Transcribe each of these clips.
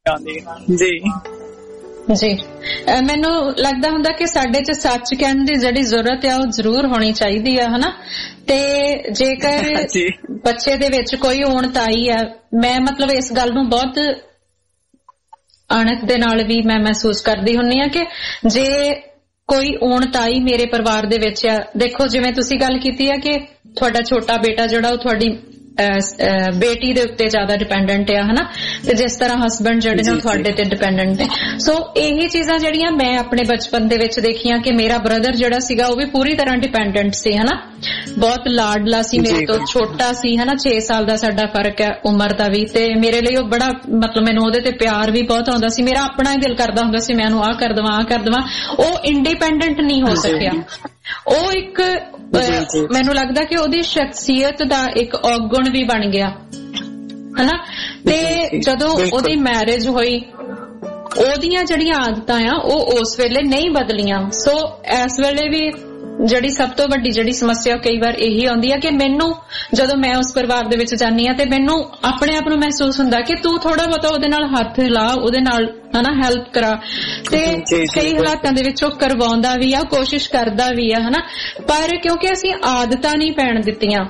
ਆਉਂਦੀ ਹੈ। ਜੀ ਜੀ ਮੈਨੂੰ ਲੱਗਦਾ ਹੁੰਦਾ ਕਿ ਸਾਡੇ 'ਚ ਸੱਚ ਕਹਿਣ ਦੀ ਜਿਹੜੀ ਜ਼ਰੂਰਤ ਆ ਉਹ ਜ਼ਰੂਰ ਹੋਣੀ ਚਾਹੀਦੀ ਆ, ਹਨਾ। ਤੇ ਜੇਕਰ ਬੱਚੇ ਦੇ ਵਿੱਚ ਕੋਈ ਔਣਤਾਈ ਆ, ਮੈਂ ਮਤਲਬ ਇਸ ਗੱਲ ਨੂੰ ਬਹੁਤ ਅਣਖ ਦੇ ਨਾਲ ਵੀ ਮੈਂ ਮਹਿਸੂਸ ਕਰਦੀ ਹੁੰਦੀ ਆ ਕਿ ਜੇ ਕੋਈ ਔਣਤਾਈ ਮੇਰੇ ਪਰਿਵਾਰ ਦੇ ਵਿੱਚ ਆ, ਦੇਖੋ ਜਿਵੇਂ ਤੁਸੀਂ ਗੱਲ ਕੀਤੀ ਆ ਕਿ ਤੁਹਾਡਾ ਛੋਟਾ ਬੇਟਾ ਜਿਹੜਾ ਉਹ ਤੁਹਾਡੀ ਬੇਟੀ ਦੇ ਉੱਤੇ ਜ਼ਿਆਦਾ ਡਿਪੈਂਡੈਂਟ ਆ, ਹਨਾ, ਤੇ ਜਿਸ ਤਰ੍ਹਾਂ ਹਸਬੈਂਡ ਜਿਹੜੇ ਨੇ ਉਹ ਤੁਹਾਡੇ ਤੇ ਡਿਪੈਂਡੈਂਟ ਨੇ। ਸੋ ਇਹੀ ਚੀਜ਼ਾਂ ਜਿਹੜੀਆਂ ਮੈਂ ਆਪਣੇ ਬਚਪਨ ਦੇ ਵਿੱਚ ਦੇਖੀਆਂ ਕਿ ਮੇਰਾ ਬ੍ਰਦਰ ਜਿਹੜਾ ਸੀਗਾ ਉਹ ਵੀ ਪੂਰੀ ਤਰ੍ਹਾਂ ਡਿਪੈਂਡੈਂਟ ਸੀ, ਹਨਾ, ਬਹੁਤ ਲਾਡਲਾ ਸੀ, ਮੇਰੇ ਤੋਂ ਛੋਟਾ ਸੀ, ਹਨਾ, 6 ਸਾਲ ਦਾ ਸਾਡਾ ਫਰਕ ਹੈ ਉਮਰ ਦਾ ਵੀ, ਤੇ ਮੇਰੇ ਲਈ ਉਹ ਬੜਾ ਮਤਲਬ ਮੈਨੂੰ ਉਹਦੇ ਤੇ ਪਿਆਰ ਵੀ ਬਹੁਤ ਆਉਂਦਾ ਸੀ। ਮੇਰਾ ਆਪਣਾ ਹੀ ਦਿਲ ਕਰਦਾ ਹੁੰਦਾ ਸੀ ਮੈਂ ਉਹਨੂੰ ਆਹ ਕਰ ਦੇਵਾਂ ਆਹ ਕਰ ਦੇਵਾਂ। ਉਹ ਇੰਡੀਪੈਂਡੈਂਟ ਨਹੀਂ ਹੋ ਸਕਿਆ। ਉਹ ਇੱਕ ਮੈਨੂੰ ਲੱਗਦਾ ਕਿ ਉਹਦੀ ਸ਼ਖਸੀਅਤ ਦਾ ਇੱਕ ਔਗੁਣ ਵੀ ਬਣ ਗਿਆ, ਹਨਾ। ਤੇ ਜਦੋਂ ਉਹਦੀ ਮੈਰਿਜ ਹੋਈ ਉਹਦੀਆਂ ਜਿਹੜੀਆਂ ਆਦਤਾਂ ਆ ਉਹ ਉਸ ਵੇਲੇ ਨਹੀਂ ਬਦਲੀਆਂ। ਸੋ ਇਸ ਵੇਲੇ ਵੀ ਜਿਹੜੀ ਸਭ ਤੋਂ ਵੱਡੀ ਜਿਹੜੀ ਸਮੱਸਿਆ ਕਈ ਵਾਰ ਇਹੀ ਆਉਂਦੀ ਹੈ ਕਿ ਮੈਨੂੰ ਜਦੋਂ ਮੈਂ ਉਸ ਪਰਿਵਾਰ ਦੇ ਵਿੱਚ ਜਾਂਦੀ ਹਾਂ ਤੇ ਮੈਨੂੰ ਆਪਣੇ ਆਪ ਨੂੰ ਮਹਿਸੂਸ ਹੁੰਦਾ ਕਿ ਤੂੰ ਥੋੜਾ ਬਹੁਤਾ ਉਹਦੇ ਨਾਲ ਹੱਥ ਲਾ, ਉਹਦੇ ਨਾਲ ਹਨਾ ਹੈਲਪ ਕਰਾ, ਤੇ ਕਈ ਹਾਲਾਤਾਂ ਦੇ ਵਿੱਚ ਉਹ ਕਰਵਾਉਂਦਾ ਵੀ ਆ, ਕੋਸ਼ਿਸ਼ ਕਰਦਾ ਵੀ ਆ, ਹਨਾ। ਪਰ ਕਿਉਂਕਿ ਅਸੀਂ ਆਦਤਾਂ ਨਹੀਂ ਪੈਣ ਦਿੱਤੀਆਂ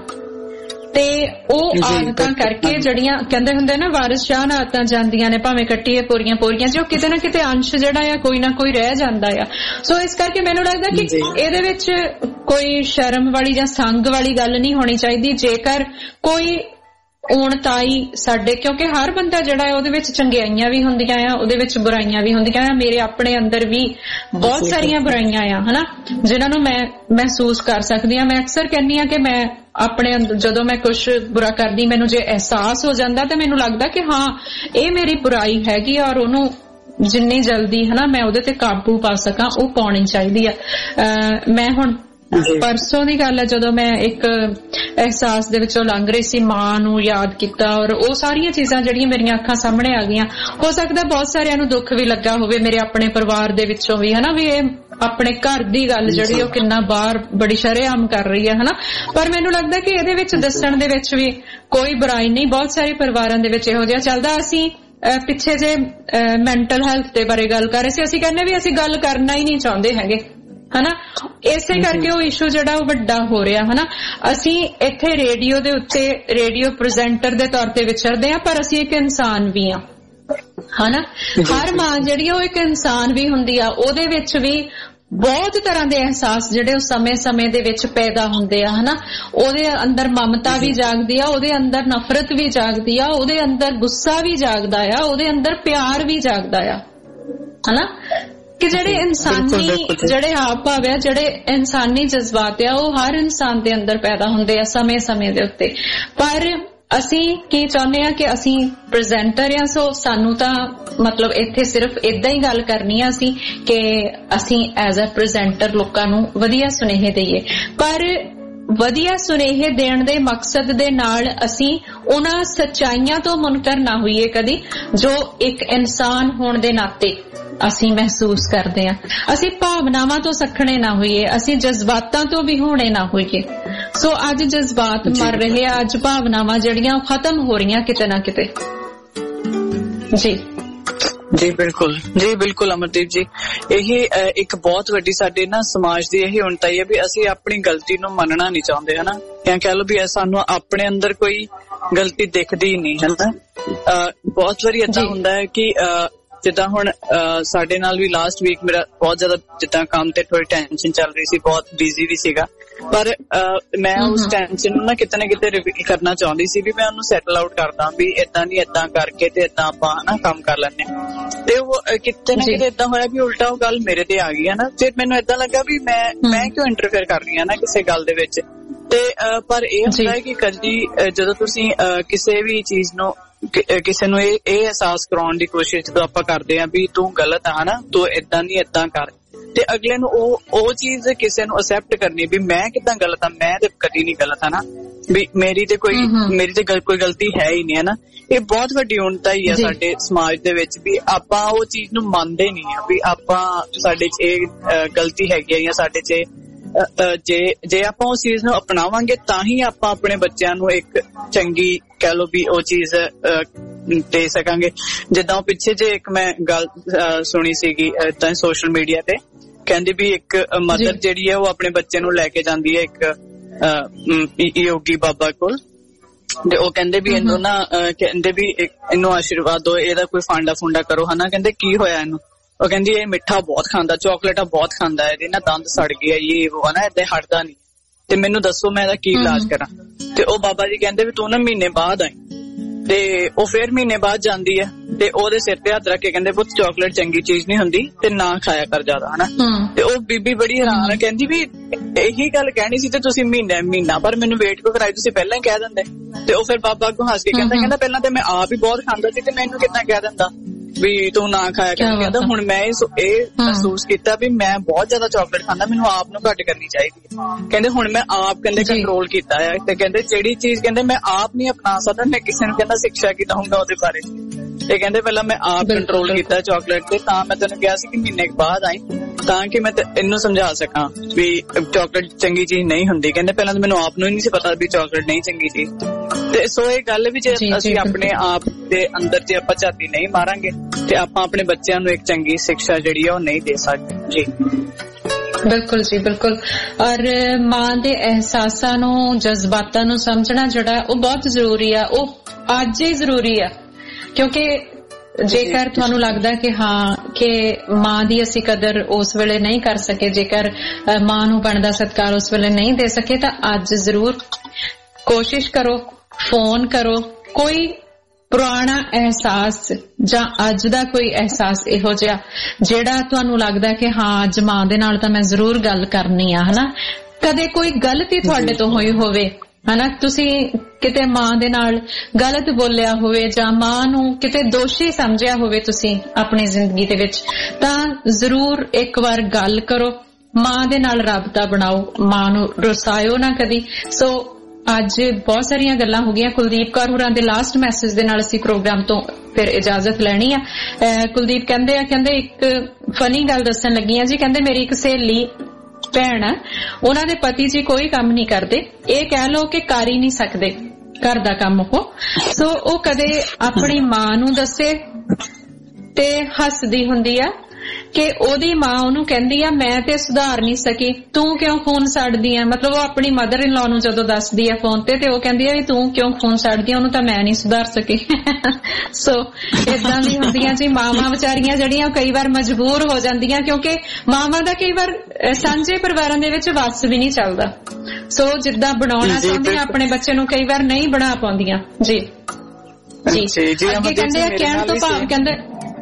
ਤੇ ਉਹ ਆਦਤਾਂ ਕਰਕੇ ਜਿਹੜੀਆਂ ਕਹਿੰਦੇ ਹੁੰਦੇ ਨਾ ਵਾਰਿਸ ਸ਼ਾਹ ਨਾਲ ਆਦਤਾਂ ਜਾਂਦੀਆਂ ਨੇ ਭਾਵੇਂ ਕੱਟੀਏ ਪੂਰੀਆਂ ਪੂਰੀਆਂ, ਜੋ ਕਿਤੇ ਨਾ ਕਿਤੇ ਅੰਸ਼ ਜਿਹੜਾ ਆ ਕੋਈ ਨਾ ਕੋਈ ਰਹਿ ਜਾਂਦਾ ਆ। ਸੋ ਇਸ ਕਰਕੇ ਮੈਨੂੰ ਲੱਗਦਾ ਕਿ ਇਹਦੇ ਵਿੱਚ ਕੋਈ ਸ਼ਰਮ ਵਾਲੀ ਜਾਂ ਸੰਗ ਵਾਲੀ ਗੱਲ ਨਹੀਂ ਹੋਣੀ ਚਾਹੀਦੀ ਜੇਕਰ ਕੋਈ ਔਣਤਾਈ ਸਾਡੇ, ਕਿਉਂਕਿ ਹਰ ਬੰਦਾ ਜਿਹੜਾ ਹੈ ਉਹਦੇ ਵਿੱਚ ਚੰਗਿਆਈਆਂ ਵੀ ਹੁੰਦੀਆਂ ਆ, ਉਹਦੇ ਵਿੱਚ ਬੁਰਾਈਆਂ ਵੀ ਹੁੰਦੀਆਂ ਆ। ਮੇਰੇ ਆਪਣੇ ਅੰਦਰ ਵੀ ਬਹੁਤ ਸਾਰੀਆਂ ਬੁਰਾਈਆਂ ਆ, ਹਨਾ, ਜਿਨ੍ਹਾਂ ਨੂੰ ਮੈਂ ਮਹਿਸੂਸ ਕਰ ਸਕਦੀ ਹਾਂ। ਮੈਂ ਅਕਸਰ ਕਹਿੰਦੀ ਹਾਂ ਕਿ ਮੈਂ ਆਪਣੇ ਅੰਦਰ ਜਦੋਂ ਮੈਂ ਕੁਛ ਬੁਰਾ ਕਰਦੀ ਮੈਨੂੰ ਜੇ ਅਹਿਸਾਸ ਹੋ ਜਾਂਦਾ ਤੇ ਮੈਨੂੰ ਲੱਗਦਾ ਕਿ ਹਾਂ ਇਹ ਮੇਰੀ ਬੁਰਾਈ ਹੈਗੀ ਔਰ ਉਹਨੂੰ ਜਿੰਨੀ ਜਲਦੀ ਹਨਾ ਮੈਂ ਉਹਦੇ ਤੇ ਕਾਬੂ ਪਾ ਸਕਾਂ ਉਹ ਪਾਉਣੀ ਚਾਹੀਦੀ ਆ। ਮੈਂ ਹੁਣ ਪਰਸੋਂ ਦੀ ਗੱਲ ਹੈ ਜਦੋਂ ਮੈਂ ਇੱਕ ਅਹਿਸਾਸ ਦੇ ਵਿੱਚੋਂ ਲੰਘ ਰਹੀ ਸੀ, ਮਾਂ ਨੂੰ ਯਾਦ ਕੀਤਾ ਔਰ ਉਹ ਸਾਰੀਆਂ ਚੀਜ਼ਾਂ ਜਿਹੜੀਆਂ ਮੇਰੀਆਂ ਅੱਖਾਂ ਸਾਹਮਣੇ ਆ ਗਈਆਂ। ਹੋ ਸਕਦਾ ਬਹੁਤ ਸਾਰਿਆਂ ਨੂੰ ਦੁੱਖ ਵੀ ਲੱਗਾ ਹੋਵੇ ਮੇਰੇ ਆਪਣੇ ਪਰਿਵਾਰ ਦੇ ਵਿੱਚੋਂ ਵੀ, ਹਨਾ, ਵੀ ਇਹ ਆਪਣੇ ਘਰ ਦੀ ਗੱਲ ਜਿਹੜੀ ਉਹ ਕਿੰਨਾ ਬਾਹਰ ਬੜੀ ਸ਼ਰੇਆਮ ਕਰ ਰਹੀ ਹੈ, ਹਨਾ। ਪਰ ਮੈਨੂੰ ਲੱਗਦਾ ਕਿ ਇਹਦੇ ਵਿੱਚ ਦੱਸਣ ਦੇ ਵਿੱਚ ਵੀ ਕੋਈ ਬੁਰਾਈ ਨਹੀਂ। ਬਹੁਤ ਸਾਰੇ ਪਰਿਵਾਰਾਂ ਦੇ ਵਿੱਚ ਇਹੋ ਜਿਹਾ ਚੱਲਦਾ। ਅਸੀਂ ਪਿੱਛੇ ਜੇ ਮੈਂਟਲ ਹੈਲਥ ਦੇ ਬਾਰੇ ਗੱਲ ਕਰ ਰਹੇ ਸੀ, ਅਸੀਂ ਕਹਿੰਦੇ ਵੀ ਅਸੀਂ ਗੱਲ ਕਰਨਾ ਹੀ ਨਹੀਂ ਚਾਹੁੰਦੇ ਹੈਗੇ, ਹਨਾ। ਇਸੇ ਕਰਕੇ ਉਹ ਇਸ਼ੂ ਜਿਹੜਾ ਉਹ ਵੱਡਾ ਹੋ ਰਿਹਾ, ਹਨਾ। ਅਸੀਂ ਇੱਥੇ ਰੇਡੀਓ ਦੇ ਉੱਤੇ ਰੇਡੀਓ ਪ੍ਰੈਜ਼ੈਂਟਰ ਦੇ ਤੌਰ ਤੇ ਵਿਚਰਦੇ ਹਾਂ ਪਰ ਅਸੀਂ ਇੱਕ ਇਨਸਾਨ ਵੀ ਹਾਂ, ਹਨਾ। ਹਰ ਮਾਂ ਜਿਹੜੀ ਉਹ ਇੱਕ ਇਨਸਾਨ ਵੀ ਹੁੰਦੀ ਆ, ਉਹਦੇ ਵਿੱਚ ਵੀ ਬਹੁਤ ਤਰ੍ਹਾਂ ਦੇ ਅਹਿਸਾਸ ਜਿਹੜੇ ਉਹ ਸਮੇਂ-ਸਮੇਂ ਦੇ ਵਿੱਚ ਪੈਦਾ ਹੁੰਦੇ ਆ, ਹਨਾ। ਉਹਦੇ ਅੰਦਰ ਮਮਤਾ ਵੀ ਜਾਗਦੀ ਆ, ਉਹਦੇ ਅੰਦਰ ਨਫ਼ਰਤ ਵੀ ਜਾਗਦੀ ਆ, ਉਹਦੇ ਅੰਦਰ ਗੁੱਸਾ ਵੀ ਜਾਗਦਾ ਆ, ਉਹਦੇ ਅੰਦਰ ਪਿਆਰ ਵੀ ਜਾਗਦਾ ਆ, ਹਨਾ। ਕਿ ਜਿਹੜੇ ਇਨਸਾਨੀ ਜਿਹੜੇ ਹਾਵ ਭਾਵ ਆ, ਜਿਹੜੇ ਇਨਸਾਨੀ ਜਜ਼ਬਾਤ ਆ ਉਹ ਹਰ ਇਨਸਾਨ ਦੇ ਅੰਦਰ ਪੈਦਾ ਹੁੰਦੇ ਆ ਸਮੇਂ-ਸਮੇਂ ਦੇ ਉੱਤੇ। ਪਰ ਅਸੀਂ ਕੀ ਚਾਹੁੰਦੇ ਆ ਕਿ ਅਸੀਂ ਪ੍ਰੈਜ਼ੈਂਟਰ ਆ, ਸੋ ਸਾਨੂੰ ਤਾਂ ਮਤਲਬ ਇੱਥੇ ਸਿਰਫ ਏਦਾਂ ਹੀ ਗੱਲ ਕਰਨੀ ਆ ਅਸੀਂ ਕਿ ਅਸੀਂ ਐਜ਼ ਅ ਪ੍ਰੈਜ਼ੈਂਟਰ ਲੋਕਾਂ ਨੂੰ ਵਧੀਆ ਸੁਨੇਹੇ ਦਈਏ। ਪਰ ਵਧੀਆ ਸੁਨੇਹੇ ਦੇਣ ਦੇ ਮਕਸਦ ਦੇ ਨਾਲ ਅਸੀਂ ਉਹਨਾਂ ਸੱਚਾਈਆਂ ਤੋਂ ਮੁਨਕਰ ਨਾ ਹੋਈਏ ਕਦੀ ਜੋ ਇੱਕ ਇਨਸਾਨ ਹੋਣ ਦੇ ਨਾਤੇ ਅਸੀਂ ਮਹਿਸੂਸ ਕਰਦੇ ਹਾਂ। ਅਸੀਂ ਭਾਵਨਾਵਾਂ ਤੋਂ ਸੱਖਣੇ ਨਾ ਹੋਈਏ, ਅਸੀਂ ਜਜ਼ਬਾਤਾਂ ਤੋਂ ਵੀ ਹੋਣੇ ਨਾ ਹੋਈਏ। ਸੋ ਅੱਜ ਜਜ਼ਬਾਤ ਮਰ ਰਹੇ ਆ, ਅੱਜ ਭਾਵਨਾਵਾਂ ਜਿਹੜੀਆਂ ਖਤਮ ਹੋ ਰਹੀਆਂ ਕਿਤੇ ਨਾ ਕਿਤੇ। ਜੀ ਜੀ ਬਿਲਕੁਲ, ਜੀ ਬਿਲਕੁਲ ਅਮਰਦੀਪ ਜੀ, ਇਹ ਇੱਕ ਬਹੁਤ ਵੱਡੀ ਸਾਡੇ ਨਾ ਸਮਾਜ ਦੀ ਇਹ ਉਣਤਾਈ ਹੈ ਵੀ ਅਸੀਂ ਆਪਣੀ ਗਲਤੀ ਨੂੰ ਮੰਨਣਾ ਨਹੀਂ ਚਾਹੁੰਦੇ, ਹਨਾ। ਜਾਂ ਕਹਿ ਲਓ ਵੀ ਸਾਨੂੰ ਆਪਣੇ ਅੰਦਰ ਕੋਈ ਗਲਤੀ ਦਿਖਦੀ ਨਹੀਂ, ਹਨਾ। ਬਹੁਤ ਵਾਰੀ ਏਦਾਂ ਹੁੰਦਾ ਹੈ ਕਿ ਜਿੱਦਾਂ ਹੁਣ ਸਾਡੇ ਨਾਲ ਵੀ ਲਾਸਟ ਵੀਕ ਮੇਰਾ ਬਹੁਤ ਜ਼ਿਆਦਾ ਜਿੱਦਾਂ ਕੰਮ ਤੇ ਥੋੜੀ ਟੈਨਸ਼ਨ ਚੱਲ ਰਹੀ ਸੀ, ਬਹੁਤ ਬਿਜ਼ੀ ਵੀ ਸੀਗਾ, ਪਰ ਮੈਂ ਉਸ ਟੈਨਸ਼ਨ ਨੂੰ ਨਾ ਕਿਤੇ ਰਿਵੀਲ ਕਰਨਾ ਚਾਹੁੰਦੀ ਸੀ ਵੀ ਮੈਂ ਉਹਨੂੰ ਸੈਟਲ ਆਊਟ ਕਰਦਾ ਵੀ ਏਦਾਂ ਨਹੀਂ ਏਦਾਂ ਕਰਕੇ ਤੇ ਏਦਾਂ ਆਪਾਂ ਹਨਾ ਕੰਮ ਕਰ ਲੈਂਦੇ ਹਾਂ। ਤੇ ਉਹ ਕਿਤੇ ਨਾ ਕਿਤੇ ਏਦਾਂ ਹੋਇਆ ਵੀ ਉਲਟਾ ਉਹ ਗੱਲ ਮੇਰੇ ਤੇ ਆ ਗਈ ਹੈ ਨਾ। ਤੇ ਮੈਨੂੰ ਏਦਾਂ ਲੱਗਾ ਵੀ ਮੈਂ ਕਿਉਂ ਇੰਟਰਫੇਅਰ ਕਰ ਰਹੀ ਹਾਂ ਨਾ ਕਿਸੇ ਗੱਲ ਦੇ ਵਿੱਚ। ਤੇ ਪਰ ਇਹ ਹੁੰਦਾ ਹੈ ਕਿ ਕਦੀ ਜਦੋਂ ਤੁਸੀਂ ਕਿਸੇ ਵੀ ਚੀਜ਼ ਨੂੰ ਕਿਸੇ ਨੂੰ ਇਹ ਅਹਿਸਾਸ ਕਰਾਉਣ ਦੀ ਕੋਸ਼ਿਸ਼ ਜਦੋਂ ਆਪਾਂ ਕਰਦੇ ਹਾਂ ਵੀ ਤੂੰ ਗਲਤ ਆ ਹਨਾ, ਤੂੰ ਏਦਾਂ ਨਹੀਂ ਏਦਾਂ ਕਰ, ਤੇ ਅਗਲੇ ਨੂੰ ਉਹ ਚੀਜ਼ ਕਿਸੇ ਨੂੰ ਅਸੈਪਟ ਕਰਨੀ ਵੀ ਮੈਂ ਕਿੱਦਾਂ ਗਲਤ ਆ, ਮੈਂ ਤੇ ਕਦੀ ਨਹੀਂ ਗਲਤ ਹਨਾ, ਵੀ ਮੇਰੀ ਤੇ ਕੋਈ ਗਲਤੀ ਹੈ ਹੀ ਨਹੀਂ, ਹਨਾ। ਇਹ ਬਹੁਤ ਵੱਡੀ ਉਣਤਾ ਹੀ ਆ ਸਾਡੇ ਸਮਾਜ ਦੇ ਵਿੱਚ ਵੀ ਆਪਾਂ ਉਹ ਚੀਜ਼ ਨੂੰ ਮੰਨਦੇ ਨਹੀਂ ਆ ਵੀ ਆਪਾਂ ਸਾਡੇ 'ਚ ਇਹ ਗਲਤੀ ਹੈਗੀ ਆ ਜਾਂ ਸਾਡੇ 'ਚ ਜੇ ਆਪਾਂ ਉਸ ਚੀਜ਼ ਨੂੰ ਅਪਣਾਵਾਂਗੇ ਤਾਂ ਹੀ ਆਪਾਂ ਆਪਣੇ ਬੱਚਿਆਂ ਨੂੰ ਇੱਕ ਚੰਗੀ ਕਹਿ ਲਓ ਵੀ ਉਹ ਚੀਜ਼ ਦੇ ਸਕਾਂਗੇ। ਜਿੱਦਾਂ ਉਹ ਪਿੱਛੇ ਜੇ ਇੱਕ ਮੈਂ ਗੱਲ ਸੁਣੀ ਸੀਗੀ ਏਦਾਂ ਸੋਸ਼ਲ ਮੀਡੀਆ ਤੇ, ਕਹਿੰਦੀ ਵੀ ਇੱਕ ਮਦਰ ਜਿਹੜੀ ਹੈ ਉਹ ਆਪਣੇ ਬੱਚੇ ਨੂੰ ਲੈ ਕੇ ਜਾਂਦੀ ਹੈ ਇੱਕ ਯੋਗੀ ਬਾਬਾ ਕੋਲ, ਤੇ ਉਹ ਕਹਿੰਦੇ ਵੀ ਇਹਨੂੰ ਨਾ ਕਹਿੰਦੇ ਵੀ ਇਹਨੂੰ ਆਸ਼ੀਰਵਾਦ ਦਿਓ, ਇਹਦਾ ਕੋਈ ਫਾਂਡਾ ਫੁੰਡਾ ਕਰੋ ਹਨਾ। ਕਹਿੰਦੇ ਕੀ ਹੋਇਆ ਇਹਨੂੰ? ਉਹ ਕਹਿੰਦੀ ਇਹ ਮਿੱਠਾ ਬਹੁਤ ਖਾਂਦਾ, ਚਾਕਲੇਟਾਂ ਬਹੁਤ ਖਾਂਦਾ, ਇਹਦੇ ਨਾ ਦੰਦ ਸੜ ਗਏ, ਇਹ ਉਹ ਹਨਾ, ਏਦਾਂ ਹਟਦਾ ਨਹੀਂ, ਤੇ ਮੈਨੂੰ ਦੱਸੋ ਮੈਂ ਇਹਦਾ ਕੀ ਇਲਾਜ ਕਰਾਂ। ਤੇ ਉਹ ਬਾਬਾ ਜੀ ਕਹਿੰਦੇ ਵੀ ਤੂੰ ਨਾ ਮਹੀਨੇ ਬਾਅਦ ਆਈ। ਤੇ ਉਹ ਫੇਰ ਮਹੀਨੇ ਬਾਅਦ ਜਾਂਦੀ ਹੈ ਤੇ ਉਹਦੇ ਸਿਰ ਤੇ ਹੱਥ ਰੱਖ ਕੇ ਕਹਿੰਦੇ ਪੁੱਤ ਚਾਕਲੇਟ ਚੰਗੀ ਚੀਜ਼ ਨਹੀਂ ਹੁੰਦੀ ਤੇ ਨਾ ਖਾਇਆ ਕਰ ਜ਼ਿਆਦਾ ਹਨਾ। ਤੇ ਉਹ ਬੀਬੀ ਬੜੀ ਹੈਰਾਨ ਹੈ, ਕਹਿੰਦੀ ਵੀ ਇਹੀ ਗੱਲ ਕਹਿਣੀ ਸੀ ਤੇ ਤੁਸੀਂ ਮਹੀਨਾ ਪਰ ਮੈਨੂੰ ਵੇਟ ਕੋ ਕਰਾਈ, ਤੁਸੀਂ ਪਹਿਲਾਂ ਹੀ ਕਹਿ ਦਿੰਦੇ। ਤੇ ਉਹ ਫਿਰ ਬਾਬਾ ਅੱਗੋਂ ਹੱਸ ਕੇ ਕਹਿੰਦਾ ਪਹਿਲਾਂ ਤੇ ਮੈਂ ਆਪ ਹੀ ਬਹੁਤ ਖਾਂਦਾ ਸੀ ਤੇ ਮੈਨੂੰ ਕਿੰਨਾ ਕਹਿ ਦਿੰਦਾ ਵੀ ਤੂੰ ਨਾ ਖਾਇਆ ਕਰ। ਕਹਿੰਦਾ ਹੁਣ ਮੈਂ ਇਹ ਮਹਿਸੂਸ ਕੀਤਾ ਵੀ ਮੈਂ ਬਹੁਤ ਜ਼ਿਆਦਾ ਚਾਕਲੇਟ ਖਾਂਦਾ, ਮੈਨੂੰ ਆਪ ਨੂੰ ਘੱਟ ਕਰਨੀ ਚਾਹੀਦੀ ਹੈ। ਕਹਿੰਦੇ ਹੁਣ ਮੈਂ ਆਪ ਕਹਿੰਦੇ ਕੰਟਰੋਲ ਕੀਤਾ ਹੈ, ਤੇ ਕਹਿੰਦੇ ਜਿਹੜੀ ਚੀਜ਼ ਕਹਿੰਦੇ ਮੈਂ ਆਪ ਨਹੀਂ ਅਪਣਾ ਸਕਦਾ, ਮੈਂ ਕਿਸੇ ਨੂੰ ਕਹਿੰਦਾ ਸਿੱਖਿਆ ਕੀ ਦਊਂਗਾ ਉਹਦੇ ਬਾਰੇ। ਤੇ ਕਹਿੰਦੇ ਪਹਿਲਾਂ ਮੈਂ ਆਪ ਕੰਟਰੋਲ ਕੀਤਾ ਚਾਕਲੇਟ ਤੇ, ਤਾਂ ਮੈਂ ਤੈਨੂੰ ਕਿਹਾ ਸੀ ਕਿ ਮਹੀਨੇ ਬਾਅਦ ਆਈ ਤਾਂ ਕਿ ਮੈਂ ਇਹਨੂੰ ਸਮਝਾ ਸਕਾਂ ਵੀ ਚਾਕਲੇਟ ਚੰਗੀ ਚੀਜ਼ ਨਹੀਂ ਹੁੰਦੀ। ਕਹਿੰਦੇ ਪਹਿਲਾਂ ਤਾਂ ਮੈਨੂੰ ਆਪ ਨੂੰ ਹੀ ਨਹੀਂ ਸੀ ਪਤਾ ਵੀ ਚਾਕਲੇਟ ਨਹੀਂ ਚੰਗੀ ਚੀਜ਼। ਤੇ ਸੋ ਇਹ ਗੱਲ ਵੀ ਜੇ ਅਸੀਂ ਆਪਣੇ ਆਪ ਦੇ ਅੰਦਰ ਜੇ ਆਪਾਂ ਝਾਤੀ ਨਹੀਂ ਮਾਰਾਂਗੇ ਤੇ ਆਪਾਂ ਆਪਣੇ ਬੱਚਿਆਂ ਨੂੰ ਇੱਕ ਚੰਗੀ ਸਿੱਖਿਆ ਜਿਹੜੀ ਆ ਉਹ ਨਹੀਂ ਦੇ ਸਕਦੇ। ਜੀ ਬਿਲਕੁਲ ਜੀ, ਬਿਲਕੁਲ। ਔਰ ਮਾਂ ਦੇ ਅਹਿਸਾਸਾਂ ਨੂੰ, ਜਜ਼ਬਾਤਾਂ ਨੂੰ ਸਮਝਣਾ ਜਿਹੜਾ ਉਹ ਬਹੁਤ ਜ਼ਰੂਰੀ ਆ, ਉਹ ਅੱਜ ਹੀ ਜ਼ਰੂਰੀ ਆ। ਕਿਉਂਕਿ ਜੇਕਰ ਤੁਹਾਨੂੰ ਲੱਗਦਾ ਕਿ ਹਾਂ ਕਿ ਮਾਂ ਦੀ ਅਸੀਂ ਕਦਰ ਉਸ ਵੇਲੇ ਨਹੀਂ ਕਰ ਸਕੇ, ਜੇਕਰ ਮਾਂ ਨੂੰ ਬਣਦਾ ਸਤਿਕਾਰ ਉਸ ਵੇਲੇ ਨਹੀਂ ਦੇ ਸਕੇ, ਤਾਂ ਅੱਜ ਜ਼ਰੂਰ ਕੋਸ਼ਿਸ਼ ਕਰੋ, ਫੋਨ ਕਰੋ, ਕੋਈ ਪੁਰਾਣਾ ਅਹਿਸਾਸ ਜਾਂ ਅੱਜ ਦਾ ਕੋਈ ਅਹਿਸਾਸ ਇਹੋ ਜਿਹਾ ਜਿਹੜਾ ਤੁਹਾਨੂੰ ਲੱਗਦਾ ਕਿ ਹਾਂ ਅੱਜ ਮਾਂ ਦੇ ਨਾਲ ਤਾਂ ਮੈਂ ਜ਼ਰੂਰ ਗੱਲ ਕਰਨੀ ਆ ਹਨਾ। ਕਦੇ ਕੋਈ ਗਲਤੀ ਤੁਹਾਡੇ ਤੋਂ ਹੋਈ ਹੋਵੇ ਹਨਾ, ਤੁਸੀਂ ਕਿਤੇ ਮਾਂ ਦੇ ਨਾਲ ਗਲਤ ਬੋਲਿਆ ਹੋਵੇ ਜਾਂ ਮਾਂ ਨੂੰ ਕਿਤੇ ਦੋਸ਼ੀ ਸਮਝਿਆ ਹੋਵੇ ਤੁਸੀਂ ਆਪਣੀ ਜ਼ਿੰਦਗੀ ਦੇ ਵਿੱਚ, ਤਾਂ ਜ਼ਰੂਰ ਇੱਕ ਵਾਰ ਗੱਲ ਕਰੋ, ਮਾਂ ਦੇ ਨਾਲ ਰਾਬਤਾ ਬਣਾਓ, ਮਾਂ ਨੂੰ ਰੁਸਾਇਓ ਨਾ ਕਦੀ। ਸੋ ਅੱਜ ਬਹੁਤ ਸਾਰੀਆਂ ਗੱਲਾਂ ਹੋ ਗਈਆਂ। ਕੁਲਦੀਪ ਕੌਰ ਹੋਰਾਂ ਦੇ ਲਾਸਟ ਮੈਸੇਜ ਦੇ ਨਾਲ ਅਸੀਂ ਪ੍ਰੋਗਰਾਮ ਤੋਂ ਫਿਰ ਇਜਾਜ਼ਤ ਲੈਣੀ ਆ। ਕੁਲਦੀਪ ਕਹਿੰਦੇ ਇੱਕ ਫਨੀ ਗੱਲ ਦੱਸਣ ਲੱਗੀ ਆ ਜੀ। ਕਹਿੰਦੇ ਮੇਰੀ ਇੱਕ ਸਹੇਲੀ ਭੈਣ ਆ, ਉਹਨਾਂ ਦੇ ਪਤੀ ਜੀ ਕੋਈ ਕੰਮ ਨਹੀਂ ਕਰਦੇ, ਇਹ ਕਹਿ ਲਓ ਕਿ ਕਰ ਹੀ ਨਹੀਂ ਸਕਦੇ ਘਰ ਦਾ ਕੰਮ ਉਹ। ਸੋ ਉਹ ਕਦੇ ਆਪਣੀ ਮਾਂ ਨੂੰ ਦੱਸੇ ਤੇ ਹੱਸਦੀ ਹੁੰਦੀ ਆ ਕਿ ਉਹਦੀ ਮਾਂ ਉਹਨੂੰ ਕਹਿੰਦੀ ਆ ਮੈਂ ਤੇ ਸੁਧਾਰ ਨਹੀਂ ਸਕੀ, ਤੂੰ ਕਿਉਂ ਖੂਨ ਸੜਦੀ ਆ। ਮਤਲਬ ਉਹ ਆਪਣੀ ਮਦਰ ਇਨ ਲਾ ਨੂੰ ਜਦੋਂ ਦੱਸਦੀ ਆ ਫੋਨ ਤੇ ਉਹ ਕਹਿੰਦੀ ਆ ਵੀ ਤੂੰ ਕਿਉਂ ਖੂਨ ਸੜਦੀ ਆ, ਉਹਨੂੰ ਤਾਂ ਮੈਂ ਨਹੀਂ ਸੁਧਾਰ ਸਕੀ। ਸੋ ਏਦਾਂ ਦੀ ਹੁੰਦੀਆਂ ਜੀ ਮਾਵਾਂ ਵਿਚਾਰੀਆਂ ਜਿਹੜੀਆਂ ਕਈ ਵਾਰ ਮਜਬੂਰ ਹੋ ਜਾਂਦੀਆਂ, ਕਿਉਂਕਿ ਮਾਵਾਂ ਦਾ ਕਈ ਵਾਰ ਸਾਂਝੇ ਪਰਿਵਾਰਾਂ ਦੇ ਵਿੱਚ ਵੱਸ ਵੀ ਨਹੀਂ ਚੱਲਦਾ। ਸੋ ਜਿੱਦਾਂ ਬਣਾਉਣਾ ਚਾਹੁੰਦੀਆਂ ਆਪਣੇ ਬੱਚੇ ਨੂੰ ਕਈ ਵਾਰ ਨਹੀਂ ਬਣਾ ਪਾਉਂਦੀਆਂ। ਜੀ ਜੀ ਅੱਗੇ ਕਹਿੰਦੇ ਆ ਕਹਿਣ ਤੋਂ ਭਾਵ ਕਹਿੰਦੇ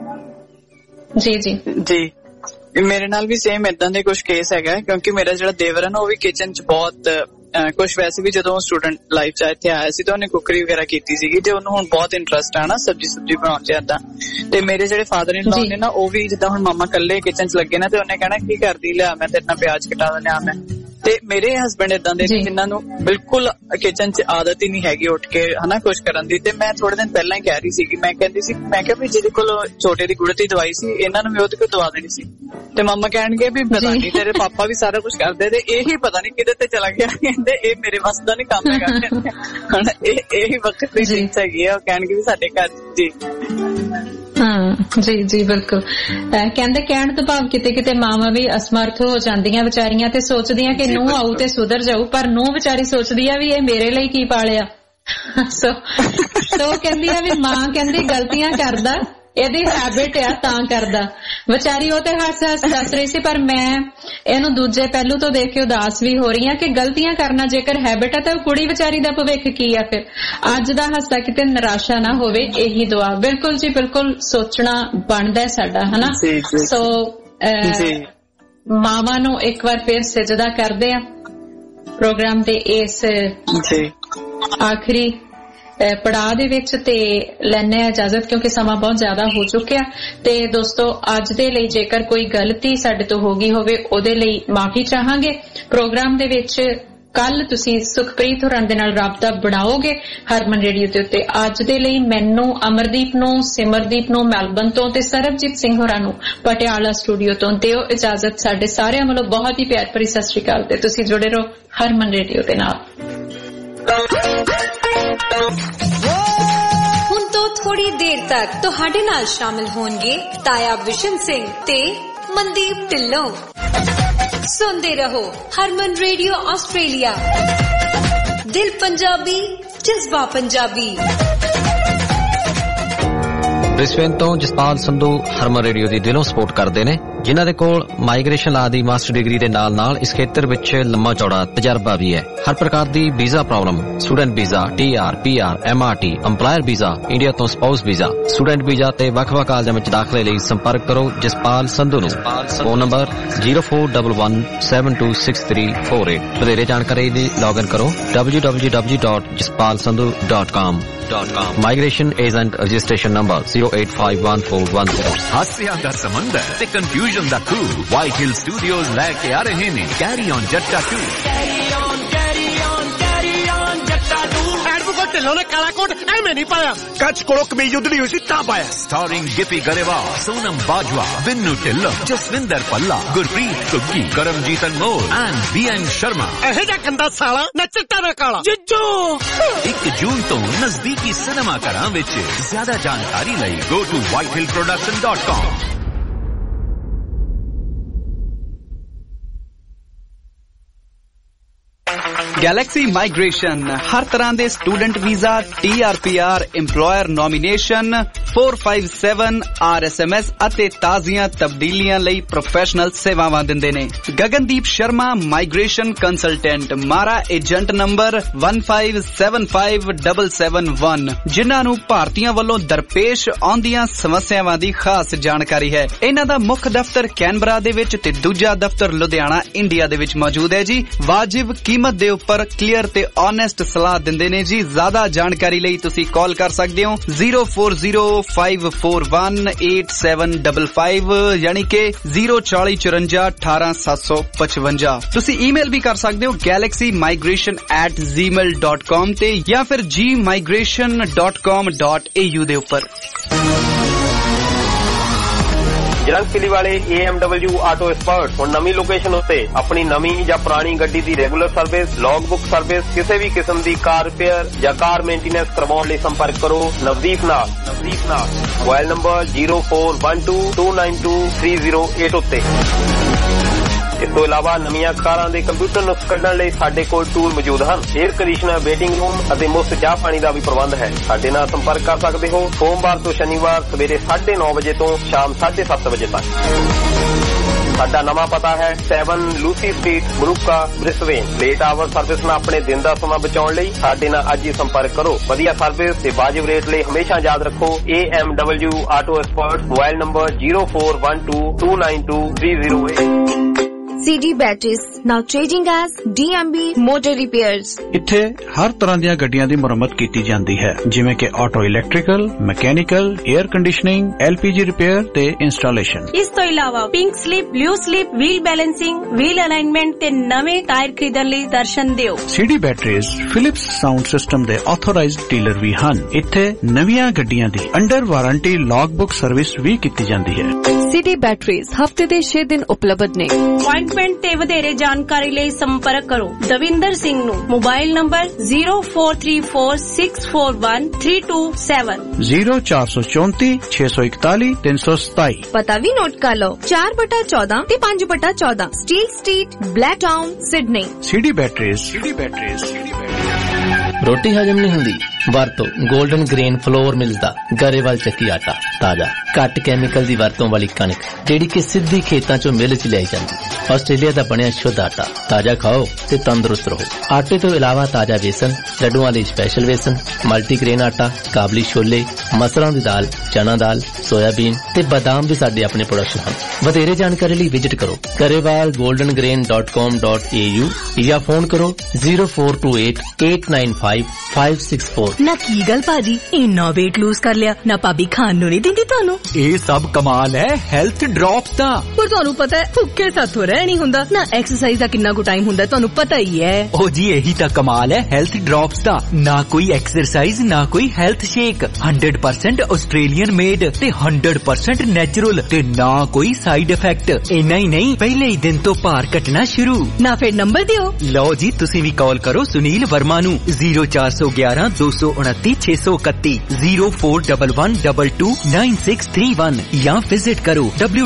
ਜੀ ਜੀ ਜੀ ਮੇਰੇ ਨਾਲ ਵੀ ਸੇਮ ਏਦਾਂ ਦੇ ਕੁਝ ਕੇਸ ਹੈਗਾ, ਕਿਉਂਕਿ ਮੇਰਾ ਜਿਹੜਾ ਦੇਵਰ ਹੈ ਨਾ ਉਹ ਵੀ ਕਿਚਨ ਚ ਬਹੁਤ ਕੁਛ, ਵੈਸੇ ਵੀ ਜਦੋਂ ਸਟੂਡੈਂਟ ਲਾਈਫ ਚ ਇੱਥੇ ਆਇਆ ਸੀ ਤਾਂ ਉਹਨੇ ਕੁਕਰੀ ਵਗੈਰਾ ਕੀਤੀ ਸੀਗੀ ਤੇ ਉਹਨੂੰ ਹੁਣ ਬਹੁਤ ਇੰਟਰਸਟ ਆ ਨਾ ਸਬਜ਼ੀ ਬਣਾਉਣ ਚ ਏਦਾਂ। ਤੇ ਮੇਰੇ ਜਿਹੜੇ ਫਾਦਰ ਇਨ ਲਾ ਨੇ ਨਾ ਉਹ ਵੀ ਜਿੱਦਾਂ ਹੁਣ ਮਾਮਾ ਕੱਲੇ ਕਿਚਨ ਚ ਲੱਗੇ ਨਾ ਤੇ ਉਹਨੇ ਕਹਿਣਾ ਕੀ ਕਰਦੀ, ਲਿਆ ਮੈਂ ਤੇਰੇ ਨਾਲ ਪਿਆਜ਼ ਕਟਾ ਦਿੰਦਾ ਮੈਂ। ਤੇ ਮੇਰੇ ਹਸਬੈਂਡ ਏਦਾਂ ਦੇ ਜਿਨ੍ਹਾਂ ਨੂੰ ਬਿਲਕੁਲ ਕਿਚਨ ਚ ਆਦਤ ਹੀ ਨਹੀਂ ਹੈਗੀ ਉੱਠ ਕੇ ਹਨਾ ਕੁਛ ਕਰਨ ਦੀ। ਤੇ ਮੈਂ ਥੋੜੇ ਦਿਨ ਪਹਿਲਾਂ ਹੀ ਕਹਿ ਰਹੀ ਸੀਗੀ, ਮੈਂ ਕਹਿੰਦੀ ਸੀ, ਮੈਂ ਕਿਹਾ ਵੀ ਜਿਹਦੇ ਕੋਲ ਛੋਟੇ ਦੀ ਗੁੜਤੀ ਦਵਾਈ ਸੀ ਇਹਨਾਂ ਨੂੰ ਵੀ ਉਹਦੇ ਕੋਲ ਦਵਾ ਦੇਣੀ ਸੀ। ਤੇ ਮਾਮਾ ਕਹਿਣਗੇ ਵੀ ਪਤਾ ਨਹੀਂ ਤੇਰੇ ਪਾਪਾ ਵੀ ਸਾਰਾ ਕੁਛ ਕਰਦੇ ਤੇ ਇਹੀ ਪਤਾ ਨਹੀਂ ਕਿਤੇ ਤੇ ਚਲਾ ਗਿਆ, ਕਹਿੰਦੇ ਇਹ ਮੇਰੇ ਵੱਸ ਦਾ ਨਹੀਂ ਕੰਮ ਹੈਗਾ। ਹੁਣ ਇਹੀ ਵਕਤ ਦੀ ਚੀਜ਼ ਹੈਗੀ ਆ, ਉਹ ਕਹਿਣਗੇ ਵੀ ਸਾਡੇ ਘਰ ਜੀ ਜੀ ਜੀ ਬਿਲਕੁਲ। ਕਹਿੰਦੇ ਕਹਿਣ ਤੋਂ ਭਾਵ ਕਿਤੇ ਕਿਤੇ ਮਾਵਾਂ ਵੀ ਅਸਮਰਥ ਹੋ ਜਾਂਦੀਆਂ ਵਿਚਾਰੀਆਂ ਤੇ ਸੋਚਦੀਆਂ ਕਿ ਨੂੰਹ ਆਊ ਤੇ ਸੁਧਰ ਜਾਊ, ਪਰ ਨੂੰਹ ਵਿਚਾਰੀ ਸੋਚਦੀ ਆ ਵੀ ਇਹ ਮੇਰੇ ਲਈ ਕੀ ਪਾਲਿਆ। ਸੋ ਕਹਿੰਦੀ ਆ ਵੀ ਮਾਂ ਕਹਿੰਦੀ ਗਲਤੀਆਂ ਕਰਦਾ, ਇਹਦੀ ਹੈਬਿਟ ਆ ਤਾਂ ਕਰਦਾ। ਵਿਚਾਰੀ ਉਹ ਤੇ ਹੱਸ ਦੱਸ ਰਹੀ ਸੀ, ਪਰ ਮੈਂ ਇਹਨੂੰ ਦੂਜੇ ਪਹਿਲੂ ਤੋਂ ਦੇਖ ਕੇ ਉਦਾਸ ਵੀ ਹੋ ਰਹੀ ਹਾਂ ਕਿ ਗਲਤੀਆਂ ਕਰਨਾ ਜੇਕਰ ਹੈਬਿਟ ਆ ਤਾਂ ਉਹ ਕੁੜੀ ਵਿਚਾਰੀ ਦਾ ਭਵਿੱਖ ਕੀ ਆ। ਫਿਰ ਅੱਜ ਦਾ ਹੱਸਦਾ ਕਿਤੇ ਨਿਰਾਸ਼ਾ ਨਾ ਹੋਵੇ, ਇਹੀ ਦੁਆ। ਬਿਲਕੁਲ ਜੀ ਬਿਲਕੁਲ ਸੋਚਣਾ ਬਣਦਾ ਸਾਡਾ ਹਨਾ। ਸੋ ਮਾਵਾਂ ਨੂੰ ਇੱਕ ਵਾਰ ਫਿਰ ਸਜਦਾ ਕਰਦੇ ਆ ਪ੍ਰੋਗਰਾਮ ਦੇ ਇਸ ਆਖਰੀ ਪੜਾਅ ਦੇ ਵਿੱਚ ਤੇ ਲੈਣੇ ਇਜਾਜ਼ਤ, ਕਿਉਂਕਿ ਸਮਾਂ ਬਹੁਤ ਜ਼ਿਆਦਾ ਹੋ ਚੁੱਕਿਆ। ਤੇ ਦੋਸਤੋ ਅੱਜ ਦੇ ਲਈ ਜੇਕਰ ਕੋਈ ਗਲਤੀ ਸਾਡੇ ਤੋਂ ਹੋ ਗਈ ਹੋਵੇ ਉਹਦੇ ਲਈ ਮਾਫੀ ਚਾਹਾਂਗੇ। ਪ੍ਰੋਗਰਾਮ ਦੇ ਵਿੱਚ ਕੱਲ ਤੁਸੀਂ ਸੁਖਪ੍ਰੀਤ ਹੋਰਾਂ ਦੇ ਨਾਲ ਰਾਬਤਾ ਬਣਾਓਗੇ ਹਰਮਨ ਰੇਡੀਓ ਦੇ ਉੱਤੇ। ਅੱਜ ਦੇ ਲਈ ਮੈਨੂੰ, ਅਮਰਦੀਪ ਨੂੰ, ਸਿਮਰਦੀਪ ਨੂੰ ਮੈਲਬਨ ਤੋਂ ਤੇ ਸਰਬਜੀਤ ਸਿੰਘ ਹੋਰਾਂ ਨੂੰ ਪਟਿਆਲਾ ਸਟੂਡੀਓ ਤੋਂ ਦਿਓ ਇਜਾਜ਼ਤ। ਸਾਡੇ ਸਾਰਿਆਂ ਵੱਲੋਂ ਬਹੁਤ ਹੀ ਪਿਆਰ ਭਰੀ ਸਤਿ ਸ਼੍ਰੀ ਅਕਾਲ ਤੇ ਤੁਸੀਂ ਜੁੜੇ ਰਹੋ ਹਰਮਨ ਰੇਡੀਓ ਦੇ ਨਾਲ। ਹੁਣ ਤੋਂ थोड़ी देर तक तुहाडे नाल शामिल होंगे ताया विशन सिंह ते मनदीप ढिल्लों। सुनते रहो हरमन रेडियो ऑस्ट्रेलिया। दिल पंजाबी, जज्बा पंजाबी। ब्रिस्बेन तो जसपाल संधू हरमन रेडियो ਦੀ ਦਿਲੋਂ ਸਪੋਰਟ ਕਰਦੇ ਨੇ, ਜਿਨ੍ਹਾਂ ਦੇ ਕੋਲ ਮਾਈਗ੍ਰੇਸ਼ਨ ਲਾ ਦੀ ਮਾਸਟਰ ਡਿਗਰੀ ਦੇ ਨਾਲ ਇਸ ਖੇਤਰ ਵਿੱਚ ਲੰਮਾ ਚੌੜਾ ਤਜਰਬਾ ਵੀ ਹੈ। ਹਰ ਪ੍ਰਕਾਰ ਦੀ visa problem, student visa, TR, PR, MRT, EMPLOYER visa, India ਤੋਂ ਸਪਾਊਸ ਵੀਜ਼ਾ, ਸਟੂਡੈਂਟ ਵੀਜ਼ਾ ਤੇ ਵੱਖ-ਵੱਖ ਕਾਲਜਾਂ ਵਿੱਚ ਦਾਖਲੇ ਲਈ ਸੰਪਰਕ ਕਰੋ ਜਸਪਾਲ ਸੰਧੂ ਨੂੰ। Phone number 0411726348। ਵਧੇਰੇ ਜਾਣਕਾਰੀ ਲਈ ਲੌਗਇਨ ਕਰੋ www.jaspalsandhu.com। Migration agent registration number 0851410। ਹਾਸਿਆਂ ਦਾ ਸਮੁੰਦਰ ਤੇ ਕਨਫਿਊਜ਼ਨ ਦਾ ਖੂਹ ਵਾਈਟ ਹਿਲ ਸਟੂਡੀਓਜ਼ ਲੈ ਕੇ ਆ ਰਹੇ ਨੇ ਕੈਰੀ ਔਨ ਜੱਟਾ 2। ਢਿੱਲੋਂ ਨੇ ਕਾਲਾ ਕੋਟ ਐਵੇਂ ਨਹੀਂ ਪਾਇਆ, ਕੱਚ ਕੋਲੋਂ ਕਮੀਜ਼ ਉਧੜੀ ਹੋਈ ਸੀ ਤਾਂ ਪਾਇਆ। Starring Gippy Grewal, Sonam Bajwa, Binnu Dhillon, Jaswinder Bhalla, Gurpreet Ghuggi, Karamjit Anmol and BN Sharma. ਇਹੋ ਜਿਹਾ ਗੰਦਾ ਸਾਲਾ ਨਾ ਚਿੱਟਾ ਨਾ ਕਾਲਾ ਜਿੱਜੂ। 1 ਜੂਨ ਤੋਂ ਨਜ਼ਦੀਕੀ ਸਿਨੇਮਾ ਘਰਾਂ ਵਿੱਚ। ਜ਼ਿਆਦਾ ਜਾਣਕਾਰੀ ਲਈ go to whitehillproduction.com। Galaxy migration ਹਰ ਤਰ੍ਹਾਂ ਦੇ student visa, TR, PR, EMPLOYER nomination, 457 RSMS ਅਤੇ ਤਾਜ਼ੀਆਂ ਤਬਦੀਲੀਆਂ ਲਈ ਪ੍ਰੋਫੈਸ਼ਨਲ ਸੇਵਾਵਾਂ ਦਿੰਦੇ ਨੇ। Gagandeep Sharma migration consultant, MARA agent number 1575771, ਜਿਨ੍ਹਾਂ ਨੂੰ ਭਾਰਤੀਆਂ ਵੱਲੋਂ ਦਰਪੇਸ਼ ਆਉਂਦੀਆਂ ਸਮੱਸਿਆਵਾਂ ਦੀ ਖਾਸ ਜਾਣਕਾਰੀ ਹੈ। ਇਹਨਾਂ ਦਾ ਮੁੱਖ ਦਫ਼ਤਰ ਕੈਨਬਰਾ ਦੇ ਵਿੱਚ ਤੇ ਦੂਜਾ ਦਫ਼ਤਰ ਲੁਧਿਆਣਾ ਇੰਡੀਆ ਦੇ ਵਿੱਚ ਮੌਜੂਦ ਹੈ ਜੀ। ਵਾਜਿਬ ਕੀਮਤ ਦੇ ਉੱਪਰ ਕਲੀਅਰ ਤੇ ਓਨੈਸਟ ਸਲਾਹ ਦਿੰਦੇ ਨੇ ਜੀ। ਜ਼ਿਆਦਾ ਜਾਣਕਾਰੀ ਲਈ ਤੁਸੀਂ ਕਾਲ ਕਰ ਸਕਦੇ ਹੋ 0405418755 ਯਾਨੀ ਕਿ 04054187755। ਤੁਸੀਂ ਈਮੇਲ ਵੀ ਕਰ ਸਕਦੇ ਹੋ galaxymigration@gmail.com ਤੇ ਜਾਂ ਫਿਰ gmigration.com.au ਦੇ ਉੱਪਰ। ਜਲੰਧਰ ਵਾਲੇ AMW ਆਟੋ ਐਕਸਪਰਟ ਹੁਣ ਨਵੀਂ ਲੋਕੇਸ਼ਨ ਉੱਤੇ ਆਪਣੀ ਨਵੀਂ ਜਾਂ ਪੁਰਾਣੀ ਗੱਡੀ ਦੀ regular service, logbook service, ਕਿਸੇ ਵੀ ਕਿਸਮ ਦੀ ਕਾਰ ਰਿਪੇਅਰ ਜਾਂ ਕਾਰ ਮੇਨਟੇਨੈਂਸ ਕਰਵਾਉਣ ਲਈ ਸੰਪਰਕ ਕਰੋ ਨਵਦੀਪ ਨਾਲ। ਮੋਬਾਈਲ ਨੰਬਰ 0412292308 ਉੱਤੇ। ਇਸ ਤੋਂ ਇਲਾਵਾ ਨਵੀਆਂ ਕਾਰਾਂ ਦੇ ਕੰਪਿਊਟਰ ਨੁਕਸ ਕੱਢਣ ਲਈ ਸਾਡੇ ਕੋਲ ਟੂਲ ਮੌਜੂਦ ਹਨ। 에ਅਰ ਕੰਡੀਸ਼ਨਰ, ਵੇਟਿੰਗ ਰੂਮ ਅਤੇ ਮੁਫਤ ਚਾਹ ਪਾਣੀ ਦਾ ਵੀ ਪ੍ਰਬੰਧ ਹੈ। ਸਾਡੇ ਨਾਲ ਸੰਪਰਕ ਕਰ ਸਕਦੇ ਹੋ ਸੋਮਵਾਰ ਤੋਂ ਸ਼ਨੀਵਾਰ ਸਵੇਰੇ 9:30 ਵਜੇ ਤੋਂ ਸ਼ਾਮ 7:30 ਵਜੇ ਤੱਕ। ਸਾਡਾ ਨਵਾਂ ਪਤਾ ਹੈ 7 Lucy Street, Moorooka, Brisbane. Late hour service ਨਾਲ ਆਪਣੇ ਦਿਨ ਦਾ ਸਮਾਂ ਬਚਾਉਣ ਲਈ ਸਾਡੇ ਨਾਲ ਅੱਜ ਹੀ ਸੰਪਰਕ ਕਰੋ। ਵਧੀਆ ਸਰਵਿਸ ਤੇ ਵਾਜਿਬ ਰੇਟ ਲਈ ਹਮੇਸ਼ਾ ਯਾਦ ਰੱਖੋ AMW auto expert. Mobile number 0412292308। CD Batteries, now changing as DMB Motor Repairs। ਇੱਥੇ ਹਰ ਤਰ੍ਹਾਂ ਦੀਆਂ ਗੱਡੀਆਂ ਦੀ ਮੁਰੰਮਤ ਕੀਤੀ ਜਾਂਦੀ ਹੈ, ਜਿਵੇਂ ਕਿ auto electrical, mechanical, air conditioning, LPG repair ਤੇ ਇੰਸਟਾਲੇਸ਼ਨ। ਇਸ ਤੋਂ ਇਲਾਵਾ pink slip, blue slip, wheel balancing, wheel alignment ਤੇ ਨਵੇਂ ਟਾਇਰ ਖਰੀਦਣ ਲਈ ਦਰਸ਼ਨ ਦਿਓ। CD Batteries Philips sound system ਦੇ ਆਥੋਰਾਈਜ਼ਡ ਡੀਲਰ ਵੀ ਹਨ। ਇੱਥੇ ਨਵੀਆਂ ਗੱਡੀਆਂ ਦੀ under warranty logbook service ਵੀ ਕੀਤੀ ਜਾਂਦੀ ਹੈ। CD Batteries ਹਫਤੇ ਦੇ 6 ਦਿਨ ਉਪਲਬਧ ਨੇ। ਤੇ ਵਧੇਰੇ ਜਾਣਕਾਰੀ ਲਈ ਸੰਪਰਕ ਕਰੋ ਦਵਿੰਦਰ ਸਿੰਘ ਨੂੰ। Mobile number 0434641327 0434614327। ਪਤਾ ਵੀ ਨੋਟ ਕਰ ਲਓ 4/14 ਤੇ 5/14 steel street, Blacktown, Sydney. CD Batteries। ਰੋਟੀ ਹਜਮ ਨਹੀਂ ਹੁੰਦੀ? ਵਰਤੋ 골ਡਨ ਗ੍ਰੇਨ ਫਲੋਰ ਮਿਲਸ ਦਾ ਗਰੇਵਾਲ ਚੱਕੀ ਆਟਾ। ਤਾਜ਼ਾ, ਘੱਟ ਕੈਮੀਕਲ ਦੀ ਵਰਤੋਂ ਵਾਲੀ ਕਣਕ ਜਿਹੜੀ ਕਿ ਸਿੱਧੀ ਖੇਤਾਂ ਚੋਂ ਮਿਲ ਚ ਲਿਆਈ ਜਾਂਦੀ। ਆਸਟ੍ਰੇਲੀਆ ਦਾ ਬਣਿਆ ਸ਼ੁੱਧ ਆਟਾ। ਤਾਜ਼ਾ ਖਾਓ ਤੇ ਤੰਦਰੁਸਤ ਰਹੋ। ਆਟੇ ਤੋਂ ਇਲਾਵਾ ਤਾਜ਼ਾ ਵੇਸਣ, ਲੱਡੂਆਂ ਲਈ ਸਪੈਸ਼ਲ ਵੇਸਣ, ਮਲਟੀਗ੍ਰੇਨ ਆਟਾ, ਕਾਬਲੀ ਛੋਲੇ, ਮਸਰਾਂ ਦੀ ਦਾਲ, ਚਨਾ ਦਾਲ, ਸੋਇਆਬੀਨ ਤੇ ਬਦਾਮ ਵੀ ਸਾਡੇ ਆਪਣੇ ਪ੍ਰੋਡਕਸ਼ਨ ਹਨ। ਵਧੇਰੇ ਜਾਣਕਾਰੀ ਲਈ ਵਿਜ਼ਿਟ ਕਰੋ garewalgoldengrain.com.au ਜਾਂ ਫੋਨ ਕਰੋ 0428895564। ਨਾ ਕੀ ਗੱਲ ਭਾਜੀ, ਇੰਨਾ weight lose ਕਰ ਲਿਆ ਨਾ? ਭਾਬੀ ਖਾਣ ਨੂੰ ਨਹੀਂ ਦਿੰਦੀ ਤੁਹਾਨੂੰ? ਇਹ ਸਭ ਕਮਾਲ ਹੈ ਹੈਲਥ ਡ੍ਰੌਪਸ ਦਾ। ਪਰ ਤੁਹਾਨੂੰ ਪਤਾ ਹੈ ਭੁੱਖੇ ਸਾਥੋਂ ਰਹਿ ਨਹੀਂ ਹੁੰਦਾ ਨਾ। ਐਕਸਰਸਾਈਜ਼ ਦਾ ਕਿੰਨਾ ਕੁ ਟਾਈਮ ਹੁੰਦਾ ਤੁਹਾਨੂੰ ਪਤਾ ਹੀ ਹੈ। ਉਹ ਜੀ ਇਹੀ ਤਾਂ ਕਮਾਲ ਹੈ ਹੈਲਥ ਡ੍ਰੌਪਸ ਦਾ। ਨਾ ਕੋਈ ਐਕਸਰਸਾਈਜ਼, ਨਾ ਕੋਈ ਹੈਲਥ ਸ਼ੇਕ, 100% ਆਸਟ੍ਰੇਲੀਅਨ ਮੇਡ ਤੇ 100% ਨੈਚੁਰਲ ਤੇ ਨਾ ਕੋਈ ਸਾਈਡ ਇਫੈਕਟ। ਇੰਨਾ ਹੀ ਨਹੀਂ, ਪਹਿਲੇ ਹੀ ਦਿਨ ਤੋਂ ਭਾਰ ਘਟਣਾ ਸ਼ੁਰੂ। ਨਾ ਫਿਰ ਨੰਬਰ ਦਿਓ। ਲਓ ਜੀ, ਤੁਸੀਂ ਵੀ ਕਾਲ ਕਰੋ ਸੁਨੀਲ ਵਰਮਾ ਨੂੰ 0 0411 229 631 0411229631 या विजिट करो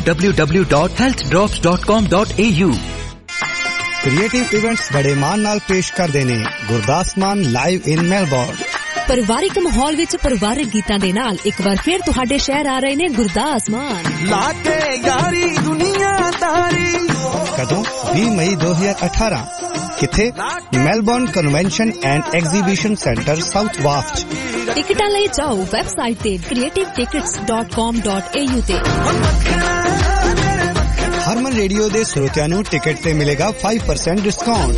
www.healthdrops.com.au। क्रिएटिव इवेंट्स बड़े मान नाल पेश करदे ने गुरदास मान लाइव इन मेलबोर्न। ਪਰਿਵਾਰਿਕ ਮਾਹੌਲ ਵਿੱਚ ਪਰਿਵਾਰਿਕ ਗੀਤਾਂ ਦੇ ਨਾਲ ਇੱਕ ਵਾਰ ਫਿਰ ਤੁਹਾਡੇ ਸ਼ਹਿਰ ਆ ਰਹੇ ਨੇ ਗੁਰਦਾਸ ਮਾਨ। ਲਾਗੇ ਯਾਰੀ ਦੁਨੀਆਦਾਰੀ ਕਦੋਂ 20 ਮਈ 2018 ਕਿੱਥੇ? Melbourne convention and exhibition centre south ਵਾਫਟ। ਟਿਕਟਾਂ ਲਈ ਜਾਓ ਵੈਬਸਾਈਟ ਤੇ creativetickets.com.au ਤੇ। ਹਰਮਨ ਰੇਡੀਓ ਦੇ ਸਰੋਤਿਆਂ ਨੂੰ ਟਿਕਟ ਤੇ ਮਿਲੇਗਾ 5% ਡਿਸਕਾਊਂਟ।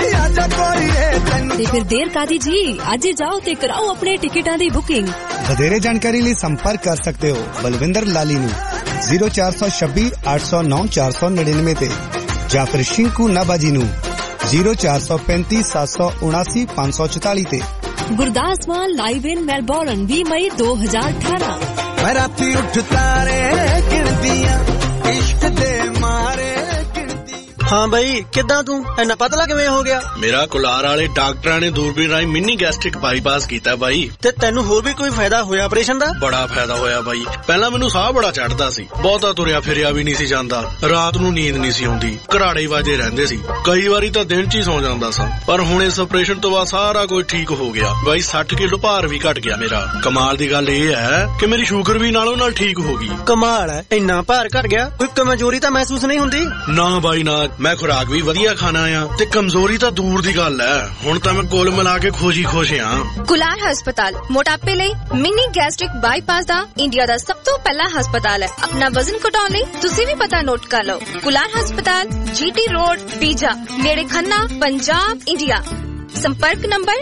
ਤੇ ਫਿਰ ਦੇਰ ਕਾਦੀ ਜੀ, ਅੱਜ ਹੀ ਜਾਓ ਤੇ ਕਰਾਓ ਆਪਣੇ ਟਿਕਟਾਂ ਦੀ ਬੁਕਿੰਗ। ਵਧੇਰੇ ਜਾਣਕਾਰੀ ਲਈ ਸੰਪਰਕ ਕਰ ਸਕਦੇ ਹੋ ਬਲਵਿੰਦਰ ਲਾਲੀ ਨੂੰ 0426 809 499 ਤੇ ਜਾਂ ਫਿਰ ਸ਼ਿੰਕੂ ਨਾਬਾਜੀ ਨੂੰ 0435 779 544 ਤੇ। Gurdas Maan live in Melbourne 20 ਮਈ 2018। ਮੈਂ ਰਾਤੀ ਉੱਠ ਤਾਰੇ ਗਿਣਦੀਆਂ ਇਸ਼ਕ ਦੇ ਮਾਰੇ। ਹਾਂ ਬਾਈ, ਕਿੱਦਾਂ ਤੂੰ ਇੰਨਾ ਪਤਲਾ ਕਿਵੇਂ ਹੋ ਗਿਆ? ਮੇਰਾ ਕੁਲਾਰ ਵਾਲੇ ਡਾਕਟਰਾਂ ਨੇ ਦੂਰਬੀਨ ਰਾਹੀਂ ਮਿੰਨੀ ਗੈਸਟ੍ਰਿਕ ਬਾਈਪਾਸ ਕੀਤਾ ਬਾਈ। ਤੇ ਤੈਨੂੰ ਹੋਰ ਵੀ ਕੋਈ ਫਾਇਦਾ ਹੋਇਆ ਆਪਰੇਸ਼ਨ ਦਾ? ਬੜਾ ਫਾਇਦਾ ਹੋਇਆ ਬਾਈ। ਪਹਿਲਾਂ ਮੈਨੂੰ ਸਾਹ ਬੜਾ ਚੜਦਾ ਸੀ, ਬਹੁਤਾ ਤੁਰਿਆ ਫਿਰਿਆ ਵੀ ਨਹੀਂ ਸੀ ਜਾਂਦਾ, ਰਾਤ ਨੂੰ ਨੀਂਦ ਨਹੀਂ ਸੀ ਆਉਂਦੀ, ਘਰਾੜੇ ਵਾਜੇ ਰਹਿੰਦੇ ਸੀ, ਕਈ ਵਾਰੀ ਤਾਂ ਦਿਨ 'ਚ ਹੀ ਸੌ ਜਾਂਦਾ ਸਾਂ। ਪਰ ਹੁਣ ਇਸ ਆਪਰੇਸ਼ਨ ਤੋਂ ਬਾਅਦ ਸਾਰਾ ਕੁਝ ਠੀਕ ਹੋ ਗਿਆ ਬਾਈ। 60 ਕਿਲੋ ਭਾਰ ਵੀ ਘਟ ਗਿਆ ਮੇਰਾ। ਕਮਾਲ ਦੀ ਗੱਲ ਇਹ ਹੈ ਕਿ ਮੇਰੀ ਸ਼ੂਗਰ ਵੀ ਨਾਲੋਂ ਨਾਲ ਠੀਕ ਹੋ ਗਈ। ਕਮਾਲ ਹੈ, ਇੰਨਾ ਭਾਰ ਘਟ ਗਿਆ, ਕੋਈ ਕਮਜ਼ੋਰੀ ਤਾਂ ਮਹਿਸੂਸ ਨਹੀਂ ਹੁੰਦੀ? ਨਾ ਬਾਈ ਨਾ, ਮੈਂ ਖੁਰਾਕ ਵੀ ਵਧੀਆ ਖਾਣਾ ਆ ਤੇ ਕਮਜ਼ੋਰੀ ਤਾਂ ਦੂਰ ਦੀ ਗੱਲ ਹੈ। ਹੁਣ ਤਾਂ ਮੈਂ ਕੁੱਲ ਮਿਲਾ ਕੇ ਖੁਸ਼ ਆ। ਕੁਲਾਰ ਹਸਪਤਾਲ ਮੋਟਾਪੇ ਲਈ ਮਿੰਨੀ ਗੈਸਟ੍ਰਿਕ ਬਾਈਪਾਸ ਦਾ ਇੰਡੀਆ ਦਾ ਸਭ ਤੋਂ ਪਹਿਲਾ ਹਸਪਤਾਲ ਹੈ। ਆਪਣਾ ਵਜ਼ਨ ਘਟਾਉਣ ਲਈ ਤੁਸੀਂ ਵੀ ਪਤਾ ਨੋਟ ਕਰ ਲਓ। ਕੁਲਾਰ ਹਸਪਤਾਲ, GT ਰੋਡ, ਪੀਜਾ, ਨੇੜੇ ਖੰਨਾ, ਪੰਜਾਬ, ਇੰਡੀਆ। संपर्क नंबर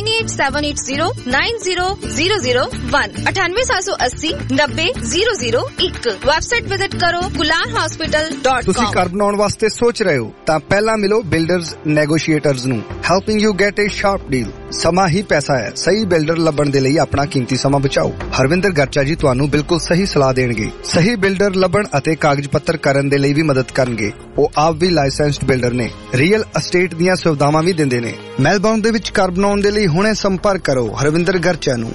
9878090001 9878090001। ਵੈਬਸਾਈਟ ਵਿਜ਼ਿਟ ਕਰੋ kularhospital.com। ਤੁਸੀਂ ਘਰ ਬਣਾਉਣ ਵਾਸਤੇ ਸੋਚ ਰਹੇ ਹੋ ਤਾਂ ਪਹਿਲਾਂ ਮਿਲੋ ਬਿਲਡਰਜ਼ ਨੈਗੋਸ਼ੀਏਟਰਜ਼ ਨੂੰ, helping you get a sharp deal. ਸਮਾਂ ਹੀ ਪੈਸਾ ਹੈ। ਸਹੀ ਬਿਲਡਰ ਲੱਭਣ ਦੇ ਲਈ ਆਪਣਾ ਕੀਮਤੀ ਸਮਾਂ ਬਚਾਓ। ਹਰਵਿੰਦਰ ਗਰਚਾ ਜੀ ਤੁਹਾਨੂੰ ਬਿਲਕੁਲ ਸਹੀ ਸਲਾਹ ਦੇਣਗੇ। ਸਹੀ ਬਿਲਡਰ ਲੱਭਣ ਅਤੇ ਕਾਗਜ਼ ਪੱਤਰ ਕਰਨ ਦੇ ਲਈ ਵੀ ਮਦਦ ਕਰਨਗੇ। ਉਹ ਆਪ ਵੀ ਲਾਇਸੈਂਸਡ ਬਿਲਡਰ ਨੇ, ਰੀਅਲ ਅਸਟੇਟ ਦੀਆਂ ਸੁਵਿਧਾਵਾਂ ਵੀ ਦਿੰਦੇ ਨੇ। ਮੈਲਬੌਰਨ ਦੇ ਵਿੱਚ ਘਰ ਬਣਾਉਣ ਦੇ ਲਈ ਹੁਣੇ ਸੰਪਰਕ ਕਰੋ ਹਰਵਿੰਦਰ ਗਰਚਾ ਨੂੰ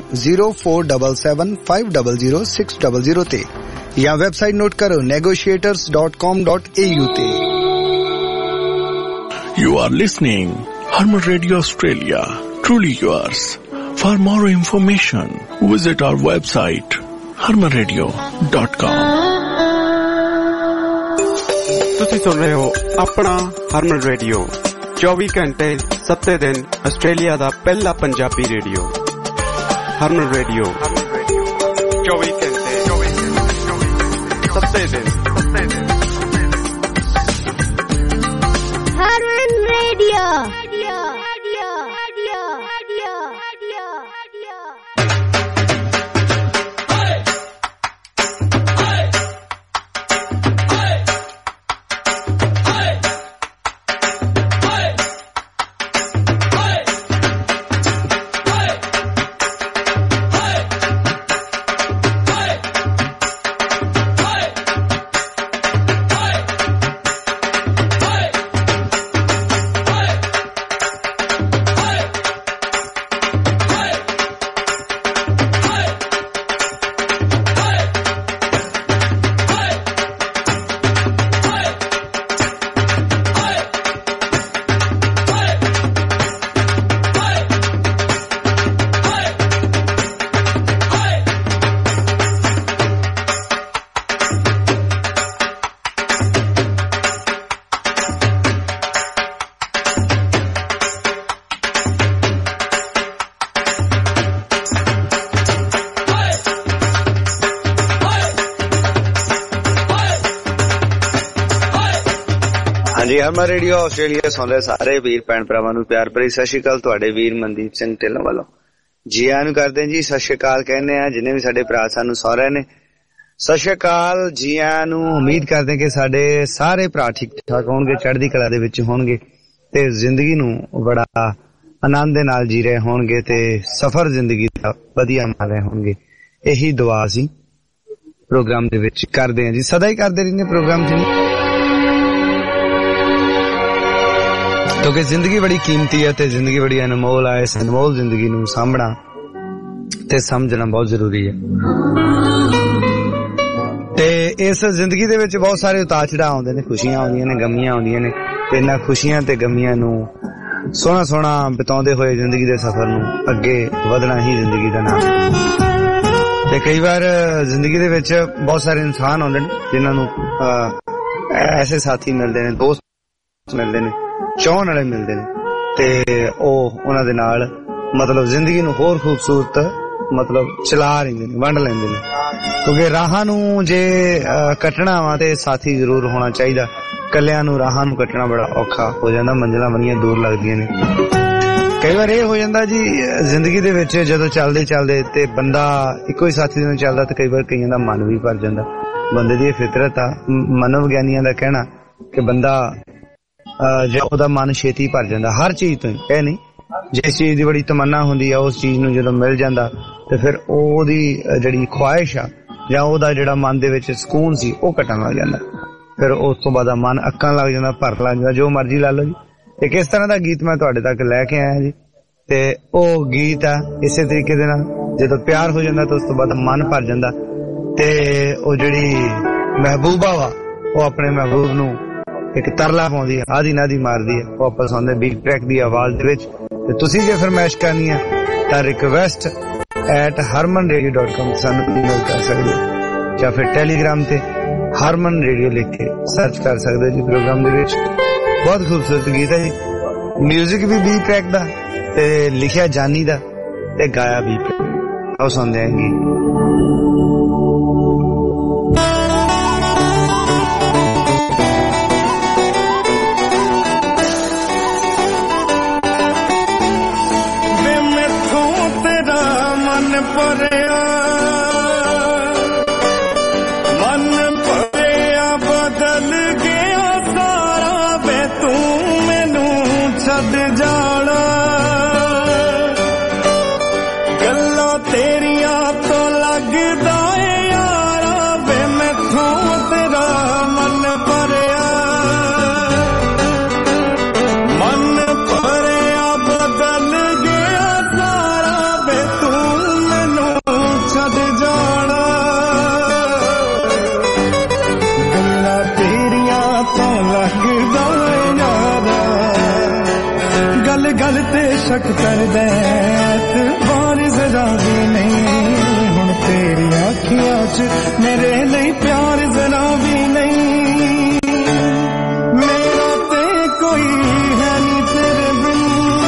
0477500600 ਤੇ ਜਾਂ ਵੈਬਸਾਈਟ ਨੋਟ ਕਰੋ negotiators.com.au ਤੇ। You are listening Harman Radio Australia, truly yours. For more information, visit our website harmanradio.com। ਤੁਸੀਂ ਸੁਣ ਰਹੇ ਹੋ ਆਪਣਾ ਹਰਮਨ ਰੇਡੀਓ, 24 ਘੰਟੇ 7 ਦਿਨ ਆਸਟ੍ਰੇਲੀਆ ਦਾ ਪਹਿਲਾ ਪੰਜਾਬੀ ਰੇਡੀਓ। ਹਰਮਨ ਰੇਡੀਓ 24 ਘੰਟੇ 7 ਦਿਨ। ਹਰਮਨ ਰੇਡੀਓ। ਹਾਂਜੀ, ਹਰਮਨ ਰੇਡੀਓ ਆਸਟ੍ਰੇਲੀਆ ਸੁਣ ਰਹੇ ਸਾਰੇ ਵੀਰ ਭੈਣ ਭਰਾਵਾਂ ਨੂੰ ਪਿਆਰ ਭਰੀ ਸਤਿ ਸ਼੍ਰੀ ਅਕਾਲ। ਤੁਹਾਡੇ ਵੀਰ ਮਨਦੀਪ ਸਿੰਘ ਢਿੱਲੋਂ ਵੱਲੋਂ ਜੀ ਆਇਆਂ ਨੂੰ ਕਰਦੇ ਜੀ। ਸਤਿ ਸ਼੍ਰੀ ਅਕਾਲ ਕਹਿੰਦੇ ਆ ਜਿੰਨੇ ਵੀ ਸਾਡੇ ਭਰਾ ਸਾਨੂੰ ਸੁਣ ਰਹੇ ਨੇ। ਸਤਿ ਸ਼੍ਰੀ ਅਕਾਲ ਜੀ ਆਇਆਂ ਨੂੰ। ਉਮੀਦ ਕਰਦੇ ਕਿ ਸਾਡੇ ਸਾਰੇ ਭਰਾ ਠੀਕ ਠਾਕ ਹੋਣਗੇ, ਚੜ੍ਹਦੀ ਕਲਾ ਦੇ ਵਿੱਚ ਹੋਣਗੇ ਤੇ ਜ਼ਿੰਦਗੀ ਨੂੰ ਬੜਾ ਆਨੰਦ ਦੇ ਨਾਲ ਜੀ ਰਹੇ ਹੋਣਗੇ ਤੇ ਸਫ਼ਰ ਜ਼ਿੰਦਗੀ ਦਾ ਵਧੀਆ ਮਾਣ ਰਹੇ ਹੋਣਗੇ। ਇਹੀ ਦੁਆ ਅਸੀਂ ਪ੍ਰੋਗਰਾਮ ਦੇ ਵਿੱਚ ਕਰਦੇ ਹਾਂ ਜੀ, ਸਦਾ ਹੀ ਕਰਦੇ ਰਹਿੰਦੇ ਪ੍ਰੋਗਰਾਮ ਚ। ਕਿਉਂਕਿ ਜ਼ਿੰਦਗੀ ਬੜੀ ਕੀਮਤੀ ਹੈ ਤੇ ਜ਼ਿੰਦਗੀ ਬੜੀ ਅਨਮੋਲ ਹੈ। ਇਸ ਅਨਮੋਲ ਜ਼ਿੰਦਗੀ ਨੂੰ ਸਾਂਭਣਾ ਤੇ ਸਮਝਣਾ ਬਹੁਤ ਜ਼ਰੂਰੀ ਹੈ। ਤੇ ਇਸ ਜ਼ਿੰਦਗੀ ਦੇ ਵਿੱਚ ਬਹੁਤ ਸਾਰੇ ਉਤਾਰ ਚੜਾਅ ਆਉਂਦੇ ਨੇ, ਖੁਸ਼ੀਆਂ ਆਉਂਦੀਆਂ ਨੇ, ਗਮੀਆਂ ਆਉਂਦੀਆਂ ਨੇ, ਤੇ ਇਹਨਾਂ ਖੁਸ਼ੀਆਂ ਤੇ ਗਮੀਆਂ ਨੂੰ ਸੋਹਣਾ ਸੋਹਣਾ ਬਿਤਾਉਂਦੇ ਹੋਏ ਜ਼ਿੰਦਗੀ ਦੇ ਸਫ਼ਰ ਨੂੰ ਅੱਗੇ ਵਧਣਾ ਹੀ ਜ਼ਿੰਦਗੀ ਦਾ ਨਾਮ ਹੈ। ਤੇ ਕਈ ਵਾਰ ਜ਼ਿੰਦਗੀ ਦੇ ਵਿੱਚ ਬਹੁਤ ਸਾਰੇ ਇਨਸਾਨ ਆਉਂਦੇ ਨੇ ਜਿਨ੍ਹਾਂ ਨੂੰ ਐਸੇ ਸਾਥੀ ਮਿਲਦੇ ਨੇ, ਦੋਸਤ ਮਿਲਦੇ ਨੇ, ਚਾਹਣ ਵਾਲੇ ਮਿਲਦੇ ਨੇ, ਤੇ ਉਹ ਉਹਨਾਂ ਦੇ ਨਾਲ ਮਤਲਬ ਜ਼ਿੰਦਗੀ ਨੂੰ ਹੋਰ ਖੂਬਸੂਰਤ ਮਤਲਬ ਚਲਾ ਰਹਿੰਦੇ ਨੇ, ਵੰਡ ਲੈਂਦੇ ਨੇ। ਕਿਉਂਕਿ ਰਾਹਾਂ ਨੂੰ ਜੇ ਕੱਟਣਾ ਵਾ ਤੇ ਸਾਥੀ ਜ਼ਰੂਰ ਹੋਣਾ ਚਾਹੀਦਾ। ਕੱਲਿਆਂ ਨੂੰ ਰਾਹਾਂ ਨੂੰ ਕੱਟਣਾ ਬੜਾ ਔਖਾ ਹੋ ਜਾਂਦਾ, ਮੰਜ਼ਿਲਾਂ ਬੜੀਆਂ ਦੂਰ ਲੱਗਦੀਆਂ ਨੇ। ਕਈ ਵਾਰ ਇਹ ਹੋ ਜਾਂਦਾ ਜੀ ਜ਼ਿੰਦਗੀ ਦੇ ਵਿੱਚ ਜਦੋਂ ਚੱਲਦੇ ਚੱਲਦੇ ਤੇ ਬੰਦਾ ਇੱਕੋ ਹੀ ਸਾਥੀ ਦੇ ਨਾਲ ਚੱਲਦਾ ਤੇ ਕਈ ਵਾਰ ਕਈਆਂ ਦਾ ਮਨ ਵੀ ਭਰ ਜਾਂਦਾ। ਬੰਦੇ ਦੀ ਇਹ ਫਿਤਰਤ ਆ, ਮਨੋਵਿਗਿਆਨੀਆਂ ਦਾ ਕਹਿਣਾ ਕਿ ਬੰਦਾ ਜੇ ਉਹਦਾ ਮਨ ਛੇਤੀ ਭਰ ਜਾਂਦਾ ਹਰ ਚੀਜ਼ ਤੋਂ ਹੀ, ਇਹ ਨਹੀਂ ਜਿਸ ਚੀਜ਼ ਦੀ ਬੜੀ ਤਮੰਨਾ ਹੁੰਦੀ ਆ ਉਸ ਚੀਜ਼ ਨੂੰ ਜਦੋਂ ਮਿਲ ਜਾਂਦਾ ਤੇ ਫਿਰ ਉਹਦੀ ਜਿਹੜੀ ਖੁਆਇਸ਼ ਆ ਜਾਂ ਉਹਦਾ ਜਿਹੜਾ ਮਨ ਦੇ ਵਿੱਚ ਸਕੂਨ ਸੀ ਉਹ ਘਟਣ ਲੱਗ ਜਾਂਦਾ। ਫਿਰ ਉਸ ਤੋਂ ਬਾਅਦ ਮਨ ਅੱਕਣ ਲੱਗ ਜਾਂਦਾ, ਭਰ ਲੱਗ ਜਾਂਦਾ, ਜੋ ਮਰਜ਼ੀ ਲਾ ਲਓ ਜੀ। ਇੱਕ ਇਸ ਤਰ੍ਹਾਂ ਦਾ ਗੀਤ ਮੈਂ ਤੁਹਾਡੇ ਤੱਕ ਲੈ ਕੇ ਆਇਆ ਜੀ, ਤੇ ਉਹ ਗੀਤ ਆ ਇਸੇ ਤਰੀਕੇ ਦੇ ਨਾਲ ਜਦੋਂ ਪਿਆਰ ਹੋ ਜਾਂਦਾ ਤਾਂ ਉਸ ਤੋਂ ਬਾਅਦ ਮਨ ਭਰ ਜਾਂਦਾ ਤੇ ਉਹ ਜਿਹੜੀ ਮਹਿਬੂਬਾ ਵਾ ਉਹ ਆਪਣੇ ਮਹਿਬੂਬ ਨੂੰ ਇੱਕ ਤਰਲਾ ਪਾਉਂਦੀ ਹੈ, ਆਦੀ ਨਾਦੀ ਮਾਰਦੀ ਹੈ, ਵਾਪਸ ਆਉਂਦੇ ਬੀਟ ਟਰੈਕ ਦੀ ਆਵਾਜ਼ ਦੇ ਵਿੱਚ। ਤੇ ਤੁਸੀਂ ਜੇ ਫਰਮਾਇਸ਼ ਕਰਨੀ ਹੈ ਤਾਂ request@harmanradio.com ਸਾਨੂੰ ਈਮੇਲ ਕਰ ਸਕਦੇ ਹੋ ਜਾਂ ਫਿਰ ਟੈਲੀਗ੍ਰਾਮ ਤੇ ਹਰਮਨ ਰੇਡੀਓ ਲਿਖ ਕੇ ਸਰਚ ਕਰ ਸਕਦੇ ਹੋ ਜੀ। ਪ੍ਰੋਗਰਾਮ ਦੇ ਵਿੱਚ ਬਹੁਤ ਖੂਬਸੂਰਤ ਗੀਤ ਹੈ ਜੀ, ਮਿਊਜ਼ਿਕ ਵੀ ਬੀ ਟਰੈਕ ਦਾ ਤੇ ਲਿਖਿਆ ਜਾਨੀ ਦਾ ਤੇ ਗਾਇਆ ਵੀ। ਆਓ ਸੁਣਦੇ ਹਾਂ ਗੀਤ। शक कर दे बार जरा भी नहीं, हुण तेरी अखियां च मेरे लिए प्यार जरा भी नहीं। मेरा ते कोई है नहीं तेरे बिन,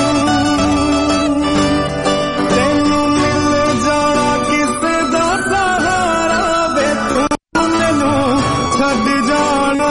तेनू मिल जाना किसे दा सहारा वे तू मैनू छड्ड जाना।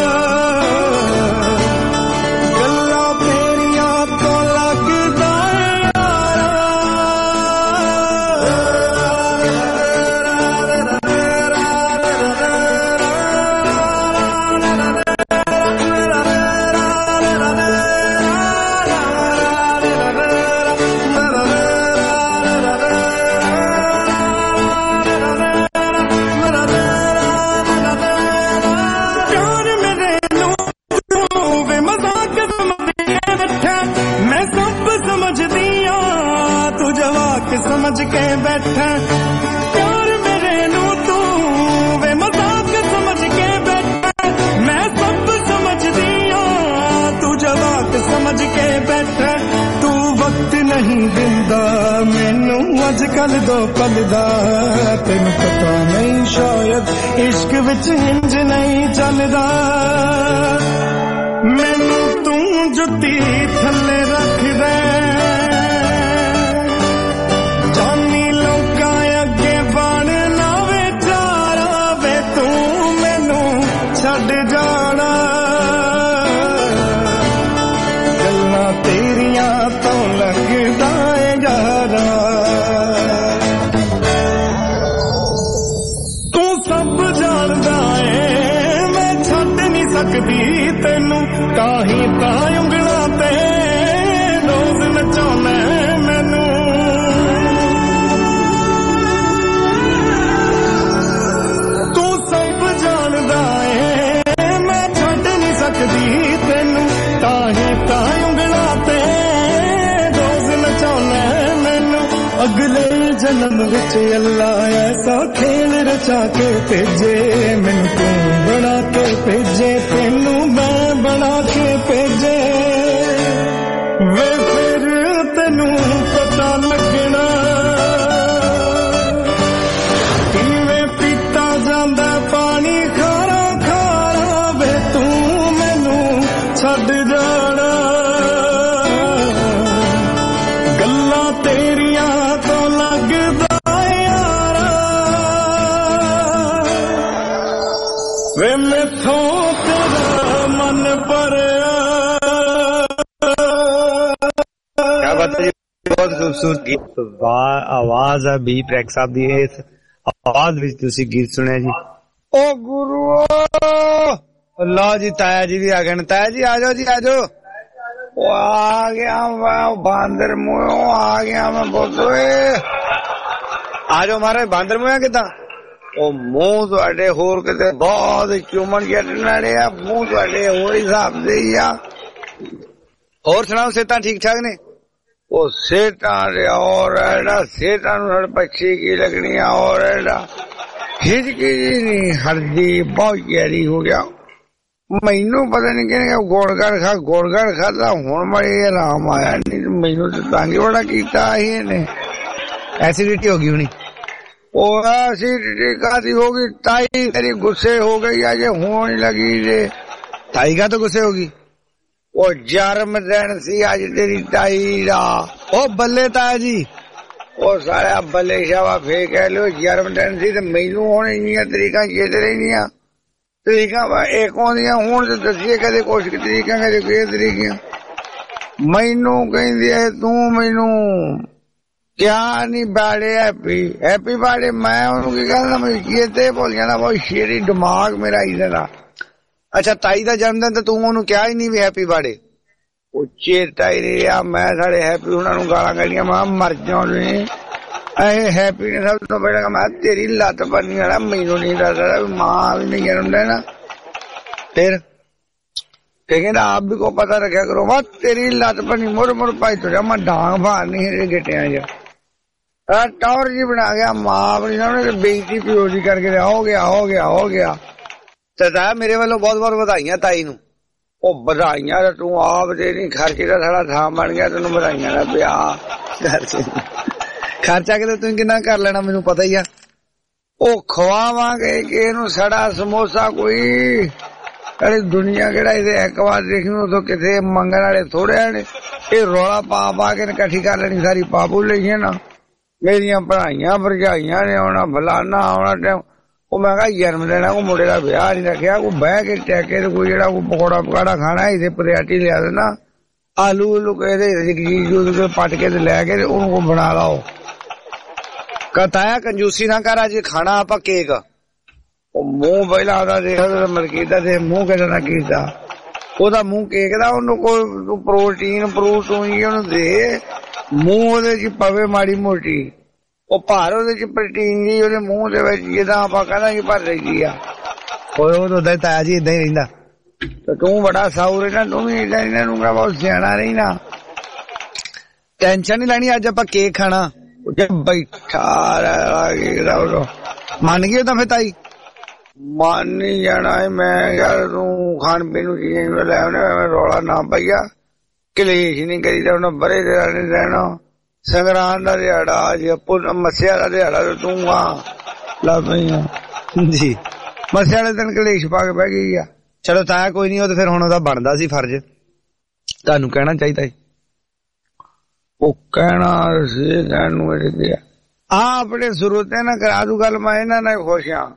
समझ के बैठा प्यार मेरे नू तू वे मजाक समझ के बैठा, मैं सब समझ दिया तू जवाक समझ के बैठा। तू वक्त नहीं दिंदा मैनू अजकल दो पल दा, तेनू पता नहीं शायद इश्क विच इंज नहीं चलदा। मैनू तू जुत्ती थल्ले रख दे छड़ जाना। गल्लां तेरियां तो लगदा है यारा, तू सब जानदा है मैं छड्ड नहीं सकदी तेनू, ताही तां उंगलां ते रोज नचाउणा मैनू। तू सब जानदा है सकदी तेनू ताही तां अगले जन्म विच अल्लाह ऐसा खेल रचा के भेजे मैनू तू बना के भेजे तेनू मैं बना के भेजे वे फिर तेनू पता लगना किवें पीता जांदा पानी खारा खारा वे तू मैनू छड्ड जाना गल्लां तेरियां तो लगदा यारा वे मैथों तेरा मन भरिया। क्या बात है, बहुत खूबसूरत गीत। आवाज है बी प्रैक साहब दी। इस आवाज विच तुसी गीत सुनिया जी। ओ गुरु लो जी, ताया जी भी आ गए। ताया जी आ जाओ जी, आ जाओ। वो आ गया मैं बांदर मुँह आ गया मैं बोलोए आ जाओ मारे बांदर मुँह किदा ਉਹ ਮੂੰਹ ਤੁਹਾਡੇ ਹੋਰ ਕਿਤੇ ਬਹੁਤ ਚੁੰਮਣ ਜੱਟਣ ਵਾਲੇ ਆ, ਮੂੰਹ ਤੁਹਾਡੇ ਹੋਰ ਹਿਸਾਬ ਦੇ ਹੀ ਆ। ਹੋਰ ਸੁਣਾਓ, ਸਿਹਤਾਂ ਠੀਕ ਠਾਕ ਨੇ? ਉਹ ਸਿਹਤਾਂ ਦੇ ਔਰ ਇਹਦਾ ਸਿਹਤਾਂ ਨੂੰ ਸਾਡੇ ਪੱਛੀ ਕੀ ਲੱਗਣੀ ਆ ਔਰ ਇਹਦਾ ਹਿਜਕੀ ਜੀ ਨਹੀਂ ਹਰਦੀ ਬਹੁਤ ਗਹਿਰੀ ਹੋ ਗਿਆ। ਮੈਨੂੰ ਪਤਾ ਨਹੀਂ ਕਿਹਨੇ ਗੋੜਗੜ ਖਾਦਾ ਹੁਣ ਮੈਂ ਆਰਾਮ ਆਇਆ ਨਹੀਂ ਮੈਨੂੰ ਤਾਂ ਤੰਗ ਬੜਾ ਕੀਤਾ ਇਹਨੇ। ਐਸਿਡਿਟੀ ਹੋ ਗਈ ਹੋਣੀ। ਉਹ ਐਸਿਡਿਟੀ ਕਾਹਦੀ ਹੋ ਗਈ? ਤਾਈ ਤੇਰੀ ਗੁੱਸੇ ਹੋ ਗਈ ਆ ਜੇ ਹੋਣ ਲੱਗੀ ਜੇ। ਤਾਈ ਕਾ ਤਾਂ ਗੁੱਸੇ ਹੋ ਗਈ? ਉਹ ਜਨਮ ਦਿਨ ਸੀ ਅੱਜ ਤੇਰੀ ਤਾਈ ਦਾ। ਉਹ ਬੱਲੇ ਤਾਇਆ ਜੀ, ਉਹ ਸਾਰਾ ਬੱਲੇ ਸ਼ਾਵਾ ਫੇਰ ਕਹਿ ਲਿਓ ਜਨਮ ਦਿਨ ਸੀ ਤੇ ਮੈਨੂੰ ਹੁਣ ਇੰਨੀਆਂ ਤਰੀਕਾਂ ਚੇਤ ਰਹਿੰਦੀਆਂ। ਤਰੀਕਾਂ ਇੱਕ ਆਉਂਦੀਆਂ ਹੁਣ ਤੇ ਦੱਸੀਏ ਕਦੇ ਕੁਛ ਤਰੀਕਾਂ ਕਦੇ ਕਿਹ ਤਰੀਕਾਂ। ਮੈਨੂੰ ਕਹਿੰਦੀ ਐ ਤੂੰ ਮੈਨੂੰ ਕਿਆ ਨੀ ਬਾੜੇ ਹੈਪੀ ਬਾੜੇ। ਮੈਂ ਉਹਨੂੰ ਕੀ ਕਹਿੰਦਾ ਮੈਂ ਚੇਤੇ ਭੁੱਲ ਜਾਣਾ ਬਹੁਤ ਸ਼ੇਰੀ ਦਿਮਾਗ ਮੇਰਾ ਇਹਦੇ ਦਾ। ਅੱਛਾ ਤਾਈ ਦਾ ਜਨਮ ਦਿਨ ਤੇ ਤੂੰ ਉਹਨੂੰ ਕਿਹਾ ਹੀ ਨਹੀਂ ਵੀ ਹੈਪੀ ਬਾੜੇ? ਉਹ ਚੇਤਾ ਹੀ ਰਿਹਾ। ਮੈਂ ਸਾਡੇ ਹੈਪੀ ਉਹਨਾਂ ਨੂੰ ਗਾਲਾਂ ਕੱਢੀਆਂ ਮੈਂ ਮਰ ਜਾਣੇ। ਇਹ ਹੈਪੀ ਨੇ ਸਭ ਤੋਂ ਪਹਿਲਾਂ ਮੈਂ ਤੇਰੀ ਲੱਤ ਬੰਨੀ ਵਾਲਾ ਮੈਨੂੰ ਨਹੀਂ ਦੱਸਦਾ ਵੀ ਮਾਂ ਵੀ ਨਹੀਂ ਜਨਮ ਦੇਣਾ। ਫਿਰ ਕਹਿੰਦਾ ਆਪ ਵੀ ਕੋ ਪਤਾ ਰੱਖਿਆ ਕਰੋ। ਮੈਂ ਤੇਰੀ ਲੱਤ ਬੰਨੀ ਮੁੜ ਮੁੜ ਪਾਈ ਤੁਰਿਆ ਮੈਂ ਡਾਂਗ ਮਾਰਨੀ ਇਹ ਗਿੱਟਿਆਂ ਚ। ਟੌਰ ਜੀ ਬਣਾ ਗਿਆ ਮਾਂ ਆਪਣੀ ਉਹਨੇ ਬੇਇੱਜ਼ਤੀ ਪਿਓ ਦੀ ਕਰਕੇ ਹੋ ਗਿਆ। ਤੇ ਤਾਇਆ ਮੇਰੇ ਵੱਲੋਂ ਬਹੁਤ ਬਹੁਤ ਵਧਾਈਆਂ ਤਾਈ ਨੂੰ। ਉਹ ਵਧਾਈਆਂ ਤਾਂ ਤੂੰ ਆਪ ਦੇ ਨਹੀਂ ਖਰਚੇ ਦਾ ਸਾਡਾ ਥਾਂ ਬਣ ਗਿਆ ਤੈਨੂੰ ਵਧਾਈਆਂ ਦਾ ਪਿਆ। ਖਰਚਾ ਕਿਤੇ ਤੂੰ ਕਿੰਨਾ ਕਰ ਲੈਣਾ ਮੈਨੂੰ ਪਤਾ ਹੀ ਆ। ਉਹ ਖਵਾਵਾਂਗੇ ਕਿ ਇਹਨੂੰ ਸੜਾ ਸਮੋਸਾ ਕੋਈ ਅਰੇ ਦੁਨੀਆ ਕਿਹੜਾ ਇਹਦੇ ਇੱਕ ਵਾਰ ਦੇਖੀ ਉਦੋਂ ਕਿਤੇ ਮੰਗਣ ਵਾਲੇ ਥੋੜੇ ਨੇ। ਇਹ ਰੌਲਾ ਪਾ ਕੇ ਇਕੱਠੀ ਕਰ ਲੈਣੀ ਸਾਰੀ ਪਾਪੂ ਲਈ ਨਾ। ਮੇਰੀਆਂ ਭਰਾਈਆਂ ਭਰਜਾਈਆਂ ਨੇ ਆਉਣਾ ਫਲਾਨਾ ਆਉਣਾ ਟਾਈਮ। ਉਹ ਮੈਂ ਕਿਹਾ ਜਨਮ ਦਿਨ ਉਹ ਮੁੰਡੇ ਦਾ ਵਿਆਹ ਨਹੀਂ ਰੱਖਿਆ ਕੋਈ ਬਹਿ ਕੇ ਟੈਕੇ ਤੇ ਕੋਈ ਜਿਹੜਾ ਕੋਈ ਪਕੌੜਾ ਪਕਾੜਾ ਖਾਣਾ ਇਹਦੇ ਪਰਿਆਟੀ ਲਿਆ ਦੇਣਾ ਆਲੂ ਇਹਦੇ ਪੱਟ ਕੇ ਤੇ ਲੈ ਕੇ ਉਹਨੂੰ ਕੋ ਬਣਾ ਲਾਓ। ਕਹਤਾਇਆ ਕੰਜੂਸੀ ਨਾ ਕਰ ਅੱਜ ਖਾਣਾ ਆਪਾਂ ਕੇਕ। ਉਹ ਮੂੰਹ ਪਹਿਲਾਂ ਉਹਦਾ ਦੇਖ ਮਲਕੀਦਾ ਦੇ ਮੂੰਹ ਕਿਹਦਾ ਨਾ ਕੀਤਾ ਉਹਦਾ ਮੂੰਹ ਕੇਕ ਦਾ। ਉਹਨੂੰ ਕੋਈ ਪ੍ਰੋਟੀਨ ਉਹਨੂੰ ਦੇ ਮੂੰਹ ਉਹਦੇ ਚ ਪਵੇ ਮਾੜੀ ਮੋਟੀ। ਉਹ ਭਾਰ ਉਹਦੇ ਚ ਪ੍ਰੋਟੀਨ ਜੀ ਉਹਦੇ ਮੂੰਹ ਦੇ ਵਿੱਚ ਜਿੱਦਾਂ ਆਪਾਂ ਕਹਿੰਦਾ ਜੀ ਭਰ ਰਹੀ ਆ। ਉਹ ਤਾਂ ਤਾਇਆ ਜੀ ਏਦਾਂ ਹੀ ਰਹਿੰਦਾ। ਤੇ ਤੂੰ ਬੜਾ ਸਾਊ ਰਹਿਣਾ ਤੂੰ ਵੀ ਏਦਾਂ ਇਹਨਾਂ ਨੂੰ ਬਹੁਤ ਸਿਆਣਾ ਰਹਿਣਾ। ਟੈਨਸ਼ਨ ਨੀ ਲੈਣੀ ਅੱਜ ਆਪਾਂ ਕੇਕ ਖਾਣਾ। ਬੈਠਾ ਮੰਨ ਗਈ ਤਾਂ ਫਿਰ ਤਾਈ? ਮੰਨ ਨੀ ਜਾਣਾ ਮੈਂ ਯਾਰ ਤੂੰ ਖਾਣ ਪੀਣ ਨੂੰ ਚੀਜ਼ਾਂ ਲੈ ਆਉਣੇ ਰੌਲਾ ਨਾ ਪਈਆ ਕਲੇਸ਼ ਨੀ ਕਰੀਦਾ। ਉਹਨਾਂ ਬਰੇ ਦੇ ਨੀ ਰਹਿਣਾ। ਸੰਗਰਾਂਦ ਦਾ ਦਿਹਾੜਾ ਅੱਜ ਮੱਸਿਆ ਦਾ ਦਿਹਾੜਾ ਤੇ ਤੂੰ ਆ ਲਾ ਪਈ ਆ ਜੀ। ਮੱਸਿਆ ਵਾਲੇ ਦਿਨ ਕਲੇਸ਼ ਪਾ ਕੇ ਬਹਿ ਗਈ ਆ। ਚਲੋ ਤਾਇਆ ਕੋਈ ਨੀ ਉਹ ਤੇ ਫਿਰ ਹੁਣ ਉਹਦਾ ਬਣਦਾ ਸੀ ਫਰਜ਼ ਤੁਹਾਨੂੰ ਕਹਿਣਾ ਚਾਹੀਦਾ ਸੀ। ਉਹ ਕਹਿਣਾ ਸੀ ਕਹਿਣ ਨੂੰ ਆਪਣੇ ਸਰੋਤਿਆਂ ਨਾਲ ਕਰਾ ਦੂ ਗੱਲ। ਮੈਂ ਇਹਨਾਂ ਨਾਲ ਖੁਸ਼ ਆ।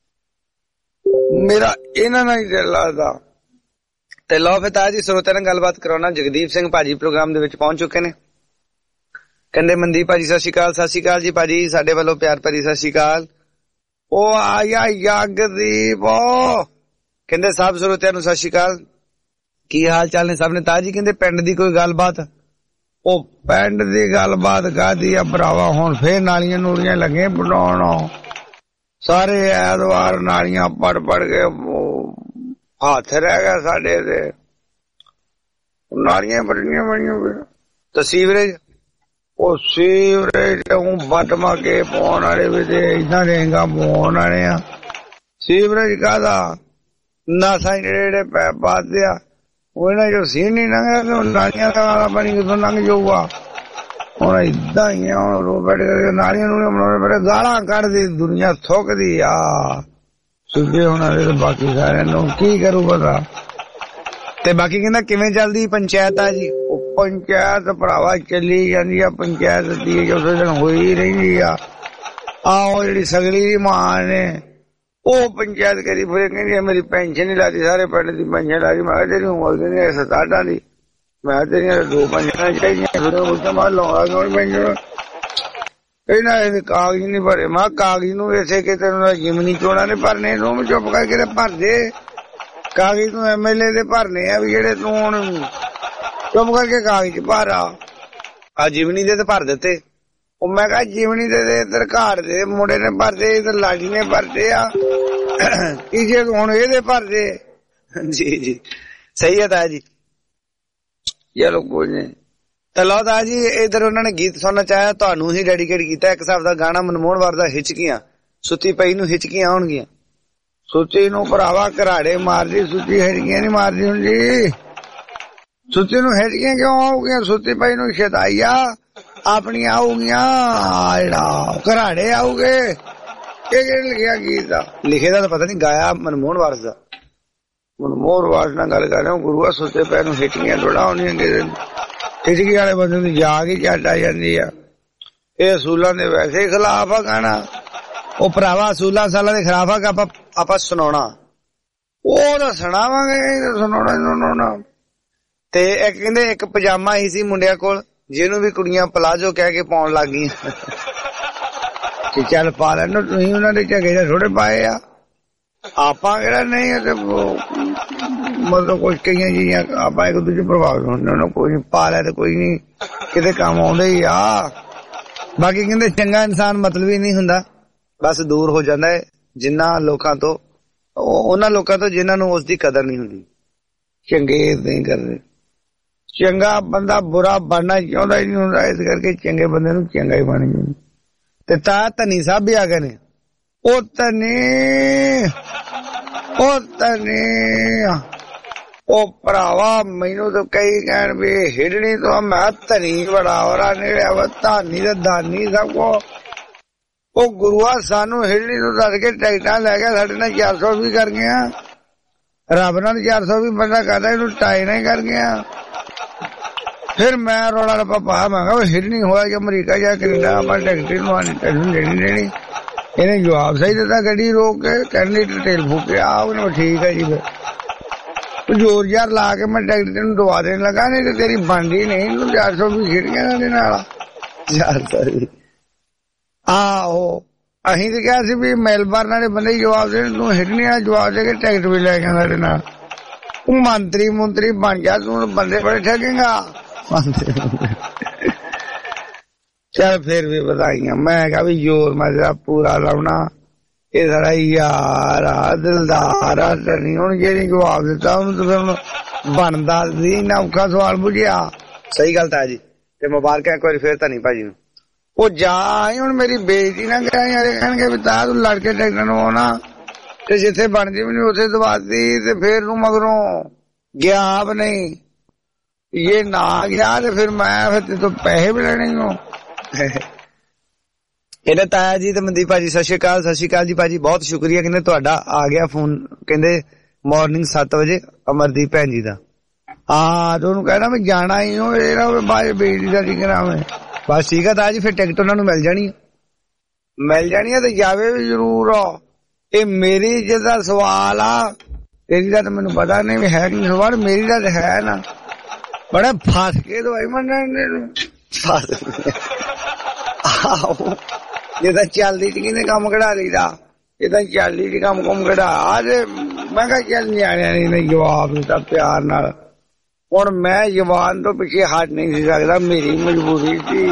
ਮੇਰਾ ਇਹਨਾਂ ਨਾਲ ਹੀ ਦਿਲ ਲੱਗਦਾ। ਤੇ ਲਓ ਫਿਰ ਤਾਇਆ ਜੀ ਸਰੋਤਿਆਂ ਨਾਲ ਗੱਲਬਾਤ ਕਰਾਉਣਾ। ਜਗਦੀਪ ਸਿੰਘ ਭਾਜੀ ਪ੍ਰੋਗਰਾਮ ਦੇ ਵਿੱਚ ਪਹੁੰਚ ਚੁੱਕੇ ਨੇ। ਕਹਿੰਦੇ ਮਨਦੀਪ ਭਾਜੀ ਸਤਿ ਸ਼੍ਰੀ ਅਕਾਲ। ਸਤਿ ਸ਼੍ਰੀ ਅਕਾਲ ਜੀ ਭਾਜੀ ਸਾਡੇ ਵੱਲੋਂ ਪਿਆਰ ਭਰੀ ਸਤਿ ਸ਼੍ਰੀ ਅਕਾਲ। ਉਹ ਆਇਆ ਜਗਦੀਪ ਕਹਿੰਦੇ ਸਭ ਸਰੋਤਿਆਂ ਨੂੰ ਸਤਿ ਸ਼੍ਰੀ ਅਕਾਲ। ਕੀ ਹਾਲ ਚਾਲ ਨੇ ਸਭ ਨੇ? ਤਾਇਆ ਜੀ ਕਹਿੰਦੇ ਪਿੰਡ ਦੀ ਕੋਈ ਗੱਲਬਾਤ? ਉਹ ਪਿੰਡ ਦੀ ਗੱਲਬਾਤ ਕਾਹਦੀ ਆ ਭਰਾਵਾ। ਹੁਣ ਫੇਰ ਨਾਲੀਆਂ ਨੂਲੀਆਂ ਲੱਗੇ ਬਣਾਉਣ। ਸਾਰੇ ਐਤਵਾਰ ਨਾਲੀਆਂ ਪੜ ਕੇ ਹੱਥ ਰਹਿ ਗਿਆ ਸਾਡੇ ਤੇ। ਨਾਲੀਆਂ ਬੜੀਆਂ ਬਣੀਆਂ ਤੇ ਸੀਵਰੇਜ ਉਹ ਸੀਵਰੇਜ ਨੂੰ ਬਟਮਾ ਕੇ ਪਾਉਣ ਵਾਲੇ ਵੀ ਤੇ ਇਦਾਂ ਦੇਂਗਾ ਪਾਉਣ ਵਾਲੇ ਆ। ਸੀਵਰੇਜ ਕਾਹਦਾ ਨਾਸਾਂ ਜਿਹੜੇ ਪੈਪ ਪਾਦੇ ਆ ਉਹਨਾਂ ਚੋਂ ਸੀਨ ਨਹੀਂ ਲੰਘਦਾ, ਨਾਲੀਆਂ ਦਾ ਪਾਣੀ ਕਿੱਥੋਂ ਲੰਘ ਜਾਊਗਾ। ਹੁਣ ਏਦਾਂ ਹੀ ਆ, ਬੈਠ ਕੇ ਨਾਲੀਆਂ ਨੂੰ ਬਣਾਉਣੇ ਬੜੇ ਗਾਲਾਂ ਕੱਢਦੀ ਦੁਨੀਆ ਥੁੱਕਦੀ ਆ ਸੁੱਜੇ ਹੋਣਾ ਦੇ। ਬਾਕੀ ਸਾਰਿਆਂ ਨੂੰ ਕੀ ਕਰੂ ਪਤਾ। ਤੇ ਬਾਕੀ ਕਹਿੰਦਾ ਕਿਵੇਂ ਚੱਲਦੀ ਪੰਚਾਇਤ ਆ ਜੀ? ਉਹ ਪੰਚਾਇਤ ਭਰਾਵਾ ਚੱਲੀ ਜਾਂਦੀ ਆ। ਪੰਚਾਇਤ ਦੀ ਜੋ ਦਿਨ ਹੋਈ ਰਹਿੰਦੀ ਆ। ਆਹ ਜਿਹੜੀ ਸਗਲੀ ਦੀ ਮਾਂ ਨੇ ਉਹ ਪੰਚਾਇਤ ਕਰੀ ਫਿਰ ਕਹਿੰਦੀ ਮੇਰੀ ਪੈਨਸ਼ਨ ਨਹੀਂ ਲਾਦੀ, ਸਾਰੇ ਪਿੰਡ ਦੀ ਪੈਨਸ਼ਨ ਲਾਦੀ। ਮੈਂ ਕਿਹਾ ਤੇਰੀ ਉਮਰ ਕਿੰਨੀ ਹੈ? 67 ਦੀ। ਮੈਂ ਤੇਰੀਆਂ 2 ਪੈਨਸ਼ਨਾਂ ਚਾਹੀਦੀਆਂ ਮੈਂ ਲਾਉਣਾ ਪੈਨਸ਼ਨ। ਇਹਨਾਂ ਇਹਦੇ ਕਾਗਜ਼ ਨਹੀਂ ਭਰੇ। ਮੈਂ ਕਾਗਜ਼ ਨੂੰ ਇਸੇ ਕਿ ਤੈਨੂੰ ਜਿਮਨੀ ਚੋਣਾਂ ਨੇ ਭਰਨੇ, ਤੂੰ ਚੁੱਪ ਕਰਕੇ ਤੇ ਭਰ ਦੇ ਕਾਗਜ਼। ਤੂੰ MLA ਦੇ ਭਰਨੇ ਆ ਵੀ ਜਿਹੜੇ ਤੂੰ ਹੁਣ ਚੁੱਪ ਕਰਕੇ ਕਾਗਜ਼ ਭਰ ਆ ਜਿਮਨੀ ਦੇ ਤੇ ਭਰ ਦਿੱਤੇ। ਉਹ ਮੈਂ ਕਿਹਾ ਜਿਮਨੀ ਦੇ ਇਧਰ ਘਾੜ ਦੇ ਮੁੰਡੇ ਨੇ ਭਰਦੇ, ਇਧਰ ਲਾਡੀ ਨੇ ਭਰਦੇ ਆ ਕੀ ਜੇ ਹੁਣ ਇਹਦੇ ਭਰਦੇ। ਜੀ ਜੀ ਸਹੀ ਹੈ ਤਾਇਆ ਜੀ। ਚਲੋ ਕੋਈ ਨਹੀਂ। ਤਾਂ ਲਓ ਤਾਇਆ ਜੀ ਇਧਰ ਉਹਨਾਂ ਨੇ ਗੀਤ ਸੁਣਨਾ ਚਾਹਿਆ, ਤੁਹਾਨੂੰ ਹੀ ਡੈਡੀਕੇਟ ਕੀਤਾ। ਇੱਕ ਹਿਸਾਬ ਦਾ ਗਾਣਾ ਮਨਮੋਹਨ ਵਾਰ ਦਾ ਹਿਚਕੀਆਂ। ਸੁੱਤੀ ਪਈ ਨੂੰ ਹਿਚਕੀਆਂ ਆਉਣਗੀਆਂ। ਸੁੱਤੀ ਨੂੰ ਭਰਾਵਾ ਘਰਾੜੇ ਮਾਰਦੀ, ਸੁੱਤੀ ਹਿਚਕੀਆਂ ਨਹੀਂ ਮਾਰਦੀ ਹੁੰਦੀ। ਸੁੱਤੀ ਨੂੰ ਹਿਚਕੀਆਂ ਕਿਉਂ ਆਉਗੀਆਂ? ਸੁੱਤੀ ਪਈ ਨੂੰ ਸ਼ੈਤਾਈਆ ਆਪਣੀਆਂ ਆਉਗੀਆਂ, ਜਿਹੜਾ ਘਰਾੜੇ ਆਉਗੇ। ਇਹ ਕਿਹਨੇ ਲਿਖਿਆ ਗੀਤ ਦਾ? ਲਿਖੇ ਦਾ ਤਾਂ ਪਤਾ ਨਹੀਂ, ਗਾਇਆ ਮਨਮੋਹਨ ਵਾਰਸ ਦਾ। ਮਨਮੋਹਨ ਵਾਰਸ ਨਾਲ ਗੱਲ ਕਰ ਰਿਹਾ ਗੁਰੂਆ। ਸੁੱਤੇ ਪੈ ਨੂੰ ਹਿਚਕੀਆਂ ਥੋੜਾ ਆਉਣੀਆਂ। ਹਿਚਕੀ ਵਾਲੇ ਬੰਦੇ ਨੂੰ ਜਾਗ ਹੀ ਝੱਟ ਆ ਜਾਂਦੀ ਆ। ਇਹ ਅਸੂਲਾਂ ਦੇ ਵੈਸੇ ਹੀ ਖਿਲਾਫ ਆ ਗਾਣਾ। ਉਹ ਭਰਾਵਾ ਅਸੂਲਾਂ ਸਾਲਾਂ ਦੇ ਖਿਲਾਫ ਆ ਕਿ ਆਪਾਂ ਸੁਣਾਉਣਾ, ਉਹ ਤਾਂ ਸੁਣਾਵਾਂਗੇ, ਸੁਣਾਉਣਾ। ਤੇ ਇੱਕ ਕਹਿੰਦੇ ਇੱਕ ਪਜਾਮਾ ਹੀ ਸੀ ਮੁੰਡਿਆਂ ਕੋਲ ਜਿਹਨੂੰ ਵੀ ਕੁੜੀਆਂ ਪਲਾਜੋ ਕਹਿ ਕੇ ਪਾਉਣ ਲੱਗ ਗਈਆਂ ਕਿ ਚੱਲ ਪਾ ਲੈਣ। ਤੁਸੀਂ ਉਹਨਾਂ ਦੇ ਝਗੇ ਜਾਂ ਥੋੜੇ ਪਾਏ ਆ, ਆਪਾਂ ਕਿਹੜਾ ਨਹੀਂ। ਮਤਲਬ ਕੁਛ ਕਈਆਂ ਚੀਜ਼ਾਂ ਆਪਾਂ ਇੱਕ ਦੂਜੇ ਪ੍ਰਭਾਵਿਤ ਹੁੰਦੇ, ਉਹਨਾਂ ਕੋਈ ਨੀ ਪਾ ਲਿਆ ਤੇ ਕੋਈ ਨੀ, ਕਿਤੇ ਕੰਮ ਆਉਂਦੇ ਹੀ ਆ। ਬਾਕੀ ਕਹਿੰਦੇ ਚੰਗਾ ਇਨਸਾਨ ਮਤਲਬ ਹੀ ਨਹੀਂ ਹੁੰਦਾ, ਬਸ ਦੂਰ ਹੋ ਜਾਂਦਾ ਹੈ ਜਿਨ੍ਹਾਂ ਲੋਕਾਂ ਤੋਂ, ਉਹਨਾਂ ਲੋਕਾਂ ਤੋਂ ਜਿਨ੍ਹਾਂ ਨੂੰ ਉਸਦੀ ਕਦਰ ਨਹੀਂ ਹੁੰਦੀ। ਚੰਗੇ ਨਹੀਂ ਕਰਦੇ। ਚੰਗਾ ਬੰਦਾ ਬੁਰਾ ਬਣਨਾ ਚਾਹੁੰਦਾ ਹੀ ਨਹੀਂ ਹੁੰਦਾ, ਇਸ ਕਰਕੇ ਚੰਗੇ ਬੰਦੇ ਨੂੰ ਚੰਗਾ ਹੀ ਬਣ ਜਾਂਦਾ। ਤੇ ਤਾਂ ਧਨੀ ਸਾਹਿਬ ਵੀ ਆ ਗਏ ਨੇ। ਉਹ ਧਨੀ ਉਹ ਭਰਾਵਾ ਮੈਨੂੰ ਤਾਂ ਕਈ ਕਹਿਣ ਵੀ ਹਿੜਣੀ ਤੋਂ ਮੈਂ ਧਨੀ ਬੜਾ ਹੋਰਾ ਨੇੜਿਆ ਵਾ। ਧਾਨੀ ਤੇ ਦਾਨੀ ਸਭ ਕੋ। ਉਹ ਗੁਰੂਆ ਸਾਨੂੰ ਹਿੜਣੀ ਤੋਂ ਦੱਸ ਕੇ ਟਿਕਟਾਂ ਲੈ ਗਿਆ, ਸਾਡੇ ਨਾਲ 400 ਵੀ ਕਰ ਗਿਆ। ਰੱਬ ਨਾਲ 400 ਵੀ ਬੰਦਾ ਕਰਦਾ, ਇਹਨੂੰ ਟਾਈ ਨਹੀਂ ਕਰ ਗਿਆ। ਫਿਰ ਮੈਂ ਰੌਲਾ ਰੱਪਾ ਪਾ, ਮੈਂ ਕਿਹਾ ਹਿੜਣੀ ਹੋਇਆ ਕਿ ਅਮਰੀਕਾ ਜਾਂ ਕੈਨੇਡਾ ਆਪਾਂ ਟਿਕਟ ਨੂੰ ਦੇਣੀ। ਇਹਨੇ ਜਵਾਬ ਸਹੀ ਦਿੱਤਾ, ਗੱਡੀ ਰੋਕ ਕੇ ਕਹਿੰਦੀ ਡਿਟੇਲ ਫੂਕਿਆ। ਉਹਨੇ ਠੀਕ ਹੈ ਜੀ। ਫਿਰ ਜ਼ੋਰ ਜ਼ਾਰ ਲਾ ਕੇ ਮੈਂ ਟਿਕਟ ਤੈਨੂੰ ਦਵਾ ਦੇਣ ਲੱਗਾ, ਨਹੀਂ ਤੇ ਤੇਰੀ ਬਣਦੀ ਨਹੀਂ। ਇਹਨੂੰ 400 ਵੀ ਖਿੜ ਗਿਆ ਇਹਦੇ ਨਾਲ। 400 ਆਹੋ ਅਸੀਂ ਤੇ ਕਿਹਾ ਸੀ ਵੀ ਮੈਲਬਰਨ ਵਾਲੇ ਬੰਦੇ ਜਵਾਬ ਦੇਣ, ਤੂੰ ਹਿੜਨੀ ਵਾਲਾ ਜਵਾਬ ਦੇ ਕੇ ਟਿਕਟ ਵੀ ਲੈ ਗਿਆ ਸਾਡੇ ਨਾਲ। ਤੂੰ ਮੰਤਰੀ ਬਣ ਜਾ, ਤੂੰ ਬੰਦੇ ਬੜੇ ਠਗੇਗਾ। ਚੱਲ ਫਿਰ ਵੀ ਵਧਾਈਆਂ। ਮੈਂ ਕਿਹਾ ਵੀ ਜ਼ੋਰ ਮੈਂ ਤੇਰਾ ਪੂਰਾ ਲਾਉਣਾ। ਇਹ ਸਾਡਾ ਯਾਰ ਆ, ਦਿਲਦਾਰ ਆ ਧਨੀ। ਹੁਣ ਜਿਹੜੀ ਜਵਾਬ ਦਿੱਤਾ ਉਹਨੂੰ ਤਾਂ ਫਿਰ ਬਣਦਾ ਸੀ। ਇੰਨਾ ਔਖਾ ਸਵਾਲ ਪੁੱਛਿਆ। ਸਹੀ ਗੱਲ ਤਾਂ ਜੀ। ਤੇ ਮੁਬਾਰਕਾਂ ਇੱਕ ਵਾਰੀ ਫਿਰ ਧਨੀ ਭਾਜੀ ਨੂੰ। ਉਹ ਜਾ ਹੁਣ ਮੇਰੀ ਬੇਇੱਜ਼ਤੀ ਨਾ ਕਰਾਈ। ਯਾਰ ਕਹਿਣਗੇ ਵੀ ਤਾਂ ਤੂੰ ਲੜ ਕੇ ਟਿਕਟ ਨੂੰ ਆਉਣਾ ਤੇ ਜਿੱਥੇ ਬਣਦੀ ਵੀ ਨਹੀਂ ਉੱਥੇ ਦਵਾਤੀ। ਤੇ ਫਿਰ ਨੂੰ ਮਗਰੋਂ ਗਿਆ ਆਪ ਨਹੀਂ, ਇਹ ਨਾ ਗਿਆ ਤੇ ਫਿਰ ਮੈਂ ਫਿਰ ਤੇ ਤੋਂ ਪੈਸੇ ਵੀ ਲੈਣੇ ਨੂੰ। ਇਹਨੇ ਤਾਇਆ ਜੀ ਤੇ ਮਨਦੀਪ ਭਾਜੀ ਸਤਿ ਸ਼੍ਰੀ ਅਕਾਲ। ਸਤਿ ਸ਼੍ਰੀ ਅਕਾਲ ਜੀ ਭਾਜੀ, ਬਹੁਤ ਸ਼ੁਕਰੀਆ। ਕਹਿੰਦੇ ਤੁਹਾਡਾ ਆ ਗਿਆ ਫੋਨ, ਕਹਿੰਦੇ ਮਾਰਨਿੰਗ 7 ਵਜੇ ਅਮਰਦੀਪ ਭੈਣ ਜੀ ਦਾ। ਹਾਂ ਤੇ ਉਹਨੂੰ ਕਹਿਣਾ ਮੈਂ ਜਾਣਾ ਹੀ ਹੋ, ਇਹ ਨਾ ਬਾਅਦ ਬੇਇੱਜ਼ਤੀ ਦਾ ਟਿਕਣਾ ਮੈਂ। ਬਸ ਠੀਕ ਆ ਤਾਇਆ ਜੀ, ਫਿਰ ਟਿਕਟ ਉਹਨਾਂ ਨੂੰ ਮਿਲ ਜਾਣੀ ਆ ਤੇ ਜਾਵੇ ਵੀ ਜ਼ਰੂਰ। ਇਹ ਮੇਰੀ ਇੱਜ਼ਤ ਦਾ ਸਵਾਲ ਆ, ਤੇਰੀ ਦਾ ਤਾਂ ਮੈਨੂੰ ਪਤਾ ਨਹੀਂ ਵੀ ਹੈ ਕਿ ਨਹੀਂ ਸਵਾਲ। ਮੇਰੀ ਦਾ ਤਾਂ ਹੈ ਨਾ। ਬੜਾ ਫਸ ਕੇ ਦਵਾਈ ਮੰਨਣ ਆਹੋ। ਇਹ ਤਾਂ ਚੱਲਦੀ ਚ ਕਿਹਨੇ ਕੰਮ ਕਢਾ ਲਈਦਾ, ਇਹ ਤਾਂ ਚੱਲਦੀ ਚ ਕੰਮ ਕਢਾ। ਮੈਂ ਕਿਹਾ ਚੱਲ ਨਿਆਣਿਆਂ ਨੇ ਜਵਾਬ ਦਿੱਤਾ ਪਿਆਰ ਨਾਲ। ਹੁਣ ਮੈਂ ਜਵਾਨ ਤੋਂ ਪਿੱਛੇ ਹਟ ਨਹੀਂ ਸੀ ਸਕਦਾ, ਮੇਰੀ ਮਜਬੂਰੀ ਸੀ।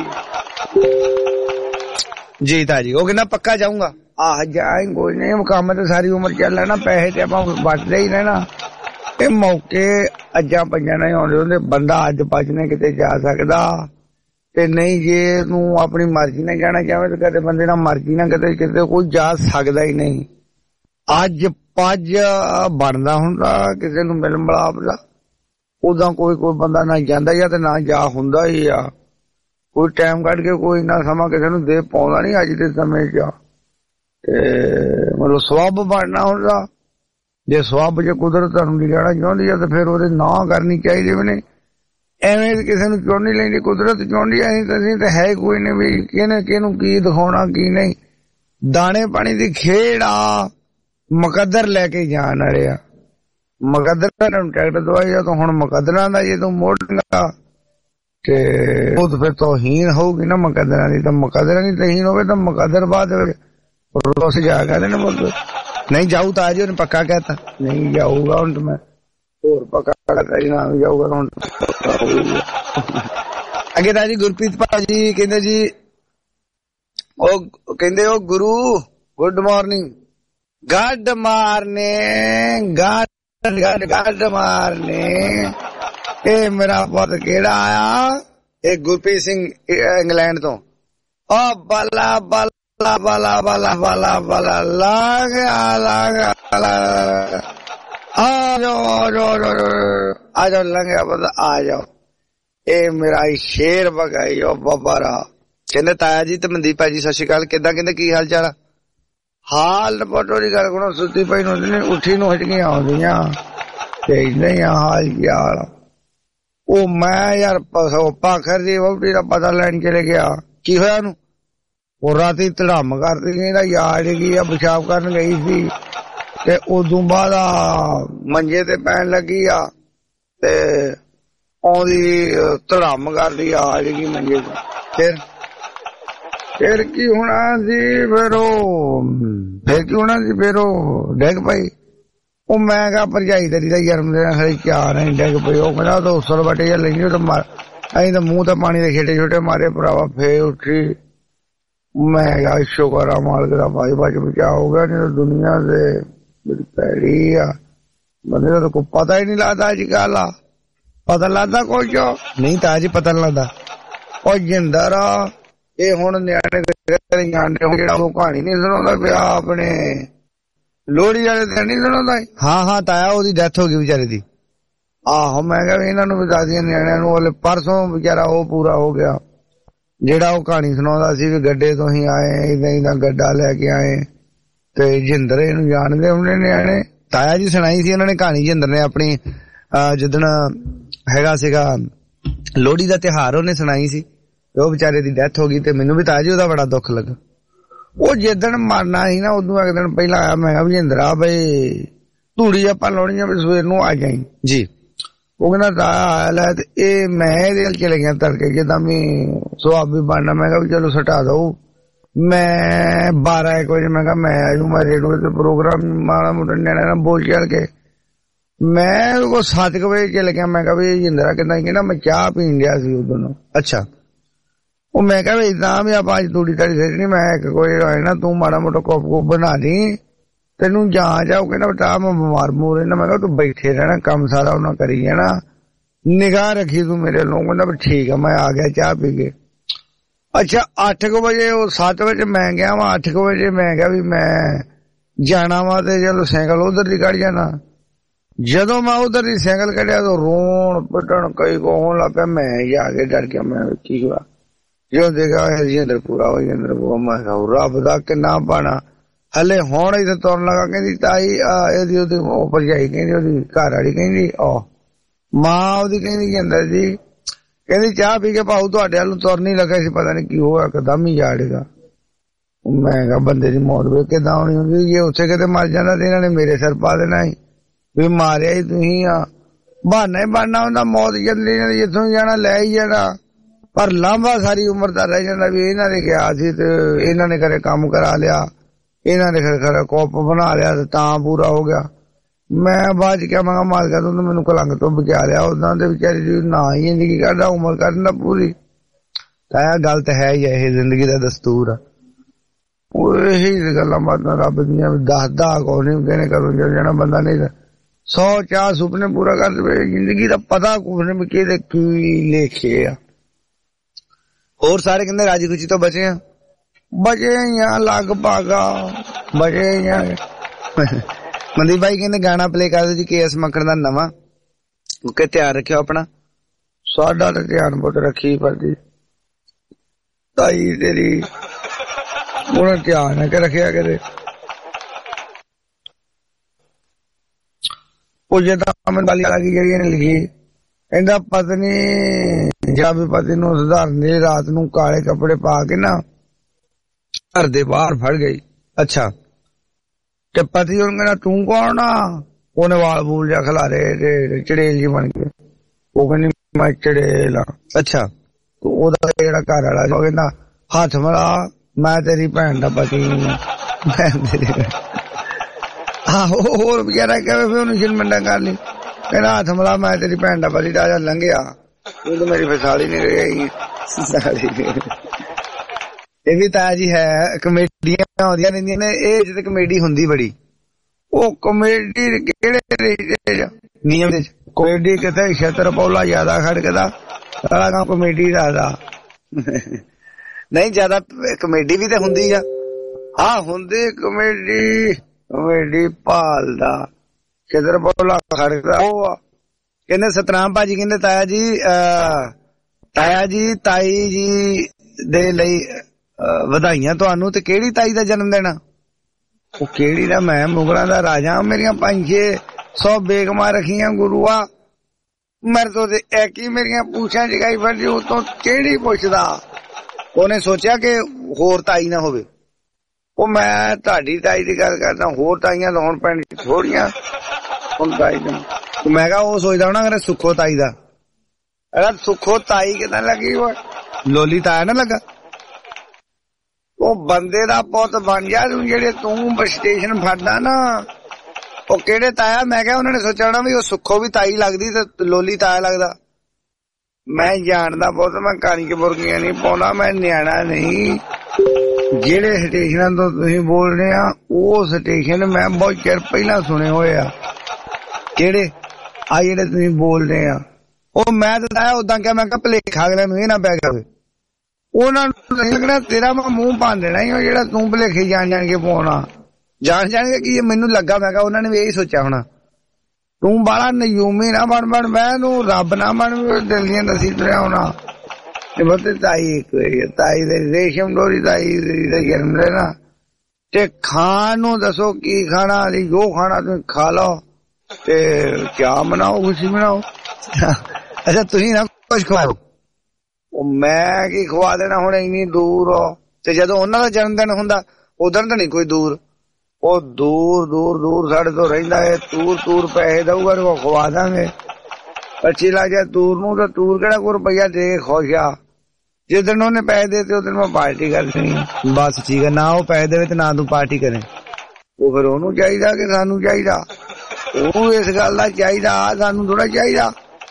ਜੀ ਤਾਂ ਜੀ ਉਹ ਕਹਿੰਦਾ ਪੱਕਾ ਜਾਊਂਗਾ। ਆਹ ਜਾਏ ਕੋਈ ਨਹੀਂ, ਕੰਮ ਤੇ ਸਾਰੀ ਉਮਰ ਚੱਲਣਾ ਨਾ, ਪੈਸੇ ਤੇ ਆਪਾਂ ਬਚਦੇ ਹੀ ਰਹਿਣਾ। ਇਹ ਮੌਕੇ ਅੱਜਾਂ ਪੰਜਾਂ ਨਾਲ ਆਉਂਦੇ ਹੁੰਦੇ। ਬੰਦਾ ਅੱਜ ਬਚਨੇ ਕਿਤੇ ਜਾ ਸਕਦਾ ਤੇ ਨਹੀਂ ਜੇ ਤੂੰ ਆਪਣੀ ਮਰਜ਼ੀ ਨਾਲ ਜਾਣਾ ਚਾਹਵੇਂ ਤਾਂ ਕਦੇ ਬੰਦੇ ਨਾਲ ਮਰਜ਼ੀ ਨਾਲ ਕਿਤੇ ਕੋਈ ਜਾ ਸਕਦਾ ਹੀ ਨਹੀਂ। ਅੱਜ ਪੱਜ ਬਣਦਾ ਹੁੰਦਾ ਕਿਸੇ ਨੂੰ ਮਿਲਣ ਮਲਾਪ ਦਾ, ਉਦਾਂ ਕੋਈ ਬੰਦਾ ਨਾ ਜਾਂਦਾ ਜਾਂ ਤੇ ਨਾ ਜਾ ਹੁੰਦਾ ਹੀ ਆ। ਕੋਈ ਟਾਈਮ ਕੱਢ ਕੇ ਕੋਈ ਨਾ ਸਮਾਂ ਕਿਸੇ ਨੂੰ ਦੇ ਪਾਉਂਦਾ ਨਹੀਂ ਅੱਜ ਦੇ ਸਮੇਂ 'ਚ। ਤੇ ਮਤਲਬ ਸਵੱਬ ਬਣਨਾ ਹੁੰਦਾ। ਜੇ ਸਵੱਬ 'ਚ ਕੁਦਰਤ ਤੁਹਾਨੂੰ ਲਿਜਾਣਾ ਚਾਹੁੰਦੀ ਆ ਤੇ ਫਿਰ ਉਹਦੇ ਨਾ ਕਰਨੀ ਚਾਹੀਦੀ ਵੀ ਨਹੀਂ। ਐਵੇਂ ਕਿਸੇ ਨੂੰ ਚੁਣ ਨਹੀਂ ਲੈਂਦੀ, ਕੁਦਰਤ ਚੁਣਦੀ। ਅਸੀਂ ਤਾਂ ਹੈ ਕੋਈ ਨਹੀਂ ਵੀ ਕਿਹਨੇ ਕਿਹਨੂੰ ਕੀ ਦਿਖਾਉਣਾ ਕੀ ਨਹੀਂ। ਦਾਣੇ ਪਾਣੀ ਦੀ ਖੇਡ ਆ, ਮੁਕੱਦਰ ਲੈ ਕੇ ਜਾਣ ਵਾਲੇ ਆ। ਮੁਕੱਦਰ ਨੂੰ ਟਿਕਟ ਦਵਾਈ ਆ ਤਾਂ ਹੁਣ ਮੁਕੱਦਰਾਂ ਦਾ ਜੇ ਤੂੰ ਮੋੜੇਗਾ ਤੇ ਉਹ ਤਾਂ ਫਿਰ ਤੋਹੀਨ ਹੋਊਗੀ ਨਾ ਮੁਕੱਦਰਾਂ ਦੀ। ਤਾਂ ਮੁਕੱਦਰਾਂ ਦੀ ਤੋਹੀਨ ਹੋਵੇ ਤਾਂ ਮੁਕੱਦਰ ਬਾਅਦ ਰੋਸ ਜਾ ਕਹਿੰਦੇ ਨੇ ਮੁੱਦ ਨਹੀਂ ਜਾਊ ਤਾਂ ਅੱਜ ਉਹਨੇ ਪੱਕਾ ਕਹਿਤਾ ਨਹੀਂ ਜਾਊਗਾ। ਹੁਣ ਤਾਂ ਮੈਂ ਹੋਰ ਪੱਕਾ ਕਰੀ ਨਾ ਜਾਊਗਾ ਹੁਣ। ਅੱਗੇ ਤਾਂ ਜੀ ਗੁਰਪ੍ਰੀਤ ਭਾਜੀ ਕਹਿੰਦੇ ਜੀ, ਉਹ ਕਹਿੰਦੇ ਉਹ ਗੁਰੂ ਗੁੱਡ ਮਾਰਨਿੰਗ, ਗੱਡ ਮਾਰਨੇ ਗੱਡ ਮਾਰਨੇ। ਇਹ ਮੇਰਾ ਪੁੱਤ ਕਿਹੜਾ ਆਇਆ? ਇਹ ਗੁਰਪ੍ਰੀਤ ਸਿੰਘ ਇੰਗਲੈਂਡ ਤੋਂ। ਉਹ ਬੱਲਾ ਬੱਲਾ ਬੱਲਾ ਬੱਲਾ ਬੱਲਾ ਬੱਲਾ ਲਾ ਗਿਆ ਆ ਜਾਓ ਲੰਘਿਆ ਬੰਦਾ ਆ ਜਾਓ। ਇਹ ਮੇਰਾ ਸ਼ੇਰ ਬਗਾਈ ਉਹ ਬੱਬਰਾ। ਕਹਿੰਦੇ ਤਾਇਆ ਜੀ ਤੇ ਮਨਦੀਪ ਭਾਜੀ ਸਤਿ ਸ਼੍ਰੀ ਅਕਾਲ, ਕਿੱਦਾਂ? ਕਹਿੰਦੇ ਕੀ ਹਾਲ ਚਾਲ ਆ? ਹਾਲ ਰਿਪੋਰਟੋ ਦੀ ਗੱਲ ਕਰੋ, ਸੁੱਤੀ ਪਈ ਨੂੰ ਉੱਠੀ ਨੂੰ ਹਟਕੀਆਂ ਆਉਂਦੀਆਂ ਤੇ ਏਦਾਂ ਹੀ ਹਾਲ ਕੀ ਹਾਲ। ਉਹ ਮੈਂ ਯਾਰ ਪਾਖਰ ਦੀ ਵਹੁਟੀ ਦਾ ਪਤਾ ਲੈਣ ਚਲੇ ਗਿਆ। ਕੀ ਹੋਇਆ ਉਹਨੂੰ? ਉਹ ਰਾਤੀ ਧੜਾਮ ਕਰਦੀ ਗਈ ਨਾ ਯਾਦ ਗਈ ਆ, ਪਿਸ਼ਾਬ ਕਰਨ ਗਈ ਸੀ ਤੇ ਉਦੋਂ ਬਾਅਦ ਮੰਜੇ ਤੇ ਪੈਣ ਲੱਗੀ ਆ ਤੇ ਆਉਂਦੀ ਧੜਾਮ ਕਰਦੀ ਆ ਗਈ ਮੰਜੇ ਤੇ। ਫਿਰ ਕੀ ਹੋਣਾ ਸੀ? ਫਿਰ ਕੀ ਹੋਣਾ ਸੀ? ਫਿਰ ਉਹ ਡਿੱਗ ਪਈ। ਉਹ ਮੈਂ ਕਿਹਾ ਭਰਜਾਈ ਤੇਰੀ ਦਾ ਜਨਮ ਦਿਨ ਹਰੇ ਚਾਰ ਨਹੀਂ ਡਿੱਗ ਪਈ। ਉਹ ਕਹਿੰਦਾ ਤਾਂ ਉਸਲ ਬਟੇ ਜਾਂ ਲੈਣੀ ਤਾਂ ਮਾਰ। ਅਸੀਂ ਤਾਂ ਮੂੰਹ ਤੇ ਪਾਣੀ ਦੇ ਛੋਟੇ ਛੋਟੇ ਮਾਰੇ ਭਰਾਵਾ। ਫੇਰ ਉੱਠੀ। ਮੈਂ ਕਿਹਾ ਸ਼ੁਕਰ ਆ ਮਾਲਕ ਦਾ ਭਾਈ ਬਚ ਬਚਾ ਹੋ ਗਿਆ, ਨਹੀਂ ਤਾਂ ਦੁਨੀਆ ਦੇ ਬੜੀ ਭੈੜੀ ਆ। ਬੰਦੇ ਦਾ ਤਾਂ ਕੋਈ ਪਤਾ ਹੀ ਨਹੀਂ ਲੱਗਦਾ ਅੱਜ ਕੱਲ। ਆ ਪਤਾ ਲੱਗਦਾ ਕੁਝ ਨਹੀਂ ਤਾਂ ਅੱਜ ਪਤਾ ਨੀ ਲੱਗਦਾ। ਉਹ ਜਿੰਦਰ ਆ ਇਹ ਹੁਣ ਨਿਆਣੇ ਜਿਹੜਾ ਉਹ ਕਹਾਣੀ ਨੀ ਸੁਣਾਉਂਦਾ ਪਿਆ ਆਪਣੇ ਲੋਹੜੀ ਵਾਲੇ ਦਿਨ ਨੀ ਸੁਣਾਉਂਦਾ। ਹਾਂ ਤਾਇਆ ਉਹਦੀ ਡੈਥ ਹੋ ਗਈ ਵਿਚਾਰੇ ਦੀ। ਆਹੋ ਮੈਂ ਕਿਹਾ ਇਹਨਾਂ ਨੂੰ ਵੀ ਦੱਸਦੀਆਂ ਨਿਆਣਿਆਂ ਨੂੰ। ਉਹਲੇ ਪਰਸੋਂ ਵਿਚਾਰਾ ਉਹ ਪੂਰਾ ਹੋ ਗਿਆ ਜਿਹੜਾ ਉਹ ਕਹਾਣੀ ਸੁਣਾਉਂਦਾ ਸੀ ਵੀ ਗੱਡੇ ਤੋਂ ਹੀ ਆਏ, ਏਦਾਂ ਗੱਡਾ ਲੈ ਕੇ ਆਏ ਤੇ ਜਿੰਦਰ ਇਹਨੂੰ ਜਾਣਦੇ ਉਹਨੇ ਨਿਆਣੇ। ਤਾਇਆ ਜੀ ਸੁਣਾਈ ਸੀ ਉਹਨਾਂ ਨੇ ਕਹਾਣੀ ਜਿੰਦਰ ਨੇ ਆਪਣੀ ਜਿੱਦਣ ਹੈਗਾ ਸੀਗਾ ਲੋਹੜੀ ਦਾ ਤਿਉਹਾਰ ਉਹਨੇ ਸੁਣਾਈ ਸੀ ਤੇ ਉਹ ਵਿਚਾਰੇ ਦੀ ਡੈਥ ਹੋ ਗਈ। ਤੇ ਮੈਨੂੰ ਵੀ ਤਾਇਆ ਜੀ ਉਹਦਾ ਬੜਾ ਦੁੱਖ ਲੱਗਾ। ਉਹ ਜਿੱਦਣ ਮਰਨਾ ਸੀ ਨਾ ਉਦੋਂ ਇੱਕ ਦਿਨ ਪਹਿਲਾਂ ਆਇਆ। ਮੈਂ ਕਿਹਾ ਵਿਜਿੰਦਰਾ ਬਈ ਧੂੜੀ ਆਪਾਂ ਲਾਉਣੀਆਂ ਵੀ ਸਵੇਰ ਨੂੰ ਆ ਜਾਈ ਜੀ। ਉਹ ਕਹਿੰਦਾ ਤਾਇਆ ਲੈ ਤੇ ਇਹ ਮੈਂ ਇਹਦੇ ਨਾਲ ਚਲੇ ਗਿਆ ਤੜਕੇ ਜਿੱਦਾਂ ਵੀ ਸੁਆਬ ਵੀ ਬਣਨਾ। ਮੈਂ ਕਿਹਾ ਵੀ ਚਲੋ ਸਟਾ ਦਓ। ਮੈਂ 12-1 ਵਜੇ ਮੈਂ ਕਿਹਾ ਮੈਂ ਆਜੂ। ਮੈਂ ਰੇਡੀਓ ਤੇ ਪ੍ਰੋਗਰਾਮ ਮਾੜਾ ਮੋਟਾ ਨਿਆਣਿਆਂ ਨਾਲ ਬੋਲ ਚਾਲ ਕੇ ਮੈਂ ਉਹ 7 ਵਜੇ ਚਲੇ ਗਿਆ। ਮੈਂ ਕਿਹਾ ਵੀ ਜਿੰਦਰਾ ਕਿੱਦਾਂ? ਕਹਿੰਦਾ ਮੈਂ ਚਾਹ ਪੀਣ ਗਿਆ ਸੀ ਉਦੋਂ ਨੂੰ। ਅੱਛਾ। ਉਹ ਮੈਂ ਕਿਹਾ ਵੀ ਏਦਾਂ ਵੀ ਆਪਾਂ ਅੱਜ ਤੂੜੀ ਤਾੜੀ ਸੱਜਣੀ। ਮੈਂ 1 ਵਜੇ ਆਏ ਨਾ ਤੂੰ ਮਾੜਾ ਮੋਟਾ ਕੋਪ ਬਣਾ ਦੀ ਤੈਨੂੰ ਜਾਂਚ ਆ। ਉਹ ਕਹਿੰਦਾ ਬਤਾ ਮੈਂ ਬਿਮਾਰ ਮੂਰ ਰਹਿਣਾ। ਮੈਂ ਕਿਹਾ ਤੂੰ ਬੈਠੇ ਰਹਿਣਾ, ਕੰਮ ਸਾਰਾ ਉਹਨਾਂ ਕਰੀ ਜਾਣਾ, ਨਿਗਾਹ ਰੱਖੀ ਤੂੰ ਮੇਰੇ ਲੋਕ। ਕਹਿੰਦਾ ਵੀ ਠੀਕ ਆ। ਮੈਂ ਆ ਗਿਆ ਚਾਹ ਪੀ ਕੇ। ਅੱਛਾ 8 ਵਜੇ ਉਹ 7 ਵਜੇ ਮੈਂ ਗਿਆ ਵਾ। 8 ਵਜੇ ਮੈਂ ਕਿਹਾ ਵੀ ਮੈਂ ਜਾਣਾ ਵਾ ਤੇ ਚਲੋ ਸਾਈਕਲ ਉਧਰ ਦੀ ਕੱਢ ਜਾਣਾ। ਜਦੋਂ ਮੈਂ ਉਧਰ ਦੀ ਸਾਈਕਲ ਕੱਢਿਆ ਤਾਂ ਰੋਣ ਪਿੱਟਣ ਕਈ ਕੋ ਹੋਣ ਲੱਗ ਪਿਆ। ਮੈਂ ਜਾ ਕੇ ਡਰ ਗਿਆ। ਮੈਂ ਕੀ ਹੋਇਆ? ਜੋ ਦੇਖਾ ਜਿੰਦਰ ਪੂਰਾ ਹੋ ਜਾਂਦਾ। ਮੈਂ ਰੱਬ ਦਾ ਕਿੰਨਾ ਪਾਣਾ ਹਲੇ ਹੁਣ ਇੱਥੇ ਤੁਰਨ ਲੱਗਾ। ਕਹਿੰਦੀ ਤਾਈ ਇਹਦੀ ਉਹਦੀ ਭਰਜਾਈ ਕਹਿੰਦੀ ਉਹਦੀ ਘਰ ਵਾਲੀ ਕਹਿੰਦੀ ਮਾਂ ਉਹਦੀ ਕਹਿੰਦੀ ਜਿੰਦਰ ਜੀ ਕਹਿੰਦੀ ਚਾਹ ਪੀ ਕੇ ਭਾਊ ਤੁਹਾਡੇ ਵੱਲ ਨੂੰ ਤੁਰ ਨਹੀਂ ਲੱਗਾ ਸੀ। ਪਤਾ ਨੀ ਕੀ ਹੋਇਆ ਇੱਕਦਮ ਹੀ ਜਾੜੇਗਾ। ਮੈਂ ਕਿਹਾ ਬੰਦੇ ਦੀ ਮੌਤ ਵੇ ਕਿੱਦਾਂ ਹੋਣੀ ਹੁੰਦੀ? ਜੇ ਉੱਥੇ ਕਿਤੇ ਮਰ ਜਾਂਦਾ ਤੇ ਇਹਨਾਂ ਨੇ ਮੇਰੇ ਸਿਰ ਪਾ ਦੇਣਾ ਸੀ ਵੀ ਮਾਰਿਆ ਹੀ ਤੁਸੀਂ ਆ। ਬਹਾਨਾ ਹੀ ਬਣਨਾ ਹੁੰਦਾ। ਮੌਤ ਜਲਦੀ ਜਿੱਥੋਂ ਜਾਣਾ ਲੈ ਹੀ ਜਾਣਾ। ਪਰ ਲਾਂਭਾ ਸਾਰੀ ਉਮਰ ਦਾ ਰਹਿ ਜਾਂਦਾ ਵੀ ਇਹਨਾਂ ਨੇ ਕਿਹਾ ਸੀ ਤੇ ਇਹਨਾਂ ਨੇ ਘਰੇ ਕੰਮ ਕਰਾ ਲਿਆ, ਇਹਨਾਂ ਨੇ ਖਰੇ ਕੋਪ ਬਣਾ ਲਿਆ ਤੇ ਤਾਂ ਪੂਰਾ ਹੋ ਗਿਆ। ਮੈਂ ਬਾਅਦ ਚ ਕਿਹਾ ਮੈਂ ਕਿਹਾ ਮਾਲਕਾ ਤੂੰ ਮੈਨੂੰ ਕਲੰਗ ਤੋਂ ਬਚਾ ਲਿਆ। ਉਦਾਂ ਦੇ ਵਿਚਾਰੀ ਦੀ ਨਾ ਹੀ ਜ਼ਿੰਦਗੀ ਕੱਢਦਾ ਉਮਰ ਕੱਢਣ ਦਾ ਪੂਰੀ। ਤਾਂ ਇਹ ਗੱਲ ਤਾਂ ਹੈ ਹੀ। ਇਹ ਜ਼ਿੰਦਗੀ ਦਾ ਦਸਤੂਰ ਆ। ਉਹ ਇਹੀ ਗੱਲਾਂ ਬਾਤਾਂ ਰੱਬ ਦੀਆਂ ਦੱਸਦਾ ਕੋ ਨਹੀਂ ਕਹਿੰਦੇ ਕਰੋ ਜਾਣਾ ਬੰਦਾ ਨਹੀਂ 100 ਚਾਹ ਸੁਪਨੇ ਪੂਰਾ ਕਰ ਦੇਵੇ। ਜ਼ਿੰਦਗੀ ਦਾ ਪਤਾ ਕੁਛ ਨਹੀਂ ਕਿਹਦੇ ਕੀ ਲੇਖੇ ਆ। ਹੋਰ ਸਾਰੇ ਕਹਿੰਦੇ ਰਾਜੀ ਖੁਸ਼ੀ ਤੋਂ ਬਚੇ ਆ ਲਗਭਗ ਬਚੇ ਆ। ਮਨਦੀਪ ਭਾਈ ਕਹਿੰਦੇ ਗਾਣਾ ਪਲੇ ਕਰ ਦਿਓ ਜੀ KS ਮੱਕੜ ਦਾ ਨਵਾਂ। ਓਕੇ ਧਿਆਨ ਰੱਖਿਓ ਆਪਣਾ, ਸਾਡਾ ਤਾਂ ਧਿਆਨ ਬਹੁਤ ਰੱਖੀ ਪਰਦੀ ਤਾਈ ਤੇਰੀ ਉਹਨਾਂ ਧਿਆਨ ਹੈ ਕਿ ਰੱਖਿਆ ਕਰੇ। ਉਹ ਜਿੱਦਾਂ ਅਮਨ ਵਾਲੀ ਲੱਗੀ ਜਿਹੜੀ ਇਹਨੇ ਲਿਖੀ, ਕਹਿੰਦਾ ਪਤਨੀ ਜਦ ਵੀ ਪਤੀ ਨੂੰ ਸੁਧਾਰਨ ਲਈ ਰਾਤ ਨੂੰ ਕਾਲੇ ਕੱਪੜੇ ਪਾ ਕੇ ਨਾ ਘਰ ਦੇ ਬਾਹਰ ਫੜ ਗਈ। ਅੱਛਾ, ਤੇ ਪਤੀ ਉਹਨੂੰ ਕਹਿੰਦਾ ਤੂੰ ਕੌਣ ਆ? ਉਹਨੇ ਵਾਲ ਬੂਲ ਜਾ ਖਿਲਾਰੇ ਤੇ ਚੜੇਲ ਜੀ ਬਣ ਗਏ। ਉਹ ਕਹਿੰਦੀ ਮੈਂ ਚੜੇਲ ਆ। ਅੱਛਾ, ਉਹਦਾ ਜਿਹੜਾ ਘਰ ਵਾਲਾ ਉਹ ਕਹਿੰਦਾ ਹੱਥ ਮਿਲਾ ਮੈਂ ਤੇਰੀ ਭੈਣ ਦਾ ਪਤੀ ਆਹੋ। ਹੋਰ ਵਿਚਾਰਾ ਕਹੇ ਫਿਰ ਉਹਨੂੰ ਸ਼ਰਮਿੰਦਾ ਕਰ ਲਈ, ਕਹਿੰਦਾ ਹੱਥ ਮਿਲਾ ਮੈਂ ਤੇਰੀ ਭੈਣ ਦਾ ਪਤੀ। ਰਾਜਾ ਲੰਘਿਆ, ਉਹ ਤਾਂ ਮੇਰੀ ਫਸਾਲੀ ਨਹੀਂ ਰਹੀ। ਇਹ ਵੀ ਤਾਇਆ ਜੀ ਹੈ, ਕਮੇਡੀਆਂ ਆਉਂਦੀਆਂ ਰਹਿੰਦੀਆਂ ਨੇ, ਇਹ ਜਿੱਦ ਕਮੇਡੀ ਹੁੰਦੀ ਬੜੀ। ਉਹ ਕਮੇਡੀ ਕਿਹੜੇ ਨਿਯਮ ਦੇ ਕਮੇਡੀ ਕਿਤੇ ਛਤਰ ਪੌਲਾ ਜਿਆਦਾ ਖੜਕਦਾ, ਸਾਰਾ ਕੰਮ ਕਮੇਡੀ ਦਾ ਨਹੀਂ। ਜਿਆਦਾ ਕਮੇਡੀ ਵੀ ਤਾਂ ਹੁੰਦੀ ਆ, ਹਾਂ ਹੁੰਦੀ ਕਮੇਡੀ ਭਾਲਦਾ ਛਤਰ ਪੌਲਾ ਖੜਕਦਾ ਉਹ ਆ। ਕਹਿੰਦੇ ਸਤਨਾਮ ਭਾਜੀ ਕਹਿੰਦੇ ਤਾਇਆ ਜੀ ਤਾਈ ਜੀ ਦੇ ਲਈ ਵਧਾਈਆਂ ਤੁਹਾਨੂੰ। ਤੇ ਕਿਹੜੀ ਤਾਈ ਦਾ ਜਨਮ ਦਿਨ? ਉਹ ਕਿਹੜੀ ਦਾ? ਮੈਂ ਮੁਗਲਾਂ ਦਾ ਰਾਜਾ, ਮੇਰੀਆਂ 500 ਬੇਗਮਾਂ ਰੱਖੀਆਂ ਗੁਰੂਆ, ਮੇਰੇ ਤੋਂ ਇੱਕ ਹੀ ਮੇਰੀਆਂ ਪੂਛਾਂ ਜਗਾਈ ਫਿਰਦੀ, ਉਹ ਤੋਂ ਕਿਹੜੀ ਪੁੱਛਦਾ? ਉਹਨੇ ਸੋਚਿਆ ਕਿ ਹੋਰ ਤਾਈ ਨਾ ਹੋਵੇ। ਉਹ ਮੈਂ ਤੁਹਾਡੀ ਤਾਈ ਦੀ ਗੱਲ ਕਰਦਾ, ਹੋਰ ਤਾਈਆਂ ਤਾਂ ਹੁਣ ਪਿੰਡ ਚ ਥੋੜੀਆਂ। ਹੁਣ ਤਾਈ ਮੈਂ ਕਿਹਾ ਉਹ ਸੋਚਦਾ ਹੋਣਾ ਕਿ ਸੁੱਖੋ ਤਾਈ ਦਾ। ਸੁੱਖੋ ਤਾਈ ਕਿਦਾਂ ਲੱਗੀ? ਲੋਲੀ ਤਾਇਆ ਨਾ ਲੱਗਾ? ਉਹ ਬੰਦੇ ਦਾ ਪੁੱਤ ਬਣ ਜਾ ਤੂੰ, ਜਿਹੜੇ ਤੂੰ ਸਟੇਸ਼ਨ ਫੜਦਾ ਨਾ ਉਹ ਕਿਹੜੇ ਤਾਇਆ? ਮੈਂ ਕਿਹਾ ਉਹਨਾਂ ਨੇ ਸੋਚਿਆ ਹੋਣਾ ਵੀ ਉਹ ਸੁੱਖੋ ਵੀ ਤਾਈ ਲੱਗਦੀ ਤੇ ਲੋਲੀ ਤਾਇਆ ਲੱਗਦਾ। ਮੈਂ ਜਾਣਦਾ ਪੁੱਤ, ਮੈਂ ਕਹਾਣੀ ਚ ਮੁਰਗੀਆਂ ਨਹੀਂ ਪਾਉਂਦਾ, ਮੈਂ ਨਿਆਣਾ ਨਹੀਂ। ਜਿਹੜੇ ਸਟੇਸ਼ਨਾਂ ਤੋਂ ਤੁਸੀਂ ਬੋਲ ਰਹੇ ਆ ਉਹ ਸਟੇਸ਼ਨ ਮੈਂ ਬਹੁਤ ਚਿਰ ਪਹਿਲਾਂ ਸੁਣੇ ਹੋਏ ਆ। ਕਿਹੜੇ ਆ ਜਿਹੜੇ ਤੁਸੀਂ ਬੋਲ ਰਹੇ ਆ? ਉਹ ਮੈਂ ਤਾਂ ਉਦਾਂ ਕਿਹਾ, ਮੈਂ ਕਿਹਾ ਭਲੇਖਾ ਅਗਲੇ ਨੂੰ ਇਹ ਨਾ ਪੈ ਜਾਵੇ। ਉਹਨਾਂ ਨੂੰ ਲੱਗਣਾ ਤੇਰਾ ਮੈਂ ਮੂੰਹ ਭੰਨ ਦੇਣਾ ਹੀ, ਜਿਹੜਾ ਤੂੰ ਭਲੇਖੇ ਜਾਣ ਕੇ ਪਾਉਣਾ, ਜਾਣ ਕੇ ਕੀ ਮੈਨੂੰ ਲੱਗਾ। ਮੈਂ ਕਿਹਾ ਉਹਨਾਂ ਨੇ ਵੀ ਇਹੀ ਸੋਚਿਆ ਹੋਣਾ, ਤੂੰ ਬਾਲਾ ਨਯੂਮੀ ਨਾ ਬਣ ਮੈਨੂੰ ਰੱਬ ਨਾ ਬਣ, ਦਿਲ ਦੀਆਂ ਨਸੀਂ ਤੁਰਿਆ ਹੋਣਾ। ਤੇ ਬਤੇ ਤਾਈ ਤਾਈ ਦੇ ਰੇਸ਼ਮ ਡੋਰੀ ਤਾਈ ਦਾ ਜਨਮ ਲੈਣਾ। ਤੇ ਖਾਣ ਨੂੰ ਦੱਸੋ ਕੀ ਖਾਣਾ? ਜੋ ਖਾਣਾ ਤੁਸੀਂ ਖਾ ਲਓ ਤੇ ਚਾਹ ਬਣਾਓ, ਖੁਸ਼ੀ ਬਣਾਓ। ਅੱਛਾ ਤੁਸੀਂ ਨਾ ਕੁਛ ਖਵਾਓ। ਉਹ ਮੈਂ ਕੀ ਖਵਾ ਦੇਣਾ ਹੁਣ ਇੰਨੀ ਦੂਰ? ਤੇ ਜਦੋਂ ਉਹਨਾਂ ਦਾ ਜਨਮ ਦਿਨ ਹੁੰਦਾ ਉਧਰ ਤਾਂ ਨਹੀਂ ਕੋਈ ਦੂਰ, ਉਹ ਦੂਰ ਸਾਡੇ ਤੋਂ ਰਹਿੰਦਾ ਹੈ। ਤੂਰ ਪੈਸੇ ਦਊਗਾ ਉਹ ਖਵਾ ਦਾਂਗੇ। 25 ਲੱਖ ਜਾ ਤੂਰ ਨੂੰ, ਤਾਂ ਤੂਰ ਕਿਹੜਾ ਕੋਈ ਰੁਪਈਆ ਦੇ ਕੇ ਖੁਸ਼ ਆ? ਜਿਸ ਦਿਨ ਉਹਨੇ ਪੈਸੇ ਦੇਤੇ ਉਸ ਦਿਨ ਮੈਂ ਪਾਰਟੀ ਕਰਨੀ। ਬਸ ਠੀਕ ਹੈ, ਨਾ ਉਹ ਪੈਸੇ ਦੇਵੇ ਤੇ ਨਾ ਤੂੰ ਪਾਰਟੀ ਕਰੇ। ਉਹ ਫਿਰ ਉਹਨੂੰ ਚਾਹੀਦਾ ਕਿ ਸਾਨੂੰ ਚਾਹੀਦਾ? ਉਹ ਇਸ ਗੱਲ ਦਾ ਚਾਹੀਦਾ, ਸਾਨੂੰ ਥੋੜਾ ਚਾਹੀਦਾ।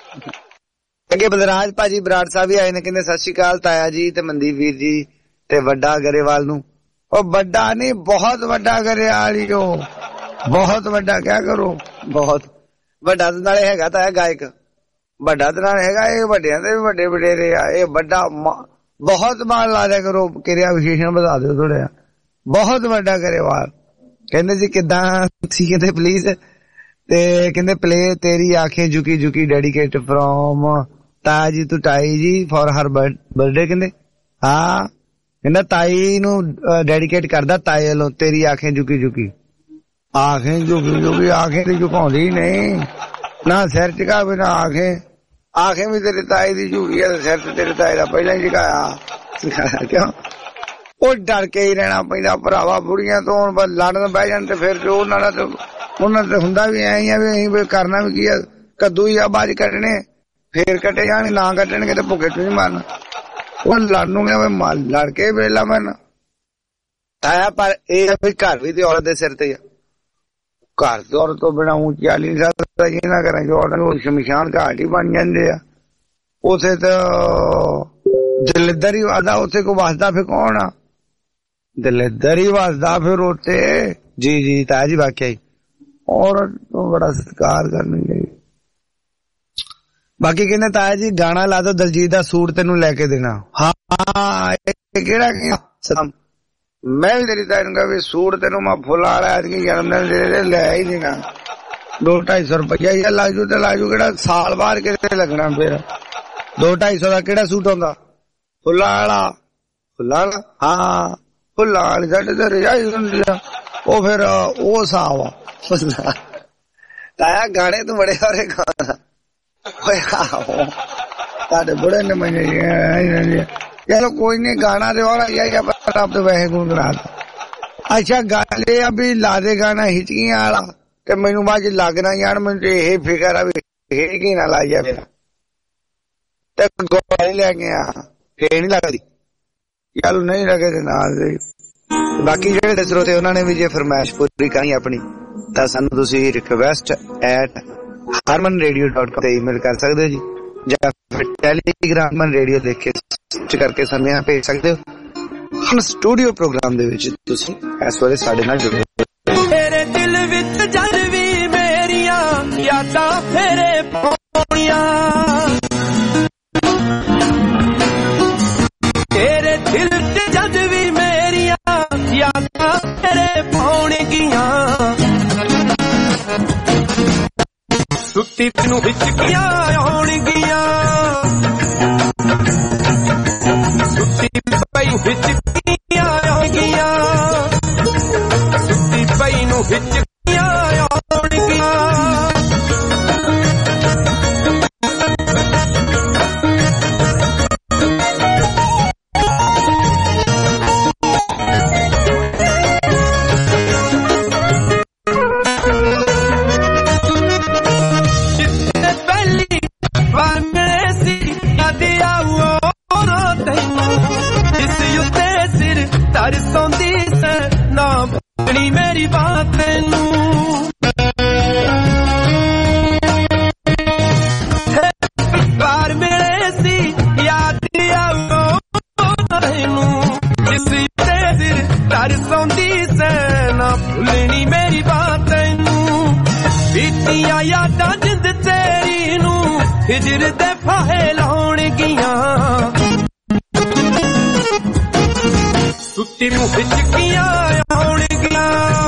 ਅੱਗੇ ਬਲਰਾਜ ਭਾਜੀ ਬਰਾੜ ਸਾਹਿਬ ਵੀ ਆਏ ਨੇ, ਕਹਿੰਦੇ ਸਤਿ ਸ਼੍ਰੀ ਅਕਾਲ ਤਾਇਆ ਜੀ ਤੇ ਮਨਦੀਪ ਵੀਰ ਜੀ ਤੇ ਵੱਡਾ ਗਰੇਵਾਲ ਨੂੰ। ਉਹ ਵੱਡਾ ਨਹੀਂ, ਬਹੁਤ ਵੱਡਾ ਗਰੇਵਾਲ ਹੀ, ਉਹ ਬਹੁਤ ਵੱਡਾ। ਕਿਆ ਕਰੋ ਬਹੁਤ ਵੱਡਾ ਤੇ ਨਾਲੇ ਹੈਗਾ ਤਾਇਆ ਗਾਇਕ, ਵੱਡਾ ਤੇ ਨਾਲ ਹੈਗਾ। ਇਹ ਵੱਡਿਆਂ ਦੇ ਵੀ ਵੱਡੇ ਵਡੇਰੇ ਆ, ਇਹ ਵੱਡਾ ਬਹੁਤ ਮਾਣ ਲਾ ਦਿਆ ਕਰੋ, ਕਿਰਿਆ ਵਿਸ਼ੇਸ਼ਣ ਵਧਾ ਦਿਓ ਥੋੜਾ। ਬਹੁਤ ਵੱਡਾ ਗਰੇਵਾਲ। ਕਹਿੰਦੇ ਜੀ ਕਿੱਦਾਂ? ਠੀਕ ਕਹਿੰਦੇ ਪਲੀਜ਼। ਤੇ ਕਹਿੰਦੇ ਪਲੇ ਤੇਰੀ ਆਂखें झुकी ਡੈਡੀਕੇਟ ਫਰੋਮ ਤਾਇਆ ਜੀ ਟੂ ਤਾਈ ਜੀ ਫॉर ਹਰ ਬਰਥਡੇ। ਕਹਿੰਦੇ ਹਾਂ, ਕਹਿੰਦਾ ਤਾਈ ਨੂੰ ਡੈਡੀਕੇਟ ਕਰਦਾ ਤਾਏ ਵੱਲੋਂ, ਤੇਰੀ ਆਂखें झुकी ਆਂखें झुकी ਆਂखें ਤੇ ਝੁਕਾਉਂਦੀ ਨਹੀਂ ਨਾ, ਸਿਰ ਝੁਕਾਵੇ ਨਾ ਆਂखें ਵੀ ਤੇਰੇ ਤਾਏ ਦੀ ਝੁਕੀ ਆ, ਸਿਰ ਤੇ ਤੇਰੇ ਤਾਏ ਦਾ ਪਹਿਲਾਂ ਹੀ ਝੁਕਾਇਆ। ਕਿਉਂ? ਉਹ ਡਰ ਕੇ ਹੀ ਰਹਿਣਾ ਪੈਂਦਾ ਭਰਾਵਾ। ਬੁੜੀਆਂ ਤੋਂ ਹੁਣ ਲੜਨ ਬਹਿ ਜਾਣ ਤੇ ਫਿਰ ਉਹਨਾਂ ਦਾ ਤੇ ਹੁੰਦਾ ਵੀ ਐ ਆ ਵੀ ਅਸੀਂ ਕਰਨਾ ਵੀ ਕੀ ਆ, ਕੱਦੂ ਹੀ ਆ ਬਾਜ ਕੱਢਣੇ, ਫੇਰ ਕੱਟੇ ਜਾਣਗੇ, ਨਾ ਕੱਟਣਗੇ ਤੇ ਭੁੱਖੇ ਚ ਨਹੀਂ ਮਾਰਨਾ। ਉਹ ਲੜਨੂਗੇ ਲੜ ਕੇ ਵੇਲਾ ਮਰਨਾ ਆਇਆ। ਪਰ ਇਹ ਵੀ ਘਰ ਵੀ ਤੇ ਔਰਤ ਦੇ ਸਿਰ ਤੇ ਆ। ਘਰ ਤੇ ਔਰਤ ਤੋਂ ਬਿਨਾਂ ਚੱਲ ਨਹੀਂ ਸਕਦਾ। ਜਿਹਨਾਂ ਘਰਾਂ ਚ ਔਰਤ ਨੂੰ ਸ਼ਮਸ਼ਾਨ ਘਾਟ ਹੀ ਬਣ ਜਾਂਦੇ ਆ। ਉਥੇ ਤਾਂ ਦਲਿੱਦਰ ਹੀ ਵਸਦਾ, ਉੱਥੇ ਕੋਈ ਵਸਦਾ ਫਿਰ ਕੌਣ ਆ? ਦਲਿੱਦਰ ਹੀ ਵਸਦਾ ਫਿਰ ਉੱਥੇ। ਜੀ ਤਾਇਆ ਜੀ ਵਾਕਿਆ ਹੀ ਔਰਤ ਤੋਂ ਬੜਾ ਸਤਿਕਾਰ ਕਰਨੀ ਚਾਹੀਦੀ। ਬਾਕੀ ਕਹਿੰਦੇ ਤਾਇਆ ਜੀ ਗਾਣਾ ਲਾ ਦੋ ਦਲਜੀਤ ਦਾ ਸੂਟ ਤੈਨੂੰ ਲੈ ਕੇ ਦੇਣਾ। ਹਾਂ ਇਹ ਕਿਹੜਾ ਸਤਮ ਮੈਂ ਵੀ ਤੇਰੀ ਤਾਇਆ ਨੂੰ ਕਹਾਂ ਵੀ ਸੂਟ ਤੈਨੂੰ ਮੈਂ ਫੁੱਲ ਵਾਲਾ ਐਤਕੀ ਜਨਮ ਦਿਨ ਲੈ ਹੀ ਦੇਣਾ। 200-250 ਰੁਪਇਆ ਹੀ ਲੱਗ ਜੂ ਤੇ ਲੱਗ ਜੂ ਕਿਹੜਾ ਸਾਲ ਬਾਅਦ ਕਿਤੇ ਲੱਗਣਾ। ਫਿਰ 200-250 ਦਾ ਕਿਹੜਾ ਸੂਟ ਆਉਂਦਾ ਫੁੱਲਾਂ ਵਾਲਾ? ਫੁੱਲਾਂ ਵਾਲਾ ਹਾਂ ਫੁੱਲਾਂ ਵਾਲੀ ਸਾਡੇ ਤੇ ਰਜਾਈ ਹੁੰਦੀ ਆ ਉਹ ਫਿਰ ਉਹ ਹਿਸਾਬ ਆ। ਤਾਇਆ ਗਾਣੇ ਤੂੰ ਬੜੇ ਸਾਰੇ ਗਾਣਾ ਤੁਹਾਡੇ ਬੁੜੇ ਨੇ ਮੈਨੂੰ ਚਲੋ ਕੋਈ ਨਹੀਂ ਗਾਣਾ ਦੇ ਵਾਲਾ ਪਰ ਆਪ ਤਾਂ ਵੈਸੇ ਗੁੰਗਣਾ। ਅੱਛਾ ਗੱਲ ਇਹ ਆ ਵੀ ਲਾ ਦੇ ਗਾਣਾ ਹਿਚਕੀਆਂ ਵਾਲਾ ਤੇ ਮੈਨੂੰ ਬਾਅਦ ਚ ਲੱਗਣਾ ਯਾਰ ਮੈਨੂੰ ਇਹ ਫਿਕਰ ਆ ਵੀ ਹਿਚਕੀ ਨਾ ਲਾ ਜਾਵੇ ਤੇ ਗੋਲੀ ਲੈ ਕੇ ਆ ਫੇਰ ਨੀ ਲੱਗਦੀ। ਚੱਲ ਨਹੀਂ ਲੱਗੇ ਤੇ ਨਾਲ ਦੇ ਬਾਕੀ ਜਿਹੜੇ ਸਰੋਤੇ ਉਹਨਾਂ ਨੇ ਵੀ ਜੇ ਫਰਮਾਇਸ਼ ਪੂਰੀ ਕਰਨੀ ਆਪਣੀ ਤਾਂ ਸਾਨੂੰ ਤੁਸੀਂ request@harmanradio.com ਤੇ ਈਮੇਲ ਕਰ ਸਕਦੇ ਹੋ ਜੀ ਜਾਂ ਫਿਰ ਟੈਲੀਗ੍ਰਾਮ ਰੇਡੀਓ ਦੇਖ ਕੇ ਸਰਚ ਕਰਕੇ ਸਾਨੂੰ ਭੇਜ ਸਕਦੇ ਹੋ। ਹੁਣ ਸਟੂਡੀਓ ਪ੍ਰੋਗਰਾਮ ਦੇ ਵਿੱਚ ਤੁਸੀਂ ਇਸ ਵੇਲੇ ਸਾਡੇ ਨਾਲ ਜੁੜੇ ਹੋ। ਤੇਰੇ ਦਿਲ ਵਿੱਚ ਜਦ ਵੀ ਮੇਰੀਆਂ ਯਾਦਾਂ ਫੇਰੇ ਪਾਉਣੀਆਂ ਤੇਰੇ ਦਿਲ ਤੇ ਜਦ ਵੀ ਮੇਰੀਆਂ ਯਾਦਾਂ ਫੇਰੇ ਪਾਉਣਗੀਆਂ ਸੁੱਤੀ ਨੂੰ ਹਿਚਕੀਆਂ ਆਉਣਗੀਆਂ ਸੁੱਤੀ ਪਈ ਹਿਚਕੀਆਂ ਆਉਣਗੀਆਂ ਸੁੱਤੀ ਪਈ ਨੂੰ ਹਿਚਕੀਆਂ ਆਉਣਗੀਆਂ ਮੇਰੀ ਬਾਤ ਤੈਨੂੰ ਬਾਰ ਮਿਲੇ ਸੀ ਯਾਦ ਆਉ ਤੈਨੂੰ ਜਿਸ ਤੇ ਸਿਰ ਤਰਸੋਂਦੀ ਸੈ ਨਾ ਭੁੱਲਣੀ ਮੇਰੀ ਬਾਤ ਤੈਨੂੰ ਬੀਤੀਆਂ ਯਾਦਾਂ ਜਿੰਦ ਤੇਰੀ ਨੂੰ ਹਿਜਰ ਦੇ ਫਾਹੇ ਲਾਉਣਗੀਆਂ ਸੁੱਤੀ ਨੂੰ ਹਿਚਕੀਆਂ ਆਉਣਗੀਆਂ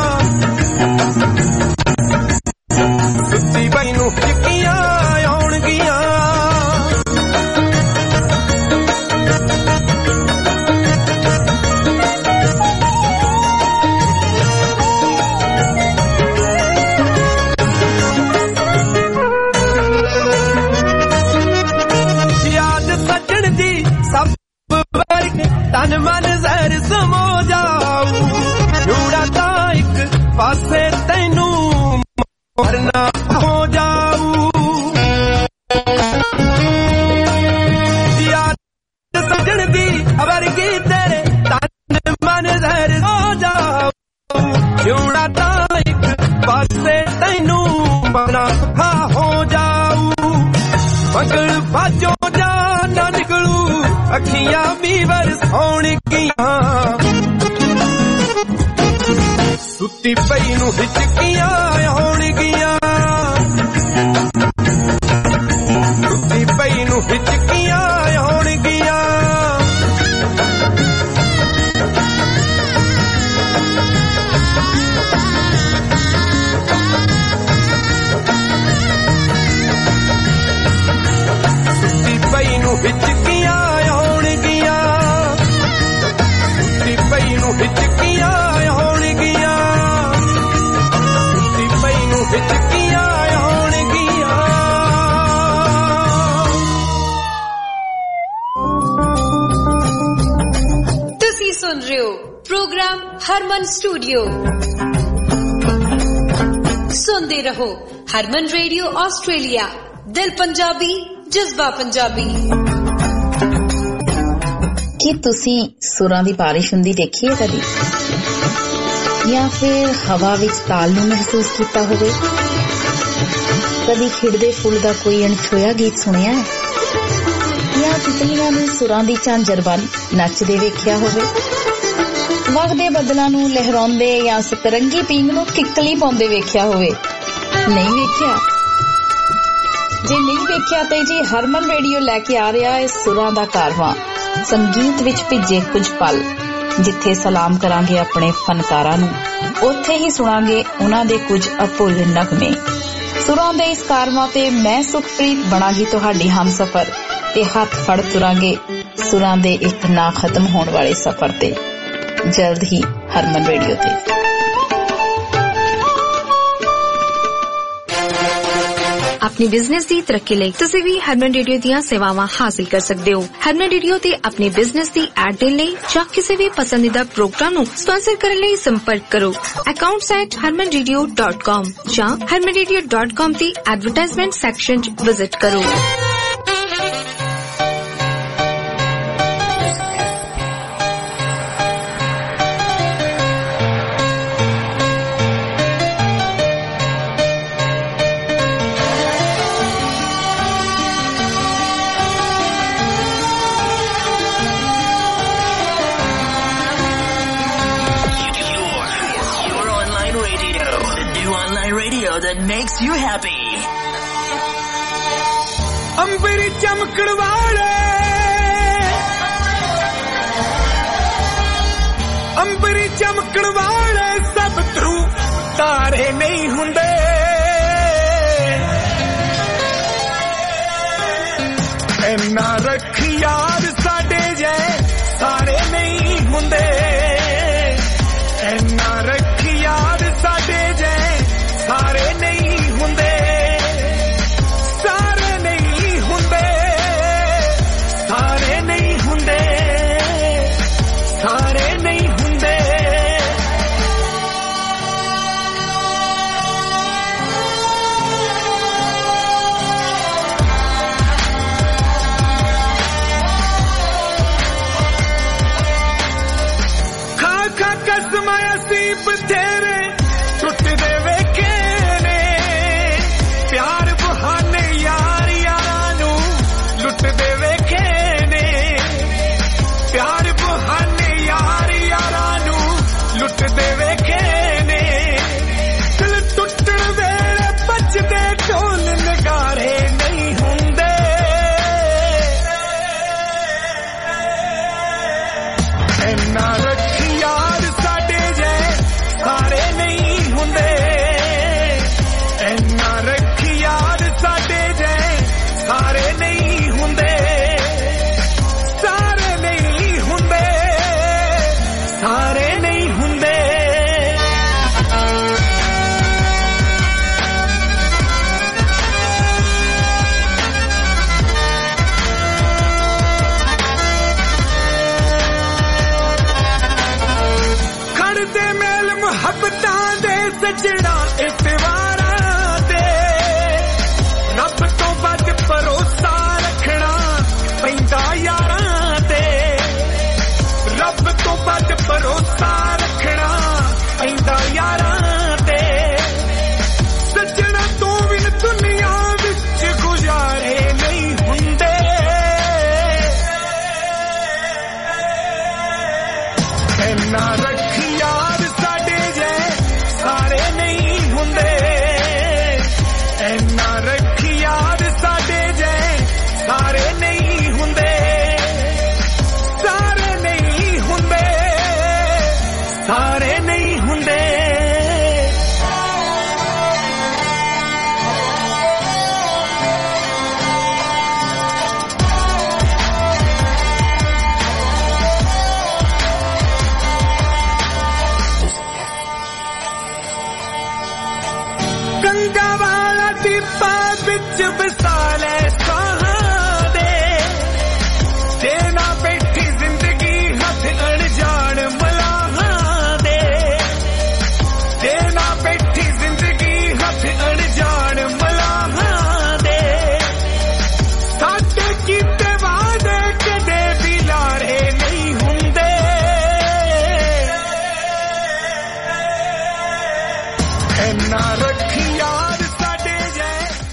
ਸੁੱਤੀ ਪਈ ਨੂੰ ਹਿਚਕੀਆਂ ਆਉਣਗੀਆਂ ਯਾਦ ਸੱਜਣ ਦੀ ਸਭ ਤਨ ਮਨ ਜ਼ਹਿਰ ਸਮੋ ਜਾਊ ਜੂੜਾ ਤਾਂ ਇੱਕ ਪਾਸੇ ਤੈਨੂੰ ਮਰਨਾ ਹੋ ਜਾਊ ਯਾਦ ਸੱਜਣ ਦੀ ਵਰਗੀ ਤੇਰੇ ਤਨ ਮਨ ਜ਼ਹਿਰ ਹੋ ਜਾਊ ਜੂੜਾ ਤਾਂ ਇੱਕ ਪਾਸੇ ਤੈਨੂੰ ਮਰਨਾ ਹੋ ਜਾਊ ਮਗਲ ਬਾਜੋ ਜਾ ਨਾ ਨਿਕਲੂ ਅੱਖੀਆਂ ਵੀ ਵਰਸਾਉਣਗੀਆਂ ਸੁੱਤੀ ਪਈ ਨੂੰ ਹਿਚਕੀਆਂ ਆਉਣਗੀਆਂ ਸੁੱਤੀ ਪਈ ਨੂੰ ਹਿਚਕੀਆਂ ਆਉਣਗੀਆਂ ਸੁੱਤੀ ਪਈ ਨੂੰ ਹਿਚਕੀਆਂ ਆਉਣਗੀਆਂ ਸੁੱਤੀ ਪਈ ਨੂੰ ਹਿਚਕੀਆਂ ਆਉਣਗੀਆਂ ਸੁੱਤੀ ਪਈ ਨੂੰ ਹਿਚਕੀਆਂ ਆਉਣਗੀਆਂ ਤੁਸੀਂ ਸੁਣ ਰਹੇ ਹੋ ਪ੍ਰੋਗਰਾਮ ਹਰਮਨ ਸਟੂਡੀਓ ਸੁਣਦੇ ਰਹੋ ਹਰਮਨ ਰੇਡੀਓ ਆਸਟ੍ਰੇਲੀਆ ਦਿਲ ਪੰਜਾਬੀ ਜਜ਼ਬਾ ਪੰਜਾਬੀ। ਕੀ ਤੁਸੀਂ ਸੁਰਾਂ ਦੀ ਬਾਰਿਸ਼ ਹੁੰਦੀ ਦੇਖੀ ਹੈ ਕਦੀ ਜਾਂ ਫਿਰ ਹਵਾ ਵਿੱਚ ਤਾਲ ਨੂੰ ਮਹਿਸੂਸ ਕੀਤਾ ਹੋਵੇ? ਕਦੀ ਖਿੜਦੇ ਫੁੱਲ ਦਾ ਕੋਈ ਅਣਛੋਇਆ ਗੀਤ ਸੁਣਿਆ ਹੈ ਜਾਂ ਤਿਤਲੀਆਂ ਨੂੰ ਸੁਰਾਂ ਦੀ ਝਾਂਜਰ ਵੱਲ ਨੱਚਦੇ ਵੇਖਿਆ ਹੋਵੇ? ਵਗਦੇ ਬੱਦਲਾਂ ਨੂੰ ਲਹਿਰਾਉਂਦੇ ਜਾਂ ਸਤਰੰਗੀ ਪੀਂਘ ਨੂੰ ਕਿੱਕਲੀ ਪਾਉਂਦੇ ਵੇਖਿਆ ਹੋਵੇ? ਨਹੀਂ ਵੇਖਿਆ? ਜੇ ਨਹੀਂ ਵੇਖਿਆ ਤੇ ਜੀ ਹਰਮਨ ਰੇਡੀਓ ਲੈ ਕੇ ਆ ਰਿਹਾ ਹੈ ਸੁਰਾਂ ਦਾ ਕਾਰਵਾਂ, ਸੰਗੀਤ ਵਿੱਚ ਭਿੱਜੇ ਕੁਝ ਪਲ। ਜਿੱਥੇ ਸਲਾਮ ਕਰਾਂਗੇ ਆਪਣੇ ਫਨਕਾਰਾਂ ਨੂੰ, ਉੱਥੇ ਹੀ ਸੁਣਾਂਗੇ ਉਹਨਾਂ ਦੇ ਕੁਝ ਅਭੁੱਲ ਨਗਮੇ। ਸੁਰਾਂ ਦੇ ਇਸ ਕਾਰਵਾਂ ਤੇ ਮੈਂ ਸੁਖਪ੍ਰੀਤ ਬਣਾਂਗੀ ਤੁਹਾਡੀ ਹਮਸਫਰ ਤੇ ਹੱਥ ਫੜ ਤੁਰਾਂਗੇ ਸੁਰਾਂ ਦੇ ਇੱਕ ਨਾ ਖਤਮ ਹੋਣ ਵਾਲੇ ਸਫ਼ਰ ਤੇ। ਜਲਦ ਹੀ ਹਰਮਨ ਰੇਡੀਓ ਤੇ। अपनी बिजनेस की तरक्की ਲਈ ਤੁਸੀਂ ਵੀ ਹਰਮਨ ਰੇਡੀਓ ਦੀਆਂ ਸੇਵਾਵਾਂ ਹਾਸਲ ਕਰ ਸਕਦੇ ਹੋ। ਹਰਮਨ ਰੇਡੀਓ ਤੇ ਆਪਣੀ ਬਿਜ਼ਨਸ ਦੀ ਐਡ ਦੇਣ ਲਈ ਜਾਂ ਕਿਸੇ ਵੀ ਪਸੰਦੀਦਾ ਪ੍ਰੋਗਰਾਮ ਨੂੰ ਸਪਾਂਸਰ ਕਰਨ ਲਈ ਸੰਪਰਕ ਕਰੋ accounts@harmanradio.com ਜਾਂ harmanradio.com ਦੀ ਐਡਵਰਟਾਈਜ਼ਮੈਂਟ ਸੈਕਸ਼ਨ 'ਚ ਵਿਜ਼ਿਟ ਕਰੋ। That makes you happy. अंबरी चमकण वाले, अंबरी चमकण वाले सब थरू तारे नहीं हुंदे। इन्ना रख याद साडे जे सारे नहीं हुंदे। इन्ना रख याद साडे जे सारे नहीं हुंदे, सारे नहीं हुंदे, सारे नहीं हुंदे, सारे नहीं हुंदे। खा खा कसम असी बथेरे टुटदे वेखे ने, प्यार बहाने यार यारां नू लुटदे वेखे ने, प्यार बहाने यार यारां नू लुटदे वेखे ने। दिल टुटण वेले बजदे ढोल नगारे नहीं हुंदे। इन्ना रख याद साडे जे सारे नहीं हुंदे। इन्ना रख याद साडे जे सारे नहीं हुंदे, सारे नहीं हुंदे, सारे नहीं हुंदे। खड़दे मेल मुहब्बतां दे सजड़ा इतवारां दे, रब तो बद भरोसा रखना पैंदा यारां ते, रब तो बद भरोसा रखना पैंदा यारां ते। सजना तो भी दुनिया विच गुजारे नहीं हुंदे। इन्ना रख याद साडे जे सारे नहीं हुंदे। इन्ना रख याद साडे जे सारे नहीं हुंदे, सारे नहीं हुंदे, सारे नहीं हुंदे। गंगा वाला डिब्बा बिच बसाले साहां दे, देना बैठी जिंदगी हथ अनजान मलाहां दे, देना बैठी जिंदगी हथ अनजान मलाहां दे। साडे कीते वादे कदे भी लारे नहीं हुंदे। इन्ना रख याद साडे जे।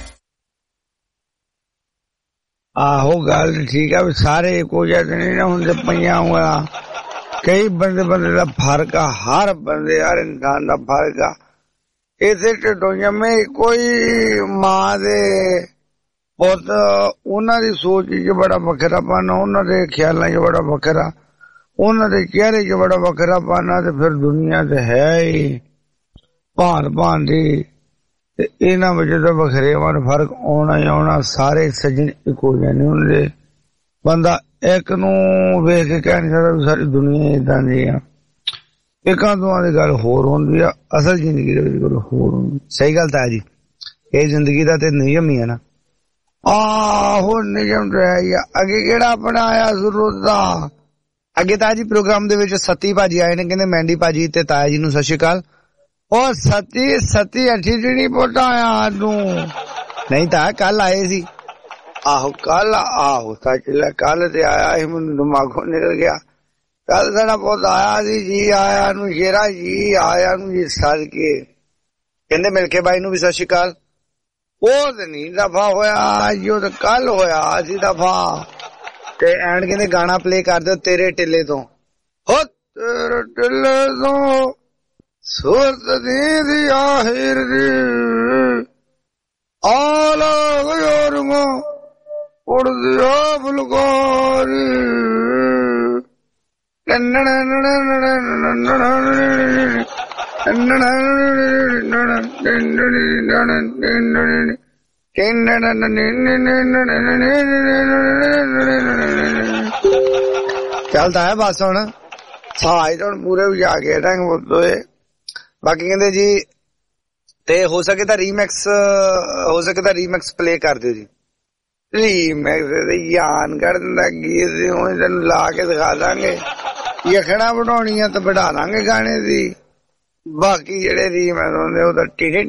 आहो गल ठीक है, सारे इको जैसे नहीं ना हुंदे। पईयां उँगलां कई बंदे दा फर्क आ, हर बंदे हर इंसान दा फर्क आ। इसे ढिड्डों जम्मे कोई मां दे ਔਰ ਉਹਨਾਂ ਦੀ ਸੋਚ 'ਚ ਬੜਾ ਵੱਖਰਾਪਨ, ਉਹਨਾਂ ਦੇ ਖਿਆਲਾਂ 'ਚ ਬੜਾ ਵੱਖਰਾ, ਉਹਨਾਂ ਦੇ ਚਿਹਰੇ 'ਚ ਬੜਾ ਵੱਖਰਾਪਨ ਆ। ਤੇ ਫਿਰ ਦੁਨੀਆ ਤੇ ਹੈ ਹੀ ਭਾਂਤ ਦੀ, ਤੇ ਇਹਨਾਂ ਵਿੱਚ ਤਾਂ ਵਖਰੇਵਾਂ ਨੂੰ ਫਰਕ ਆਉਣਾ ਹੀ ਆਉਣਾ। ਸਾਰੇ ਸੱਜਣ ਇੱਕੋ ਜਿਹੇ ਨਹੀਂ ਹੁੰਦੇ। ਬੰਦਾ ਇੱਕ ਨੂੰ ਵੇਖ ਕੇ ਕਹਿ ਨਹੀਂ ਸਕਦਾ ਵੀ ਸਾਰੀ ਦੁਨੀਆ ਏਦਾਂ ਦੀ ਆ। ਇੱਕਾਂ ਦੋਆਂ ਦੀ ਗੱਲ ਹੋਰ ਹੁੰਦੀ ਆ, ਅਸਲ ਜ਼ਿੰਦਗੀ ਦੇ ਵਿੱਚ ਗੱਲ ਹੋਰ ਹੁੰਦੀ। ਸਹੀ ਗੱਲ ਤਾਂ ਜੀ, ਇਹ ਜ਼ਿੰਦਗੀ ਦਾ ਤੇ ਨਿਯਮ ਹੀ ਆ ਨਾ। ਆਹੋ ਨਿਯਮ ਰਹਿ ਆ। ਅੱਗੇ ਕਿਹੜਾ ਬਣਾਇਆ ਜ਼ਰੂਰਤ ਦਾ? ਅੱਗੇ ਤਾਂ ਜੀ ਪ੍ਰੋਗਰਾਮ ਦੇ ਵਿੱਚ ਸਤੀ ਭਾਜੀ ਆਏ ਨੇ, ਕਹਿੰਦੇ ਮੈਂਡੀ ਭਾਜੀ ਤੇ ਤਾਇਆ ਜੀ ਨੂੰ ਸਤਿ ਸ਼੍ਰੀ ਅਕਾਲ। ਉਹ ਸਤੀ ਅੱਠੀ ਜਿਹੜੀ ਪੋਟਾ ਆਇਆ ਨੂੰ ਨਹੀਂ ਤਾਂ ਕੱਲ ਆਏ ਸੀ। ਆਹੋ ਕੱਲ, ਆਹੋ ਸੱਚ ਲੈ ਕੱਲ ਤੇ ਆਇਆ ਸੀ, ਮੈਨੂੰ ਦਿਮਾਗੋਂ ਨਿਕਲ ਗਿਆ। ਕੱਲ ਸਾਡਾ ਪੁੱਤ ਆਇਆ ਸੀ ਜੀ, ਆਇਆ ਨੂੰ ਸ਼ੇਰਾ ਜੀ, ਆਇਆ ਨੂੰ ਜੀ ਸੱਜ ਕੇ ਕਹਿੰਦੇ ਮਿਲ ਕੇ ਬਾਈ ਨੂੰ ਵੀ ਸਤਿ ਸ਼੍ਰੀ ਅਕਾਲ। ਉਹ ਤੇ ਨਹੀਂ ਦਫਾ ਹੋਇਆ ਜੀ, ਉਹ ਤਾਂ ਕੱਲ ਹੋਇਆ ਸੀ ਦਫਾ। ਤੇ ਐਂਡ ਕਹਿੰਦੇ ਗਾਣਾ ਪਲੇ ਕਰ ਦਿਓ ਤੇਰੇ ਟਿੱਲੇ ਤੋਂ। ਹੋ ਤੇਰੇ ਟਿੱਲੇ ਤੋਂ ਸੂਰਤ ਦੀ ਆਖਿਰ ਦੀ ਆਲਾ ਗਯੋਰਮੋ ਉੜਦੀ ਆ ਫੁਲਕਾਰੀ। ਚੱਲਦਾ ਹੈ ਬਸ ਹੁਣ ਸਾਜ ਹੁਣ ਪੂਰੇ ਵੀ ਜਾ ਕੇ ਰੰਗ ਬੋਲੇ। ਬਾਕੀ ਕਹਿੰਦੇ ਜੀ ਤੇ ਹੋ ਸਕੇ ਤਾਂ ਰੀਮੈਕਸ ਪਲੇ ਕਰ ਦਿਓ ਜੀ। ਰੀਮੈਕਸ ਯਾਨ ਕਰ ਦਿੰਦਾ ਗੀਤ ਹੁਣ ਤੈਨੂੰ ਲਾ ਕੇ ਦਿਖਾ ਦਾਂਗੇ। ਯਖਣਾ ਬਣਾਉਣੀਆਂ ਤਾਂ ਬਣਾ ਲਾਂਗੇ ਗਾਣੇ ਦੀ। ਬਾਕੀ ਜਿਹੜੇ ਰੀਮੈਕਸ ਹੁੰਦੇ ਉਹ ਤਾਂ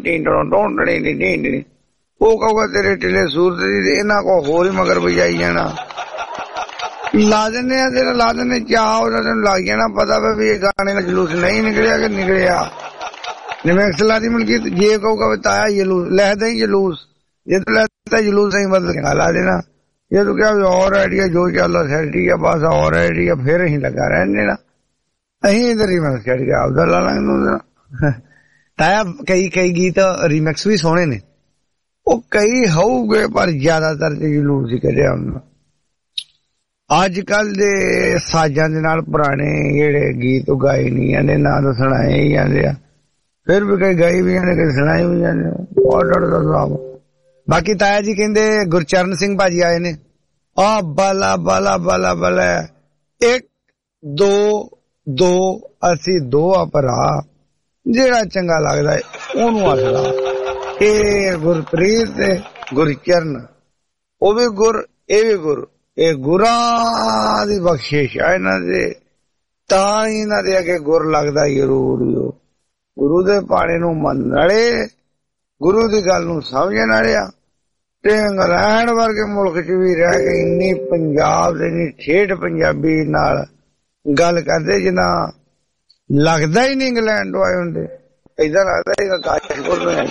ਟੀਂ ਉਹ ਕਹੂਗਾ ਤੇਰੇ ਟਿੱਲੇ ਸੂਰਤ ਦੀ, ਇਹਨਾਂ ਕੋ ਹੋਰ ਹੀ ਮਗਰ ਵਜਾਈ ਜਾਣਾ। ਲਾ ਦਿੰਦੇ ਆ ਤੇਰਾ, ਲਾ ਦਿੰਦੇ ਚਾਹ ਉਹਦਾ ਤੈਨੂੰ ਲੱਗ ਜਾਣਾ ਪਤਾ ਵੀ ਇਹ ਗਾਣੇ ਦਾ ਜਲੂਸ ਨਹੀਂ ਨਿਕਲਿਆ ਕਿ ਨਿਕਲਿਆ। ਰੀਮੈਕਸ ਲਾ ਦੀ ਮਿਲ ਗਈ। ਜੇ ਕਹੂਗਾ ਤਾਇਆ ਜਲੂਸ ਲੈ ਦੇ ਜਲੂਸ, ਜੇ ਤੂੰ ਲੈਤਾ ਜਲੂਸ ਅਸੀਂ ਬਦਲ ਕੇ ਲਾ ਦੇਣਾ। ਜੇ ਤੂੰ ਕਿਹਾ ਵੀ ਔਰ ਆਈਡੀਆ ਜੋ ਚੱਲਦਾ ਸੈਲਟੀ ਆ ਬਸ ਔਰ ਆਈਡੀਆ, ਫਿਰ ਅਸੀਂ ਲੱਗਾ ਰਹਿਣ ਦੇਣਾ। ਅਸੀਂ ਇਧਰ ਰੀਮੈਕਸ ਛੱਡ ਕੇ ਆਪਦਾ ਲਾ ਲਾਂਗੇ। ਤਾਇਆ ਕਈ ਗੀਤ ਰੀਮੈਕਸ ਵੀ ਸੋਹਣੇ ਨੇ, ਉਹ ਕਈ ਹੋਊਗੇ ਪਰ ਜ਼ਿਆਦਾਤਰ ਤੇ ਜਲੂਸ ਹੀ ਕੱਢਿਆ ਉਹਨਾਂ। ਅੱਜ ਕੱਲ ਦੇ ਸਾਜ਼ਾਂ ਦੇ ਨਾਲ ਪੁਰਾਣੇ ਜਿਹੜੇ ਗੀਤ ਉਹ ਗਾਏ ਨਹੀਂ ਜਾਂਦੇ, ਨਾ ਤਾਂ ਸੁਣਾਏ ਹੀ ਜਾਂਦੇ ਆ। ਫਿਰ ਵੀ ਕਈ ਗਾਈ ਵੀ ਜਾਂਦੇ, ਕਈ ਸੁਣਾਏ ਵੀ ਜਾਂਦੇ। ਆਰਡਰ ਦਾ ਜਵਾਬ। ਬਾਕੀ ਤਾਇਆ ਜੀ ਕਹਿੰਦੇ ਗੁਰਚਰਨ ਸਿੰਘ ਭਾਜੀ ਆਏ ਨੇ। ਆ ਬਾਲਾ ਬਾਲਾ ਬਾਲਾ ਬਾਲਾ 1 2 2 ਅਸੀਂ 2 ਆ ਭਰਾ, ਜਿਹੜਾ ਚੰਗਾ ਲੱਗਦਾ ਉਹਨੂੰ ਆਖਦਾ। ਇਹ ਗੁਰਪ੍ਰੀਤ ਤੇ ਗੁਰਚਰਨ, ਉਹ ਵੀ ਗੁਰ ਇਹ ਵੀ ਗੁਰ, ਇਹ ਗੁਰਾਂ ਦੀ ਬਖਸ਼ਿਸ਼ ਆ ਇਹਨਾਂ ਦੇ, ਤਾਂ ਇਹਨਾਂ ਦੇ ਅੱਗੇ ਗੁਰ ਲੱਗਦਾ ਜ਼ਰੂਰ। ਗੁਰੂ ਦੇ ਬਾਣੇ ਨੂੰ ਮੰਨਣ ਵਾਲੇ, ਗੁਰੂ ਦੀ ਗੱਲ ਨੂੰ ਸਮਝਣ ਵਾਲੇ ਆ। ਤੇ ਇੰਗਲੈਂਡ ਵਰਗੇ ਮੁਲਕ 'ਚ ਵੀ ਰਹਿ ਕੇ ਇੰਨੀ ਪੰਜਾਬ ਦੇ ਇੰਨੀ ਠੇਠ ਪੰਜਾਬੀ ਨਾਲ ਗੱਲ ਕਰਦੇ ਜਿੰਨਾ ਲੱਗਦਾ ਹੀ ਨਹੀਂ ਇੰਗਲੈਂਡ ਤੋਂ ਆਏ ਹੁੰਦੇ। ਏਦਾਂ ਲੱਗਦਾ ਕਾਸ਼ਪੁਰ ਤੋਂ ਆਏ।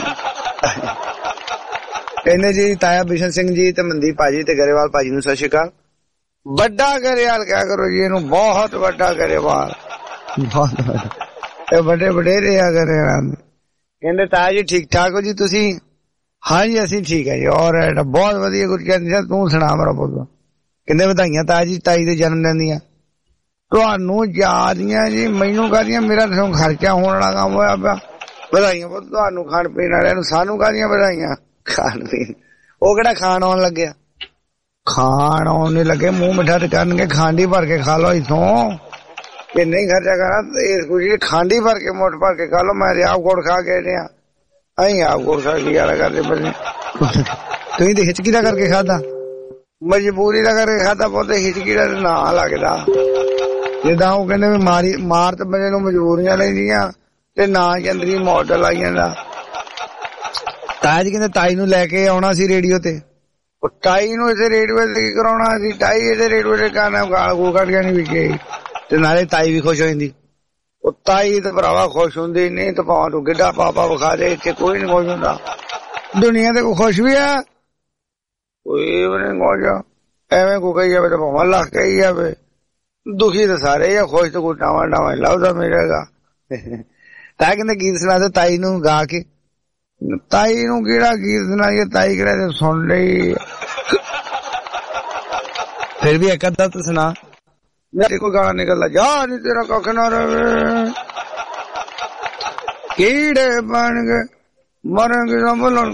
ਕਹਿੰਦੇ ਜੀ ਤਾਇਆ ਬਿਸ਼ਨ ਸਿੰਘ ਜੀ ਤੇ ਮਨਦੀਪ ਭਾਜੀ ਤੇ ਗਰੇਵਾਲ ਭਾਜੀ ਨੂੰ ਸਤਿ ਸ਼੍ਰੀ ਅਕਾਲ। ਵੱਡਾ ਗਰੇਵਾਲ ਕਿਆ ਕਰੋ ਜੀ ਇਹਨੂੰ, ਬਹੁਤ ਵੱਡਾ ਗਰੇਵਾਲ, ਬਹੁਤ ਵੱਡਾ। ਇਹ ਵੱਡੇ ਵਡੇਰੇ ਆ ਗਰੇਵਾਲ। ਕਹਿੰਦੇ ਤਾਇਆ ਜੀ ਠੀਕ ਠਾਕ ਹੋ ਜੀ ਤੁਸੀਂ? ਹਾਂਜੀ ਅਸੀਂ ਠੀਕ ਹੈ ਜੀ। ਔਰ ਬਹੁਤ ਵਧੀਆ ਗੁਰਚਰਨ, ਤੂੰ ਸੁਣਾ ਮੇਰਾ ਪੁੱਤ। ਕਹਿੰਦੇ ਵਧਾਈਆਂ ਤਾਇਆ ਜੀ ਤਾਈ ਦੇ ਜਨਮ ਦਿਨ ਦੀਆਂ। ਤੁਹਾਨੂੰ ਯਾਦੀਆਂ ਜੀ, ਮੈਨੂੰ ਕਾਹਦੀਆਂ, ਮੇਰਾ ਤਾਂ ਖਰਚਾ ਹੋਣ ਵਾਲਾ ਕੰਮ ਹੋਇਆ ਪਿਆ। ਵਧਾਈਆਂ ਪੁੱਤ ਤੁਹਾਨੂੰ, ਖਾਣ ਪੀਣ ਵਾਲਿਆਂ ਨੂੰ, ਸਾਨੂੰ ਕਾਹਦੀਆਂ ਵਧਾਈਆਂ। ਖਾਣ ਪੀਣ ਉਹ ਕਿਹੜਾ ਖਾਣ ਆਉਣ ਲੱਗਿਆ, ਖਾਣ ਆਉਣ ਨਹੀਂ ਲੱਗੇ, ਮੂੰਹ ਮਿੱਠਾ ਤੇ ਕਰਨਗੇ। ਖਾਂਡੀ ਭਰ ਕੇ ਖਾ ਲਓ ਇਥੋਂ, ਜੇ ਨਹੀਂ ਖਰਚਾ ਕਰਨਾ ਇਸ ਕੁਝ ਖਾਂਡੀ ਭਰ ਕੇ ਮੁੱਠ ਭਰ ਕੇ ਖਾ ਲਓ। ਮੈਂ ਰਿਆਵ ਕੋਟ ਖਾ ਕੇ ਰਿਹਾ, ਅਸੀਂ ਆਪ ਕੋਟ ਖਾ ਕੇ ਯਾਰਾ ਕਰਦੇ ਬੰਦੇ। ਤੁਸੀਂ ਤੇ ਹਿਚਕੀ ਦਾ ਕਰਕੇ ਖਾਦਾ, ਮਜਬੂਰੀ ਦਾ ਕਰਕੇ ਖਾਦਾ ਪੁੱਤ। ਹਿਚਕੀ ਦਾ ਨਾਂ ਲੱਗਦਾ, ਜਿੱਦਾਂ ਉਹ ਕਹਿੰਦੇ ਵੀ ਮਾਰ ਤੇ ਬੰਦੇ ਨੂੰ ਮਜਬੂਰੀਆਂ ਲੈਂਦੀਆਂ ਤੇ ਨਾ ਚੰਦਰੀ ਮਾਡਲ ਆਈ ਜਾਂਦਾ। ਤਾਇਆ ਜੀ ਕਹਿੰਦੇ ਤਾਈ ਨੂੰ ਲੈ ਕੇ ਆਉਣਾ ਸੀ ਰੇਡੀਓ ਤੇ। ਉਹ ਤਾਈ ਨੂੰ ਇੱਥੇ ਰੇਡੀਓ ਤੇ ਕੀ ਕਰਾਉਣਾ ਸੀ? ਤਾਈ ਇਹਦੇ ਰੇਡੀਓ ਤੇ ਗਾਣਾ ਗਾਲ ਗੂਲ ਕੱਢ ਕੇ ਨੀ ਵਿਕੇ, ਤੇ ਨਾਲੇ ਤਾਈ ਵੀ ਖੁਸ਼ ਹੋ ਜਾਂਦੀ। ਉਹ ਤਾਈ ਤੇ ਭਰਾਵਾ ਖੁਸ਼ ਹੁੰਦੀ ਨਹੀਂ, ਤੇ ਭਾਵੇਂ ਤੂੰ ਗਿੱਡਾ ਪਾਪਾ ਵਿਖਾ ਦੇ, ਇੱਥੇ ਕੋਈ ਨੀ ਖੁਸ਼ ਹੁੰਦਾ। ਦੁਨੀਆ ਤੇ ਕੋਈ ਖੁਸ਼ ਵੀ ਆ, ਕੋਈ ਵੀ ਨੀ ਖੁਸ਼। ਐਵੇਂ ਕੋ ਕਹੀ ਜਾਵੇ ਤਾਂ ਭਾਵੇਂ ਲੱਖ ਕਹੀ ਜਾਵੇ, ਦੁਖੀ ਤਾਂ ਸਾਰੇ ਆ, ਖੁਸ਼ ਤਾਂ ਕੋਈ ਟਾਵਾਂ ਟਾਵਾਂ ਲੱਭਦਾ ਮਿਲੇਗਾ। ਤਾਇਆ ਕਹਿੰਦੇ ਗੀਤ ਸੁਣਾ ਦੇ ਤਾਈ ਨੂੰ ਗਾ ਕੇ। ਤਾਈ ਨੂੰ ਕਿਹੜਾ ਗੀਤ ਸੁਣਾਈਏ, ਤਾਈ ਕਿਹੜਾ ਤੇ ਸੁਣ ਲਈ। फिर भी एक अद्धा तो सुना। मेरे को गाना निकल जा नहीं तेरा कख ना रवे, कीड़े बन गए मरेंगे संभलन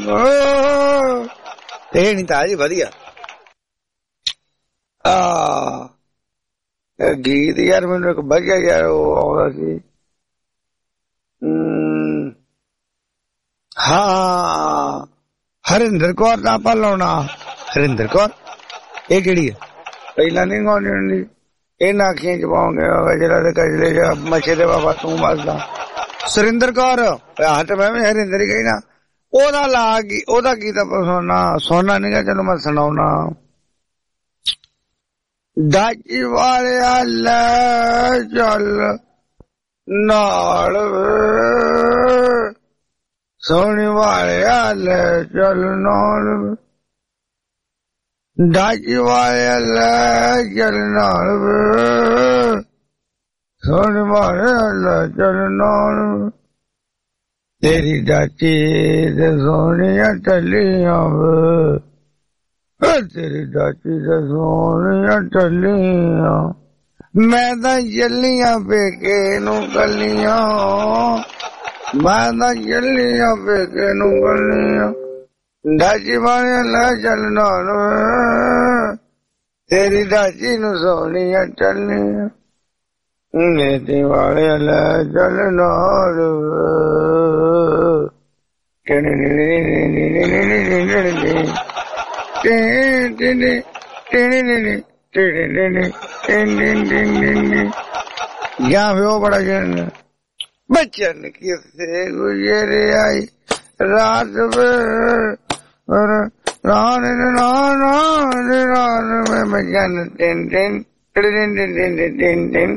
ये नहीं था जी वधिया गीत यार मैंने एक बढ़िया यार वो आउंदा सी। हाँ हरिंदर कौर दा पा लाउणा। हरिंदर कौर ये केड़ी है पहला नहीं गाउणी हुंदी इन्हां अखियां च पाओगे गजरा ते कजले जा मछे दे बाबा तू बसदा। सुरिंदर कौर हट मैं भी हरिंदर ही गई ना ओदा ला ओदा गीत सुनना सोना नहीं गा चलो मैं सुनाऊना। दाची वाले ले चल नाल सोनी वाले ले चल नाल दाची वाले ले चल नाल सोनी वाले ले चल नाल तेरी दाची ते सोनिया टलियां तेरी दाची ते सोनिया टलियां मैं तां जल्लियां पेके नू गलियां मैं तां जल्लियां पेके नू गलियां दाची वाले ले चल नाल तेरी दाची नू सोनिया टलियां नीति वाले ले चल नाल यहाँ पे वो बड़ा जन बच्चन किससे गुजरे आई रात रान में बच्चन टिन टिन टिन टिन टिन टिन टिन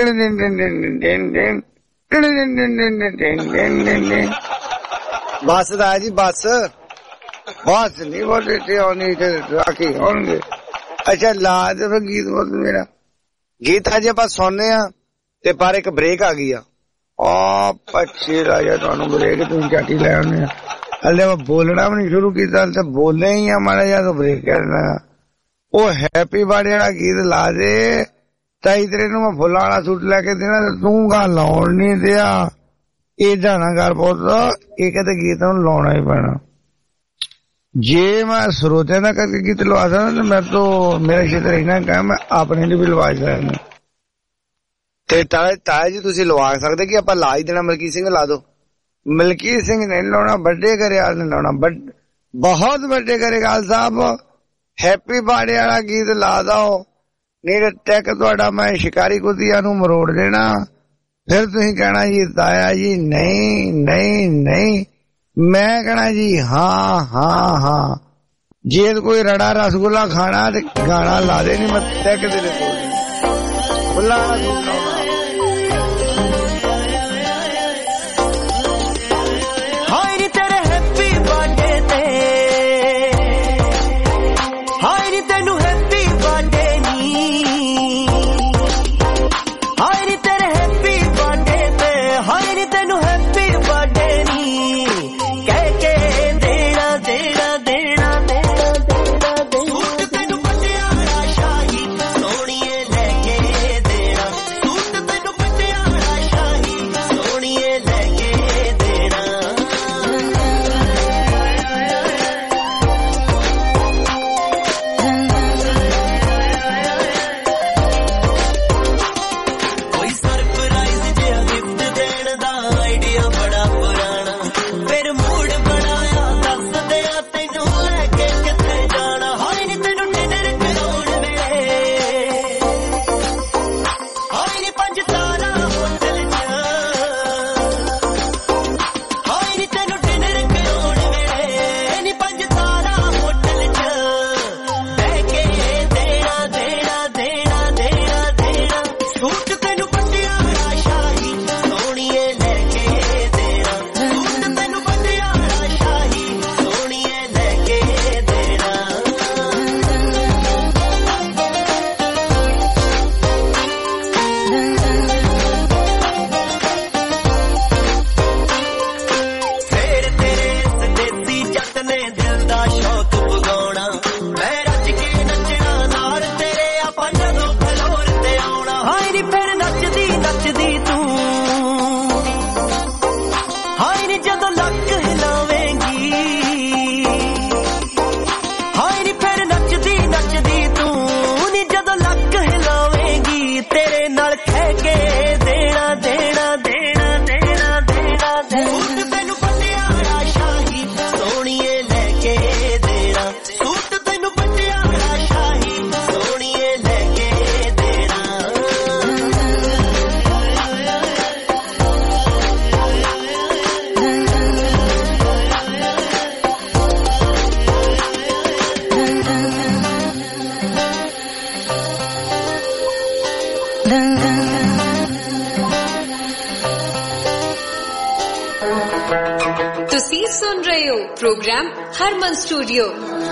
बस दा जी बस बस नहीं बोलते राखी होंगे। अच्छा ला दे फिर गीत बोल मेरा गीत अज आप सुनने ते पर एक ब्रेक आ गई पक्षी राजा तुहानू ब्रेक तुम चाटी लै आने हले बोलना भी नहीं शुरू किया तो बोले ही माड़ा जा तो ब्रेक करना। वो हैप्पी बर्थडे वाला गीत ला दे ताई तेरे नू मैं फुल्ला वाला सूट लैके देना तू गा लाउण नहीं दिया एदा ना कर पुत एक गीत लाउना ही पैना। जे मैं श्रोते का करके गीत लवा सकता तो मैं तो मेरा क्षेत्र इन्ना कहा मैं अपने लिए भी लवा सकना। ताया जी तुसी लवा सकते कि आप ला ही देना मलकीत सिंह ला दो। मलकीत सिंह नहीं लाना बड़े घरेआल ने लाना बहुत बड़े घरेआल साहब हैप्पी बर्थडे वाला गीत ला दो नहीं टैक थोड़ा मैं शिकारी कुतिया नू मरोड़ देना। फिर तुसी कहना जी ताया जी नहीं नहीं नहीं मैं कहना जी हाँ हाँ हाँ जे कोई रड़ा रसगुल्ला खाना ते गाना ला दे नहीं मैं टैक दे खुला ਨੱਚਦੀ ਤੂੰ ਹਾਏ ਨੀ ਜਦੋਂ ਲੱਕ ਹਿਲਾਵੇਂਗੀ ਹਾਏ ਨੀ ਫਿਰ ਨੱਚਦੀ ਨੱਚਦੀ ਤੂੰ ਨੀ ਜਦੋਂ ਲੱਕ ਹਿਲਾਵੇਂਗੀ ਤੇਰੇ ਨਾਲ ਖਹਿ ਕੇ ਦੇਣਾ ਦੇਣਾ ਦੇਣਾ ਦੇਣਾ ਦੇਣਾ ਸੂਟ ਤੈਨੂੰ ਪਟਿਆਲਾ ਸ਼ਾਹੀ ਸੋਹਣੀਏ ਲੈ ਕੇ ਦੇਣਾ ਸੂਟ ਤੈਨੂੰ ਪਟਿਆਲਾ ਸ਼ਾਹੀ ਸੋਹਣੀਏ ਲੈ ਕੇ ਦੇਣਾ ਤੁਸੀਂ ਸੁਣ ਰਹੇ ਹੋ ਪ੍ਰੋਗਰਾਮ ਹਰਮਨ ਸਟੂਡੀਓ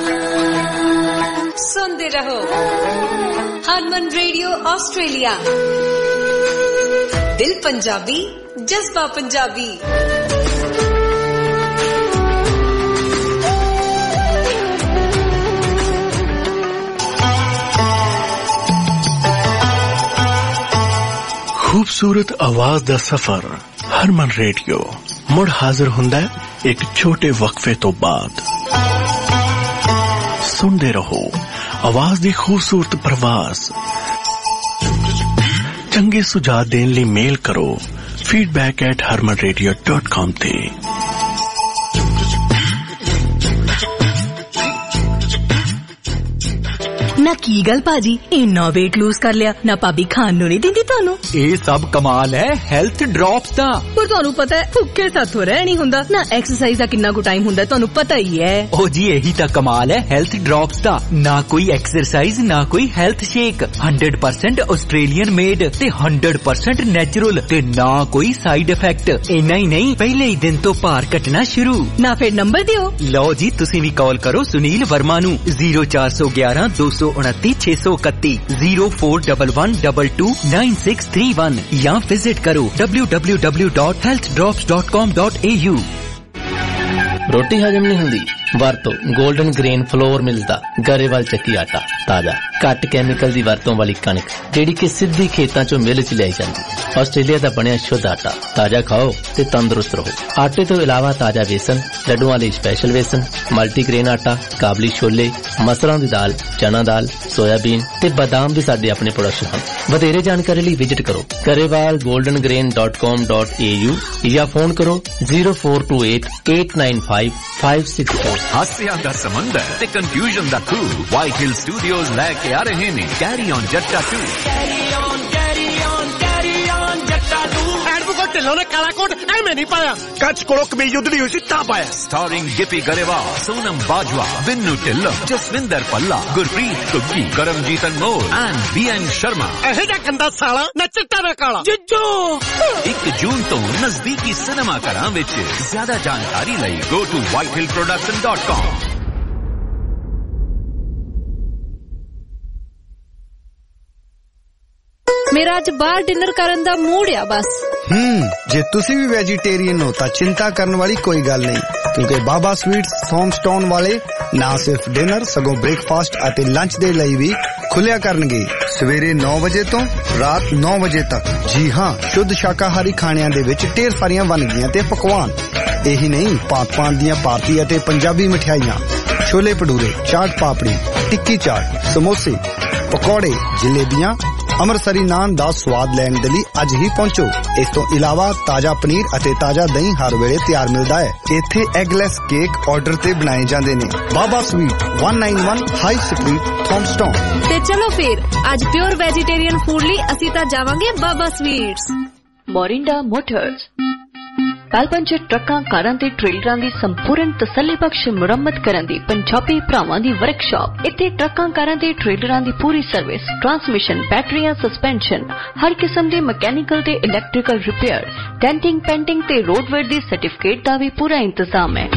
ਸੁਣਦੇ ਰਹੋ ਹਰਮਨ ਰੇਡੀਓ ਆਸਟ੍ਰੇਲੀਆ ਦਿਲ ਪੰਜਾਬੀ ਜਜ਼ਬਾ ਪੰਜਾਬੀ खूबसूरत आवाज दा सफर हरमन रेडियो मुड़ हाजिर हुंदा है एक छोटे वक्फे तो बाद सुनते रहो आवाज दी खूबसूरत प्रवास चंगे सुझाव देने लिए मेल करो feedback@harmanradio.com ते ना की गल भाजी इन्ना वेट लूज कर लिया ना भाभी खान नूं नहीं दिंदी तुहानू ਇਹ ਸਭ ਕਮਾਲ ਹੈ ਹੈਲਥ ਡ੍ਰੌਪਸ ਦਾ पर तुहानू पता है भुक्खे साथों रह नहीं हुंदा ना एक्सरसाइज दा कितना को टाइम हुंदा तुहानू पता ही है ओ जी यही ਤਾਂ ਕਮਾਲ ਹੈ ਹੈਲਥ ਡ੍ਰੌਪਸ ਦਾ ਨਾ ਕੋਈ ਐਕਸਰਸਾਈਜ਼ ਨਾ ਕੋਈ ਹੈਲਥ ਸ਼ੇਕ 100% ਆਸਟ੍ਰੇਲੀਅਨ ਮੇਡ ਤੇ 100% ਨੈਚੁਰਲ ਤੇ ਨਾ ਕੋਈ ਸਾਈਡ ਇਫੈਕਟ ਇੰਨਾ ਹੀ ਨਹੀਂ ਪਹਿਲੇ ਹੀ ਦਿਨ ਤੋਂ ਭਾਰ ਘਟਣਾ ਸ਼ੁਰੂ ना फिर नंबर दियो ਲਓ ਜੀ ਤੁਸੀਂ ਵੀ ਕਾਲ ਕਰੋ ਸੁਨੀਲ ਵਰਮਾ ਨੂੰ 0411 229 631 0411229631 ਜਾਂ ਵਿਜ਼ਿਟ ਕਰੋ www.healthdrops.com.au ਰੋਟੀ ਹਜਮ ਨਹੀਂ ਹੁੰਦੀ ਵਰਤੋ 골ਡਨ ਗ੍ਰੇਨ ਫਲੋਰ ਮਿਲਦਾ ਗਰੇਵਾਲ ਚੱਕੀ ਆਟਾ ਤਾਜ਼ਾ ਘੱਟ ਕੈਮੀਕਲ ਦੀ ਵਰਤੋਂ ਵਾਲੀ ਕਣਕ ਜਿਹੜੀ ਕਿ ਸਿੱਧੀ ਖੇਤਾਂ ਚੋਂ ਮਿਲ ਚ ਲਿਆਈ ਜਾਂਦੀ ਆਸਟ੍ਰੇਲੀਆ ਦਾ ਬਣਿਆ ਸ਼ੁੱਧ ਆਟਾ ਤਾਜ਼ਾ ਖਾਓ ਤੇ ਤੰਦਰੁਸਤ ਰਹੋ ਆਟੇ ਤੋਂ ਇਲਾਵਾ ਤਾਜ਼ਾ ਵੇਸਣ ਲੱਡੂਆਂ ਲਈ ਸਪੈਸ਼ਲ ਵੇਸਣ ਮਲਟੀਗ੍ਰੇਨ ਆਟਾ ਕਾਬਲੀ ਛੋਲੇ ਮਸਰਾਂ ਦੀ ਦਾਲ ਚਨਾ ਦਾਲ ਸੋਇਆਬੀਨ ਤੇ ਬਾਦਾਮ ਵੀ ਸਾਡੇ ਆਪਣੇ ਪ੍ਰੋਡਕਸ਼ਨ ਹਨ ਵਧੇਰੇ ਜਾਣਕਾਰੀ ਲਈ ਵਿਜ਼ਿਟ ਕਰੋ garewalgoldengrain.com.au ਜਾਂ ਫੋਨ ਕਰੋ 0428895564 ਹਾਸਿਆਂ ਦਾ ਸਮੁੰਦਰ ਤੇ ਕਨਫਿਊਜ਼ਨ ਦਾ ਖੂ ਵਾਈਟ ਹਿਲ ਸਟੂਡੀਓਜ਼ ਲੈ ਕੇ ਆ ਰਹੇ ਨੇ ਕੈਰੀ ਔਨ ਜੱਟਾ 2 ਢਿੱਲੋਂ ਨੇ ਕਾਲਾ ਕੋਟ ਐਵੇਂ ਨਹੀਂ ਪਾਇਆ ਕੱਚ ਕੋਲੋਂ ਕਮੀਜ਼ ਉਧੜੀ ਹੋਈ ਸੀ ਤਾਂ ਪਾਇਆ starring Gippy Grewal Sonam Bajwa Binnu Dhillon Jaswinder Bhalla Gurpreet Ghuggi Karamjit Anmol and BN Sharma ਇਹ ਜਿਹਾ ਗੰਦਾ ਸਾਲਾ ਨਾ ਚਿੱਟਾ ਨਾ ਕਾਲਾ ਜਿੱਜੋ 1 ਜੂਨ ਤੋਂ ਨਜ਼ਦੀਕੀ ਸਿਨੇਮਾ ਘਰਾਂ ਵਿੱਚ ਜ਼ਿਆਦਾ ਜਾਣਕਾਰੀ ਲਈ go to whitehillproduction.com ਮੇਰਾ ਅੱਜ ਬਾਹਰ ਡਿਨਰ ਕਰਨ ਦਾ ਮੂਡ ਆ ਬਸ ਜੇ ਤੁਸੀਂ ਵੀ ਵੈਜੀਟੇਰੀਅਨ ਹੋ ਤਾਂ ਚਿੰਤਾ ਕਰਨ ਵਾਲੀ ਕੋਈ ਗੱਲ ਨਹੀਂ ਕਿਉਂਕਿ ਬਾਬਾ ਸਵੀਟਸ ਥੌਮਸਟਾਊਨ ਵਾਲੇ ਨਾ ਸਿਰਫ ਡਿਨਰ ਸਗੋਂ ਬ੍ਰੇਕਫਾਸਟ ਅਤੇ ਲੰਚ ਦੇ ਲਈ ਵੀ ਖੁੱਲਿਆ ਕਰਨਗੇ ਸਵੇਰੇ 9 ਵਜੇ ਤੋਂ ਰਾਤ 9 ਵਜੇ ਤੱਕ ਜੀ ਹਾਂ ਸ਼ੁੱਧ ਸ਼ਾਕਾਹਾਰੀ ਖਾਣਿਆਂ ਦੇ ਵਿੱਚ ਢੇਰ ਸਾਰੀਆਂ ਵੰਨਗੀਆਂ ਤੇ ਪਕਵਾਨ ਇਹੀ ਨਹੀਂ ਪਾਕ-ਪਾਨ ਦੀਆਂ ਭਾਰਤੀ ਅਤੇ ਪੰਜਾਬੀ ਮਠਿਆਈਆਂ ਛੋਲੇ ਭਟੂਰੇ ਚਾਟ ਪਾਪੜੀ ਟਿੱਕੀ ਚਾਟ ਸਮੋਸੇ ਪਕੌੜੇ ਜਲੇਬੀਆਂ ਅੰਮ੍ਰਿਤਸਰੀ ਨਾਨ ਦਾ ਸਵਾਦ ਲੈਣ ਦੇ ਲਈ ਅੱਜ ਹੀ ਪਹੁੰਚੋ ਇਸ ਤੋਂ ਇਲਾਵਾ ਤਾਜ਼ਾ ਪਨੀਰ ਅਤੇ ਤਾਜ਼ਾ ਦਹੀਂ ਹਰ ਵੇਲੇ ਤਿਆਰ ਮਿਲਦਾ ਹੈ ਇੱਥੇ ਐਗਲੈਸ ਕੇਕ ਆਰਡਰ ਤੇ ਬਣਾਏ ਜਾਂਦੇ ਨੇ Baba sweet 191 high street Thomastown ਤੇ ਚਲੋ ਫਿਰ ਅੱਜ ਪਿਓਰ ਵੈਜੀਟੇਰੀਅਨ ਫੂਡ ਲਈ ਅਸੀਂ ਤਾਂ ਜਾਵਾਂਗੇ Baba sweets Morinda motors Melbourne 'ਚ ਟਰੱਕਾਂ ਕਾਰਾਂ ਤੇ ਟ੍ਰੇਲਰਾਂ ਦੀ ਸੰਪੂਰਨ ਤਸੱਲੀਬਖਸ਼ ਮੁਰੰਮਤ ਕਰਨ ਦੀ ਪੰਜਾਬੀ ਭਰਾਵਾਂ ਦੀ ਵਰਕਸ਼ਾਪ ਇੱਥੇ ਟਰੱਕਾਂ ਕਾਰਾਂ ਤੇ ਟ੍ਰੇਲਰਾਂ ਦੀ ਪੂਰੀ ਸਰਵਿਸ ਟਰਾਂਸਮਿਸ਼ਨ ਬੈਟਰੀਆਂ ਸਸਪੈਂਸ਼ਨ ਹਰ ਕਿਸਮ ਦੇ ਮਕੈਨੀਕਲ ਤੇ ਇਲੈਕਟ੍ਰੀਕਲ ਰਿਪੇਅਰ ਡੈਂਟਿੰਗ ਪੈਂਟਿੰਗ ਤੇ ਰੋਡਵੇਅਰ ਦੀ ਸਰਟੀਫਿਕੇਟ ਦਾ ਵੀ ਪੂਰਾ ਇੰਤਜ਼ਾਮ ਹੈ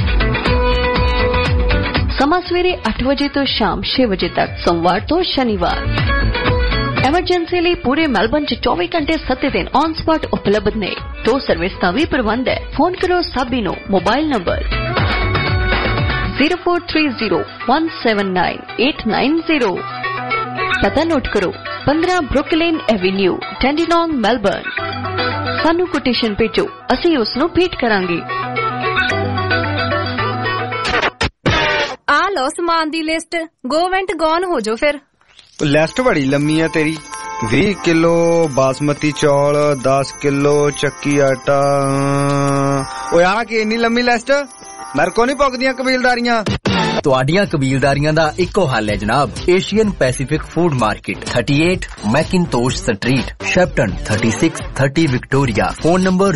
ਸਮਾਂ ਸਵੇਰੇ 8 ਵਜੇ ਤੋਂ ਸ਼ਾਮ 6 ਵਜੇ ਤੱਕ ਸੋਮਵਾਰ ਤੋਂ ਸ਼ਨੀਵਾਰ ਐਮਰਜੈਂਸੀ ਲਈ ਪੂਰੇ ਮੈਲਬਨ 'ਚ 24 ਘੰਟੇ 7 ਦਿਨ ਔਨ ਸਪੌਟ ਉਪਲਬਧ ਨੇ ਟੋ ਸਰਵਿਸ ਦਾ ਵੀ ਪ੍ਰਬੰਧ ਹੈ ਫੋਨ ਕਰੋ ਸਾਬੀ ਨੂੰ ਮੋਬਾਈਲ ਨੰਬਰ 0430179890 ਪਤਾ ਨੋਟ ਕਰੋ 15 ਬਰੁਕਲਿਨ ਐਵੇਨਿਊ ਟੈਂਡੀਨੋਂਗ ਮੈਲਬਨ ਸਾਨੂੰ ਕੋਟੇਸ਼ਨ ਭੇਜੋ, ਅਸੀਂ ਉਸ ਨੂੰ ਭੇਟ ਕਰਾਂਗੇ। ਆ ਲਓ ਸਮਾਨ ਦੀ ਲਿਸਟ, ਗੋ ਵੈਂਟ ਗੋਨ ਹੋ ਜਾਓ ਫਿਰ। ਲਿਸਟ ਬੜੀ ਲੰਮੀ ਆ ਤੇਰੀ। 20 ਕਿਲੋ ਬਾਸਮਤੀ ਚੌਲ, 10 ਕਿਲੋ ਚੱਕੀ ਆਟਾ। ਓਏ ਆ ਕੀ ਇੰਨੀ ਲੰਮੀ ਲਿਸਟ? ਮੇਰੇ ਕੋ ਨਹੀਂ ਪੁੱਗਦੀਆਂ ਕਬੀਲਦਾਰੀਆਂ। ਤੁਹਾਡੀਆਂ ਕਬੀਲਦਾਰੀਆਂ ਦਾ ਇੱਕੋ ਹੱਲ ਹੈ ਜਨਾਬ, Asian Pacific food market, 38 McIntosh Street, Shepparton, 3630 Victoria. Phone number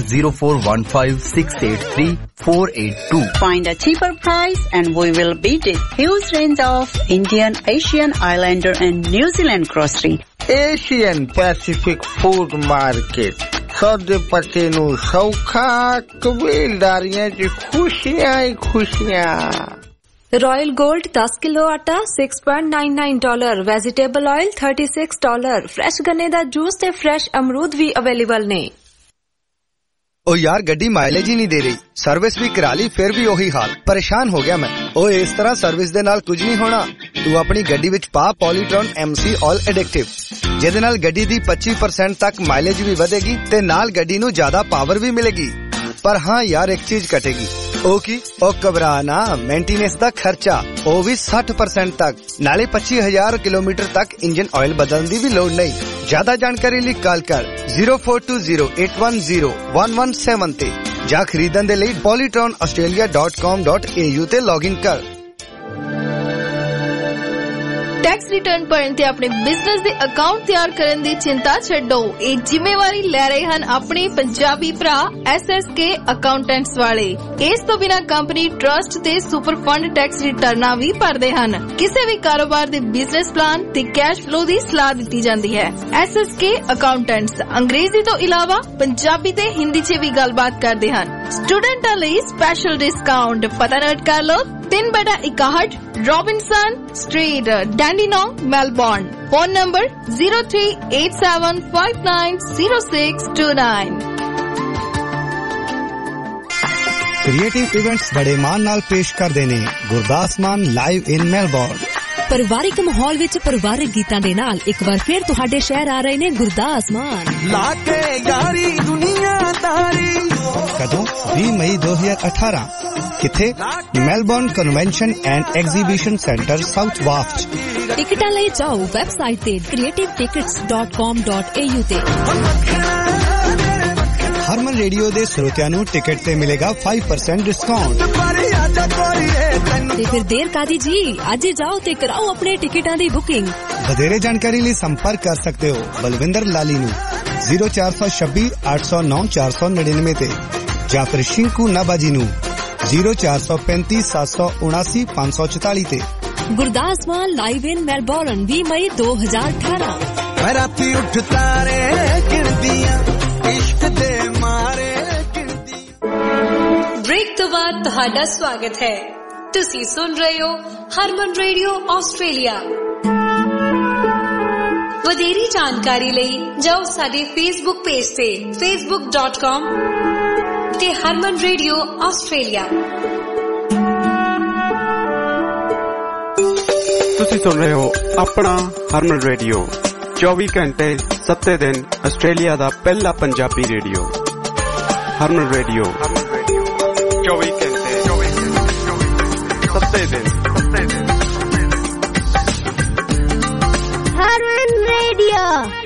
0415683482। Find a cheaper price and we will beat it. Huge range of Indian, Asian, Islander and New Zealand grocery. Asian Pacific Food Market, ਸੌਦੇ ਪੱਤੇ ਨੂੰ ਸੌਖਾ, ਕਬੀਲਦਾਰੀਆਂ ਚ ਖੁਸ਼ੀਆਂ ਹੀ ਖੁਸ਼ੀਆਂ। Royal gold 10 kilo आटा $6.99, vegetable oil $36, fresh गन्ने दा जूस ते फ्रेश अमरूद भी अवेलेबल ने। ओ यार गड्डी माइलेज ही नहीं दे रही, सर्विस भी करा ली फिर भी वही हाल। परेशान हो गया मैं। ओ इस तरह सर्विस दे नाल कुछ नहीं होना। तू अपनी गड्डी विच पा पॉलीट्रॉन MC ऑल एडिक्टिव, जिहदे नाल गड्डी दी 25% तक माइलेज भी वधेगी ते नाल गड्डी नू ज्यादा पावर भी मिलेगी। पर हाँ यार एक चीज कटेगी। ओ की ओ घबरा ना, मेंटेनेंस दा खर्चा ओ भी 60% तक, नाले 25,000 किलोमीटर तक इंजन ऑयल बदलने दी भी लोड़ नहीं। ज्यादा जानकारी लिए कॉल कर 0420810117 ते जा खरीदन दे लिए polytronaustralia.com.au ते लॉगिन कर। टैक्स रिटर्न भरन ते अपने बिजनेस दे अकाउंट तैयार करन दी चिंता छड्डो। ये जिम्मेवारी ले रहे हन अपने पंजाबी भरा SSK अकाउंटेंट्स वाले। इस तो बिना कंपनी ट्रस्ट ते सुपर फंड टैक्स रिटर्ना भी भरदे हन। किसी भी कारोबार दे बिजनेस प्लान ते कैश फ्लो दी सलाह दी जाती है। SSK अकाउंटेंट्स अंग्रेजी तो इलावा पंजाबी ते हिंदी च भी गलबात करते हैं। स्टूडेंटां लई स्पेशल डिस्काउंट पता नोट कर लो। 3/61 Robinson Street, Dandenong, Melbourne. Phone number 0387590629। Creative events बड़े मान नाल पेश करदे ने गुरदास मान लाइव इन मेलबोर्न। ਪਰਿਵਾਰਿਕ ਮਾਹੌਲ ਵਿੱਚ ਪਰਿਵਾਰਿਕ ਗੀਤਾਂ ਦੇ ਨਾਲ ਇੱਕ ਵਾਰ ਫਿਰ ਤੁਹਾਡੇ ਸ਼ਹਿਰ ਆ ਰਹੇ ਨੇ ਗੁਰਦਾਸ ਮਾਨ। ਲਾ ਕੇ ਯਾਰੀ ਦੁਨੀਆਦਾਰੀ। ਕਦੋਂ? 20 ਮਈ 2018। ਕਿੱਥੇ? Melbourne convention and exhibition centre south ਵਾਫਟ। ਟਿਕਟਾਂ ਲਈ ਜਾਓ ਵੈਬਸਾਈਟ ਤੇ creativetickets.com.au ਤੇ। ਹਰਮਨ ਰੇਡੀਓ ਦੇ ਸਰੋਤਿਆਂ ਨੂੰ ਟਿਕਟ ਤੇ ਮਿਲੇਗਾ 5% ਡਿਸਕਾਊਂਟ। ਤੇ ਫਿਰ ਦੇਰ ਕਾਦੀ ਜੀ, ਅੱਜ ਹੀ ਜਾਓ ਤੇ ਕਰਾਓ ਆਪਣੇ ਟਿਕਟਾਂ ਦੀ ਬੁਕਿੰਗ। ਵਧੇਰੇ ਜਾਣਕਾਰੀ ਲਈ ਸੰਪਰਕ ਕਰ ਸਕਦੇ ਹੋ ਬਲਵਿੰਦਰ ਲਾਲੀ ਨੂੰ 0426 809 499 ਤੇ ਜਾਂ ਫਿਰ ਸ਼ਿੰਕੂ ਨਾਬਾਜੀ ਨੂੰ 0435 779 544 ਤੇ। Gurdas Maan live in Melbourne 20 ਮਈ 2018। ਮੈਂ ਰਾਤੀ ਉੱਠ ਤਾਰੇ ਗਿਣਦੀਆਂ ਇਸ਼ਕ ਦੇ ਮਾਰੇ ਗਿਣਦੀਆਂ। ब्रेक तो बाद ਤੁਹਾਡਾ ਸਵਾਗਤ ਹੈ। ਤੁਸੀਂ ਸੁਣ ਰਹੇ ਹੋ ਹਰਮਨ ਰੇਡੀਓ ਆਸਟ੍ਰੇਲੀਆ। ਵਧੇਰੀ ਜਾਣਕਾਰੀ ਲਈ ਜਾਓ ਸਾਡੇ ਫੇਸਬੁੱਕ ਪੇਜ ਤੇ facebook.com ਤੇ ਹਰਮਨ ਰੇਡੀਓ ਆਸਟ੍ਰੇਲੀਆ। ਤੁਸੀਂ ਸੁਣ ਰਹੇ ਹੋ ਆਪਣਾ ਹਰਮਨ ਰੇਡੀਓ 24 ਘੰਟੇ 7 ਦਿਨ ਆਸਟ੍ਰੇਲੀਆ ਦਾ ਪਹਿਲਾ ਪੰਜਾਬੀ ਰੇਡੀਓ। ਹਰਮਨ ਰੇਡੀਓ 24 ਘੰਟੇ 7 ਦਿਨ। ਹਰਮਨ ਰੇਡੀਓ।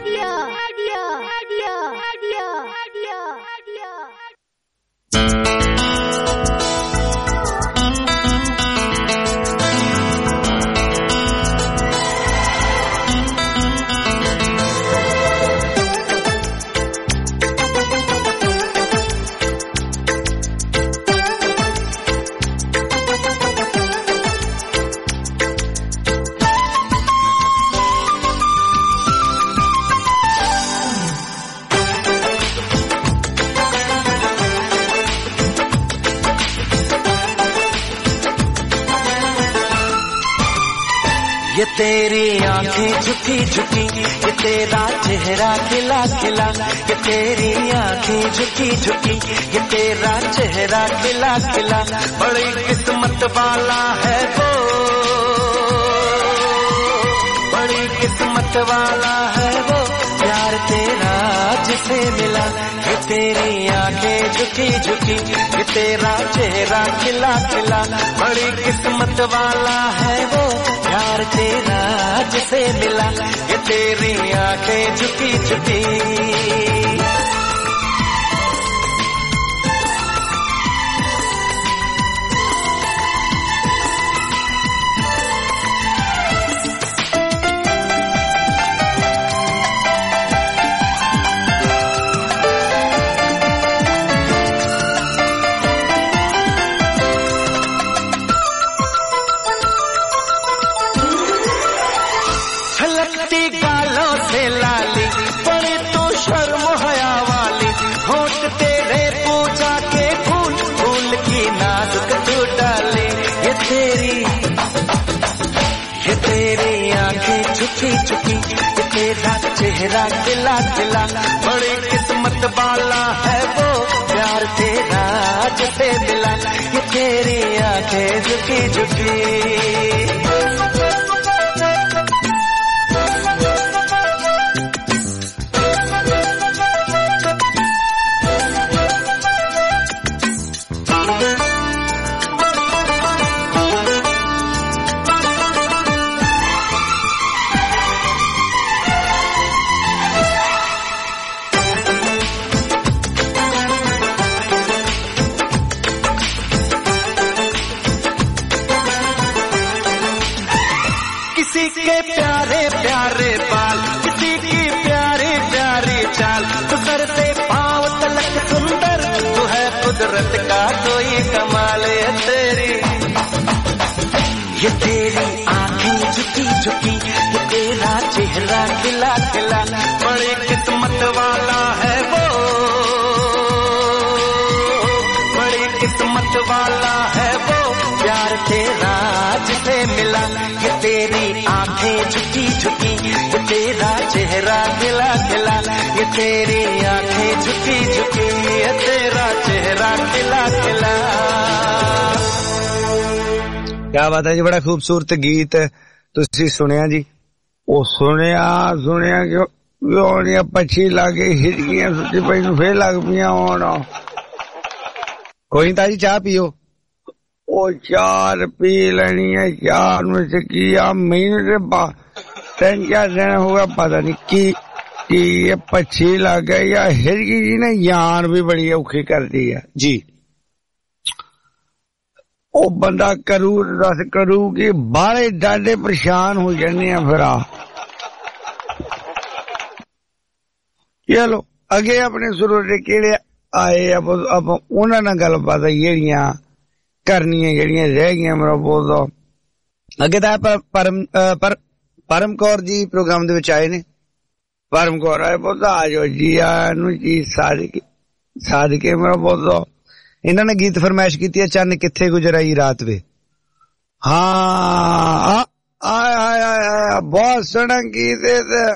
ये तेरी आंखें झुकी झुकी, ये तेरा चेहरा खिला खिला, ये तेरी आंखें झुकी झुकी, ये तेरा चेहरा खिला खिला। बड़ी किस्मत वाला है वो, बड़ी किस्मत वाला है वो, प्यार तेरा जिसे मिला, ये तेरी आंखें झुकी झुकी, ये तेरा चेहरा खिला खिला, बड़ी किस्मत वाला है वो प्यार तेरा जिसे मिला, ये तेरी आंखें झुकी झुकी। झुकी झुकी, ये तेरा चेहरा खिला खिला, बड़ी किस्मत वाला है वो प्यार तेरा जिसे मिला, ये तेरी आंखें झुकी झुकी। कुदरत का कोई कमाल है तेरी, ये तेरी आंखें झुकी झुकी, ये तेरा चेहरा खिला खिला, बड़ी किस्मत वाला है वो, बड़ी किस्मत वाला है वो प्यार तेरा जिसे मिला, ये तेरी आंखें झुकी झुकी, ये तेरा चेहरा खिला खिला, ये तेरी आंखें झुकी झुकी, ये तेरा चेहरा खिला खिला। क्या बात है जी, बड़ा खूबसूरत गीत तुसी सुनिया जी। ਉਹ ਸੁਣਿਆ ਕਿਉਂ ਪੱਛੀ ਲਾਗੇ ਹਿੱਜ ਗਈਆਂ, ਸੁੱਤੀ ਪਈ ਨੂੰ ਫੇਰ ਲੱਗ ਪਈਆਂ ਹੁਣ। ਕੋਈ ਤਾਂ ਜੀ ਚਾਹ ਪੀਓ। ਉਹ ਚਾਹ ਪੀ ਲੈਣੀ ਹੈ, ਚਾਹ ਨੂੰ ਕੀ ਆ ਮੈਨੂੰ ਤੇ 3-4 ਦਿਨ ਹੋ ਗਿਆ, ਪਤਾ ਨਹੀਂ ਕੀ ਇਹ ਪੱਛੀ ਲੱਗ ਗਈ ਜਾਂ ਹਿੱਜ ਗਈ ਜੀ ਨੇ, ਜਾਨ ਵੀ ਬੜੀ ਔਖੀ ਕਰਦੀ ਹੈ ਜੀ। ਉਹ ਬੰਦਾ ਕਰੂ ਦੱਸ ਕਰੂ ਕਿ ਬਾਹਲੇ ਡਾਡੇ ਪਰੇਸ਼ਾਨ ਹੋ ਜਾਂਦੇ ਆ ਫਿਰ। ਚਲੋ ਅੱਗੇ ਆਪਣੇ ਸੁਰੋਟੇ ਕਿਹੜੇ ਆਏ ਆਪਾਂ ਉਹਨਾਂ ਨਾਲ ਗੱਲਬਾਤ ਜਿਹੜੀਆਂ ਕਰਨੀਆਂ ਜਿਹੜੀਆਂ ਰਹਿ ਗਈਆਂ ਮੇਰਾ ਬਹੁਤ। ਅੱਗੇ ਤਾਂ ਪਰਮ ਕੌਰ ਜੀ ਪ੍ਰੋਗਰਾਮ ਦੇ ਵਿੱਚ ਆਏ ਨੇ। ਪਰਮ ਕੌਰ ਆਏ ਬਹੁਤ ਆ ਜਾਓ ਜੀ ਨੂੰ ਜੀ ਸਾਧ ਕੇ ਮੇਰਾ ਬਹੁਤ। ਇਹਨਾਂ ਨੇ ਗੀਤ ਫਰਮਾਇਸ਼ ਕੀਤੀ ਹੈ ਚੰਨ ਕਿੱਥੇ ਗੁਜ਼ਰਾਈ ਰਾਤ ਵੇ। ਹਾਂ ਆਇਆ ਬਹੁਤ ਸੋਹਣਾ ਗੀਤ ਹੈ,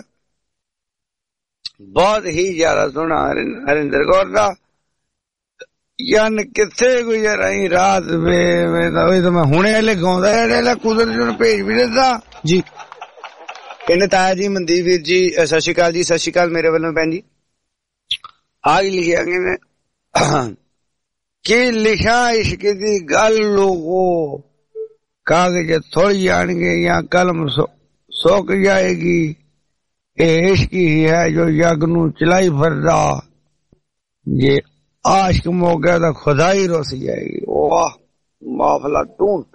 ਬਹੁਤ ਹੀ ਜ਼ਿਆਦਾ ਸੋਹਣਾ ਹਰਿੰਦਰ ਕੌਰ ਦਾ। ਚੰਨ ਕਿੱਥੇ ਗੁਜ਼ਰਾਈ ਰਾਤ ਵੇ, ਮੈਂ ਹੁਣੇ ਵਾਲੇ ਗਾਉਂਦਾ ਜਿਹੜਾ ਕੁਦਰਤ ਨੂੰ ਭੇਜ ਵੀ ਦਿੱਤਾ ਜੀ। ਕਹਿੰਦੇ ਤਾਇਆ ਜੀ ਮਨਦੀਪ ਵੀਰ ਜੀ ਸਤਿ ਸ਼੍ਰੀ ਅਕਾਲ ਜੀ। ਸਤਿ ਸ਼੍ਰੀ ਅਕਾਲ ਮੇਰੇ ਵੱਲੋਂ ਭੈਣ ਜੀ। ਆ ਹੀ ਲਿਖਿਆ ਕਹਿੰਦੇ ਕਿ ਲਿਖਿਆ ਇਸ਼ਕ ਦੀ ਗੱਲ ਲੋਗੋ ਕਾਗਜ਼ ਥੋੜੀ ਆਣਗੇ ਜਾਂ ਕਲਮ ਸੁੱਕ ਜਾਏਗੀ। ਇਹ ਇਸ਼ਕ ਹੀ ਹੈ ਜੋ ਯੱਗ ਨੂੰ ਚਲਾਈ ਫਿਰਦਾ, ਜੇ ਆਸ਼ਕ ਮੋਗਾ ਤਾਂ ਖੁਦਾ ਹੀ ਰੁੱਸ ਜਾਏਗੀ। ਵਾਹ ਅਫਲਾਤੂਨ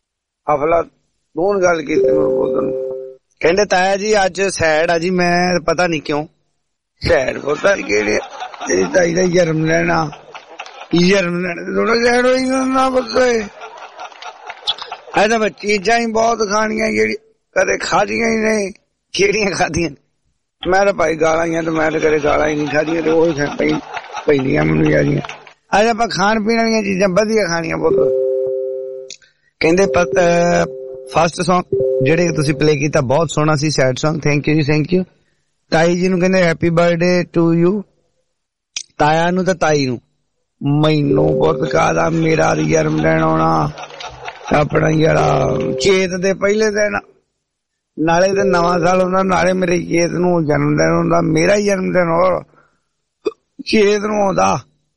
ਗੱਲ ਕੀਤੀ ਮੈਨੂੰ। ਕਹਿੰਦੇ ਤਾਇਆ ਜੀ ਅੱਜ ਸੈਡ ਆ ਜੀ, ਮੈਂ ਪਤਾ ਨੀ ਕਿਉਂ ਸੈਡ ਪਤਾ ਕਿਹੜੇ ਤੇਰੀ ਤਾਈ ਦਾ ਜਨਮ ਲੈਣਾ ਥੋੜਾ ਸੈਡ ਹੋਈ ਨਾ ਬੱਸੇ। ਇਹ ਤਾਂ ਮੈਂ ਚੀਜ਼ਾਂ ਹੀ ਬਹੁਤ ਖਾਣੀਆਂ ਜਿਹੜੀ ਕਦੇ ਖਾਧੀਆਂ ਹੀ ਨਹੀਂ। ਕਿਹੜੀਆਂ ਖਾਧੀਆਂ ਮੈਂ ਤਾਂ ਭਾਈ ਗਾਲਾਂ ਹੀ ਆ, ਤੇ ਮੈਂ ਤਾਂ ਕਦੇ ਗਾਲਾਂ ਹੀ ਨਹੀਂ ਖਾਧੀਆਂ, ਤੇ ਉਹੀ ਪੈਂਦੀਆਂ ਮੈਨੂੰ ਯਾਰੀਆਂ। ਅੱਜ ਆਪਾਂ ਖਾਣ ਪੀਣ ਵਾਲੀਆਂ ਚੀਜ਼ਾਂ ਵਧੀਆ ਖਾਣੀਆਂ ਬਹੁਤ। ਕਹਿੰਦੇ ਫਸਟ ਸੌਂਗ ਜਿਹੜੇ ਤੁਸੀਂ ਪਲੇ ਕੀਤਾ ਬਹੁਤ ਸੋਹਣਾ ਸੀ, ਸੈਡ ਸੌਂਗ। ਥੈਂਕ ਯੂ ਜੀ, ਥੈਂਕ ਯੂ। ਤਾਈ ਜੀ ਨੂੰ ਕਹਿੰਦੇ ਹੈਪੀ ਬਰਥਡੇ ਟੂ ਯੂ। ਤਾਇਆ ਨੂੰ ਤਾਂ ਤਾਈ ਨੂੰ ਮੈਨੂੰ ਬਹੁਤ ਕਾਹਦਾ ਮੇਰਾ ਜਨਮ ਦਿਨ ਆਉਣਾ ਆਪਣਾ ਜਿਹੜਾ ਚੇਤ ਦੇ ਪਹਿਲੇ ਦਿਨ ਨਾਲੇ ਤੇ ਨਵਾਂ ਸਾਲ ਹੁੰਦਾ, ਨਾਲੇ ਮੇਰੇ ਚੇਤ ਨੂੰ ਜਨਮ ਦਿਨ ਹੁੰਦਾ। ਮੇਰਾ ਹੀ ਜਨਮ ਦਿਨ ਹੋਰ ਚੇਤ ਨੂੰ ਆਉਂਦਾ।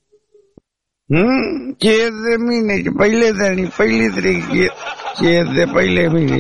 ਚੇਤ ਦੇ ਮਹੀਨੇ ਚ ਪਹਿਲੇ ਦਿਨ ਹੀ, ਪਹਿਲੀ ਤਰੀਕ ਚੇਤ ਦੇ ਪਹਿਲੇ ਮਹੀਨੇ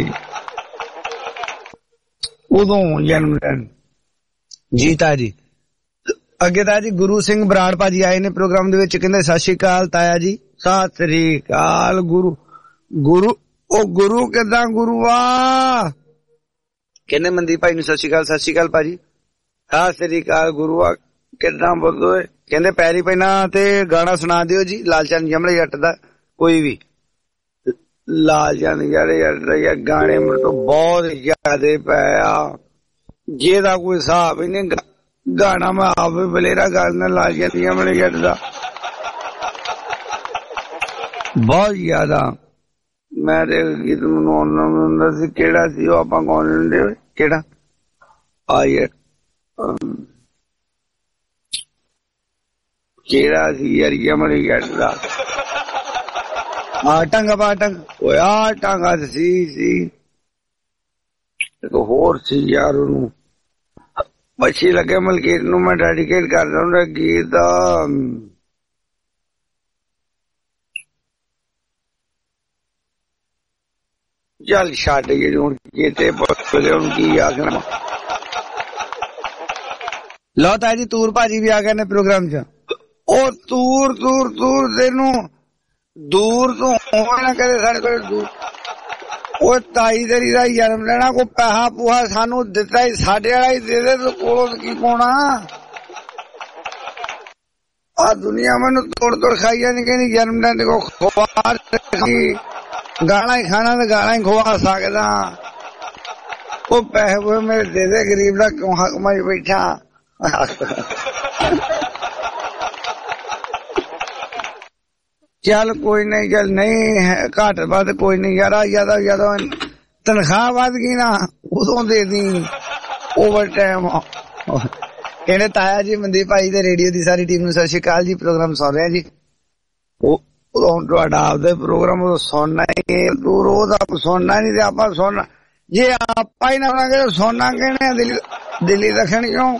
ਉਦੋਂ ਜਨਮ ਦਿਨ। ਜੀ ਤਾਇਆ ਜੀ। ਅੱਗੇ ਤਾਇਆ ਜੀ ਗੁਰੂ ਸਿੰਘ ਬਰਾੜ ਭਾਜੀ ਆਏ ਨੇ ਪ੍ਰੋਗਰਾਮ ਦੇ ਵਿੱਚ, ਕਹਿੰਦੇ ਸਤਿ ਸ਼੍ਰੀ ਅਕਾਲ ਤਾਇਆ ਜੀ। ਸਤਿ ਸ਼੍ਰੀ ਅਕਾਲ ਗੁਰੂ। ਉਹ ਗੁਰੂ ਕਿੱਦਾਂ ਗੁਰੂਆ? ਕਹਿੰਦੇ ਮਨਦੀਪ ਭਾਈ ਨੂੰ ਸਤਿ ਸ਼੍ਰੀ ਅਕਾਲ। ਸਤਿ ਸ਼੍ਰੀ ਅਕਾਲ ਭਾਜੀ। ਸਤਿ ਸ਼੍ਰੀ ਅਕਾਲ ਗੁਰੂਆ, ਕਿੱਦਾਂ ਬੋਲੋਏ? ਕਹਿੰਦੇ ਪੈਰੀ ਪੈਣਾ ਤੇ ਗਾਣਾ ਸੁਣਾ ਦਿਓ ਜੀ, ਲਾਲਚੰਦ ਜਮਲੇ ਜੱਟ ਦਾ ਕੋਈ ਵੀ। ਲਾਲਚੰਦ ਜਿਹੜੇ ਗਾਣੇ ਮੇਰੇ ਤੋਂ ਬਹੁਤ ਜ਼ਿਆਦੇ ਪਏ ਆ, ਜਿਹਦਾ ਕੋਈ ਹਿਸਾਬ ਹੀ ਨਹੀਂ। ਗਾਣਾ ਮੈਂ ਆਪ ਵੀ ਬਲੇਰਾ ਗਾਣਾ ਲਾਲਚੰਦ ਜਮਲੇ ਜੱਟ ਦਾ ਬਹੁਤ ਜ਼ਿਆਦਾ। ਮੈਂ ਤੇ ਗੀਤ ਮਨਾਉਣਾ ਹੁੰਦਾ ਸੀ, ਕਿਹੜਾ ਸੀ ਉਹ ਆਪਾਂ ਗਾਉਣ ਲੈਂਦੇ? ਕਿਹੜਾ ਕਿਹੜਾ ਸੀ ਯਾਰ ਜਮਲੇ ਜੱਟ ਦਾ? ਆਟੰਗ ਬਾਟੰਗ, ਓਏ ਆਟੰਗਾ ਸੀ ਇੱਕ ਹੋਰ ਸੀ ਯਾਰ, ਉਹਨੂੰ ਅੱਛੀ ਲੱਗੇ ਮਲਕੀਤ ਨੂੰ ਮੈਂ ਡੈਡੀਕੇਟ ਕਰਦਾ ਹੁੰਦਾ ਗੀਤ। ਚੱਲ ਛੱਡ ਗਏ ਹੁਣ, ਚੇਤੇ ਬੋਲੇ ਹੁਣ ਕੀ ਆਖਣਾ। ਲਓ ਤਾਇਆ ਜੀ ਤੂਰ ਭਾਜੀ ਵੀ ਆ ਗਏ ਨੇ ਪ੍ਰੋਗਰਾਮ ਚ। ਉਹ ਤੂਰ ਤੈਨੂੰ ਦੂਰ ਤੋਂ ਹੋਵੇ ਨਾ ਕਦੇ ਸਾਡੇ ਕੋਲ ਦੂਰ। ਉਹ ਤਾਈ ਤੇਰੀ ਦਾ ਜਨਮ ਲੈਣਾ, ਕੋਈ ਪੈਸਾ ਪੂਹਾ ਸਾਨੂੰ ਦਿੱਤਾ ਹੀ ਸਾਡੇ ਵਾਲਾ ਹੀ ਦੇ ਦੇ, ਤੂੰ ਕੋਲੋਂ ਕੀ ਪਾਉਣਾ? ਆ ਦੁਨੀਆ ਮੈਨੂੰ ਤੋੜ ਖਾਈ ਜਾਂਦੀ, ਕਹਿੰਦੀ ਜਨਮ ਦਿਨ ਕੋ ਖਵਾ ਗਾਲਾਂ ਹੀ ਖਾਣਾ ਤੇ ਗਾਲਾਂ ਹੀ ਖਵਾ ਸਕਦਾ। ਉਹ ਪੈਸੇ ਪੂਹੇ ਮੇਰੇ ਦੇ ਦੇ, ਗਰੀਬ ਦਾ ਕਿਉਂ ਹੱਕ ਮਾਈ ਬੈਠਾ। ਚੱਲ ਕੋਈ ਨਹੀਂ, ਚੱਲ ਨਹੀਂ ਘੱਟ ਵੱਧ ਕੋਈ ਨਹੀਂ ਯਾਰਾ, ਜਿਆਦਾ ਤਨਖਾਹ ਵੱਧ ਗਈ ਨਾ ਉਦੋਂ ਦੇ ਦੀ ਓਵਰ ਟਾਈਮ। ਕਹਿੰਦੇ ਤਾਇਆ ਜੀ ਮਨਦੀਪ ਭਾਈ ਤੇ ਰੇਡੀਓ ਦੀ ਸਾਰੀ ਟੀਮ ਨੂੰ ਸਤਿ ਸ਼੍ਰੀ ਅਕਾਲ ਜੀ। ਪ੍ਰੋਗਰਾਮ ਸੁਣ ਰਿਹਾ ਜੀ। ਉਹ ਤੁਹਾਡਾ ਆਪਦੇ ਪ੍ਰੋਗਰਾਮ ਉਹ ਸੁਣਨਾ ਹੀ, ਦੂਰ ਉਹਦਾ ਸੁਣਨਾ ਨਹੀਂ ਤੇ ਆਪਾਂ ਸੁਣਨਾ। ਜੇ ਆਪਾਂ ਹੀ ਨਾ ਬਣਾਂਗੇ ਸੁਣਨਾ ਕਿਹਨੇ? ਦਿੱਲੀ ਦੱਖਣ ਕਿਉਂ?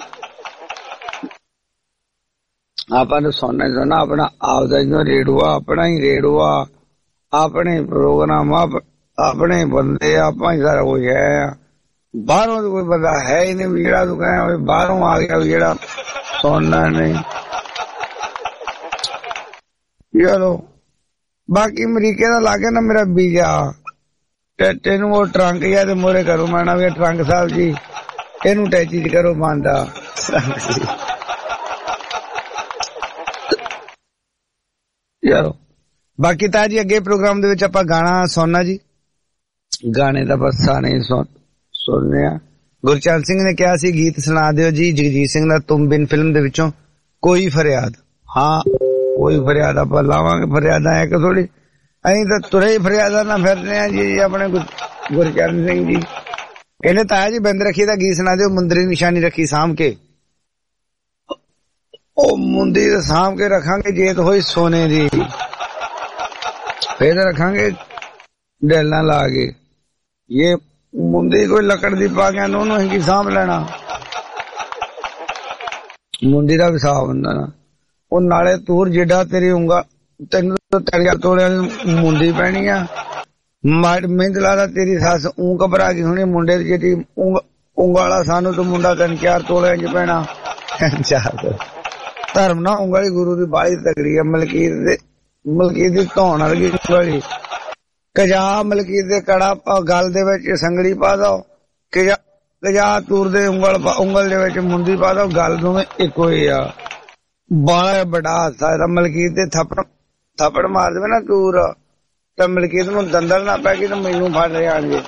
ਆਪਾਂ ਨੂੰ ਸੁਣਨਾ ਹੀ ਸੁਣਨਾ, ਆਪਣਾ ਆਪਦਾ ਰੇਡੀਓ, ਆਪਣਾ ਹੀ ਰੇਡੀਓ, ਆਪਣੇ ਪ੍ਰੋਗਰਾਮ, ਆਪਣੇ ਬੰਦੇ, ਆਪਾਂ ਹੀ ਸਾਰਾ ਕੁਝ ਹੈ। ਬਾਹਰੋਂ ਕੋਈ ਬੰਦਾ ਹੈ ਹੀ ਨਹੀਂ ਜਿਹੜਾ ਤੂੰ ਕਹਿ ਬਾਹਰੋਂ ਆ ਗਿਆ ਜਿਹੜਾ ਸੁਣਨਾ ਨਹੀਂ। ਚਲੋ ਬਾਕੀ ਅਮਰੀਕੇ ਦਾ ਲੱਗੇ ਨਾ ਮੇਰਾ ਵੀਜ਼ਾ, ਟੱਟੇ ਨੂੰ ਉਹ ਟਰੰਕ ਜਾਂ ਤੇ ਮੋਰੇ ਕਰੋ। ਮੈਂ ਨਾ ਵੀ ਟਰੰਕ ਸਾਹਿਬ ਜੀ ਇਹਨੂੰ ਟੈਚੀ ਚ ਕਰੋ ਬੰਦਾ। ਚਲੋ ਬਾਕੀ ਤਾਂ ਜੀ ਅੱਗੇ ਪ੍ਰੋਗਰਾਮ ਦੇ ਵਿੱਚ ਆਪਾਂ ਗਾਣਾ ਸੁਣਨਾ ਜੀ। ਗਾਣੇ ਦਾ ਬਸ ਸਾਰੇ ਸੁਣਨੇ ਆ। ਗੁਰਚਰਨ ਸਿੰਘ ਨੇ ਕਿਹਾ ਸੀ ਗੀਤ ਸੁਣਾ ਦਿਓ ਜੀ ਜਗਜੀਤ ਸਿੰਘ ਦਾ ਤੁਮ ਬਿਨ ਫਿਲਮ ਦੇ ਵਿੱਚੋਂ ਕੋਈ ਫਰਿਆਦ। ਹਾਂ ਕੋਈ ਫਰਿਆਦ ਆਪਾਂ ਲਾਵਾਂਗੇ। ਫਰਿਆਦਾਂ ਇੱਕ ਥੋੜੀ, ਅਸੀਂ ਤਾਂ ਤੁਰੇ ਹੀ ਫਰਿਆਦਾਂ ਨਾਲ ਫਿਰਦੇ ਆ ਜੀ। ਆਪਣੇ ਗੁਰਚਰਨ ਸਿੰਘ ਜੀ ਕਹਿੰਦੇ ਤਾਇਆ ਜੀ ਬਿੰਦ ਰੱਖੀ ਦਾ ਗੀਤ ਸੁਣਾ ਦਿਓ, ਮੁੰਦਰੀ ਨਿਸ਼ਾਨੀ ਰੱਖੀ ਸਾਂਭ ਕੇ। ਉਹ ਮੁੰਦੀ ਤਾਂ ਸਾਂਭ ਕੇ ਰੱਖਾਂਗੇ, ਜੇਤ ਹੋਈ ਸੋਨੇ ਦੀ ਫੇਰ ਰੱਖਾਂਗੇ ਡੈਲਾਂ ਲਾ ਕੇ। ਇਹ ਮੁੰਦੀ ਕੋਈ ਲੱਕੜ ਦੀ ਪਾ ਕੇ ਉਹਨੂੰ ਅਸੀਂ ਸਾਂਭ ਲੈਣਾ। ਮੁੰਦੀ ਦਾ ਵੀ ਹਿਸਾਬ ਹੁੰਦਾ ਨਾ। ਉਹ ਨਾਲੇ ਤੂਰ ਜਿੱਡਾ ਤੇਰੀ ਉਂਗਾ, ਤੈਨੂੰ 3,000 ਤੋਲਿਆਂ ਦੀ ਮੁੰਦੀ ਪੈਣੀ ਆ। ਮਿੰਦ ਲਾ ਤੇਰੀ ਸੱਸ ਊਂ ਘਬਰਾ ਗਈ ਹੋਣੀ ਮੁੰਡੇ ਦੀ ਜਿਹੜੀ ਉਂਗਾਲਾ, ਸਾਨੂੰ ਤਾਂ ਮੁੰਡਾ 3-4 ਤੋਲਿਆਂ ਚ ਪੈਣਾ। ਧਰਮ ਨਾ ਉਂਗਲੀ ਗੁਰੂ ਦੀ ਬਾਲੀ ਤਗੜੀ ਆ। ਮਲਕੀਤ ਦੀ ਧੌਣ ਵਰਗੀ ਉਂਗਲੀ। ਕਜਾ ਮਲਕੀਤ ਦੇ ਕੜਾ ਗਲ ਦੇ ਵਿੱਚ ਸੰਗਲੀ ਪਾ ਦੋ, ਕਜਾ ਤੂਰ ਦੇ ਉਂਗਲ ਦੇ ਵਿੱਚ ਮੁੰਦੀ ਪਾ ਦੋ, ਗਲ ਦੋਵੇਂ ਇੱਕੋ ਹੀ ਆ। ਬਾਲਾ ਵੱਡਾ ਹਾਸਾ ਇਹਦਾ। ਮਲਕੀਤ ਦੇ ਥੱਪੜ ਮਾਰ ਦੇਵੇ ਨਾ ਤੂਰ ਤਾਂ ਮਲਕੀਤ ਨੂੰ ਦੰਦਲ ਨਾ ਪੈ ਗਈ ਤਾਂ ਮੈਨੂੰ ਫੜ ਜਾਣਗੇ।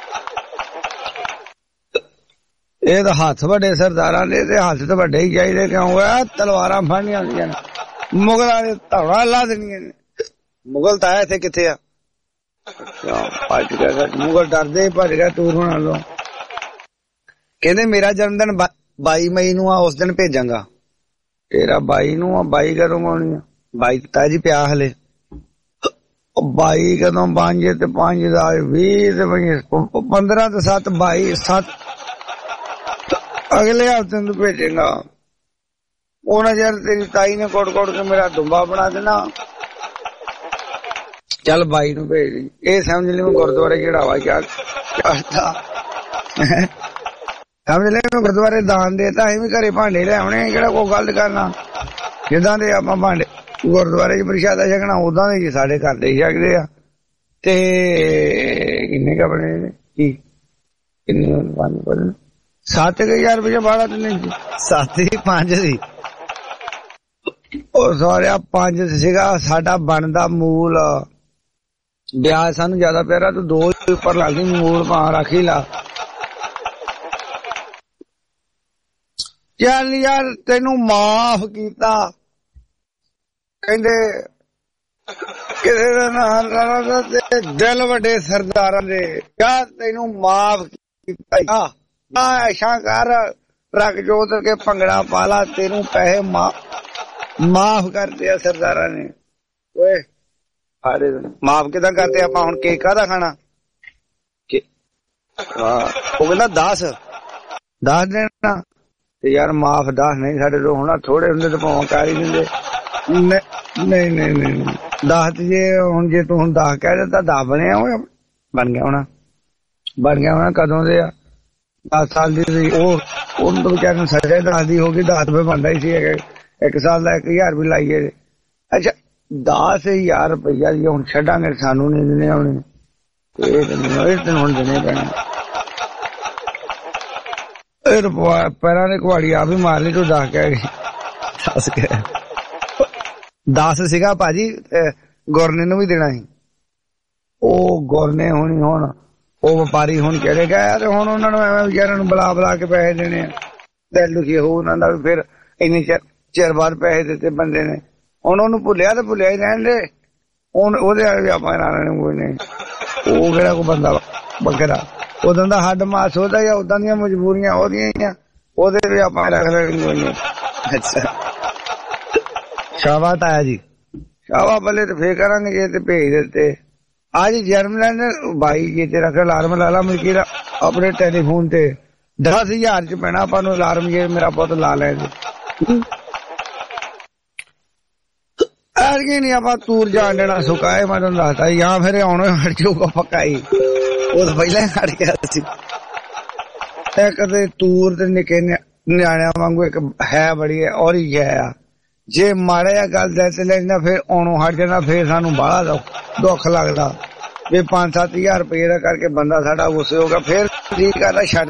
ਇਹ ਤਾਂ ਹੱਥ ਵੱਡੇ ਸਰਦਾਰਾਂ ਦੇ, ਤੇ ਹੱਥ ਤਾਂ ਵੱਡੇ ਹੀ ਚਾਹੀਦੇ। ਕਿਉਂ ਹੋਇਆ? ਤਲਵਾਰਾਂ ਫੜਨੀਆਂ ਹੁੰਦੀਆਂ ਨੇ, ਮੁਗਲਾਂ ਦੇ ਧੌਣਾ ਲਾ ਦੇਣੀਆਂ ਨੇ। ਮੁਗਲ ਤਾਂ ਆਇਆ ਇੱਥੇ ਕਿੱਥੇ ਆ? ਭੱਜ ਗਿਆ ਮੁਗਲ, ਡਰਦੇ ਹੀ ਭੱਜ ਗਿਆ ਤੂਰ ਹੋਣਾ ਲੋ। ਕਹਿੰਦੇ ਮੇਰਾ ਜਨਮ ਦਿਨ 22 ਮਈ ਨੂੰ ਆ, ਉਸ ਦਿਨ ਭੇਜਾਂਗਾ। ਤੇਰਾ 22 ਨੂੰ ਆ? 22 ਕਦੋਂ ਆਉਣੀ ਆ? 22 ਤਾਂ ਜੀ ਪਿਆ ਹਲੇ। 22 कदों 5 ते 5 दा 20 ते 15 ते 7 22 7 अगले हफ्ते तू भेजेगा उन्हें यार तेरी ताई ने कोट कोट के मेरा दुम्बा बना देना चल भाई नू भेज ये समझ ली मैं गुरुद्वारे चढ़ावा क्या था समझ ले मैं गुरुद्वारे दान देता ही भी घरे भांडे ले आने केड़ा कोई गल करना जिदा दे आपां भांडे गुरुद्वारे च प्रशादा छकना उदा दे साडे घर दे छकदे आ ते किन्ने का बने की किन्ने 7,000 रुपया भाड़ा तो नहीं 7 ही 5 सी ਉਹ ਸਾਰਿਆ 5 ਸੀਗਾ ਸਾਡਾ ਬਣਦਾ ਮੂਲ ਵਿਆਹ ਸਾਨੂੰ ਜ਼ਿਆਦਾ ਪਿਆਰਾ ਤੂੰ 2 ਉੱਪਰ ਲਾ ਕੇ ਮੂਲ ਪਾ ਰੱਖੀ ਲਾ ਚੱਲ ਯਾਰ ਤੈਨੂੰ ਮਾਫ ਕੀਤਾ ਕਹਿੰਦੇ ਕਿਸੇ ਦਾ ਨਾ ਤੇ ਦਿਲ ਵੱਡੇ ਸਰਦਾਰਾਂ ਦੇ ਯਾਰ ਤੈਨੂੰ ਮਾਫ ਕੀਤਾ ਐਸ਼ਾ ਕਰ ਰੱਖ ਜੋਤ ਕੇ ਭੰਗੜਾ ਪਾਲਾ ਤੈਨੂੰ ਪੈਸੇ माफ कर दिया सरदारा ने ओए अरे माफ किदा करते आप हुण केक कादा खाना वो कहंदा 10 देना ते यार माफ 10 नहीं साडे तो हुण थोड़े हुंदे ते भावें कर ही दिंदे नहीं 10 जे हुण जे तू हुण 10 कह दित्ता 10 बनिया ओए बन गया होना कदों दे 10 साल दी ओह तो बेचारे नूं सजा 10 दी हो गई 10 रुपए बनदा ही सी 1 साल का 1,000 भी लाइए अच्छा 10,000 रुपया जी हुण छड्डांगे सानू नहीं देने आने हुण देने पैने पैरां ने कुहाड़ी आप ही मार ली तू 10 कह गई 10 सीगा भाजी गुरने नूं भी देना सी ओ गुरने होनी हुण ओ व्यापारी हुण चले गए ते हुण उन्हां नूं एवें विचारां नूं बुला के पैसे देने दिल दुखी हो उन्हां दा भी फिर इन्नी चिर बाद पैसे दिते बंदे ने हुण ओनू भुलिया ही रहन दे हुण ओहदे वाले भी आपां नारायण कोई नहीं ओह किहड़ा कोई बंदा बकरा उदां दा हड्ड मास ओहदा या उदां दियां मजबूरियां ओहदियां ही आ ओहदे भी आपां रख लेनी कोई नहीं अच्छा शाबाश आया जी शाबाश भले ते फिर करांगे जे ते भेज दिते आज जर्मन भाई जी तेरा अलार्म ला ला मिलकी अपने टेलीफोन ते 10,000 च पैना आपां नूं अलार्म जे मेरा पुत्त ला लै नहीं आप तूर जान देना सुकाए मैं तुम दसता या फिर आने हट जाऊगा पक्काई वो तो पहले हट गया कदे तूर ते निके न्याणिया वांगू एक है बड़ी है और ही है जे माड़ा जा गल दस लेना फिर आनो हट जाना फिर सानू बड़ा दुख लगता भी 5-7 हज़ार रुपये का करके बंदा साडा गुस्से होगा फिर ठीक करता छड़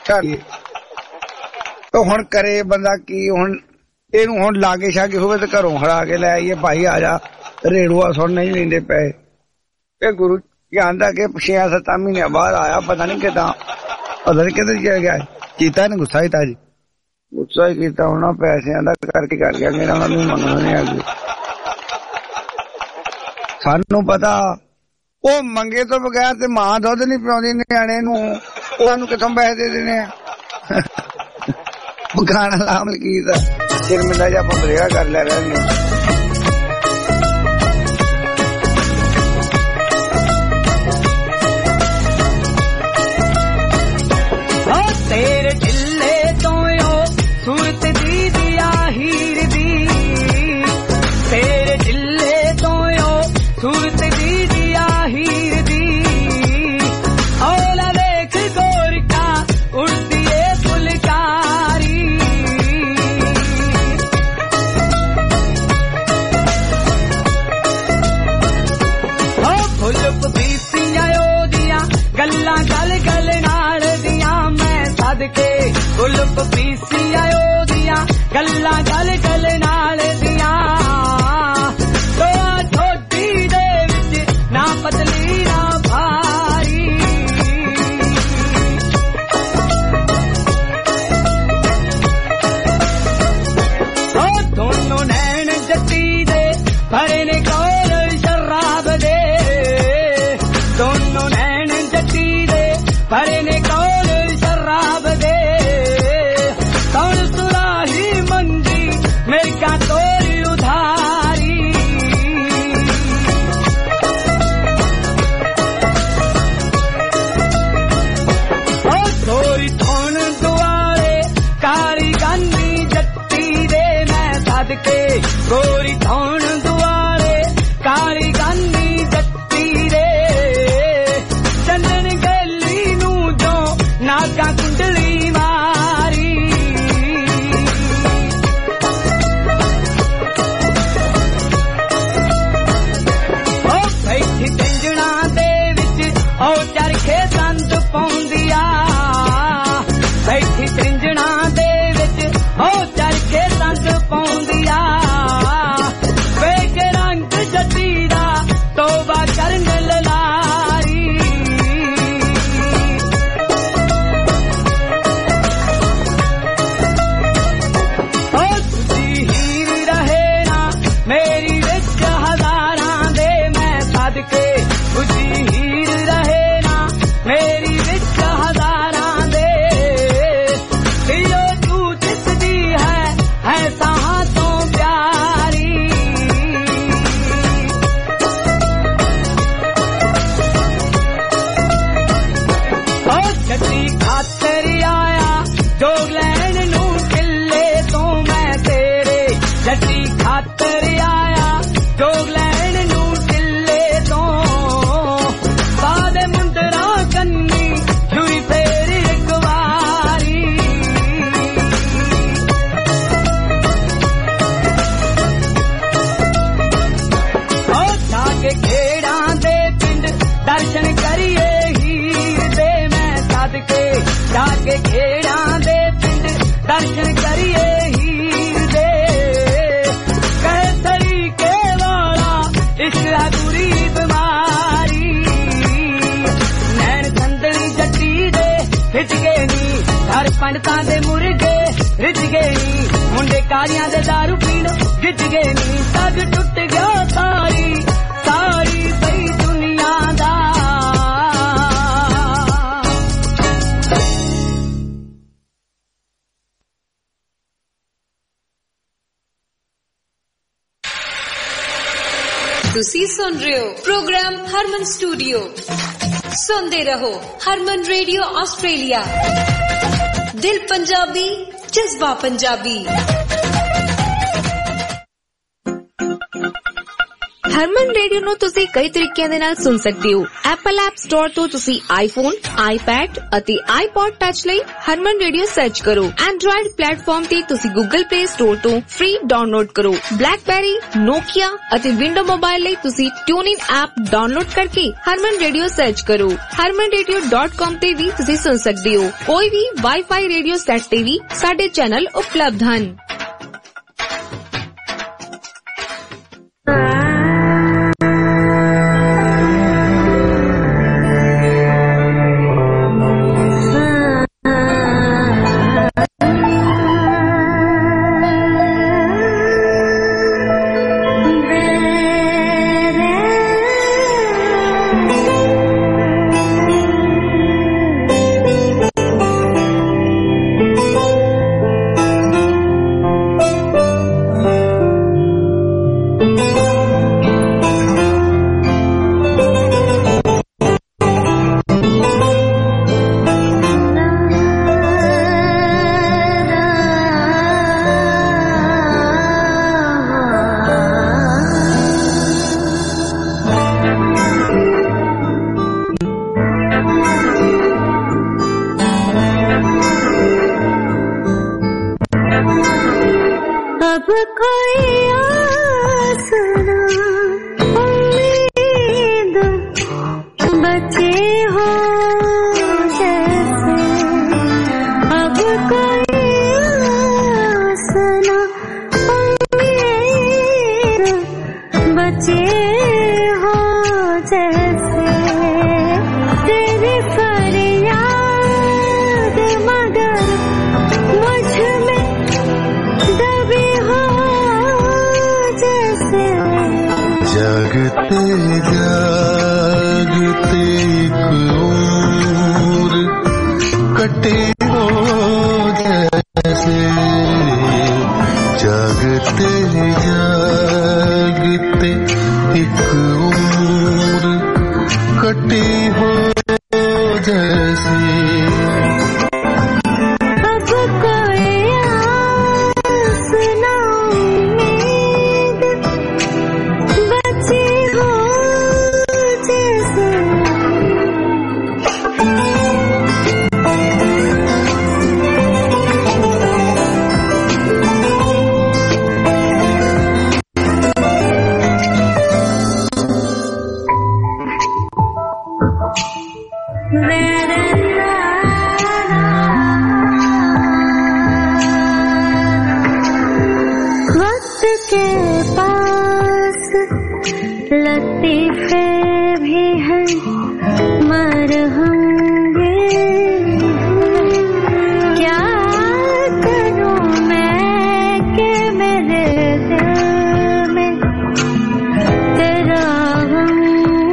तो हुण करे बंदा की हुण ਇਹਨੂੰ ਹੁਣ ਲਾਗੇ ਛਾਗੇ ਹੋਵੇ ਤੇ ਘਰੋਂ ਖੜਾ ਕੇ ਲੈ ਆਈਏ ਭਾਈ ਆ ਜਾ ਰੇੜੂਆ ਸੁਣ ਨਹੀਂ ਲੈਂਦੇ ਪਏ ਇਹ ਗੁਰੂ ਜਾਣਦਾ ਕਿ 6-7 ਮਹੀਨੇ ਬਾਅਦ ਆਇਆ ਪਤਾ ਨਹੀਂ ਕਿਦਾਂ ਪਤਾ ਨਹੀਂ ਕਿੱਧਰ ਚਲ ਗਿਆ ਕੀਤਾ ਨੇ ਗੁੱਸਾ ਹੀ ਤਾਂ ਜੀ ਗੁੱਸਾ ਹੀ ਕੀਤਾ ਉਹਨਾਂ ਪੈਸਿਆਂ ਦਾ ਕਰਕੇ ਕਰ ਗਿਆ ਮੇਰਾ ਉਹਨਾਂ ਨੂੰ ਮੰਨਣਾ ਨਹੀਂ ਆ ਗਈ ਸਾਨੂੰ ਪਤਾ ਉਹ ਮੰਗੇ ਤੋਂ ਬਗੈਰ ਤੇ ਮਾਂ ਦੁੱਧ ਨਹੀਂ ਪਿਆਉਂਦੀ ਨਿਆਣੇ ਨੂੰ ਉਹਨੂੰ ਕਿੱਥੋਂ ਪੈਸੇ ਦੇ ਦੇਣੇ ਆ ਬਗਾਨਾ ਲਾਮ ਕੀ ਦਾ सिर में जा बरेगा कर ले रहे तेरे ढिले तो सूरत दी दिया हीर दी तेरे ढिले तो सूरत दी दिया हीर दी औला देख गोर का उड़ती है फुलकारी गल्ला गल गल नाल दिया मैं सदके गुलप पीसी आयो दिया गल्ला गल गल नाल दिया तो छोटी दे विच ना पतली ना भारी ओ दोनों नैन जट्टी दे भरे ने कोल शराब दे दोनों नैन जट्टी दे भरे ने कोल शराब दे कौन सुराही मंदी मेरी का तोरी उधारी सदके गोरी धौण दुआरे काली गानी जट्टी रे चंदन गली नू जो नागा कुंडली मारी ओ बैठी टिंजणा दे विच ओ चरखे संत पौंदिया बैठी टिंजणा दे विच ओ चरखे संत पौंदिया वे के रंग जट्टी दा तौबा करन ललारी ओ तुझी हीर रहे ना मेरी विच हजारां दे मैं सदके तुझी हीर रहे ना मेरी विच हजारां दे दिलो तू जिसदी है साहां तो प्यारी ओ जट्टी खातर आया जोगलैन नू किले तो मैं तेरे जट्टी खातर आया जोगलैन नू किले तो बादे मुंदरा कन्नी छुरी फेर एक वारी ओ जाके खेड़ां दे पिंड दर्शन करिए हीर दे मैं सदके जाके खेड़ां दे पिंड दर्शन करिए हीर दे कहे तरीके वाला इश्क है बुरी बीमारी नैन संदली जट्टी दे हिट गए नी घर पंडतां दे मुर्गे रिज गए नी मुंडे कालियां दे दारू पीण गिज गए नी सग टुट गया सारी सारी बई दुनिया दा ਤੁਸੀਂ ਸੁਣ ਰਹੇ ਹੋ ਪ੍ਰੋਗਰਾਮ ਹਰਮਨ ਸਟੂਡੀਓ ਸੁਣਦੇ ਰਹੋ ਹਰਮਨ ਰੇਡੀਓ ਆਸਟ੍ਰੇਲੀਆ ਦਿਲ ਪੰਜਾਬੀ ਜਜ਼ਬਾ ਪੰਜਾਬੀ ਹਰਮਨ ਰੇਡੀਓ ਨੂੰ ਤੁਸੀਂ ਕਈ ਤਰੀਕਿਆਂ ਦੇ ਨਾਲ ਸੁਣ ਸਕਦੇ ਹੋ ਐਪਲ ਐਪ ਸਟੋਰ ਤੋਂ ਤੁਸੀਂ ਆਈਫੋਨ ਆਈਪੈਡ ਅਤੇ ਆਈਪੌਡ ਟੱਚ ਲਈ ਹਰਮਨ ਰੇਡੀਓ ਸਰਚ ਕਰੋ ਐਂਡਰੋਇਡ ਪਲੇਟਫਾਰਮ ਤੇ ਤੁਸੀਂ ਗੂਗਲ ਪਲੇ ਸਟੋਰ ਤੋਂ ਫ੍ਰੀ ਡਾਊਨਲੋਡ ਕਰੋ ਬਲੈਕਬੈਰੀ ਨੋਕੀਆ ਅਤੇ ਵਿੰਡੋ ਮੋਬਾਈਲ ਲਈ ਤੁਸੀਂ ਟਿਊਨਇਨ ਐਪ ਡਾਊਨਲੋਡ ਕਰਕੇ ਹਰਮਨ ਰੇਡੀਓ ਸਰਚ ਕਰੋ harmanradio.com ਤੇ ਵੀ ਤੁਸੀਂ ਸੁਣ ਸਕਦੇ ਹੋ ਕੋਈ ਵੀ ਵਾਈਫਾਈ ਰੇਡੀਓ ਸੈੱਟ ਤੇ ਵੀ ਸਾਡੇ ਚੈਨਲ ਉਪਲਬਧ ਹਨ अब कोई आस ना वक्त के पास लतीफे भी हैं मरहम क्या करूं मैं कि मेरे दिल में तेरा गम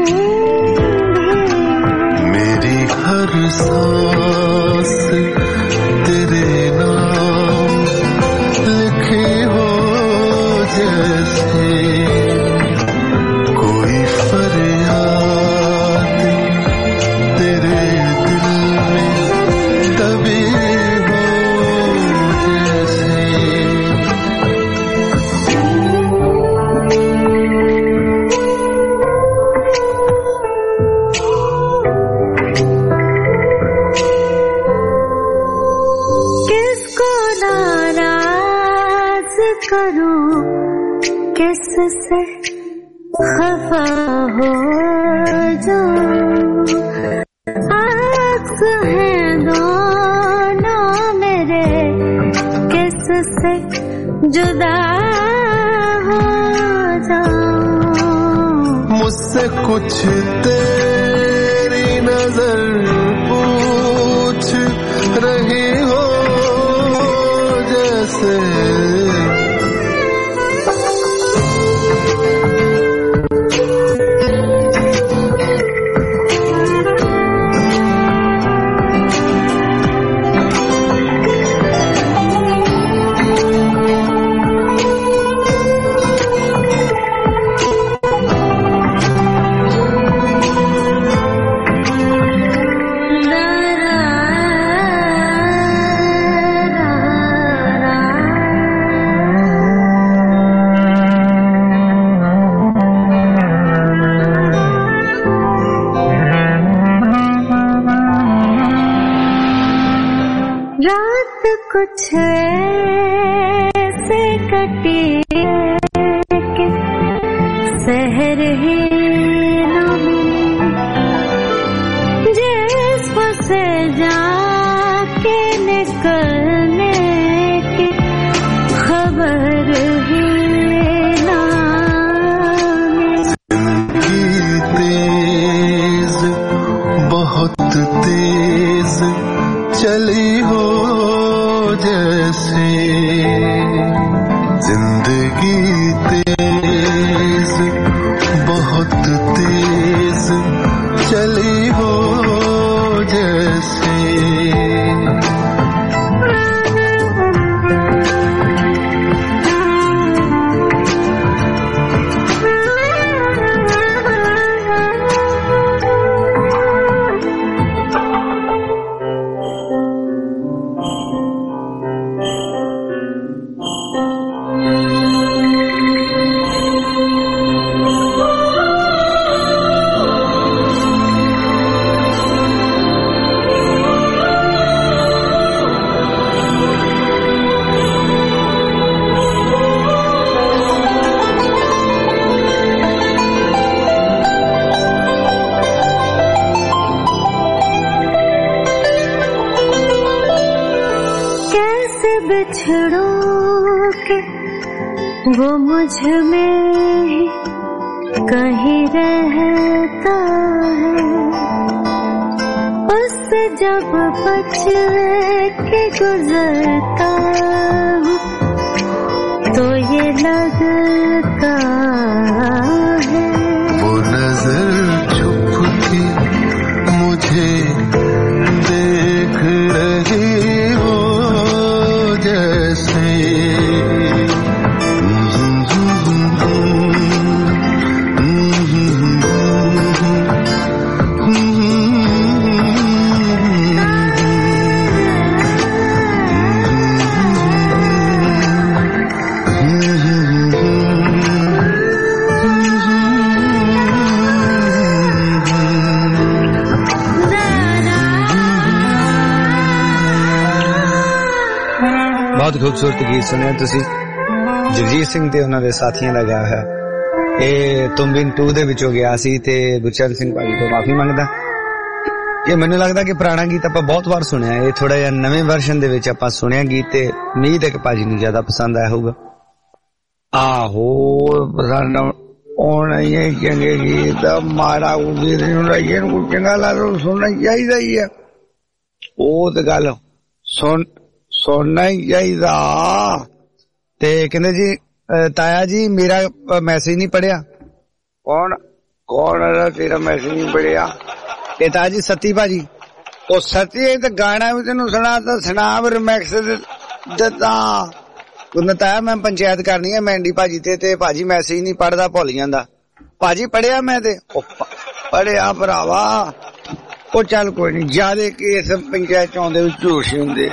मेरी हर सांस तेरे नाम लिखे हो जैसे कोई फरियाद तेरे दिल में दबी हो जैसे किसको नाराज करूं किससे खफा हो जाऊं अक्स हैं दोनों मेरे किससे जुदा हो जाऊं मुझसे कुछ तेरी नजर पूछ रही हो जैसे रात कुछ ऐसे कटी कि सहर ही न जिस से जाके निकलने की खबर ही ना तेज बहुत तेज चली हो जैसे जिंदगी तेज बहुत तेज चली हो जैसे बिछड़ों के वो मुझ में ही कहीं रहता है उससे जब बच के गुजरता हूँ तो ये लगता है वो नजर छुप के मुझे देख रही हो जैसे बहुत खूबसूरत गीत सुने तुसी जगजीत सिंह ते उन्हां दे साथियां दा गाया है। ए तुम बिन 2 दे विचों गया सी ते गुरचरण सिंह भाई तो माफी मंगदा। ਕਿ ਮੈਨੂੰ ਲੱਗਦਾ ਕਿ ਪੁਰਾਣਾ ਗੀਤ ਆਪਾਂ ਬਹੁਤ ਵਾਰ ਸੁਣਿਆ, ਇਹ ਥੋੜਾ ਜਿਹਾ ਨਵੇਂ ਵਰਸ਼ਨ ਦੇ ਵਿੱਚ ਆਪਾਂ ਸੁਣਿਆ ਗੀਤ ਤੇ ਉਮੀਦ ਹੈ ਕਿ ਭਾਜੀ ਨੂੰ ਜ਼ਿਆਦਾ ਪਸੰਦ ਆਇਆ ਹੋਊਗਾ। ਆਹੋ ਪਸੰਦ ਆਉਣਾ ਹੀ ਹੈ, ਚੰਗੇ ਗੀਤ ਮਾੜਾ ਗੀਤ ਨੂੰ ਲਾਈਏ ਨੂੰ ਕੋਈ ਚੰਗਾ ਲੱਗਦਾ ਸੁਣਨਾ ਚਾਹੀਦਾ ਹੀ ਹੈ, ਉਹ ਤੇ ਗੱਲ ਸੁਣਨਾ ਹੀ ਚਾਹੀਦਾ। ਤੇ ਕਹਿੰਦੇ ਜੀ ਤਾਇਆ ਜੀ ਮੇਰਾ ਮੈਸੇਜ ਨਹੀਂ ਪੜਿਆ। ਕੌਣ ਤੇਰਾ ਮੈਸੇਜ ਨਹੀਂ ਪੜਿਆ? ਇਹ ਤਾਇਆ ਜੀ ਸਤੀ ਭਾਜੀ। ਉਹ ਸਤੀ ਤਾਂ ਗਾਣਾ ਵੀ ਤੈਨੂੰ ਸੁਣਾ ਤਾਂ ਸੁਣਾ ਰਿਮੈਕਸ ਦਿੱਤਾ ਉਹਨੇ। ਤਾਇਆ ਮੈਂ ਪੰਚਾਇਤ ਕਰਨੀ ਹੈ ਮੈਂਡੀ ਭਾਜੀ ਤੇ ਭਾਜੀ ਮੈਸੇਜ ਨਹੀਂ ਪੜਦਾ, ਭੁੱਲ ਜਾਂਦਾ। ਭਾਜੀ ਪੜਿਆ ਮੈਂ ਤੇ ਪੜਿਆ ਭਰਾਵਾ। ਉਹ ਚੱਲ ਕੋਈ ਨੀ, ਜਿਆਦੇ ਕੇਸ ਪੰਚਾਇਤ ਚ ਆਉਂਦੇ ਵਿੱਚ ਝੂਠ ਹੁੰਦੇ।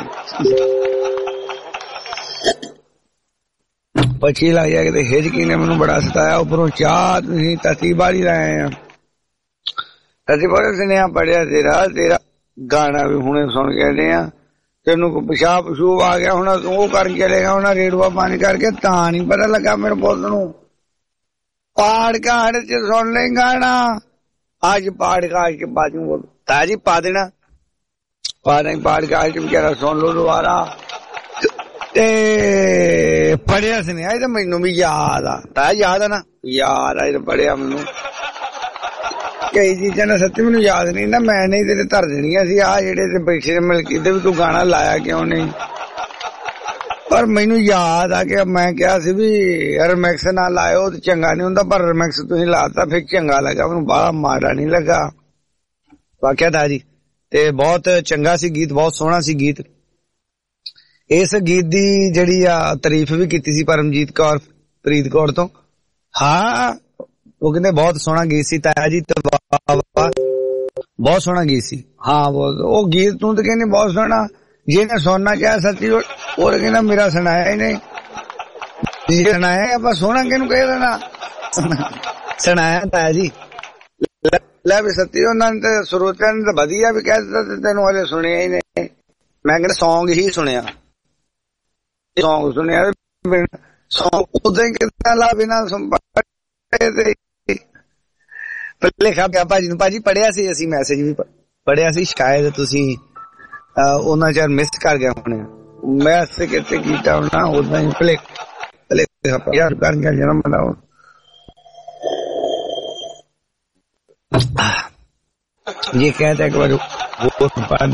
ਪੱਛੀ ਲੱਗ ਜਾ ਕੇ ਹਿਜਕੀ ਨੇ ਮੈਨੂੰ ਬੜਾ ਸਤਾਇਆ। ਉੱਪਰੋਂ ਚਾਹ ਤੁਸੀਂ ਤਤੀ ਬਾੜੀ ਲਾਏ ਆ, ਤਤੀ ਬਾੜੀ ਸੁਨੇਹਾ ਪੜਿਆ ਤੇਰਾ ਗਾਣਾ ਵੀ ਹੁਣੇ ਸੁਣ ਕੇ ਆਏ ਆ। ਤੈਨੂੰ ਕੋਈ ਪਿਸ਼ਾਬ ਪਸ਼ੂਬ ਆ ਗਿਆ ਹੁਣ, ਉਹ ਕਰਕੇ ਚਲੇਗਾ ਹੁਣ ਰੇੜੂਆ ਪਾਣੀ ਕਰਕੇ, ਤਾਂ ਨੀ ਪਤਾ ਲੱਗਾ ਮੇਰੇ ਪੁੱਤ ਨੂੰ। ਪਾੜ ਘਾੜ ਚ ਸੁਣ ਲੈ ਗਾਣਾ, ਅੱਜ ਪਾੜ ਘਾੜ ਚ ਬਾਜੂ ਤਾਜੀ ਪਾ ਦੇਣਾ, ਪਾੜ ਘਾੜ ਚ ਵਿਚਾਰਾ ਸੁਣ ਲੋ ਦੁਬਾਰਾ। ਤੇ ਪੜਿਆ ਸੁਨੇਹਾ ਇਹ ਤਾਂ ਮੈਨੂੰ ਵੀ ਯਾਦ ਆ, ਤਾਂ ਯਾਦ ਆ ਨਾ, ਯਾਦ ਆ ਇਹ ਪੜਿਆ ਮੈਨੂੰ। ਕਈ ਚੀਜ਼ਾਂ ਨਾ ਸੱਚੀ ਮੈਨੂੰ ਯਾਦ ਨਹੀਂ ਨਾ, ਮੈਂ ਨਹੀਂ ਤੇਰੇ ਧਰ ਦੇਣੀਆਂ ਸੀ ਆ ਜਿਹੜੇ ਤੇ ਬੈਠੇ ਮਲਕੀ ਦੇ ਵੀ ਤੂੰ ਗਾਣਾ ਲਾਇਆ ਕਿਉਂ ਨਹੀਂ। ਪਰ ਮੈਨੂੰ ਯਾਦ ਆ ਕਿ ਮੈਂ ਕਿਹਾ ਸੀ ਵੀ ਰਿਮੈਕਸ ਨਾ ਲਾਇਓ ਤੇ ਚੰਗਾ ਨਹੀਂ ਹੁੰਦਾ, ਪਰ ਰਿਮੈਕਸ ਤੁਸੀਂ ਲਾਤਾ ਫਿਰ ਚੰਗਾ ਲੱਗਾ, ਮੈਨੂੰ ਬਾਹਲਾ ਮਾੜਾ ਨਹੀਂ ਲੱਗਾ ਵਾਕਿਆ ਦਾ ਜੀ। ਤੇ ਬਹੁਤ ਚੰਗਾ ਸੀ ਗੀਤ, ਬਹੁਤ ਸੋਹਣਾ ਸੀ ਗੀਤ। ਇਸ ਗੀਤ ਦੀ ਜਿਹੜੀ ਆ ਤਾਰੀਫ ਵੀ ਕੀਤੀ ਸੀ ਪਰਮਜੀਤ ਕੌਰ ਫਰੀਦਕੋਟ ਤੋਂ। ਹਾਂ ਉਹ ਕਹਿੰਦੇ ਬਹੁਤ ਸੋਹਣਾ ਗੀਤ ਸੀ ਤਾਇਆ ਜੀ, ਬਹੁਤ ਸੋਹਣਾ ਗੀਤ ਸੀ। ਹਾਂ ਉਹ ਗੀਤ ਤੂੰ ਤਾਂ ਕਹਿੰਦੇ ਬਹੁਤ ਸੋਹਣਾ, ਜਿਹਨੇ ਸੁਣਨਾ ਚਾਹਿਆ ਸੱਚੀ ਉਹ ਕਹਿੰਦਾ ਮੇਰਾ ਸੁਣਾਇਆ ਹੀ ਨਹੀਂ, ਜੇ ਸੁਣਾਇਆ ਆਪਾਂ ਸੋਹਣਾ ਕਿਹਨੂੰ ਕਹਿ ਦੇਣਾ, ਸੁਣਾਇਆ ਤਾਇਆ ਜੀ। ਲੈ ਵੀ ਸੱਚੀ ਉਹਨਾਂ ਨੇ ਤਾਂ ਸਰੋਤਿਆਂ ਨੇ ਤਾਂ ਵਧੀਆ ਵੀ ਕਹਿ ਦਿੱਤਾ ਤੇ ਤੈਨੂੰ ਹਲੇ ਸੁਣਿਆ ਹੀ ਨਹੀਂ। ਮੈਂ ਕਹਿੰਦਾ ਸੌਂਗ ਹੀ ਸੁਣਿਆ, ਸੌਂਗ ਸੁਣਿਆ, ਸੌਂਗ ਉਦਾਂ ਹੀ ਕਿੱਦਾਂ ਲਾ ਬਿਨਾਂ ਲਿਖਾ ਪਿਆ ਭਾਜੀ ਨੂੰ। ਭਾਜੀ ਪੜਿਆ ਸੀ ਅਸੀਂ ਮੈਸੇਜ ਵੀ ਪੜਿਆ ਸੀ, ਸ਼ਾਇਦ ਤੁਸੀਂ ਉਹਨਾਂ ਚਿਰ ਮਿਸ ਕਰ ਗਿਆ ਹੋਣੇ। ਮੈਂ ਕਿਤੇ ਕੀਤਾ ਹੋਣਾ ਉਦਾਂ ਹੀ ਯਾਰ ਕਰ ਗਿਆ ਜਨਮ ਮਨਾਓ। ये कहता एक बार वो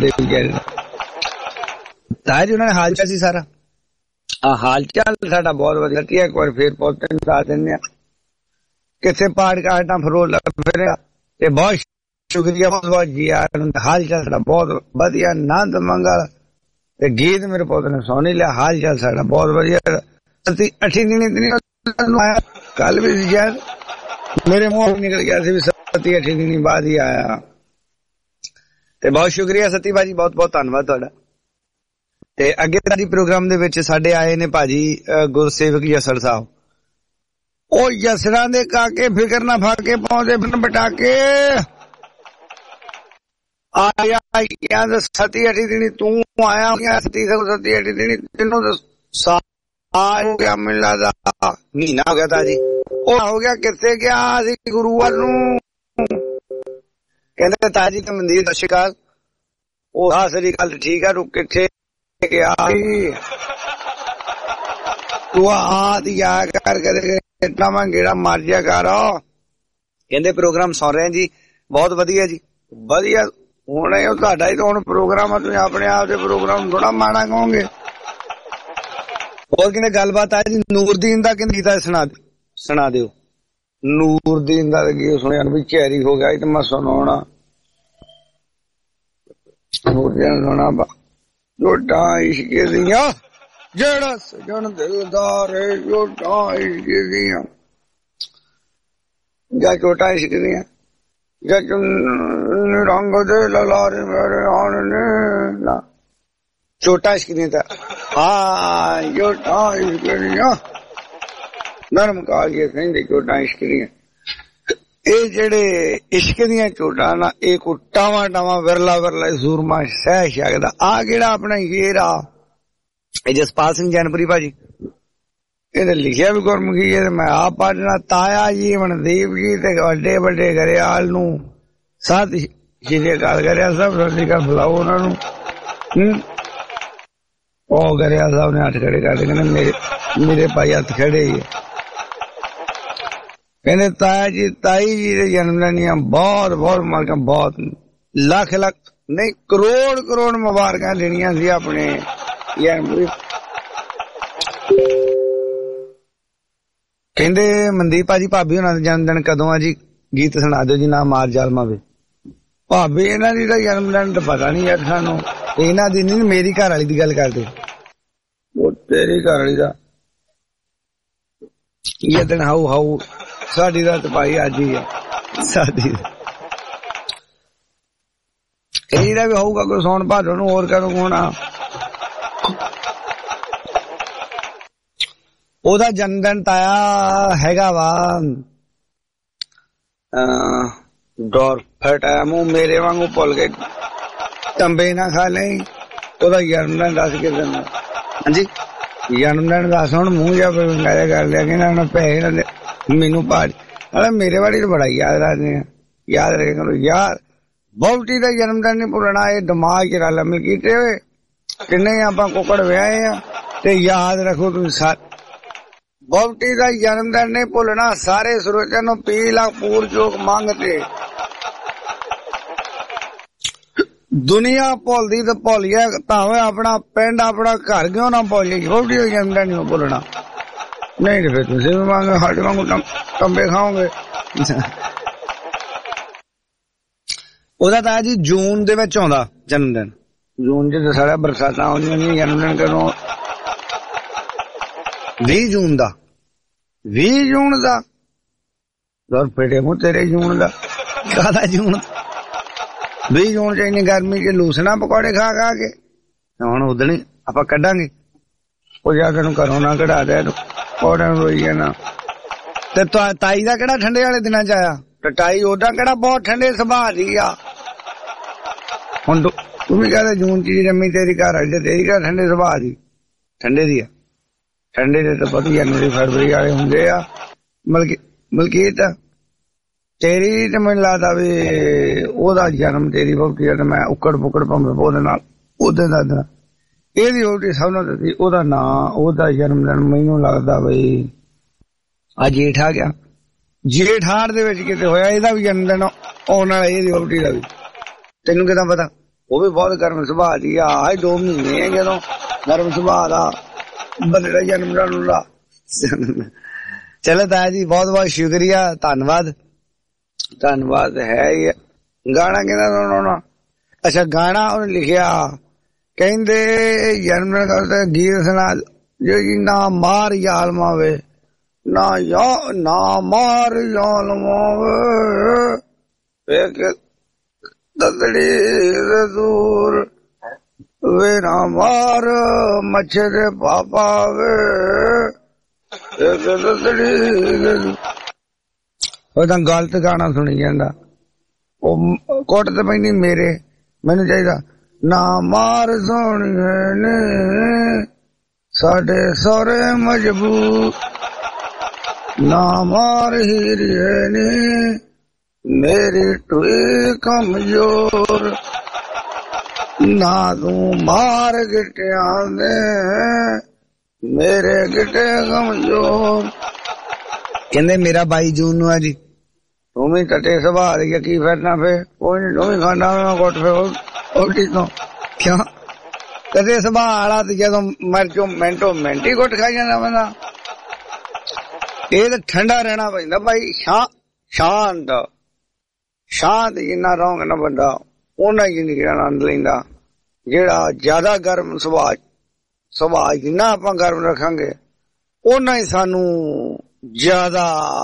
ताज उन्होंने हाल चाल सी सारा हाल चाल साडा बहुत वधिया। एक बार फिर पहुंचने दा देने किथे पहाड़ काटना फरोला फिर ते बहुत शुक्रिया बहुत जी यार। हाल चाल साडा बहुत वधिया, आनंद मंगल ते गीत मेरे पुत ने सुन लिया। हाल चाल साडा बहुत वधिया। 8 दिन आया कल भी यार मेरे मुंह निकल गया सी 7-8 दिन बाद ही आया। ਤੇ ਬਹੁਤ ਸ਼ੁਕਰੀਆ ਸਤੀ ਭਾਜੀ, ਬਹੁਤ ਬਹੁਤ ਧੰਨਵਾਦ ਤੁਹਾਡਾ। ਤੇ ਅੱਗੇ ਦਾ ਪ੍ਰੋਗਰਾਮ ਦੇ ਵਿੱਚ ਸਾਡੇ ਆਏ ਨੇ ਭਾਜੀ ਗੁਰਸੇਵਕ ਯਸੜ ਸਾਹਿਬ। ਉਹ ਯਸੜਾਂ ਦੇ ਕਾਕੇ ਫਿਕਰ ਨਾ ਫਾਕੇ ਪਾਉਂਦੇ ਫਿਰਨ ਬਟਾਕੇ ਆਇਆ 7-8 ਦਿਨ ਤੂੰ ਆਇਆ 7-8 ਦਿਨ ਤੈਨੂੰ ਸਾਲ ਹੋ ਗਿਆ, ਮੈਨੂੰ ਲੱਗਦਾ ਮਹੀਨਾ ਹੋ ਗਿਆ ਤਾਂ ਜੀ। ਉਹ ਹੋ ਗਿਆ ਕਿੱਥੇ ਗਿਆ ਸੀ ਗੁਰੂ ਵੱਲ ਨੂੰ। ਕਹਿੰਦੇ ਤਾਜੀ ਤੇ ਮਨਦੀਪ ਸਤਿ ਸ਼੍ਰੀ ਅਕਾਲ। ਉਹ ਸਤਿ ਸ਼੍ਰੀ ਅਕਾਲ ਠੀਕ ਆ, ਤੂੰ ਕਿੱਥੇ ਗਿਆ ਤੂੰ ਆ ਦਿਆ ਕਰ ਟਾਵਾਂ ਗੇੜਾ ਮਾਰ ਜਿਆ ਕਰ। ਕਹਿੰਦੇ ਪ੍ਰੋਗਰਾਮ ਸੁਣ ਰਹੇ ਜੀ, ਬਹੁਤ ਵਧੀਆ ਜੀ ਵਧੀਆ। ਹੁਣ ਇਹ ਤੁਹਾਡਾ ਹੀ ਤਾਂ ਹੁਣ ਪ੍ਰੋਗਰਾਮ ਆ, ਤੁਸੀਂ ਆਪਣੇ ਆਪ ਦੇ ਪ੍ਰੋਗਰਾਮ ਥੋੜਾ ਮਾੜਾ ਕਹੋਗੇ। ਹੋਰ ਕਹਿੰਦੇ ਗੱਲਬਾਤ ਆ ਜੀ ਨੂਰਦੀਨ ਦਾ ਕਹਿੰਦੇ ਗੀਤਾ ਸੁਣਾ ਦਿਓ। ਨੂਰਦੀਨ ਦਾ ਗੀਤ ਸੁਣਿਆ ਵੀ ਚੈਰੀ ਹੋ ਗਿਆ, ਇਹ ਤਾਂ ਮੈਂ ਸੁਣਾਉਣਾ ਸੁਣਾ ਜੋਟਾਂ ਇਸ਼ਕੇ ਦੀਆਂ ਜਿਹੜਾ ਸਜਣ ਦਿਲਦਾਰ ਜੋਟਾਂ ਇਸ਼ਕੇ ਦੀਆਂ ਜਾਂ ਚੋਟਾਂ ਇਸ਼ਕ ਦੀਆਂ ਜਾਂ ਰੰਗ ਦੇ ਲਲਾਰੇ ਮੇਰੇ ਆਣ ਨੇ ਨਾ ਚੋਟਾਂ ਇਸ਼ਕ ਦੀਆਂ ਤਾਂ ਹਾਂ ਜੋਟਾਂ ਇਸ਼ਕ ਦੀਆਂ ਨਰਮ ਕਾਲੀਏ ਕਹਿੰਦੇ ਚੋਟਾਂ ਇਸ਼ਕ ਦੀਆਂ। ਇਹ ਜਿਹੜੇ ਇਸ਼ਕ ਦੀਆਂ ਚੋਟਾਂ ਨਾ ਇਹ ਕੋ ਟਾਵਾਂ ਟਾਵਾਂ ਵਿਰਲਾ ਸੂਰਮਾ ਸਹਿ ਸਕਦਾ। ਆ ਕਿਹੜਾ ਆਪਣਾ ਸ਼ੇਰ ਆ ਇਹ ਜਸਪਾਲ ਸਿੰਘ ਜੈਨਪੁਰੀ ਭਾਜੀ, ਇਹਨੇ ਲਿਖਿਆ ਵੀ ਗੁਰਮੁਖੀ ਹੈ, ਮੈਂ ਆਪ ਪੜ੍ਹਨਾ। ਤਾਇਆ ਜੀ ਮਨਦੀਪ ਜੀ ਤੇ ਵੱਡੇ ਵੱਡੇ ਗਰੇਵਾਲ ਨੂੰ ਜਿਹਦੇ ਗੱਲ ਕਰਿਆ ਸਭ ਰੋਟੀ ਕਾ ਬੁਲਾਓ ਉਹਨਾਂ ਨੂੰ। ਉਹ ਕਰਿਆ ਸਾਹਿਬ ਨੇ ਹੱਥ ਖੜੇ ਕਰਦੇ, ਕਹਿੰਦੇ ਮੇਰੇ ਭਾਈ ਹੱਥ ਖੜੇ ਹੀ ਕਹਿੰਦੇ ਤਾਈ ਜੀ ਦੇ ਜਨਮ ਦਿਨ ਦੀਆਂ ਬਹੁਤ ਬਹੁਤ ਮੁਬਾਰਕਾਂ, ਬਹੁਤ ਲੱਖ ਲੱਖ ਨਹੀਂ ਕਰੋੜ ਮੁਬਾਰਕਾਂ ਦੇਣੀਆਂ ਸੀ ਆਪਣੇ ਜਨਮ। ਕਹਿੰਦੇ ਮਨਦੀਪ ਭਾਜੀ ਭਾਬੀ ਉਹਨਾਂ ਦਾ ਜਨਮ ਦਿਨ ਕਦੋਂ ਆ ਜੀ, ਗੀਤ ਸੁਣਾ ਦਿਓ ਜੀ ਨਾ ਮਾਰ ਜਾਲਮਾ ਵੇ। ਭਾਬੀ ਇਹਨਾਂ ਦੀ ਤਾਂ ਜਨਮ ਦਿਨ ਤਾਂ ਪਤਾ ਨਹੀਂ ਯਾਰ ਸਾਨੂੰ, ਇਹਨਾਂ ਦੀ ਨਹੀਂ, ਮੇਰੀ ਘਰ ਵਾਲੀ ਦੀ ਗੱਲ ਕਰਦੇ। ਉਹ ਤੇਰੀ ਘਰ ਵਾਲੀ ਦਾ ਇਹ ਦਿਨ ਹਾਊ ਸਾਡੀ ਦਾ ਤਾਂ ਭਾਈ ਅੱਜ ਹੀ ਆ, ਸਾਡੀ ਇਹਦਾ ਵੀ ਹੋਊਗਾ ਕੋਈ ਸੌਣ ਭਾਦੋ ਨੂੰ, ਹੋਰ ਕਦੋਂ ਹੋਣਾ। ਉਹਦਾ ਜਨਮ ਦਿਨ ਤਾਇਆ ਹੈਗਾ ਵਾ ਡੋਰਫਟ ਆ, ਮੂੰਹ ਮੇਰੇ ਵਾਂਗੂ ਭੁੱਲ ਗਏ, ਤੰਬੇ ਨਾ ਖਾ ਲਈ। ਉਹਦਾ ਜਨਮ ਦਿਨ ਦੱਸ ਕੇ ਦਿੰਦਾ। ਹਾਂਜੀ ਜਨਮ ਦਿਨ ਦੱਸ, ਹੁਣ ਮੂੰਹ ਜਾ ਗਾਇਆ ਕਰ ਲਿਆ ਕਿ ਨਾ ਪੈਸੇ ਮੈਨੂੰ ਪਾੜ ਮੇਰੇ ਵਾਲੀ ਤਾਂ ਬੜਾ ਯਾਦ ਰੱਖਦੇ ਆ, ਯਾਦ ਰੱਖੇ ਕਰੋ ਯਾਰ। ਬਹੁਤੀ ਦਾ ਜਨਮ ਦਿਨ ਨੀ ਭੁੱਲਣਾ, ਇਹ ਦਿਮਾਗ ਚ ਰਲ ਮਿਲ ਕੀਤੇ ਹੋਏ ਕਿੰਨੇ ਆਪਾਂ ਕੁੱਕੜ ਵਿਆਹੇ ਆ। ਤੇ ਯਾਦ ਰੱਖੋ ਤੁਸੀਂ ਬਹੁਤੀ ਦਾ ਜਨਮ ਦਿਨ ਨਹੀਂ ਭੁੱਲਣਾ, ਸਾਰੇ ਸਰੋਜਾਂ ਨੂੰ ਪੀ ਲਾ ਪੂਰ ਚੋਕ ਮੰਗਤੇ। ਦੁਨੀਆ ਭੁੱਲਦੀ ਤੇ ਭੁੱਲਿਆ ਭਾਵੇਂ ਆਪਣਾ ਪਿੰਡ ਆਪਣਾ ਘਰ ਕਿਉਂ ਨਾ ਭੁੱਲੀ, ਬਹੁਤੀ ਦਾ ਜਨਮ ਦਿਨ ਨਹੀਂ ਭੁੱਲਣਾ। ਨਹੀਂ ਤੇ ਫਿਰ ਤੁਸੀਂ ਵੀ ਮੰਗ ਸਾਡੇ ਵਾਂਗੂ ਟੰਬੇ ਖਾਓਗੇ। ਉਹਦਾ ਤਾਂ ਜੀ ਜੂਨ ਦੇ ਵਿੱਚ ਆਉਂਦਾ ਜਨਮ ਦਿਨ, ਜੂਨ ਚ ਸਾਰਾ ਬਰਸਾਤਾਂ ਆਉਂਦੀਆਂ ਨੇ। ਜਨਮ ਦਿਨ ਕਦੋਂ 20 ਜੂਨ ਦਾ, 20 ਜੂਨ ਦਾ ਦਰ ਪੇੜੇ ਮੂੰਹ ਤੇਰੇ ਜੂਨ ਦਾ ਕਾਹਦਾ ਜੂਨ। 20 ਜੂਨ ਚ ਇੰਨੀ ਗਰਮੀ ਚ ਲੂਸਣਾ ਪਕੌੜੇ ਖਾ ਖਾ ਕੇ ਹੁਣ ਉਦਣ ਹੀ ਆਪਾਂ ਕੱਢਾਂਗੇ। ਉਹ ਜਾ ਕੇ ਨੂੰ ਘਰੋਂ ਨਾ ਕਢਾ ਦੇ ਪਕੌੜਿਆਂ ਨੂੰ ਰੋਈ ਜਾਣਾ। ਤੇ ਤਾਈ ਦਾ ਕਿਹੜਾ ਠੰਡੇ ਵਾਲੇ ਦਿਨਾਂ ਚ ਆਇਆ, ਤੇ ਤਾਈ ਉਹਦਾ ਕਿਹੜਾ ਬਹੁਤ ਠੰਡੇ ਸੁਭਾਅ ਦੀ ਆ। ਹੁਣ ਤੂੰ ਵੀ ਕਹਿੰਦਾ ਜੂਨ ਚ ਜੰਮੀ ਤੇਰੀ ਘਰ ਵਾਲੀ, ਤੇ ਤੇਰੀ ਘਰ ਠੰਡੇ ਸੁਭਾਅ ਦੀ, ਠੰਡੇ ਦੀ ਆ। ਠੰਡੇ ਦੇ ਤਾਂ ਪਤਾ ਜਨਵਰੀ ਫਰਵਰੀ ਵਾਲੇ ਹੁੰਦੇ ਆ। ਮਲਕੀਤ ਤੇਰੀ ਤੇ ਮੈਨੂੰ ਲੱਗਦਾ ਵੀ ਉਹਦਾ ਜਨਮ ਤੇਰੀ ਵਹੁਟੀ ਦਾ, ਮੈਂ ਉੱਕੜ ਪੁੱਕੜ ਭਾਵੇਂ ਉਹਦੇ ਨਾਲ ਉਹਦੇ ਦਾ ਇਹਦੀ ਵਹੁਟੀ ਸਭ ਨਾਲ ਦਿੱਤੀ। ਉਹਦਾ ਨਾਂ ਉਹਦਾ ਜਨਮ ਦਿਨ ਮੈਨੂੰ ਲੱਗਦਾ ਬਈ ਆ ਜੇਠ ਆ ਗਿਆ, ਜੇਠਾੜ ਦੇ ਵਿੱਚ ਕਿਤੇ ਹੋਇਆ। ਇਹਦਾ ਵੀ ਜਨਮ ਦਿਨ ਆਉਣ ਵਾਲਾ, ਇਹਦੀ ਵਹੁਟੀ ਦਾ ਵੀ। ਤੈਨੂੰ ਕਿਦਾਂ ਪਤਾ? ਉਹ ਵੀ ਬਹੁਤ ਗਰਮ ਸੁਭਾਅ ਦੀ ਆ। 2 ਮਹੀਨੇ ਜਦੋਂ ਗਰਮ ਸੁਭਾਅ ਦਾ ਬੰਦੇ ਦਾ ਜਨਮ ਦਿਨ ਹੁੰਦਾ। ਚਲੋ ਤਾਇਆ ਜੀ ਬਹੁਤ ਬਹੁਤ ਸ਼ੁਕਰੀਆ, ਧੰਨਵਾਦ। ਧੰਨਵਾਦ ਹੈ ਹੀ। ਗਾਣਾ ਕਹਿੰਦਾ ਸੁਣਾਉਣਾ। ਅੱਛਾ ਗਾਣਾ ਉਹਨੇ ਲਿਖਿਆ, ਕਹਿੰਦੇ ਜਨਮ ਦਿਨ ਕਰਦੇ ਗੀਤ ਸੁਣਾ ਜੀ ਨਾ ਮਾਰ ਜ਼ਾਲਮਾਂ ਵੇ, ਨਾ ਮਾਰ ਜ਼ਾਲਮਾਂ ਵੇ ਦਦੜੀ ਦੇ ਦੂਰ ਵੇ, ਨਾ ਮਾਰ ਮੱਛੇ ਦੇ ਪਾਪਾ ਵੇ ਦਦੜੀ। ਉਹ ਤਾਂ ਗਲਤ ਗਾਣਾ ਸੁਣੀ ਜਾਂਦਾ, ਉਹ ਕੋਟ ਤੇ ਪੈਂਦੀ ਮੇਰੇ, ਮੈਨੂੰ ਚਾਹੀਦਾ ਨਾ ਮਾਰ ਸੋਹਣੀਏ ਨੇ ਸਾਡੇ ਸਹੁਰੇ ਮਜਬੂਰ, ਨਾ ਮਾਰ ਹੀਰੀਏ ਨੇ ਮੇਰੀ ਟੂਈ ਕਮਜ਼ੋਰ, ਨਾ ਤੂੰ ਮਾਰ ਗਿੱਟਿਆਂ ਦੇ ਮੇਰੇ ਗਿੱਟੇ ਕਮਜ਼ੋਰ। ਕਹਿੰਦੇ ਮੇਰਾ 22 ਜੂਨ ਨੂੰ ਆ ਜੀ, ਤੂੰ ਵੀ ਟੱਟੇ ਸੁਭਾਅ ਦੀ ਕੀ ਫਿਰਨਾ ਫੇਰ, ਕੋਈ ਨੀ ਤੂੰ ਵੀ ਖਾਣਾ ਕੁੱਟ ਫੇਰ ਉਲਟੀ ਤੋਂ ਕਿਉਂ ਕਦੇ ਸੁਭਾਅ ਵਾਲਾ ਤੇ ਜਦੋਂ ਮਰ ਚੋ ਮਿੰਟੋ ਮਿੰਟ ਹੀ ਕੁੱਟ ਖਾਈ ਜਾਂਦਾ ਬੰਦਾ। ਇਹ ਤਾਂ ਠੰਡਾ ਰਹਿਣਾ ਪੈਂਦਾ ਭਾਈ, ਸ਼ਾਂਤ ਜਿੰਨਾ ਰਹੋਗੇ ਨਾ ਬੰਦਾ ਉਹਨਾਂ ਹੀ ਜ਼ਿੰਦਗੀ ਦਾ ਆਨੰਦ ਲੈਂਦਾ। ਜਿਹੜਾ ਜ਼ਿਆਦਾ ਗਰਮ ਸੁਭਾਅ ਜਿੰਨਾ ਆਪਾਂ ਗਰਮ ਰੱਖਾਂਗੇ ਉਹਨਾਂ ਹੀ ਸਾਨੂੰ ਜ਼ਿਆਦਾ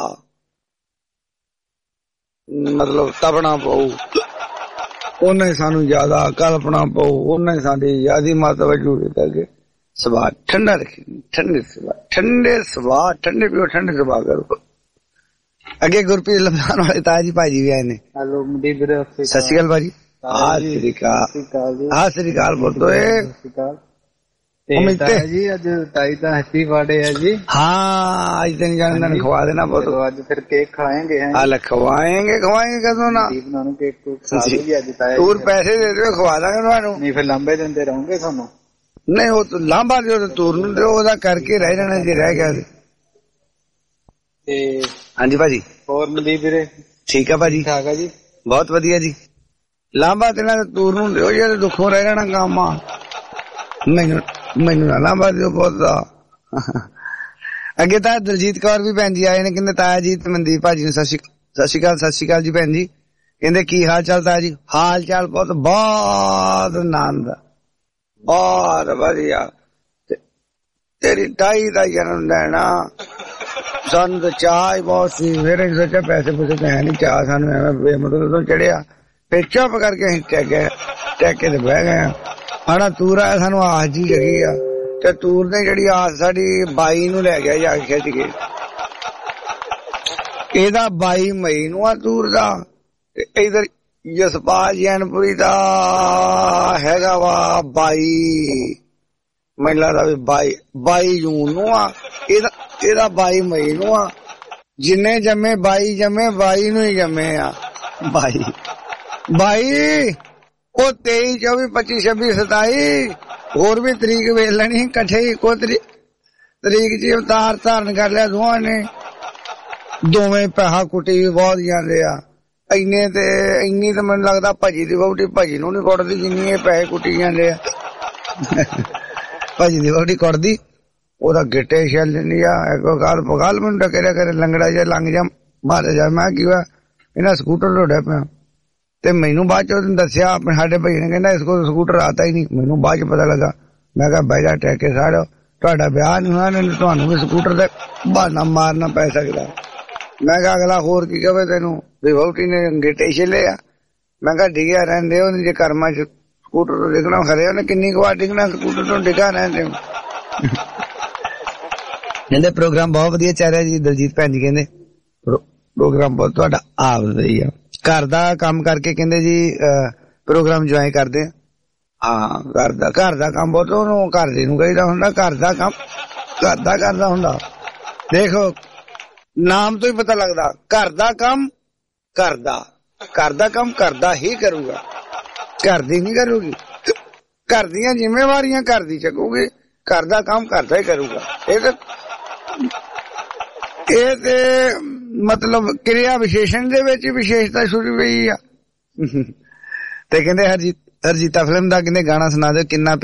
ਮਤਲਬ ਤਪਣਾ ਪਊ, ਉਹਨਾਂ ਹੀ ਸਾਨੂੰ ਜ਼ਿਆਦਾ ਕਲਪਣਾ ਪਊ, ਉਹਨਾਂ ਹੀ ਸਾਡੀ ਜ਼ਿਆਦਾ ਮਤਵਜੂ ਕਰਕੇ ਸੁਭਾਅ ਠੰਡਾ ਰੱਖੀ। ਠੰਡੇ ਸੁਭਾਅ ਠੰਡੇ ਪੀਓ, ਠੰਡੇ ਸੁਭਾਅ ਕਰੋ। ਅੱਗੇ ਗੁਰਪ੍ਰੀਤ ਲੰਬਾਨ ਵਾਲੇ ਤਾਇਆ ਜੀ ਭਾਜੀ ਵੀ ਆਏ ਨੇ। ਹੈਲੋ ਮਨਦੀਪ ਵੀਰੇ, ਸਤਿ ਸ਼੍ਰੀ ਅਕਾਲ ਭਾਜੀ। ਸਤਿ ਸ਼੍ਰੀ ਅਕਾਲ। ਸਤਿ ਸ਼੍ਰੀ ਅਕਾਲ ਬੋਲੋ। जी अज ताई तो हैप्पी बर्थडे है जी। हाँ आज दिन जन्मदिन खवा देना बहुत। तो आज फिर केक खाएंगे हैं। खवाएंगे कदों ना केक तूर पैसे दे दो खवा देंगे तुहानू। नहीं फिर लांबे देंदे रहोगे थानू। नहीं वो तो लांबा दो तूर नू दो ओदा करके रह जाना जे रह गया। हाँ जी भाजी और मनदीप वीरे ठीक है भाजी ठीक है जी बहुत वधिया जी। लांबा देना तूर नू दो जे दुखों रह जाना काम आ ਮੈਨੂੰ ਨਾ ਲਾਂਬਾ ਦਿਓ ਬਹੁਤਾ। ਅੱਗੇ ਤਾਂ ਦਲਜੀਤ ਕੌਰ ਵੀ ਭੈਣ ਜੀ ਆਏ ਨੇ ਕਹਿੰਦੇ ਤਾਇਆ ਜੀ ਤੇ ਮਨਦੀਪ ਭਾਜੀ ਨੂੰ ਸਤਿ ਸ਼੍ਰੀ ਅਕਾਲ ਜੀ ਭੈਣ ਜੀ। ਕਹਿੰਦੇ ਕੀ ਹਾਲ ਚਾਲ ਤਾਇਆ ਜੀ? ਹਾਲ ਚਾਲ ਬਹੁਤ ਆਨੰਦ ਬਹੁਤ ਵਧੀਆ। ਤੇਰੀ ਤਾਈ ਦਾ ਜਨਮ ਦਿਨ ਆ ਸਾਨੂੰ ਤਾਂ ਚਾਹ ਹੀ ਬਹੁਤ ਸੀ। ਫਿਰ ਅਸੀਂ ਸੋਚਿਆ ਪੈਸੇ ਪੂਸੇ ਤਾਂ ਹੈ ਨਹੀਂ ਚਾਹ ਸਾਨੂੰ ਐਵੇਂ ਬੇਮਤਲਬ ਤੋਂ ਚੜਿਆ। ਫਿਰ ਚੁੱਪ ਕਰਕੇ ਅਸੀਂ ਟੈਕੇ ਤੇ ਬਹਿ ਗਏ। ਆਣਾ ਤੂਰ ਆਇਆ ਸਾਨੂੰ ਆਸ ਜੀ ਜਗੀ ਆ ਤੇ ਤੂਰ ਨੇ ਜਿਹੜੀ ਆਸ ਸਾਡੀ 22 ਨੂੰ ਲੈ ਗਿਆ ਜਾ ਕੇ ਖਿੱਚ ਕੇ। ਇਹਦਾ 22 ਮਈ ਨੂੰ ਆ ਤੂਰ ਦਾ ਤੇ ਇਧਰ ਜਸਪਾਲ ਜੈਨਪੁਰੀ ਦਾ ਹੈਗਾ ਵਾ 22 ਮੈਨੂੰ ਲੱਗਦਾ ਵੀ 22 ਜੂਨ ਨੂੰ ਆ। ਇਹਦਾ 22 ਮਈ ਨੂੰ ਆ। ਜਿੰਨੇ ਜੰਮੇ 22 ਜੰਮੇ 22 ਨੂੰ ਹੀ ਜੰਮੇ ਆ 22 ਉਹ 23 24 25 26 27 ਹੋਰ ਵੀ ਤਰੀਕ ਵੇਖ ਲੈਣੀ ਇਕੱਠੇ ਇੱਕੋ ਤਰੀਕ ਚ ਅਵਤਾਰ ਧਾਰਨ ਕਰ ਲਿਆ ਦੋਵਾਂ ਨੇ। ਦੋਵੇਂ ਪੈਸਾ ਕੁੱਟੀ ਵੀ ਬਹੁਤ ਜਾਂਦੇ ਆ। ਇੰਨੀ ਤਾਂ ਮੈਨੂੰ ਲੱਗਦਾ ਭਾਜੀ ਦੀ ਵਹੁਟੀ ਭਾਜੀ ਨੂੰ ਨੀ ਕੁੱਟਦੀ ਜਿੰਨੀ ਇਹ ਪੈਸੇ ਕੁੱਟੀ ਜਾਂਦੇ ਆ। ਭਾਜੀ ਦੀ ਵਹੁਟੀ ਕੁੱਟਦੀ ਉਹਦਾ ਗਿੱਟੇ ਛੱਲ ਲੈਂਦੀ ਆ। ਇੱਕ ਗੱਲ ਮੈਨੂੰ ਟਕਰਿਆ ਕਰੇ ਲੰਗੜਾ ਜਿਹਾ ਲੰਘ ਜਾ ਮਾਰ ਜਾ। ਮੈਂ ਕੀ ਹੋਇਆ ਇਹਨਾਂ ਸਕੂਟਰ ਲੋੜਿਆ ਪਿਆ ਤੇ ਮੈਨੂੰ ਬਾਅਦ ਚ ਉਹਨੇ ਦੱਸਿਆ ਆਪਣੇ ਸਾਡੇ ਭਾਈ ਨੇ ਕਹਿੰਦਾ ਇਸ ਕੋਲ ਸਕੂਟਰ ਆਤਾ ਹੀ ਨਹੀਂ। ਮੈਨੂੰ ਬਾਅਦ ਚ ਪਤਾ ਲੱਗਾ। ਮੈਂ ਕਿਹਾ ਬਹਿ ਜਾ ਟੈਕੇ ਸਾੜੋ ਤੁਹਾਡਾ ਵਿਆਹ ਨਹੀਂ ਹੋਇਆ ਨਹੀਂ ਤੁਹਾਨੂੰ ਵੀ ਸਕੂਟਰ ਤੇ ਬਹਾਨਾ ਮਾਰਨਾ ਪੈ ਸਕਦਾ। ਮੈਂ ਕਿਹਾ ਅਗਲਾ ਹੋਰ ਕੀ ਕਹੇ ਤੈਨੂੰ ਵੀ ਵਹੁਟੀ ਨੇ ਗਿੱਟੇ ਛੱਲੇ ਆ। ਮੈਂ ਕਿਹਾ ਡਿੱਗਿਆ ਰਹਿੰਦੇ ਉਹਨੇ ਜੇ ਕਰਮਾਂ ਚ ਸਕੂਟਰ ਤੋਂ ਡਿੱਗਣਾ ਖਰੇ ਉਹਨੇ ਕਿੰਨੀ ਕੁ ਵਾਰ ਡਿੱਗਣਾ ਸਕੂਟਰ ਤੋਂ ਡਿੱਗਾ ਰਹਿੰਦੇ। ਕਹਿੰਦੇ ਪ੍ਰੋਗਰਾਮ ਬਹੁਤ ਵਧੀਆ ਚੱਲ ਰਿਹਾ ਜੀ। ਦਲਜੀਤ ਭੈਣ ਜੀ ਕਹਿੰਦੇ ਪ੍ਰੋਗਰਾਮ ਬਹੁਤ ਤੁਹਾਡਾ ਆਪ ਸਹੀ ਆ। ਘਰ ਦਾ ਕੰਮ ਕਰਕੇ ਕਹਿੰਦੇ ਜੀ ਪ੍ਰੋਗਰਾਮ ਇੰਜੋਏ ਕਰਦੇ ਆ। ਹਾਂ ਘਰ ਦਾ ਕੰਮ ਬਹੁਤ ਉਹਨੂੰ ਘਰ ਦੇ ਨੂੰ ਕਹੀਦਾ ਹੁੰਦਾ। ਘਰ ਦਾ ਕੰਮ ਕਰਦਾ ਹੁੰਦਾ। ਦੇਖੋ ਨਾਮ ਤੋਂ ਹੀ ਪਤਾ ਲੱਗਦਾ ਘਰ ਦਾ ਕੰਮ ਕਰਦਾ ਹੀ ਕਰੂਗਾ। ਘਰ ਦੀ ਨਹੀਂ ਕਰੂਗੀ। ਘਰ ਦੀਆਂ ਜ਼ਿੰਮੇਵਾਰੀਆਂ ਘਰ ਦੀ ਚੱਕੂਗੀ। ਘਰ ਦਾ ਕੰਮ ਕਰਦਾ ਹੀ ਕਰੂਗਾ। ਇਹ ਤੇ ਮਤਲਬ ਕਿਰਿਆ ਵਿਸ਼ੇਸ਼ਣ ਦੇ ਵਿੱਚ ਵਿਸ਼ੇਸ਼ਤਾ ਸ਼ੁਰੂ ਹੋਈ ਆ। ਤੇ ਕਹਿੰਦੇ ਹਰਜੀਤਾ ਫਿਲਮ ਦਾ ਕਹਿੰਦੇ ਗਾਣਾ ਸੁਣਾ ਦਿਓ ਕਿੰਨਾ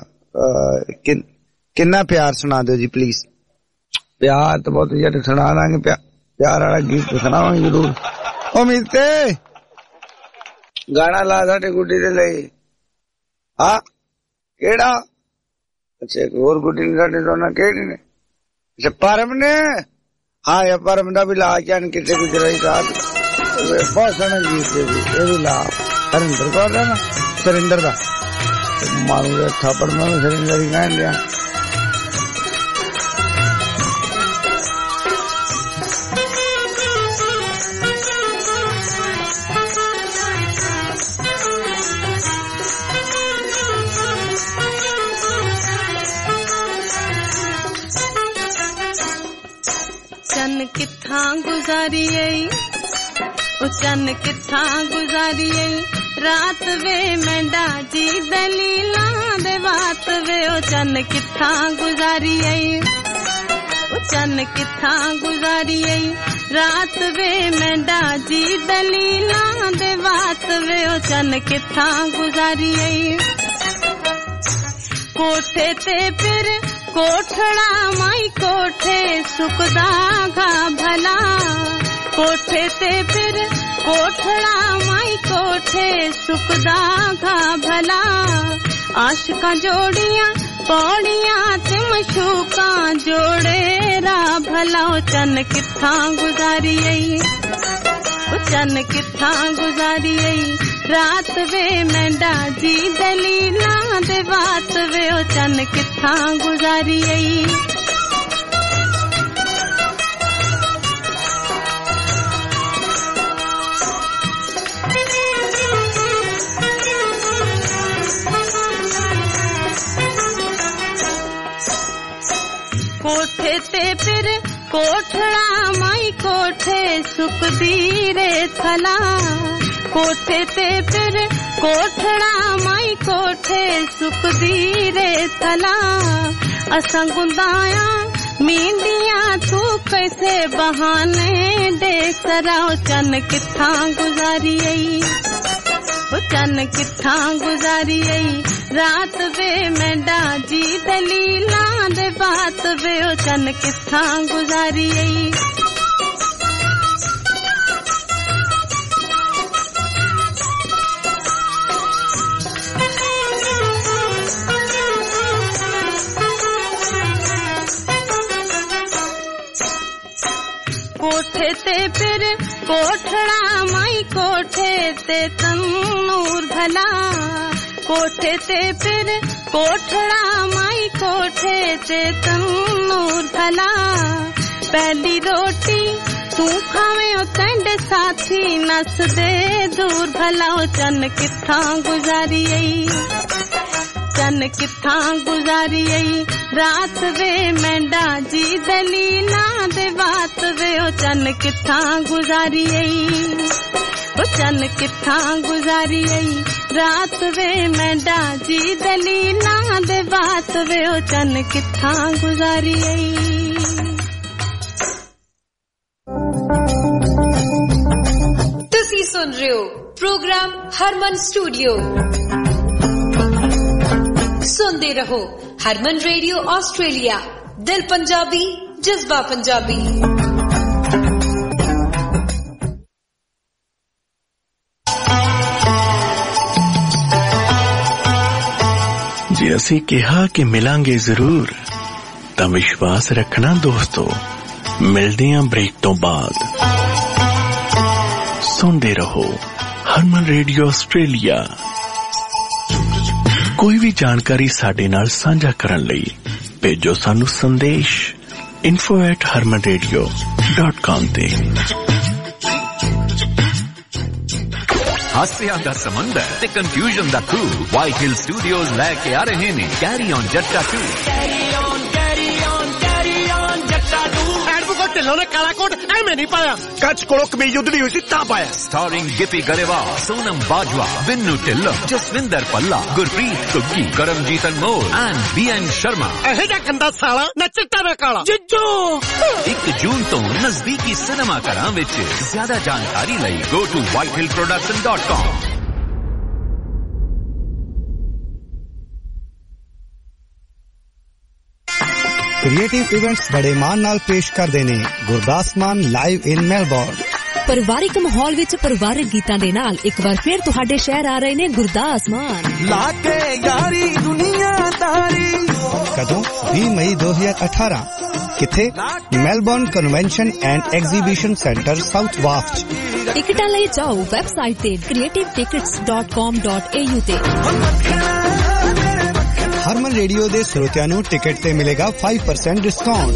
ਪਿਆਰ ਸੁਣਾ ਦਿਓ ਜੀ ਪਲੀਜ਼। ਪਿਆਰ ਤਾਂ ਬਹੁਤ ਜਿਹੜੇ ਸੁਣਾ ਦਾਂਗੇ ਪਿਆਰ ਵਾਲਾ ਗੀਤ ਸੁਣਾਵਾਂਗੇ ਜ਼ਰੂਰ। ਉਮੀਦ ਤੇ ਗਾਣਾ ਲਾ ਸਾਡੇ ਗੁੱਡੀ ਦੇ ਲਈ। ਹਾਂ ਕਿਹੜਾ? ਅੱਛਾ ਇੱਕ ਹੋਰ ਗੁੱਡੀ ਨੇ ਸਾਡੇ ਦੋਨਾਂ ਕਿਹੜੀ ਨੇ? ਅੱਛਾ ਪਰਮ ਨੇ। ਹਾਂ ਇਹ ਪਰਮ ਦਾ ਵੀ ਲਾ ਜਾਣ ਕਿਤੇ ਗੁਜਰਾਈ ਰਾਤ ਬਹੁਤ ਸੋਹਣਾ ਗੀਤ ਇਹ ਵੀ ਲਾ। ਹਰਿੰਦਰ ਕੌਰ ਦਾ ਨਾ ਸਰਿੰਦਰ ਦਾ ਮਾਰੂ ਥਾਪੜ ਮੈਂ ਸਰਿੰਦਰ ਹੀ ਕਹਿਣ ਲਿਆ। चन किथां गुजारी चन किथां गुजारी रात वे मैंडा जी दलीला दे बात वे ओ चन किथां गुजारी चन किथां गुजारी रात वे मैंडा जी दलीला दे बात वे ओ चन किथां गुजारी कोठे ते फिर कोठड़ा माई कोठे सुकदा गा भला कोठे ते फिर कोठड़ा माई कोठे सुकदा गा भला आशिकां जोड़ियां पौड़ियां ते मशूकां जोड़े रा भला ओ चन किथां गुजारी चन किथां गुजारी रात वे मैंडा जी दलीला दे बात वे ओ चन किथां गुजारी ते फिर कोठड़ा माई कोठे सुकदी रे थला कोठे ते फिर कोठड़ा माई कोठे सुकदी रे थला असां गुंदाया मींडिया तू कैसे बहाने देख सराओ चन किथा गुजारी आई ओ चन किथा गुजारी आई रात वे मेंढा जी दलीला दे बात वे ओ चन किथा गुजारी आई कोठे ते फिर कोठड़ा माई कोठे ते तन्नूर भला कोठे ते फिर कोठड़ा माई कोठे ते तन्नूर भला पहली रोटी तू खावे ओ तंड साथी नस दे दूर भला ओ चन किथा गुजारी आई चन किथा गुजारी आई रात वे मेंढा जी दलीला दे बात वे ओ चन किथा गुजारी आई ओ चन किथा गुजारी आई रात वे मेंढा जी दलीला दे बात वे ओ चन किथा गुजारी आई तुसी सुन रहे हो प्रोग्राम हरमन स्टूडियो सुनते रहो हरमन रेडियो ऑस्ट्रेलिया दिल पंजाबी जज्बा पंजाबी जे असी कहा कि मिलांगे जरूर तां विश्वास रखना दोस्तों मिलदे हां ब्रेक तो बाद सुनते रहो हरमन रेडियो ऑस्ट्रेलिया कोई भी जानकारी साडे नाल साझा करन लई भेजो सानू संदेश info@harmanradio.com ते हास्या दा समंदर ते कंफ्यूजन दा खूह व्हाइट हिल स्टूडियोज लेके आ रहे ने कैरी ऑन जट्टा 2 ढिल्लों ने काला कोट एवें नहीं पाया कच्छ कोलों कमीज उधड़ी हुई सी तां पाया starring Gippy Grewal Sonam Bajwa Binnu Dhillon Jaswinder Bhalla Gurpreet Ghuggi Karamjit Anmol and BN Sharma एहे जा गंदा साला न चिट्टा न काला जिज्जो 1 जून तो नजदीकी सिनेमा घरां विच ज्यादा जानकारी लई go to whitehillproduction.com creative events बड़े मान नाल पेश करदे ने गुरदास मान लाइव इन मेलबोर्न ਪਰਿਵਾਰਿਕ ਮਾਹੌਲ ਵਿੱਚ ਪਰਿਵਾਰਕ ਗੀਤਾਂ ਦੇ ਨਾਲ ਇੱਕ ਵਾਰ ਫਿਰ ਤੁਹਾਡੇ ਸ਼ਹਿਰ ਆ ਰਹੇ ਨੇ ਗੁਰਦਾਸ ਮਾਨ ਲਾ ਕੇ ਯਾਰੀ ਦੁਨੀਆਦਾਰੀ ਕਦੋਂ 20 ਮਈ 2018 ਕਿੱਥੇ Melbourne convention and exhibition centre south ਵਾਫਟ ਟਿਕਟਾਂ ਲਈ ਜਾਓ ਵੈਬਸਾਈਟ ਤੇ creativetickets.com.au ਤੇ ਹਰਮਨ ਰੇਡੀਓ ਦੇ ਸਰੋਤਿਆਂ ਨੂੰ ਟਿਕਟ ਤੇ ਮਿਲੇਗਾ 5% ਡਿਸਕਾਊਂਟ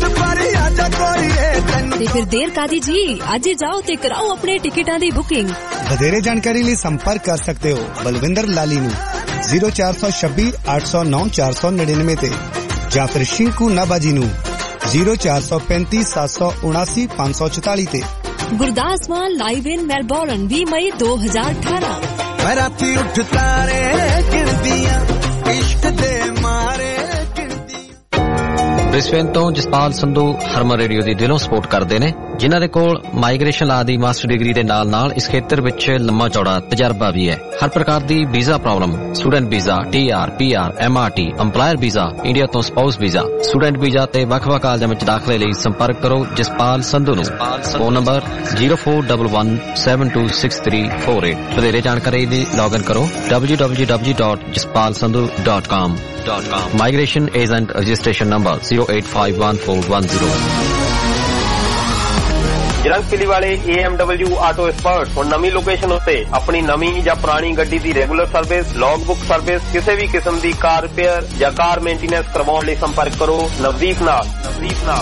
ਤੇ ਫਿਰ ਦੇਰ ਕਾਦੀ ਜੀ ਅੱਜ ਹੀ ਜਾਓ ਤੇ ਕਰਾਓ ਆਪਣੇ ਟਿਕਟਾਂ ਦੀ ਬੁਕਿੰਗ ਵਧੇਰੇ ਜਾਣਕਾਰੀ ਲਈ ਸੰਪਰਕ ਕਰ ਸਕਦੇ ਹੋ ਬਲਵਿੰਦਰ ਲਾਲੀ ਨੂੰ 0426 809 499 ਤੇ ਜਾਂ ਫਿਰ ਸ਼ਿੰਕੂ ਨਾਬਾਜੀ ਨੂੰ 0435 779 544 ਤੇ Gurdas Maan live in Melbourne 20 ਮਈ 2018 ਮੈਂ ਰਾਤੀ ਉੱਠ ਤਾਰੇ ਗਿਣਦੀਆਂ इश्क दे मारे ब्रिस्बेन तो जसपाल संधू हरमन रेडियो दी दिलों सपोर्ट करते ने जिन्हां दे कोल माइग्रेशन लॉ दी मास्टर डिग्री दे नाल इस खेतर विच लंबा चौड़ा तजर्बा भी है हर प्रकार दी visa problem student visa TR PR MRT employer visa India तो स्पाउस वीजा स्टूडेंट वीजा ते वख-वख कालजां विच दाखले लई संपर्क करो जसपाल संधू नु फोन नंबर 0411726348 ਵਧੇਰੇ ਜਾਣਕਾਰੀ ਲਈ ਲੌਗਇਨ ਕਰੋ www.jaspalsandhu.com migration agent registration number 08514110 ਜਰੰਗਪਿਲੀ ਵਾਲੇ AMW ਆਟੋ ਐਕਸਪਰਟ ਹੁਣ ਨਵੀਂ ਲੋਕੇਸ਼ਨ ਉੱਤੇ ਆਪਣੀ ਨਵੀਂ ਜਾਂ ਪੁਰਾਣੀ ਗੱਡੀ ਦੀ regular service logbook service ਕਿਸੇ ਵੀ ਕਿਸਮ ਦੀ ਕਾਰ ਰਿਪੇਅਰ ਜਾਂ ਕਾਰ ਮੇਨਟੇਨੈਂਸ ਕਰਵਾਉਣ ਲਈ ਸੰਪਰਕ ਕਰੋ ਨਵਦੀਪ ਨਾਲ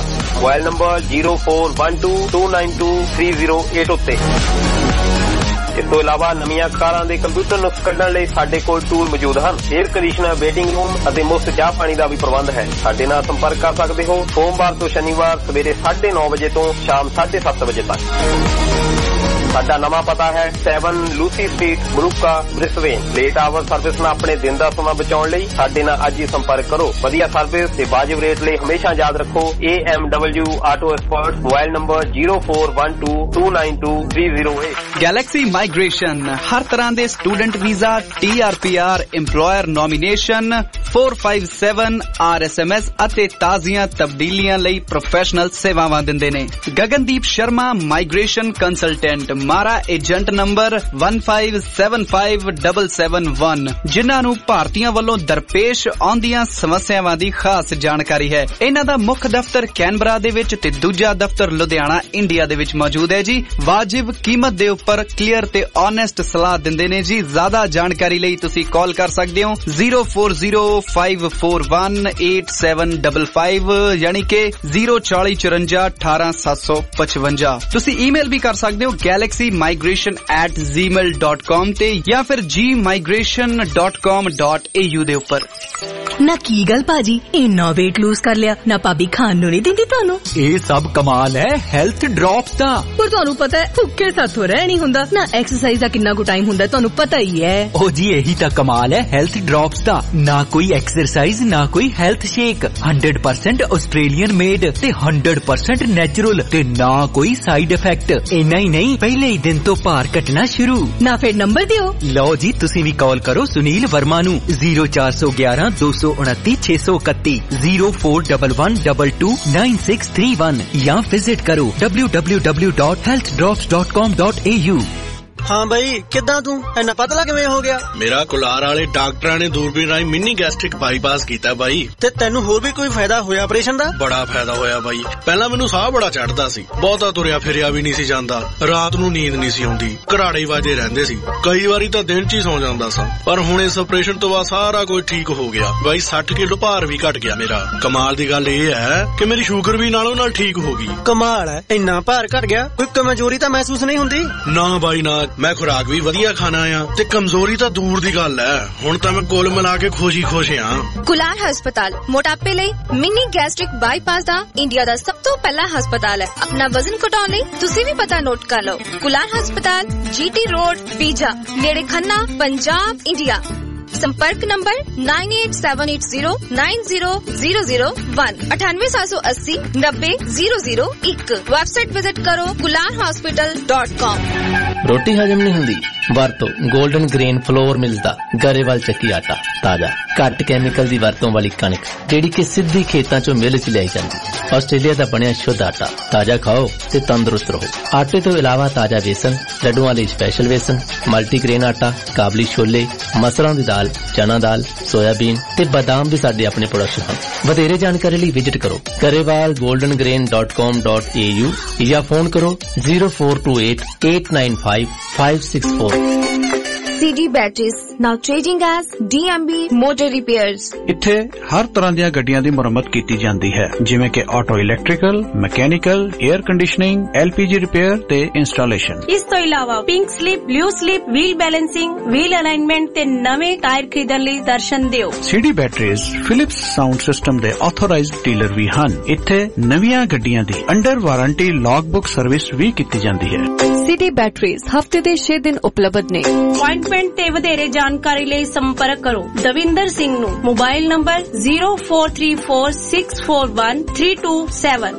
ਮੋਬਾਈਲ ਨੰਬਰ 0412292308 ਉੱਤੇ ਇਸ ਤੋਂ ਇਲਾਵਾ ਨਵੀਆਂ ਕਾਰਾਂ ਦੇ ਕੰਪਿਊਟਰ ਨੁਕਸ ਕੱਢਣ ਲਈ ਸਾਡੇ ਕੋਲ ਟੂਲ ਮੌਜੂਦ ਹਨ। 에ਅਰ ਕੰਡੀਸ਼ਨਰ, ਵੇਟਿੰਗ ਰੂਮ ਅਤੇ ਮੁਫਤ ਚਾਹ ਪਾਣੀ ਦਾ ਵੀ ਪ੍ਰਬੰਧ ਹੈ। ਸਾਡੇ ਨਾਲ ਸੰਪਰਕ ਕਰ ਸਕਦੇ ਹੋ ਸੋਮਵਾਰ ਤੋਂ ਸ਼ਨੀਵਾਰ ਸਵੇਰੇ 9:30 ਵਜੇ ਤੋਂ ਸ਼ਾਮ 7:30 ਵਜੇ ਤੱਕ। ਸਾਡਾ ਨਵਾਂ ਪਤਾ ਹੈ 7 ਲੂਸੀ ਸਟਰੀਟ, ਬਰੂਕਾ, ਬ੍ਰਿਸਬੇਨ। ਲੇਟ ਆਵਰ ਸਰਵਿਸ ਨਾਲ ਆਪਣੇ ਦਿਨ ਦਾ ਸਮਾਂ ਬਚਾਉਣ ਲਈ ਸਾਡੇ ਨਾਲ ਅੱਜ ਹੀ ਸੰਪਰਕ ਕਰੋ। ਵਧੀਆ ਸਰਵਿਸ ਤੇ ਵਾਜਿਬ ਰੇਟ ਲਈ ਹਮੇਸ਼ਾ ਯਾਦ ਰੱਖੋ AMW auto expert. Mobile number 0412292308। Galaxy migration ਹਰ ਤਰ੍ਹਾਂ ਦੇ student visa, TRPR, EMPLOYER nomination, 457 RSMS ਅਤੇ ਤਾਜ਼ੀਆਂ ਤਬਦੀਲੀਆਂ ਲਈ ਪ੍ਰੋਫੈਸ਼ਨਲ ਸੇਵਾਵਾਂ ਦਿੰਦੇ ਨੇ। Gagandeep Sharma migration consultant, MARA agent number 1575771, ਜਿਨ੍ਹਾਂ ਨੂੰ ਭਾਰਤੀਆਂ ਵੱਲੋਂ ਦਰਪੇਸ਼ ਆਉਂਦੀਆਂ ਸਮੱਸਿਆਵਾਂ ਦੀ ਖਾਸ ਜਾਣਕਾਰੀ ਹੈ। ਇਹਨਾਂ ਦਾ ਮੁੱਖ ਦਫ਼ਤਰ ਕੈਨਬਰਾ ਦੇ ਵਿੱਚ ਤੇ ਦੂਜਾ ਦਫ਼ਤਰ ਲੁਧਿਆਣਾ, ਇੰਡੀਆ ਦੇ ਵਿੱਚ ਮੌਜੂਦ ਹੈ ਜੀ। ਵਾਜਿਬ ਕੀਮਤ ਦੇ ਉੱਪਰ ਕਲੀਅਰ ਤੇ ਓਨੈਸਟ ਸਲਾਹ ਦਿੰਦੇ ਨੇ ਜੀ। ਜ਼ਿਆਦਾ ਜਾਣਕਾਰੀ ਲਈ ਤੁਸੀਂ ਕਾਲ ਕਰ ਸਕਦੇ ਹੋ 0405418755 ਯਾਨੀ ਕਿ 04054181755। ਤੁਸੀਂ ਈਮੇਲ ਵੀ ਕਰ ਸਕਦੇ ਹੋ galaxymigration@gmail.com ਤੇ ਜਾਂ ਫਿਰ gmigration.com.au ਦੇ ਉੱਪਰ। ਨਾ ਕੀ ਗੱਲ ਭਾਜੀ, ਇੰਨਾ weight lose ਕਰ ਲਿਆ ਨਾ, ਭਾਬੀ ਖਾਣ ਨੂੰ ਨਹੀਂ ਦਿੰਦੀ ਤੁਹਾਨੂੰ? ਇਹ ਸਭ ਕਮਾਲ ਹੈ ਹੈਲਥ ਡ੍ਰੌਪਸ ਦਾ। ਪਰ ਤੁਹਾਨੂੰ ਪਤਾ ਹੈ ਭੁੱਖੇ ਸਾਥੋਂ ਰਹਿ ਨਹੀਂ ਹੁੰਦਾ ਨਾ। ਐਕਸਰਸਾਈਜ਼ ਦਾ ਕਿੰਨਾ ਕੁ ਟਾਈਮ ਹੁੰਦਾ ਤੁਹਾਨੂੰ ਪਤਾ ਹੀ ਹੈ। ਉਹ ਜੀ ਇਹੀ ਤਾਂ ਕਮਾਲ ਹੈ ਹੈਲਥ ਡ੍ਰੌਪਸ ਦਾ। ਨਾ ਕੋਈ ਐਕਸਰਸਾਈਜ਼, ਨਾ ਕੋਈ ਹੈਲਥ ਸ਼ੇਕ, 100% ਆਸਟ੍ਰੇਲੀਅਨ ਮੇਡ ਤੇ 100% ਨੈਚੁਰਲ ਤੇ ਨਾ ਕੋਈ ਸਾਈਡ ਇਫੈਕਟ। ਇੰਨਾ ਹੀ ਨਹੀਂ, ਪਹਿਲੇ ਹੀ ਦਿਨ ਤੋਂ ਭਾਰ ਘਟਣਾ ਸ਼ੁਰੂ। ਨਾ ਫਿਰ ਨੰਬਰ ਦਿਓ। ਲਓ ਜੀ, ਤੁਸੀਂ ਵੀ ਕਾਲ ਕਰੋ ਸੁਨੀਲ ਵਰਮਾ ਨੂੰ 0411-229-631, 0411229631 ਜਾਂ ਵਿਜ਼ਿਟ ਕਰੋ www.healthdrops.com.au। ਹਾਂ ਬਈ, ਕਿੱਦਾਂ ਤੂੰ ਇੰਨਾ ਪਤਲਾ ਕਿਵੇਂ ਹੋ ਗਿਆ? ਮੇਰਾ ਕੁਲਾਰ ਵਾਲੇ ਡਾਕਟਰਾਂ ਨੇ ਦੂਰਬੀਨ ਰਾਹੀਂ ਮਿੰਨੀ ਗੈਸਟ੍ਰਿਕ ਬਾਈਪਾਸ ਕੀਤਾ ਬਾਈ। ਤੇ ਤੈਨੂੰ ਹੋਰ ਵੀ ਕੋਈ ਫਾਇਦਾ ਹੋਇਆ ਆਪਰੇਸ਼ਨ ਦਾ? ਬੜਾ ਫਾਇਦਾ ਹੋਇਆ ਬਾਈ। ਪਹਿਲਾਂ ਮੈਨੂੰ ਸਾਹ ਬੜਾ ਚੜਦਾ ਸੀ, ਬਹੁਤਾ ਤੁਰਿਆ ਫਿਰਿਆ ਵੀ ਨਹੀਂ ਸੀ ਜਾਂਦਾ, ਰਾਤ ਨੂੰ ਨੀਂਦ ਨਹੀਂ ਸੀ ਆਉਂਦੀ, ਘਰਾੜੇ ਵਾਜੇ ਰਹਿੰਦੇ ਸੀ, ਕਈ ਵਾਰੀ ਤਾਂ ਦਿਨ 'ਚ ਹੀ ਸੌ ਜਾਂਦਾ ਸਾਂ। ਪਰ ਹੁਣ ਇਸ ਆਪਰੇਸ਼ਨ ਤੋਂ ਬਾਅਦ ਸਾਰਾ ਕੁਝ ਠੀਕ ਹੋ ਗਿਆ ਬਾਈ। 60 ਕਿਲੋ ਭਾਰ ਵੀ ਘਟ ਗਿਆ ਮੇਰਾ। ਕਮਾਲ ਦੀ ਗੱਲ ਇਹ ਹੈ ਕਿ ਮੇਰੀ ਸ਼ੂਗਰ ਵੀ ਨਾਲੋਂ ਨਾਲ ਠੀਕ ਹੋ ਗਈ। ਕਮਾਲ ਹੈ, ਇੰਨਾ ਭਾਰ ਘਟ ਗਿਆ, ਕੋਈ ਕਮਜ਼ੋਰੀ ਤਾਂ ਮਹਿਸੂਸ ਨਹੀਂ ਹੁੰਦੀ? ਨਾ ਬਾਈ ਨਾ, ਮੈਂ ਖੁਰਾਕ ਵੀ ਵਧੀਆ ਖਾਣਾ ਆ ਤੇ ਕਮਜ਼ੋਰੀ ਤਾਂ ਦੂਰ ਦੀ ਗੱਲ ਹੈ। ਹੁਣ ਤਾਂ ਮੈਂ ਕੁੱਲ ਮਿਲਾ ਕੇ ਖੁਸ਼ ਆ। ਕੁਲਾਰ ਹਸਪਤਾਲ ਮੋਟਾਪੇ ਲਈ ਮਿਨੀ ਗੈਸਟ੍ਰਿਕ ਬਾਈਪਾਸ ਦਾ ਇੰਡੀਆ ਦਾ ਸਭ ਤੋਂ ਪਹਿਲਾ ਹਸਪਤਾਲ ਹੈ। ਆਪਣਾ ਵਜ਼ਨ ਘਟਾਉਣ ਲਈ ਤੁਸੀਂ ਵੀ ਪਤਾ ਨੋਟ ਕਰ ਲਓ। ਕੁਲਾਰ ਹਸਪਤਾਲ, GT ਰੋਡ, ਪੀਜਾ, ਨੇੜੇ ਖੰਨਾ, ਪੰਜਾਬ, ਇੰਡੀਆ। संपर्क नंबर 9878090001, 9878090001। वेबसाइट विजिट करो kularhospital.com। रोटी हजम नहीं हुंदी, वरतो गोल्डन ग्रेन फ्लोर मिलदा, गरेवाल ਚੱਕੀ ਆਟਾ, ਤਾਜ਼ਾ ਘੱਟ ਕੈਮੀਕਲ ਦੀ ਵਰਤੋਂ ਵਾਲੀ ਕਣਕ ਜਿਹੜੀ ਕਿ ਸਿੱਧੀ ਖੇਤਾਂ ਚੋਂ ਮਿਲ ਚ ਲਿਆਈ ਜਾਂਦੀ। ਆਸਟ੍ਰੇਲੀਆ ਦਾ ਬਣਿਆ ਸ਼ੁੱਧ ਆਟਾ, ਤਾਜ਼ਾ ਖਾਓ ਤੇ ਤੰਦਰੁਸਤ ਰਹੋ। ਆਟੇ ਤੋਂ ਇਲਾਵਾ ਤਾਜ਼ਾ ਵੇਸਣ, ਲੱਡੂਆਂ ਲਈ ਸਪੈਸ਼ਲ ਵੇਸਣ, ਮਲਟੀਗ੍ਰੇਨ ਆਟਾ, ਕਾਬਲੀ ਛੋਲੇ, ਮਸਰਾਂ ਦੀ ਦਾਲ, ਚਨਾ ਦਾਲ, ਸੋਇਆਬੀਨ ਤੇ ਬਾਦਾਮ ਵੀ ਸਾਡੇ ਆਪਣੇ ਪ੍ਰੋਡਕਟ ਹਨ। ਵਧੇਰੇ ਜਾਣਕਾਰੀ ਲਈ ਵਿਜ਼ਿਟ ਕਰੋ garewalgoldengrain.com.au ਜਾਂ ਫੋਨ ਕਰੋ 0428895564। CD Batteries, now trading as DMB Motor Repairs। ਇੱਥੇ ਹਰ ਤਰ੍ਹਾਂ ਦੀਆਂ ਗੱਡੀਆਂ ਦੀ ਮੁਰੰਮਤ ਕੀਤੀ ਜਾਂਦੀ ਹੈ, ਜਿਵੇਂ ਕਿ auto electrical, mechanical, air conditioning, LPG repair ਤੇ ਇੰਸਟਾਲੇਸ਼ਨ। ਇਸ ਤੋਂ ਇਲਾਵਾ pink slip, blue slip, wheel balancing, wheel alignment ਤੇ ਨਵੇਂ ਟਾਇਰ ਖਰੀਦਣ ਲਈ ਦਰਸ਼ਨ ਦਿਓ। CD Batteries Philips sound system ਦੇ ਆਥੋਰਾਈਜ਼ਡ ਡੀਲਰ ਵੀ ਹਨ। ਇੱਥੇ ਨਵੀਆਂ ਗੱਡੀਆਂ ਦੀ ਅੰਡਰ ਵਾਰੰਟੀ ਲੌਗਬੁੱਕ ਸਰਵਿਸ ਵੀ ਕੀਤੀ ਜਾਂਦੀ ਹੈ। CD Batteries ਹਫਤੇ ਦੇ 6 ਦਿਨ ਉਪਲਬਧ ਨੇ। अपॉइंटमेंट ਤੇ ਵਧੇਰੇ ਜਾਣਕਾਰੀ ਲਈ ਸੰਪਰਕ ਕਰੋ ਦਵਿੰਦਰ ਸਿੰਘ ਨੂੰ। Mobile number 0434641327,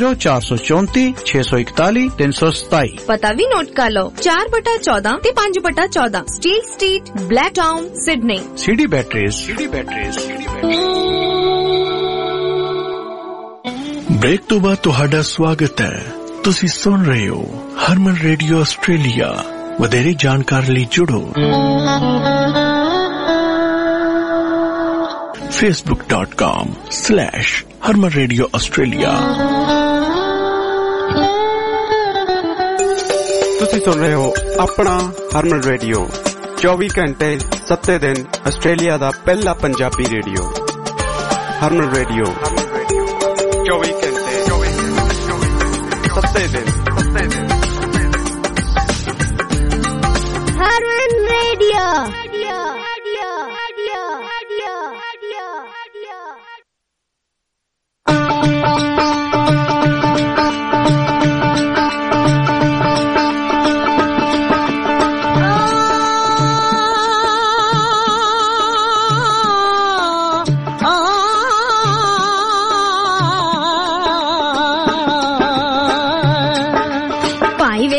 0434614327। ਪਤਾ ਵੀ ਨੋਟ ਕਰ ਲਓ 4/14 ਤੇ 5/14 steel street, Blacktown, Sydney. CD Batteries। Break तो बाद ਤੁਹਾਡਾ ਸਵਾਗਤ ਹੈ। ਤੁਸੀਂ ਸੁਣ ਰਹੇ ਹੋ ਹਰਮਨ ਰੇਡੀਓ ਆਸਟ੍ਰੇਲੀਆ। ਵਧੇਰੇ ਜਾਣਕਾਰੀ ਲਈ ਜੁੜੋ facebook.com/Harman Radio Australia। ਤੁਸੀਂ ਸੁਣ ਰਹੇ ਹੋ ਆਪਣਾ ਹਰਮਨ ਰੇਡੀਓ 24 ਘੰਟੇ 7 ਦਿਨ ਆਸਟ੍ਰੇਲੀਆ ਦਾ ਪਹਿਲਾ ਪੰਜਾਬੀ ਰੇਡੀਓ। ਹਰਮਨ ਰੇਡੀਓ 24 ਘੰਟੇ 7 ਦਿਨ।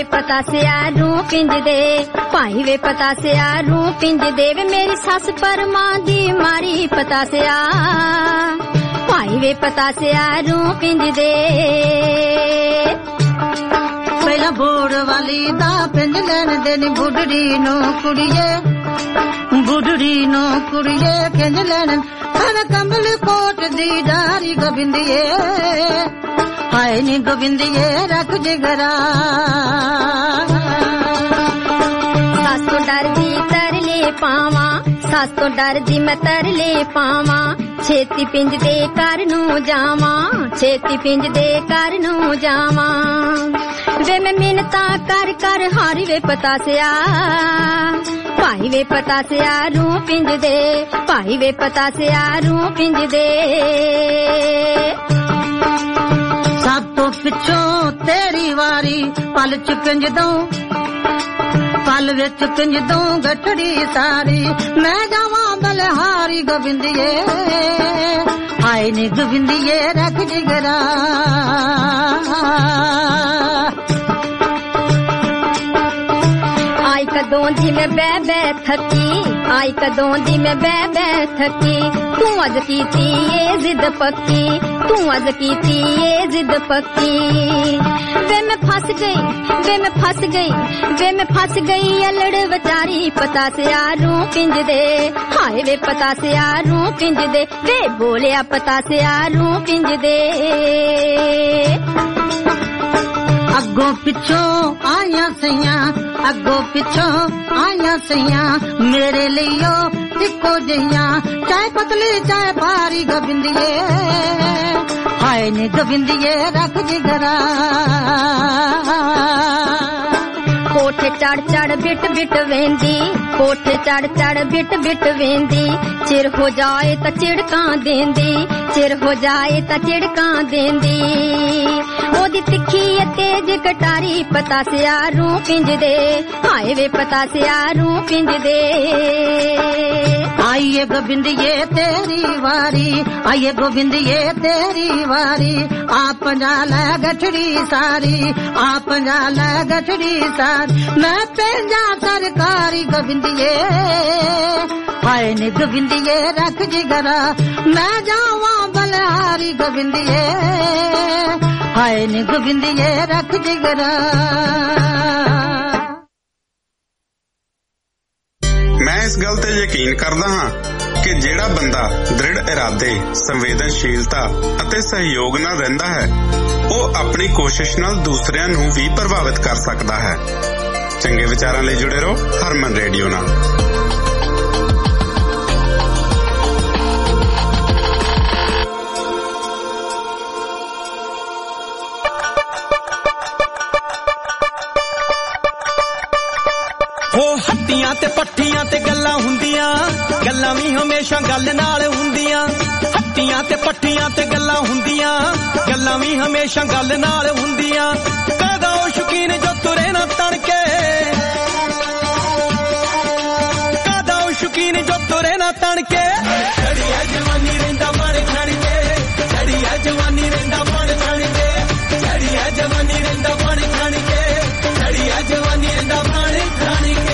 ਪਤਾ ਸਿਆ ਰੂ ਪਿੰਜ ਦੇ ਭਾਈ ਵੇ ਪਤਾ ਸਿਆ ਰੂ ਪਿੰਜ ਦੇ ਵੇ ਮੇਰੀ ਸੱਸ ਪਰਮਾਂ ਦੀ ਮਾਰੀ ਪਤਾ ਸਿਆ ਭਾਈ ਵੇ ਪਤਾ ਸਿਆ ਰੂ ਪਿੰਜ ਦੇ ਪਹਿਲਾਂ ਬੋੜ ਵਾਲੀ ਦਾ ਪਿੰਜ ਲੈਣ ਦੇ ਨੀ ਬੁੱਢੜੀ ਨੂੰ ਕੁੜੀਏ ਪਿੰਜ ਲੈਣ ਹਰ ਕਮਲ ਕੋਟ ਦੀ ਡਾਰੀ ਗੋਬਿੰਦੀਏ ਹਾਏ ਨੀ ਗੋਬਿੰਦੀਏ ਰੱਖ ਜਿਗਰਾ ਸੱਸ ਤੋਂ ਡਰਦੀ ਤਰਲੇ ਪਾਵਾਂ ਸੱਸ ਤੋਂ ਡਰਦੀ ਮੈਂ ਤਰਲੇ ਪਾਵਾਂ ਛੇਤੀ ਪਿੰਜ ਦੇ ਘਰ ਨੂੰ ਜਾਵਾਂ ਛੇਤੀ ਪਿੰਜ ਦੇ ਘਰ ਨੂੰ ਜਾਵਾਂ ਵੇ ਮੈਂ ਮਿੰਨਤਾਂ ਕਰ ਕਰ ਹਾਰੀ ਵੇ ਪਤਾ ਸਿਆ ਭਾਈ ਵੇ ਪਤਾ ਸਿਆ ਰੂ ਪਿੰਜ ਦੇ ਭਾਈ ਵੇ ਪਤਾ ਸਿਆ ਰੂ ਪਿੰਜ ਦੇ ਸਭ ਤੋਂ ਪਿੱਛੋਂ ਤੇਰੀ ਵਾਰੀ ਪਲ ਚ ਪਿੰਜ ਦਊਂ ਪਲ ਵਿੱਚ ਪਿੰਜ ਦਊਂ ਗਠੜੀ ਸਾਰੀ ਮੈਂ ਜਾਵਾਂ ਬਲਹਾਰੀ ਗੋਬਿੰਦੀਏ ਹਾਏ ਨੀ ਗੋਬਿੰਦੀਏ ਰੱਖ ਜਿਗਰਾ ਆਈ ਕਦੋਂ ਦੀ ਮੈਂ ਬੈ ਬੈ ਥੱਕੀ ਆਈ ਕਦੋਂ ਦੀ ਮੈਂ ਬੈ ਬੈ ਥੱਕੀ ਤੂੰ ਅੱਜ ਕੀਤੀ ਏ ਜ਼ਿੱਦ ਪੱਕੀ ਤੂੰ ਅੱਜ ਕੀਤੀ ਏ ਜ਼ਿੱਦ ਪੱਕੀ ਵੇ ਮੈਂ ਫਸ ਗਈ ਵੇ ਮੈਂ ਫਸ ਗਈ ਵੇ ਮੈਂ ਫਸ ਗਈ ਅਲੜ ਵਿਚਾਰੀ ਪਤਾ ਸਿਆ ਰੂ ਪਿੰਜ ਦੇ ਹਾਏ ਵੇ ਪਤਾ ਸਿਆ ਰੂ ਪਿੰਜ ਦੇ ਵੇ ਬੋਲਿਆ ਪਤਾ ਸਿਆ ਰੂ ਪਿੰਜ ਦੇ ਅੱਗੋਂ ਪਿੱਛੋਂ ਆਈਆਂ ਸਈਆਂ ਅੱਗੋਂ ਪਿੱਛੋਂ ਆਈਆਂ ਸਈਆਂ ਮੇਰੇ ਲਈਓ ਇੱਕੋ ਜਿਹੀਆਂ ਚਾਹੇ ਪਤਲੀ ਚਾਹੇ ਭਾਰੀ ਗੋਬਿੰਦੀਏ ਹਾਏ ਨੀ ਗੋਬਿੰਦੀਏ ਰੱਖ ਜਿਗਰਾ ਕੋਠੇ ਚੜ ਚੜ ਬਿਟ ਬਿਟ ਵੇਂਦੀ ਕੋਠੇ ਚੜ ਚੜ ਬਿਟ ਬਿਟ ਵੇਂਦੀ ਚਿਰ ਹੋ ਜਾਏ ਤਾਂ ਝਿੜਕਾਂ ਦੇਂਦੀ ਚਿਰ ਹੋ ਜਾਏ ਤਾਂ ਝਿੜਕਾਂ ਦੇਂਦੀ ਉਹਦੀ ਤਿੱਖੀ ਤੇਜ ਕਟਾਰੀ ਪਤਾ ਸਿਆ ਰੂ ਪਿੰਜ ਦੇ ਹਾਏ ਵੇ ਪਤਾ ਸਿਆ ਰੂ ਪਿੰਜ ਦੇ ਆਈਏ ਗੋਬਿੰਦੀਏ ਤੇਰੀ ਵਾਰੀ ਆਈਏ ਗੋਬਿੰਦੀਏ ਤੇਰੀ ਵਾਰੀ ਆ ਪੰਜਾ ਲੈ ਗਠੜੀ ਸਾਰੀ ਆ ਪੰਜਾ ਲੈ ਗਠੜੀ ਸਾਰੀ ਮੈਂ ਪੰਜਾ ਸਰਕਾਰੀ ਗੋਬਿੰਦੀਏ ਹਾਏ ਨੀ ਗੋਬਿੰਦੀਏ ਰੱਖ ਜਿਗਰਾ ਮੈਂ ਜਾਵਾਂ ਬਲਹਾਰੀ ਗੋਬਿੰਦੀਏ ਹਾਏ ਨੀ ਗੋਬਿੰਦੀਏ ਰੱਖ ਜਿਗਰਾ ਮੈਂ ਇਸ ਗੱਲ ਤੇ ਯਕੀਨ ਕਰਦਾ ਹਾਂ ਕਿ ਜਿਹੜਾ ਬੰਦਾ ਦ੍ਰਿੜ ਇਰਾਦੇ, ਸੰਵੇਦਨਸ਼ੀਲਤਾ ਅਤੇ ਸਹਿਯੋਗ ਨਾਲ ਰਹਿੰਦਾ ਹੈ ਉਹ ਆਪਣੀ ਕੋਸ਼ਿਸ਼ ਨਾਲ ਦੂਸਰਿਆਂ ਨੂੰ ਵੀ ਪ੍ਰਭਾਵਿਤ ਕਰ ਸਕਦਾ ਹੈ। ਚੰਗੇ ਵਿਚਾਰਾਂ ਲਈ ਜੁੜੇ ਰਹੋ ਹਰਮਨ ਰੇਡੀਓ ਨਾਲ। ਉਹ ਹੱਟੀਆਂ ਤੇ ਪੱਠੀਆਂ ਤੇ ਗੱਲਾਂ ਹੁੰਦੀਆਂ ਗੱਲਾਂ ਵੀ ਹਮੇਸ਼ਾ ਗੱਲ ਨਾਲ ਹੁੰਦੀਆਂ ਹੱਟੀਆਂ ਤੇ ਪੱਠੀਆਂ ਤੇ ਗੱਲਾਂ ਹੁੰਦੀਆਂ ਗੱਲਾਂ ਵੀ ਹਮੇਸ਼ਾ ਗੱਲ ਨਾਲ ਹੁੰਦੀਆਂ ਕਾਹਦਾ ਉਹ ਸ਼ੌਕੀਨ ਜੋ ਤੁਰੇ ਨਾ ਤਣ ਕੇ ਕਾਹਦਾ ਉਹ ਸ਼ੌਕੀਨ ਜੋ ਤੁਰੇ ਨਾ ਤਣ ਕੇ ਛੜੀ ਐ ਜਵਾਨੀ ਰਹਿੰਦਾ ਬਣ ਛਣ ਕੇ ਛੜੀ ਐ ਜਵਾਨੀ ਰਹਿੰਦਾ ਬਣ ਛਣ ਕੇ ਛੜੀ ਐ ਜਵਾਨੀ ਰਹਿੰਦਾ ਬਣ ਛਣ ਕੇ ਛੜੀ ਐ ਜਵਾਨੀ ਰਹਿੰਦਾ ਬਣ ਛਣ ਕੇ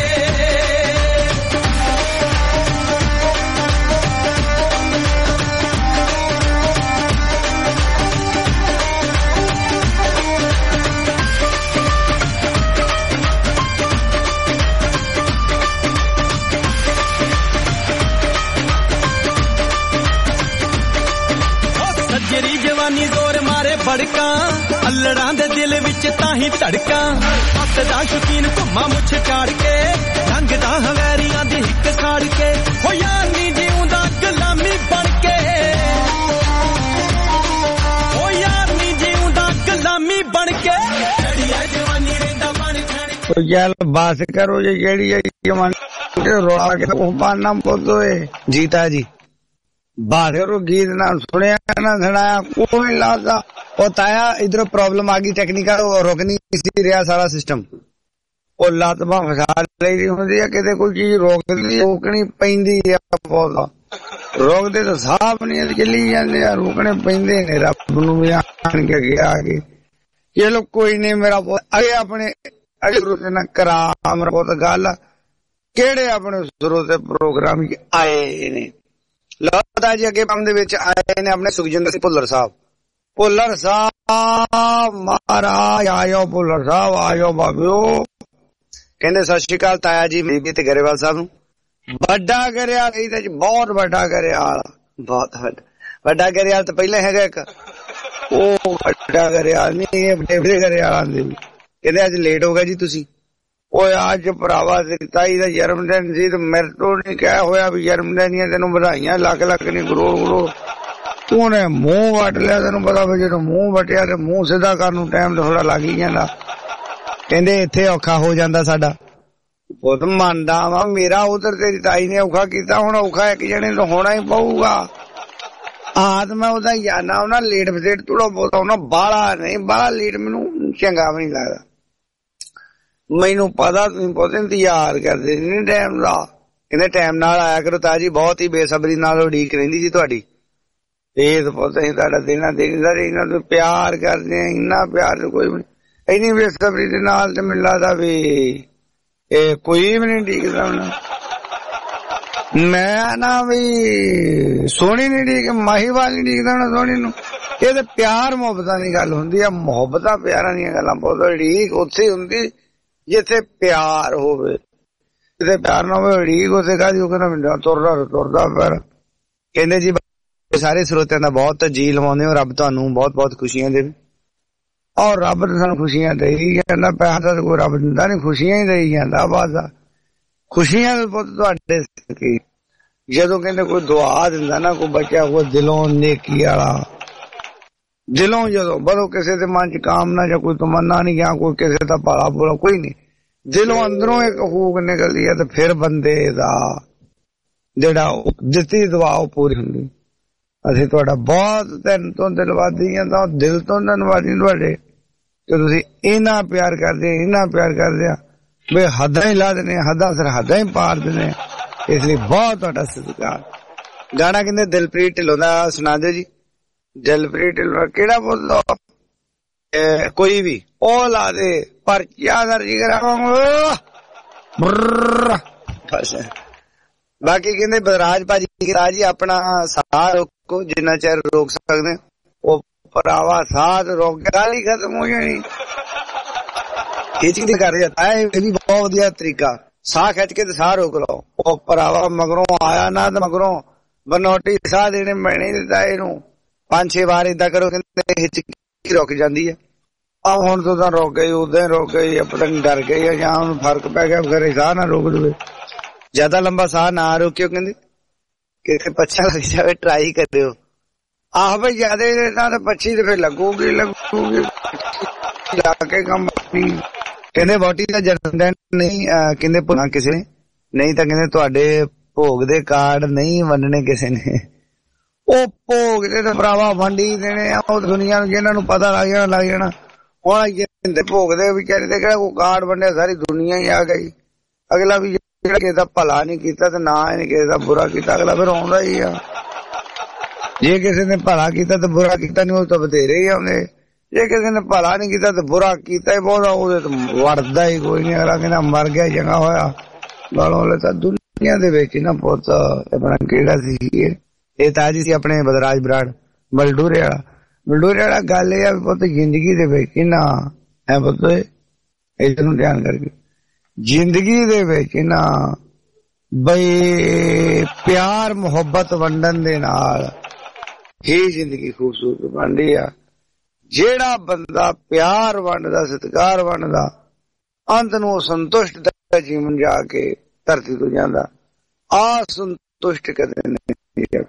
ਜਿਹੜੀ ਜਵਾਨੀ ਜ਼ੋਰ ਮਾਰੇ ਬੜਕਾਂ ਅਲੜਾਂ ਦੇ ਦਿਲ ਵਿੱਚ ਤਾਂ ਹੀ ਧੜਕਾਂ ਹੱਥ ਦਾ ਸ਼ੌਕੀਨ ਘੁੰਮਾ ਮੁੱਛ ਝਾੜ ਕੇ ਲੰਘਦਾ ਹਵੈਰੀਆਂ ਦੀ ਹਿੱਕ ਸਾੜ ਕੇ ਹੋ ਯਾਰ ਨੀ ਜਿਉਂਦਾ ਗੁਲਾਮੀ ਬਣ ਕੇ ਹੋ ਯਾਰ ਨੀ ਜਿਉਂਦਾ ਗੁਲਾਮੀ ਬਣ ਕੇ ਜਿਹੜੀ ਆ ਜਵਾਨੀ ਰਹਿੰਦਾ ਬਣ ਛਣ तो यार बात करो ये जेड़ी जवानी रोला के ਉਹ ਬਾਨਾ ਬੋਲੋਏ ਜੀਤਾ ਜੀ बात करो गीत ना सुनिया ना सुनाया कोई लादा ਉਹ ਤਾਇਆ ਇਧਰੋਂ ਪ੍ਰੋਬਲਮ ਆ ਗਈ ਟੈਕਨੀਕਲ ਉਹ ਰੁਕ ਨਹੀਂ ਸੀ ਰਿਹਾ ਸਾਰਾ ਸਿਸਟਮ ਉਹ ਲੱਤ ਬਾਹ ਫਸਾ ਲਈ ਹੁੰਦੀ ਆ ਕਿਤੇ ਕੋਈ ਚੀਜ਼ ਰੋਕਣੀ ਪੈਂਦੀ ਆ ਬਹੁਤ ਰੋਕਦੇ ਤਾਂ ਸਾਹਬ ਨਹੀਂ ਚੱਲੀ ਜਾਂਦੇ ਆ ਰੋਕਣੇ ਪੈਂਦੇ ਨੇ ਰੱਬ ਨੂੰ ਵੀ ਆਣ ਕੇ ਗਿਆ ਕਿ ਚਲੋ ਕੋਈ ਨਹੀਂ ਮੇਰਾ ਅੱਗੇ ਆਪਣੇ ਅਜੇ ਗੁਰੂ ਨਾਲ ਕਰਾਮ ਬਹੁਤ ਗੱਲ ਕਿਹੜੇ ਆਪਣੇ ਸਰੋਤੇ ਪ੍ਰੋਗਰਾਮ ਆਏ ਨੇ। ਲਓ ਜੀ ਅੱਗੇ ਕੰਮ ਦੇ ਵਿੱਚ ਆਏ ਨੇ ਆਪਣੇ ਸੁਖਜਿੰਦਰ ਸਿੰਘ ਭੁੱਲਰ ਸਾਹਿਬ। ਭੁੱਲਰ ਸਾਹਿਬ ਮਹਾਰਾਜ ਆਇਓ, ਭੁੱਲਰ ਸਾਹਿਬ ਆਇਓ ਬਾਬਿਓ। ਕਹਿੰਦੇ ਸਤਿ ਸ਼੍ਰੀ ਅਕਾਲ ਤਾਇਆ ਜੀ ਬੀਬੀ ਤੇ ਗਰੇਵਾਲ ਸਾਹਿਬ ਨੂੰ। ਵੱਡਾ ਗਰੇਵਾਲ ਇਹਦੇ ਚ ਬਹੁਤ ਵੱਡਾ ਗਰੇਵਾਲ, ਬਹੁਤ ਵੱਡਾ ਗਰੇਵਾਲ ਤਾਂ ਪਹਿਲਾਂ ਹੈਗਾ ਇੱਕ, ਉਹ ਵੱਡਾ ਗਰੇਵਾਲ ਨਹੀਂ, ਇਹ ਵੱਡੇ ਗਰੇਵਾਲਾਂ ਦੇ। ਕਹਿੰਦੇ ਅੱਜ ਲੇਟ ਹੋ ਗਿਆ ਜੀ ਤੁਸੀਂ। ਓਏ ਅੱਜ ਭਰਾਵਾ ਤਾਈ ਦਾ ਜਨਮ ਦਿਨ ਸੀ ਤੇ ਮੇਰੇ ਤੋਂ ਨਹੀਂ ਕਿਹਾ ਹੋਇਆ ਵੀ ਜਨਮ ਦਿਨ ਦੀਆਂ ਤੈਨੂੰ ਵਧਾਈਆਂ ਲੱਖ ਲੱਖ ਨੀ ਕਰੋੜ। ਉਹਨੇ ਮੂੰਹ ਵੱਟ ਲਿਆ, ਤੈਨੂੰ ਪਤਾ ਵੀ ਜਦੋਂ ਮੂੰਹ ਵੱਟਿਆ ਤੇ ਮੂੰਹ ਸਿੱਧਾ ਕਰਨ ਨੂੰ ਟਾਈਮ ਥੋੜਾ ਲੱਗ ਹੀ ਜਾਂਦਾ। ਕਹਿੰਦੇ ਇੱਥੇ ਔਖਾ ਹੋ ਜਾਂਦਾ ਸਾਡਾ। ਬਹੁਤ ਮੰਨਦਾ ਵਾ, ਮੇਰਾ ਉਧਰ ਤੇਰੀ ਤਾਈ ਨੇ ਔਖਾ ਕੀਤਾ, ਹੁਣ ਔਖਾ ਇੱਕ ਜਣੇ ਤੋਂ ਹੋਣਾ ਹੀ ਪਊਗਾ। ਆਦ ਮੈਂ ਉਹਦਾ ਜਾਣਾ ਉਹਨਾਂ ਲੇਟ ਫਸੇਟ ਥੋੜਾ ਬਹੁਤ ਉਹਨਾਂ ਬਾਹਲਾ ਨਹੀਂ, ਬਾਹਲਾ ਲੇਟ ਮੈਨੂੰ ਚੰਗਾ ਵੀ ਨਹੀਂ ਲੱਗਦਾ। ਮੈਨੂੰ ਪਤਾ ਤੁਸੀਂ ਬਹੁਤ ਇੰਤਜ਼ਾਰ ਕਰਦੇ ਨਹੀਂ ਟਾਈਮ ਦਾ। ਕਹਿੰਦੇ ਟਾਈਮ ਨਾਲ ਆਇਆ ਕਰੋ ਤਾਜੀ, ਬਹੁਤ ਹੀ ਬੇਸਬਰੀ ਨਾਲ ਉਡੀਕ ਰਹਿੰਦੀ ਜੀ ਤੁਹਾਡੀ। ਇਹ ਤਾਂ ਪਤਾ ਹੀ ਤੁਹਾਡਾ ਦੇਣਾ ਦੇਣੀ ਸਾਰੇ ਇਹਨਾਂ ਤੋਂ ਪਿਆਰ ਕਰਦੇ ਆ, ਇੰਨਾ ਪਿਆਰ ਕੋਈ ਵੀ ਇੰਨੀ ਬੇਸਬਰੀ ਦੇ ਨਾਲ ਤੇ ਮੈਨੂੰ ਲੱਗਦਾ ਵੀ ਇਹ ਕੋਈ ਵੀ ਨਹੀਂ ਡੀਕਦਾ ਹੁਣ। ਮੈਂ ਨਾ ਵੀ ਸੋਹਣੀ ਨੀ ਡੀਕ, ਮਾਹੀਵਾਲ ਨੀ ਡੀਕਦਾ ਹੁਣ ਸੋਹਣੀ ਨੂੰ। ਇਹ ਤੇ ਪਿਆਰ ਮੁਹੱਬਤਾਂ ਦੀ ਗੱਲ ਹੁੰਦੀ ਆ, ਮੁਹੱਬਤਾਂ ਪਿਆਰਾਂ ਦੀਆਂ ਗੱਲਾਂ ਬਹੁਤ। ਡੀਕ ਉੱਥੇ ਹੁੰਦੀ ਜਿੱਥੇ ਪਿਆਰ ਹੋਵੇ, ਜਿੱਥੇ ਪਿਆਰ ਨਾ ਹੋਵੇ ਡੀਕ ਉੱਥੇ ਕਾਹਦੀ। ਉਹ ਕਹਿੰਦਾ ਤੁਰਦਾ ਫਿਰ। ਕਹਿੰਦੇ ਜੀ ਸਾਰੇ ਸਰੋਤਿਆਂ ਦਾ ਬਹੁਤ ਜੀ ਲਵਾਉਂਦੇ ਹੋ, ਰੱਬ ਤੁਹਾਨੂੰ ਬਹੁਤ ਬਹੁਤ ਖੁਸ਼ੀਆਂ ਦੇਵੇ। ਔਰ ਰੱਬ ਤਾਂ ਸਾਨੂੰ ਖੁਸ਼ੀਆਂ ਦੇਈ ਜਾਂਦਾ, ਪੈਸਾ ਤਾਂ ਕੋਈ ਰੱਬ ਦਿੰਦਾ ਨੀ, ਖੁਸ਼ੀਆਂ ਹੀ ਦੇਈ ਜਾਂਦਾ। ਬਸ ਖੁਸ਼ੀਆਂ ਬਹੁਤ ਤੁਹਾਡੇ ਕੀ। ਜਦੋਂ ਕਹਿੰਦੇ ਕੋਈ ਦੁਆ ਦਿੰਦਾ ਨਾ ਕੋਈ ਬੱਚਾ, ਕੋਈ ਦਿਲੋਂ ਨੇਕੀ ਵਾਲਾ, ਦਿਲੋਂ ਜਦੋਂ ਬਰੋ ਕਿਸੇ ਦੇ ਮਨ ਚ ਕਾਮਨਾ ਜਾਂ ਕੋਈ ਤਮੰਨਾ ਨਹੀਂ, ਜਾਂ ਕੋਈ ਕਿਸੇ ਦਾ ਭਲਾ ਬੁਰਾ ਕੋਈ ਨਹੀਂ, ਦਿਲੋਂ ਅੰਦਰੋਂ ਇੱਕ ਹੂਕ ਨਿਕਲਦੀ ਹੈ ਤੇ ਫਿਰ ਬੰਦੇ ਦਾ ਜਿਹੜਾ ਦਿੱਤੀ ਦੁਆ ਉਹ ਪੂਰੀ ਹੁੰਦੀ। ਅਸੀਂ ਤੁਹਾਡਾ ਬਹੁਤ ਦਿਨ ਤੋਂ ਦਿਲਵਾਦੀ ਆ, ਤਾਂ ਦਿਲ ਤੋਂ ਧੰਨਵਾਦੀ ਤੁਹਾਡੇ ਕਿ ਤੁਸੀਂ ਇੰਨਾ ਪਿਆਰ ਕਰਦੇ, ਇੰਨਾ ਪਿਆਰ ਕਰਦੇ ਆ ਵੀ ਹੱਦਾਂ ਹੀ ਲਾ ਦਿੰਦੇ, ਹੱਦਾਂ ਸਰਹੱਦਾਂ ਹੀ ਪਾਰ ਦਿੰਦੇ। ਇਸ ਲਈ ਬਹੁਤ ਤੁਹਾਡਾ ਸਤਿਕਾਰ। ਗਾਣਾ ਕਹਿੰਦੇ ਦਿਲਪ੍ਰੀਤ ਢਿੱਲੋਂ ਦਾ ਸੁਣਾ ਦਿਓ ਜੀ। ਦਿਲਪ੍ਰੀਤ ਢਿੱਲੋਂ ਕਿਹੜਾ ਬੋਲਦਾ ਕੋਈ ਵੀ ਉਹ ਲਾ ਦੇ, ਪਰਚਾ ਦਰਜ ਕਰਾਵਾਂਗੇ। ਬਾਕੀ ਕਹਿੰਦੇ ਬਦਰਾਜ ਭਾਜੀ ਰਾਜੀ ਆਪਣਾ ਸਾਹ ਰੋਕੋ ਜਿੰਨਾ ਚਿਰ ਰੋਕ ਸਕਦੇ। ਉਹ ਭਰਾਵਾ ਸਾਹ ਰੋਕ ਕੇ ਗੱਲ ਹੀ ਖਤਮ ਹੋ ਜਾਣੀ। ਖਿੱਚ ਕੇ ਕਰ ਜਾਂਦਾ ਹੈ, ਇਹ ਵੀ ਬਹੁਤ ਵਧੀਆ ਤਰੀਕਾ। ਸਾਹ ਖਿੱਚ ਕੇ ਤੇ ਸਾਹ ਰੋਕ ਲਓ। ਉਹ ਭਰਾਵਾ ਮਗਰੋਂ ਆਇਆ ਨਾ ਤੇ ਮਗਰੋਂ ਬਨੋਟੀ ਸਾਹ ਦੇਣੇ ਪੈਣੇ ਦਿੱਤਾ ਇਹਨੂੰ 5-6 ਵਾਰ ਏਦਾਂ ਕਰੋ, ਕਹਿੰਦੇ ਹਿੱਚ ਰੁਕ ਜਾਂਦੀ ਹੈ। ਆ ਹੁਣ ਤੋਂ ਤਾਂ ਰੁਕ ਗਈ, ਉਦਾਂ ਰੁਕ ਗਈ, ਪਤਾ ਨਹੀਂ ਡਰ ਗਈ ਜਾਂ ਹੁਣ ਫਰਕ ਪੈ ਗਿਆ, ਫਿਰ ਸਾਹ ਨਾ ਰੋਕ ਦੇਵੇ। ਜਿਆਦਾ ਲੰਬਾ ਸਾਹ ਨਾ ਰੋਕਿਓ, ਕਹਿੰਦੇ ਕਿਤੇ ਪੱਛਾ ਲੱਗ ਜਾਵੇ ਟਰਾਈ ਕਰਿਓ। ਆਹ ਬਈ ਜਿਆਦਾ ਤਾਂ ਪੱਛੀ ਤੇ ਫਿਰ ਲੱਗੂਗੀ ਲਾ ਕੇ ਕੰਮ। ਕਹਿੰਦੇ ਵੋਟੀ ਦਾ ਜਨਮ ਦਿਨ ਨਹੀਂ ਕਹਿੰਦੇ ਭੁੱਲਣਾ ਕਿਸੇ ਨੇ, ਨਹੀਂ ਤਾਂ ਕਹਿੰਦੇ ਤੁਹਾਡੇ ਭੋਗ ਦੇ ਕਾਰਡ ਨਹੀਂ ਵੰਡਣੇ ਕਿਸੇ ਨੇ। ਉਹ ਭੋਗ ਦੇ ਤਾਂ ਭਰਾਵਾ ਵੰਡੀ ਦੇਣੇ ਆ ਉਹ ਦੁਨੀਆ ਨੂੰ, ਜਿਹਨਾਂ ਨੂੰ ਪਤਾ ਲੱਗ ਜਾਣਾ। ਹੁਣ ਭੋਗ ਦੇ ਵਿਚਾਰੇ ਤੇ ਕਿਹੜਾ ਕੋਈ ਕਾਰਡ ਵੰਡਿਆ, ਸਾਰੀ ਦੁਨੀਆ ਹੀ ਆ ਗਈ। ਅਗਲਾ ਵੀ ਜਿਹੜਾ ਕਿਸੇ ਦਾ ਭਲਾ ਨਹੀਂ ਕੀਤਾ ਤੇ ਨਾ ਇਹਨੇ ਕਿਸੇ ਦਾ ਬੁਰਾ ਕੀਤਾ, ਅਗਲਾ ਫਿਰ ਆਉਂਦਾ ਹੀ ਆ। ਜੇ ਕਿਸੇ ਨੇ ਭਲਾ ਕੀਤਾ ਤੇ ਬੁਰਾ ਕੀਤਾ ਨਹੀਂ, ਉਹ ਤਾਂ ਬਥੇਰੇ ਹੀ ਆਉਂਦੇ। ਜੇ ਕਿਸੇ ਨੇ ਭਲਾ ਨਹੀਂ ਕੀਤਾ ਤੇ ਬੁਰਾ ਕੀਤਾ ਹੀ ਬਹੁਤ, ਉਹਦੇ ਤੋਂ ਵੜਦਾ ਹੀ ਕੋਈ ਨਹੀਂ। ਅਗਲਾ ਕਹਿੰਦਾ ਮਰ ਗਿਆ ਚੰਗਾ ਹੋਇਆ। ਗਾਲੋਂ ਤਾਂ ਦੁਨੀਆ ਦੇ ਵਿੱਚ ਨਾ ਪੁੱਤ ਆਪਣਾ ਕਿਹੜਾ ਸੀ ਇਹ ਤਾਜੀ ਸੀ ਆਪਣੇ ਬਦਰਾਜ ਬਰਾੜ ਮਲਡੂਰੇ ਵਾਲਾ। ਗੱਲ ਇਹ ਆ ਪੁੱਤ ਜ਼ਿੰਦਗੀ ਦੇ ਵਿੱਚ ਨਾ ਹੈ ਪੁੱਤ, ਇਹਨੂੰ ਧਿਆਨ ਕਰਕੇ ਜ਼ਿੰਦਗੀ ਦੇ ਵਿੱਚ ਨਾ ਬਈ ਪਿਆਰ ਮੁਹੱਬਤ ਵੰਡਣ ਦੇ ਨਾਲ ਹੀ ਜ਼ਿੰਦਗੀ ਖੂਬਸੂਰਤ ਬਣਦੀ ਆ। ਜਿਹੜਾ ਬੰਦਾ ਪਿਆਰ ਵੰਡਦਾ, ਸਤਿਕਾਰ ਵੰਡਦਾ, ਅੰਤ ਨੂੰ ਸੰਤੁਸ਼ਟ ਦਾ ਜੀਵਨ ਜਾ ਕੇ ਧਰਤੀ ਤੋਂ ਜਾਂਦਾ। असंतुष्ट कदे नहीं।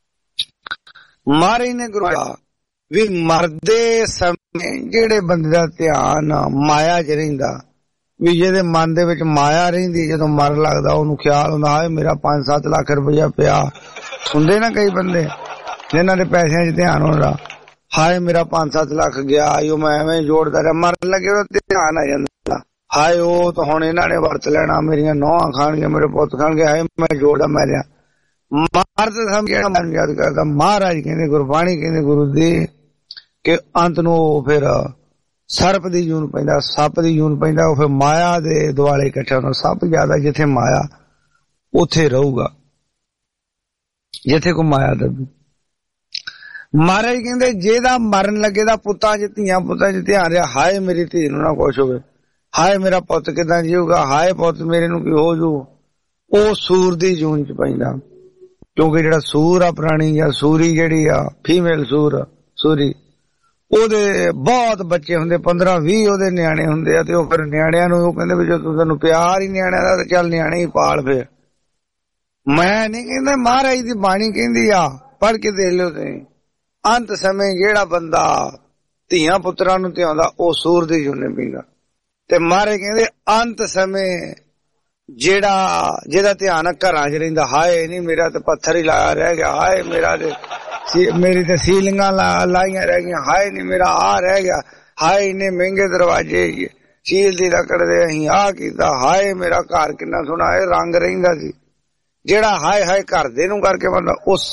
मारे ने गुरु भी मरदे समय जेड़े बंदे दा ध्यान माया च रहिंदा भी जेदे मन दे विच माया रहिंदी जदों मर लगदा ओनू ख्याल हुंदा है मेरा 5-7 लाख रुपया पिया। सुनदे ना कई बंदे जिन्हां दे पैसिਆਂ 'ਚ ध्यान होंदा हाय मेरा 5-7 लाख गया यो मैं एवें जोड़दा रहा मरन लगे तो ध्यान आ जांदा हाय ओ तो हुण इन्हां ने वरत लेना मेरियां नौहां खाणगीਆਂ मेरे पुੱਤ खाणगे हाय मैं जोड़दा मरिया मारते समय जेड़ा मन याद करदा महाराज कहंदे गुरबाणी कहंदे गुरु दी कि अंत नूं फिर ਸਰਪ ਦੀ ਜੂਨ ਪੈਂਦਾ, ਸੱਪ ਦੀ ਜੂਨ ਪੈਂਦਾ, ਉਹ ਫਿਰ ਮਾਇਆ ਦੇ ਦੁਆਲੇ ਇਕੱਠਾ ਹੁੰਦਾ। ਸੱਪ ਜ਼ਿਆਦਾ ਜਿੱਥੇ ਮਾਇਆ ਉੱਥੇ ਰਹੂਗਾ, ਜਿੱਥੇ ਕੋ ਮਾਇਆ ਦੱਬੀ। ਮਹਾਰਾਜ ਕਹਿੰਦੇ ਜਿਹਦਾ ਮਰਨ ਲੱਗੇ ਦਾ ਪੁੱਤਾਂ ਚ ਧੀਆਂ ਪੁੱਤਾਂ ਚ ਧਿਆਨ ਰਿਹਾ, ਹਾਏ ਮੇਰੀ ਧੀ ਨੂੰ ਨਾ ਕੁਛ ਹੋਵੇ, ਹਾਏ ਮੇਰਾ ਪੁੱਤ ਕਿੱਦਾਂ ਜੀਊਗਾ, ਹਾਏ ਪੁੱਤ ਮੇਰੇ ਨੂੰ ਕੀ ਹੋ ਜੂ, ਉਹ ਸੂਰ ਦੀ ਜੂਨ ਚ ਪੈਂਦਾ। ਕਿਉਂਕਿ ਜਿਹੜਾ ਸੂਰ ਆ ਪ੍ਰਾਣੀ ਜਾਂ ਸੂਰੀ ਜਿਹੜੀ ਆ ਫੀਮੇਲ ਸੂਰੀ, ਉਹਦੇ ਬਹੁਤ ਬੱਚੇ ਹੁੰਦੇ, 15-20 ਉਹਦੇ ਨਿਆਣੇ ਹੁੰਦੇ ਆ। ਤੇ ਉਹ ਫਿਰ ਨਿਆਣਿਆਂ ਨੂੰ ਉਹ ਕਹਿੰਦੇ ਵੀ ਜੇ ਤੁਹਾਨੂੰ ਪਿਆਰ ਹੀ ਨਿਆਣਿਆਂ ਦਾ ਤੇ ਚੱਲ ਨਿਆਣੇ ਹੀ ਪਾਲ। ਫਿਰ ਮੈਂ ਨਹੀਂ ਕਹਿੰਦਾ, ਮਹਾਰਾਜ ਦੀ ਬਾਣੀ ਕਹਿੰਦੀ ਆ, ਪੜ੍ਹ ਕੇ ਦੇਖ ਲਿਓ ਤੁਸੀਂ। ਅੰਤ ਸਮੇਂ ਜਿਹੜਾ ਬੰਦਾ ਧੀਆਂ ਪੁੱਤਰਾਂ ਨੂੰ ਧਿਆਉਂਦਾ ਉਹ ਸੂਰ ਦੀ ਜੂਨੇ ਪੀਂਦਾ। ਤੇ ਮਹਾਰਾਜ ਕਹਿੰਦੇ ਅੰਤ ਸਮੇਂ ਜਿਹਦਾ ਧਿਆਨ ਘਰਾਂ 'ਚ ਰਹਿੰਦਾ, ਹਾਏ ਨਹੀਂ ਮੇਰਾ ਤੇ ਪੱਥਰ ਹੀ ਲਾਇਆ ਰਹਿ ਗਿਆ, ਹਾਏ ਮੇਰਾ ਤੇ ਮੇਰੀ ਤੇ ਸੀਲਿੰਗਾਂ ਲਾਈਆਂ ਰਹਿ ਗਈਆਂ, ਹਾਏ ਨਹੀਂ ਮੇਰਾ ਆ ਰਹਿ ਗਿਆ, ਹਾਏ ਇੰਨੇ ਮਹਿੰਗੇ ਦਰਵਾਜ਼ੇ ਚੀਲ ਦੀ ਲੱਕੜਦੇ ਅਸੀਂ ਆਹ ਕੀਤਾ, ਹਾਏ ਮੇਰਾ ਘਰ ਕਿੰਨਾ ਸੋਹਣਾ ਇਹ ਰੰਗ ਰਹਿੰਦਾ ਸੀ। ਜਿਹੜਾ ਹਾਏ ਹਾਏ ਘਰ ਦੇ ਨੂੰ ਕਰਕੇ ਬੰਦਾ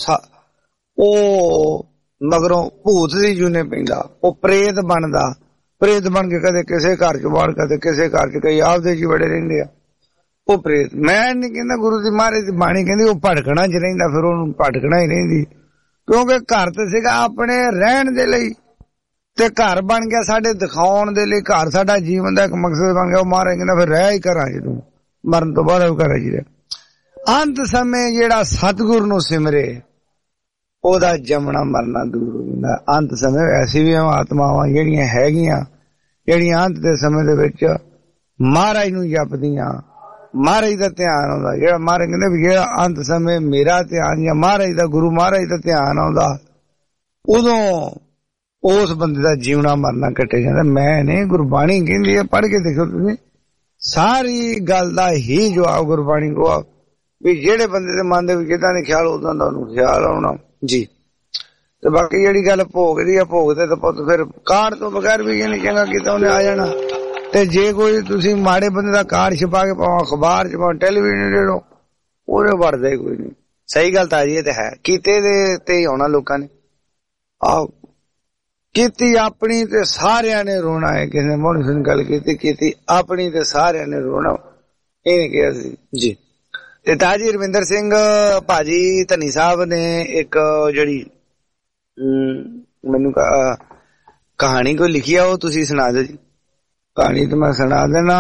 ਉਹ ਮਗਰੋਂ ਭੂਤ ਦੀ ਜੂਨੇ ਪੈਂਦਾ, ਉਹ ਪ੍ਰੇਤ ਬਣਦਾ। ਪ੍ਰੇਤ ਬਣ ਕੇ ਕਦੇ ਕਿਸੇ ਘਰ ਚ ਬਾਹਰ, ਕਦੇ ਕਿਸੇ ਘਰ ਚ, ਕਈ ਆਪਦੇ ਚ ਬੜੇ ਰਹਿੰਦੇ ਆ ਉਹ ਪ੍ਰੇਤ। ਮੈਂ ਨਹੀਂ ਕਹਿੰਦਾ, ਗੁਰੂ ਦੀ ਮਹਾਰਾਜ ਦੀ ਬਾਣੀ ਕਹਿੰਦੀ ਉਹ ਭਟਕਣਾ ਚ ਰਹਿੰਦਾ, ਫਿਰ ਉਹਨੂੰ ਭਟਕਣਾ ਹੀ ਰਹਿੰਦੀ। ਕਿਉਂਕਿ ਘਰ ਤੇ ਸੀਗਾ ਆਪਣੇ ਰਹਿਣ ਦੇ ਲਈ, ਤੇ ਘਰ ਬਣ ਗਿਆ ਸਾਡੇ ਦਿਖਾਉਣ ਦੇ ਲਈ। ਘਰ ਸਾਡਾ ਜੀਵਨ ਦਾ ਇੱਕ ਮਕਸਦ ਬਣ ਗਿਆ। ਉਹ ਮਹਾਰਾਜ ਕਹਿੰਦਾ ਫਿਰ ਰਹਿ ਹੀ ਘਰਾਂ ਚ, ਤੂੰ ਮਰਨ ਤੋਂ ਬਾਅਦ ਉਹ ਘਰਾਂ ਚ ਰਹਿ। ਅੰਤ ਸਮੇਂ ਜਿਹੜਾ ਸਤਿਗੁਰ ਨੂੰ ਸਿਮਰੇ ਉਹਦਾ ਜੰਮਣਾ ਮਰਨਾ ਦੂਰ ਹੋ ਜਾਂਦਾ। ਅੰਤ ਸਮੇਂ ਐਸੀ ਵੀ ਆਤਮਾਵਾਂ ਜਿਹੜੀਆਂ ਹੈਗੀਆਂ, ਜਿਹੜੀਆਂ ਅੰਤ ਦੇ ਸਮੇਂ ਦੇ ਵਿੱਚ ਮਹਾਰਾਜ ਨੂੰ ਜਪਦੀਆਂ, ਮਹਾਰਾਜ ਦਾ ਧਿਆਨ ਆਉਂਦਾ। ਜਿਹੜਾ ਮਹਾਰਾਜ ਕਹਿੰਦੇ ਵੀ ਜਿਹੜਾ ਅੰਤ ਸਮੇਂ ਮੇਰਾ ਧਿਆਨ ਜਾਂ ਮਹਾਰਾਜ ਦਾ, ਗੁਰੂ ਮਹਾਰਾਜ ਦਾ ਧਿਆਨ ਆਉਂਦਾ, ਉਦੋਂ ਉਸ ਬੰਦੇ ਦਾ ਜੀਵਣਾ ਮਰਨਾ ਕੱਟੇ ਜਾਂਦਾ। ਮੈਂ ਨਹੀਂ, ਗੁਰਬਾਣੀ ਕਹਿੰਦੀ ਹੈ, ਪੜ੍ਹ ਕੇ ਦੇਖੋ ਤੁਸੀਂ, ਸਾਰੀ ਗੱਲ ਦਾ ਹੀ ਜਵਾਬ ਗੁਰਬਾਣੀ ਕੋ ਵੀ ਜਿਹੜੇ ਬੰਦੇ ਦੇ ਮਨ ਦੇ ਵਿੱਚ ਜਿੱਦਾਂ ਦੇ ਖਿਆਲ ਉਦਾਂ ਦਾ ਉਹਨੂੰ ਖਿਆਲ ਆਉਣਾ ਜੀ। ਤੇ ਬਾਕੀ ਜਿਹੜੀ ਗੱਲ ਭੋਗ ਦੀ ਆ, ਭੋਗ ਤੇ ਤਾਂ ਪੁੱਤ ਫਿਰ ਕਾਰਡ ਤੋਂ ਬਗੈਰ ਵੀ ਇਹ ਨਹੀਂ ਚੰਗਾ ਕੀਤਾ ਉਹਨੇ ਆ ਜਾਣਾ। ਤੇ ਜੇ ਕੋਈ ਤੁਸੀਂ ਮਾੜੇ ਬੰਦੇ ਦਾ ਕਾਰਡ ਛਪਾ ਕੇ ਪਾਓ, ਅਖਬਾਰ ਚ ਪਾਓ, ਟੈਲੀਵਿਜ਼ਨ ਦੇ ਲੋ, ਉਹਦੇ ਵੜਦਾ ਹੀ ਕੋਈ ਨਹੀਂ। ਸਹੀ ਗੱਲ ਤਾਂ ਜੀ ਇਹ ਤੇ ਹੈ, ਕੀਤੇ ਦੇ ਤੇ ਹੀ ਆਉਣਾ ਲੋਕਾਂ ਨੇ। ਆਹ ਕੀਤੀ ਆਪਣੀ ਤੇ ਸਾਰਿਆਂ ਨੇ ਰੋਣਾ ਹੈ। ਕਿਸੇ ਨੇ ਮੋਹਣੀ ਸੁਣ ਗੱਲ ਕੀਤੀ ਆਪਣੀ ਤੇ ਸਾਰਿਆਂ ਨੇ ਰੋਣਾ, ਇਹ ਨਹੀਂ ਕਿਹਾ ਸੀ ਜੀ। ਤੇ ਤਾਜੀ ਰਵਿੰਦਰ ਸਿੰਘ ਭਾਜੀ ਧਨੀ ਸਾਹਿਬ ਨੇ ਇੱਕ ਜਿਹੜੀ ਮੈਨੂੰ ਕਹਾਣੀ ਕੋਈ ਲਿਖੀ ਆ, ਉਹ ਤੁਸੀਂ ਸੁਣਾ ਦਿਓ ਜੀ। ਕਹਾਣੀ ਤੇ ਮੈਂ ਸੁਣਾ ਦੇਣਾ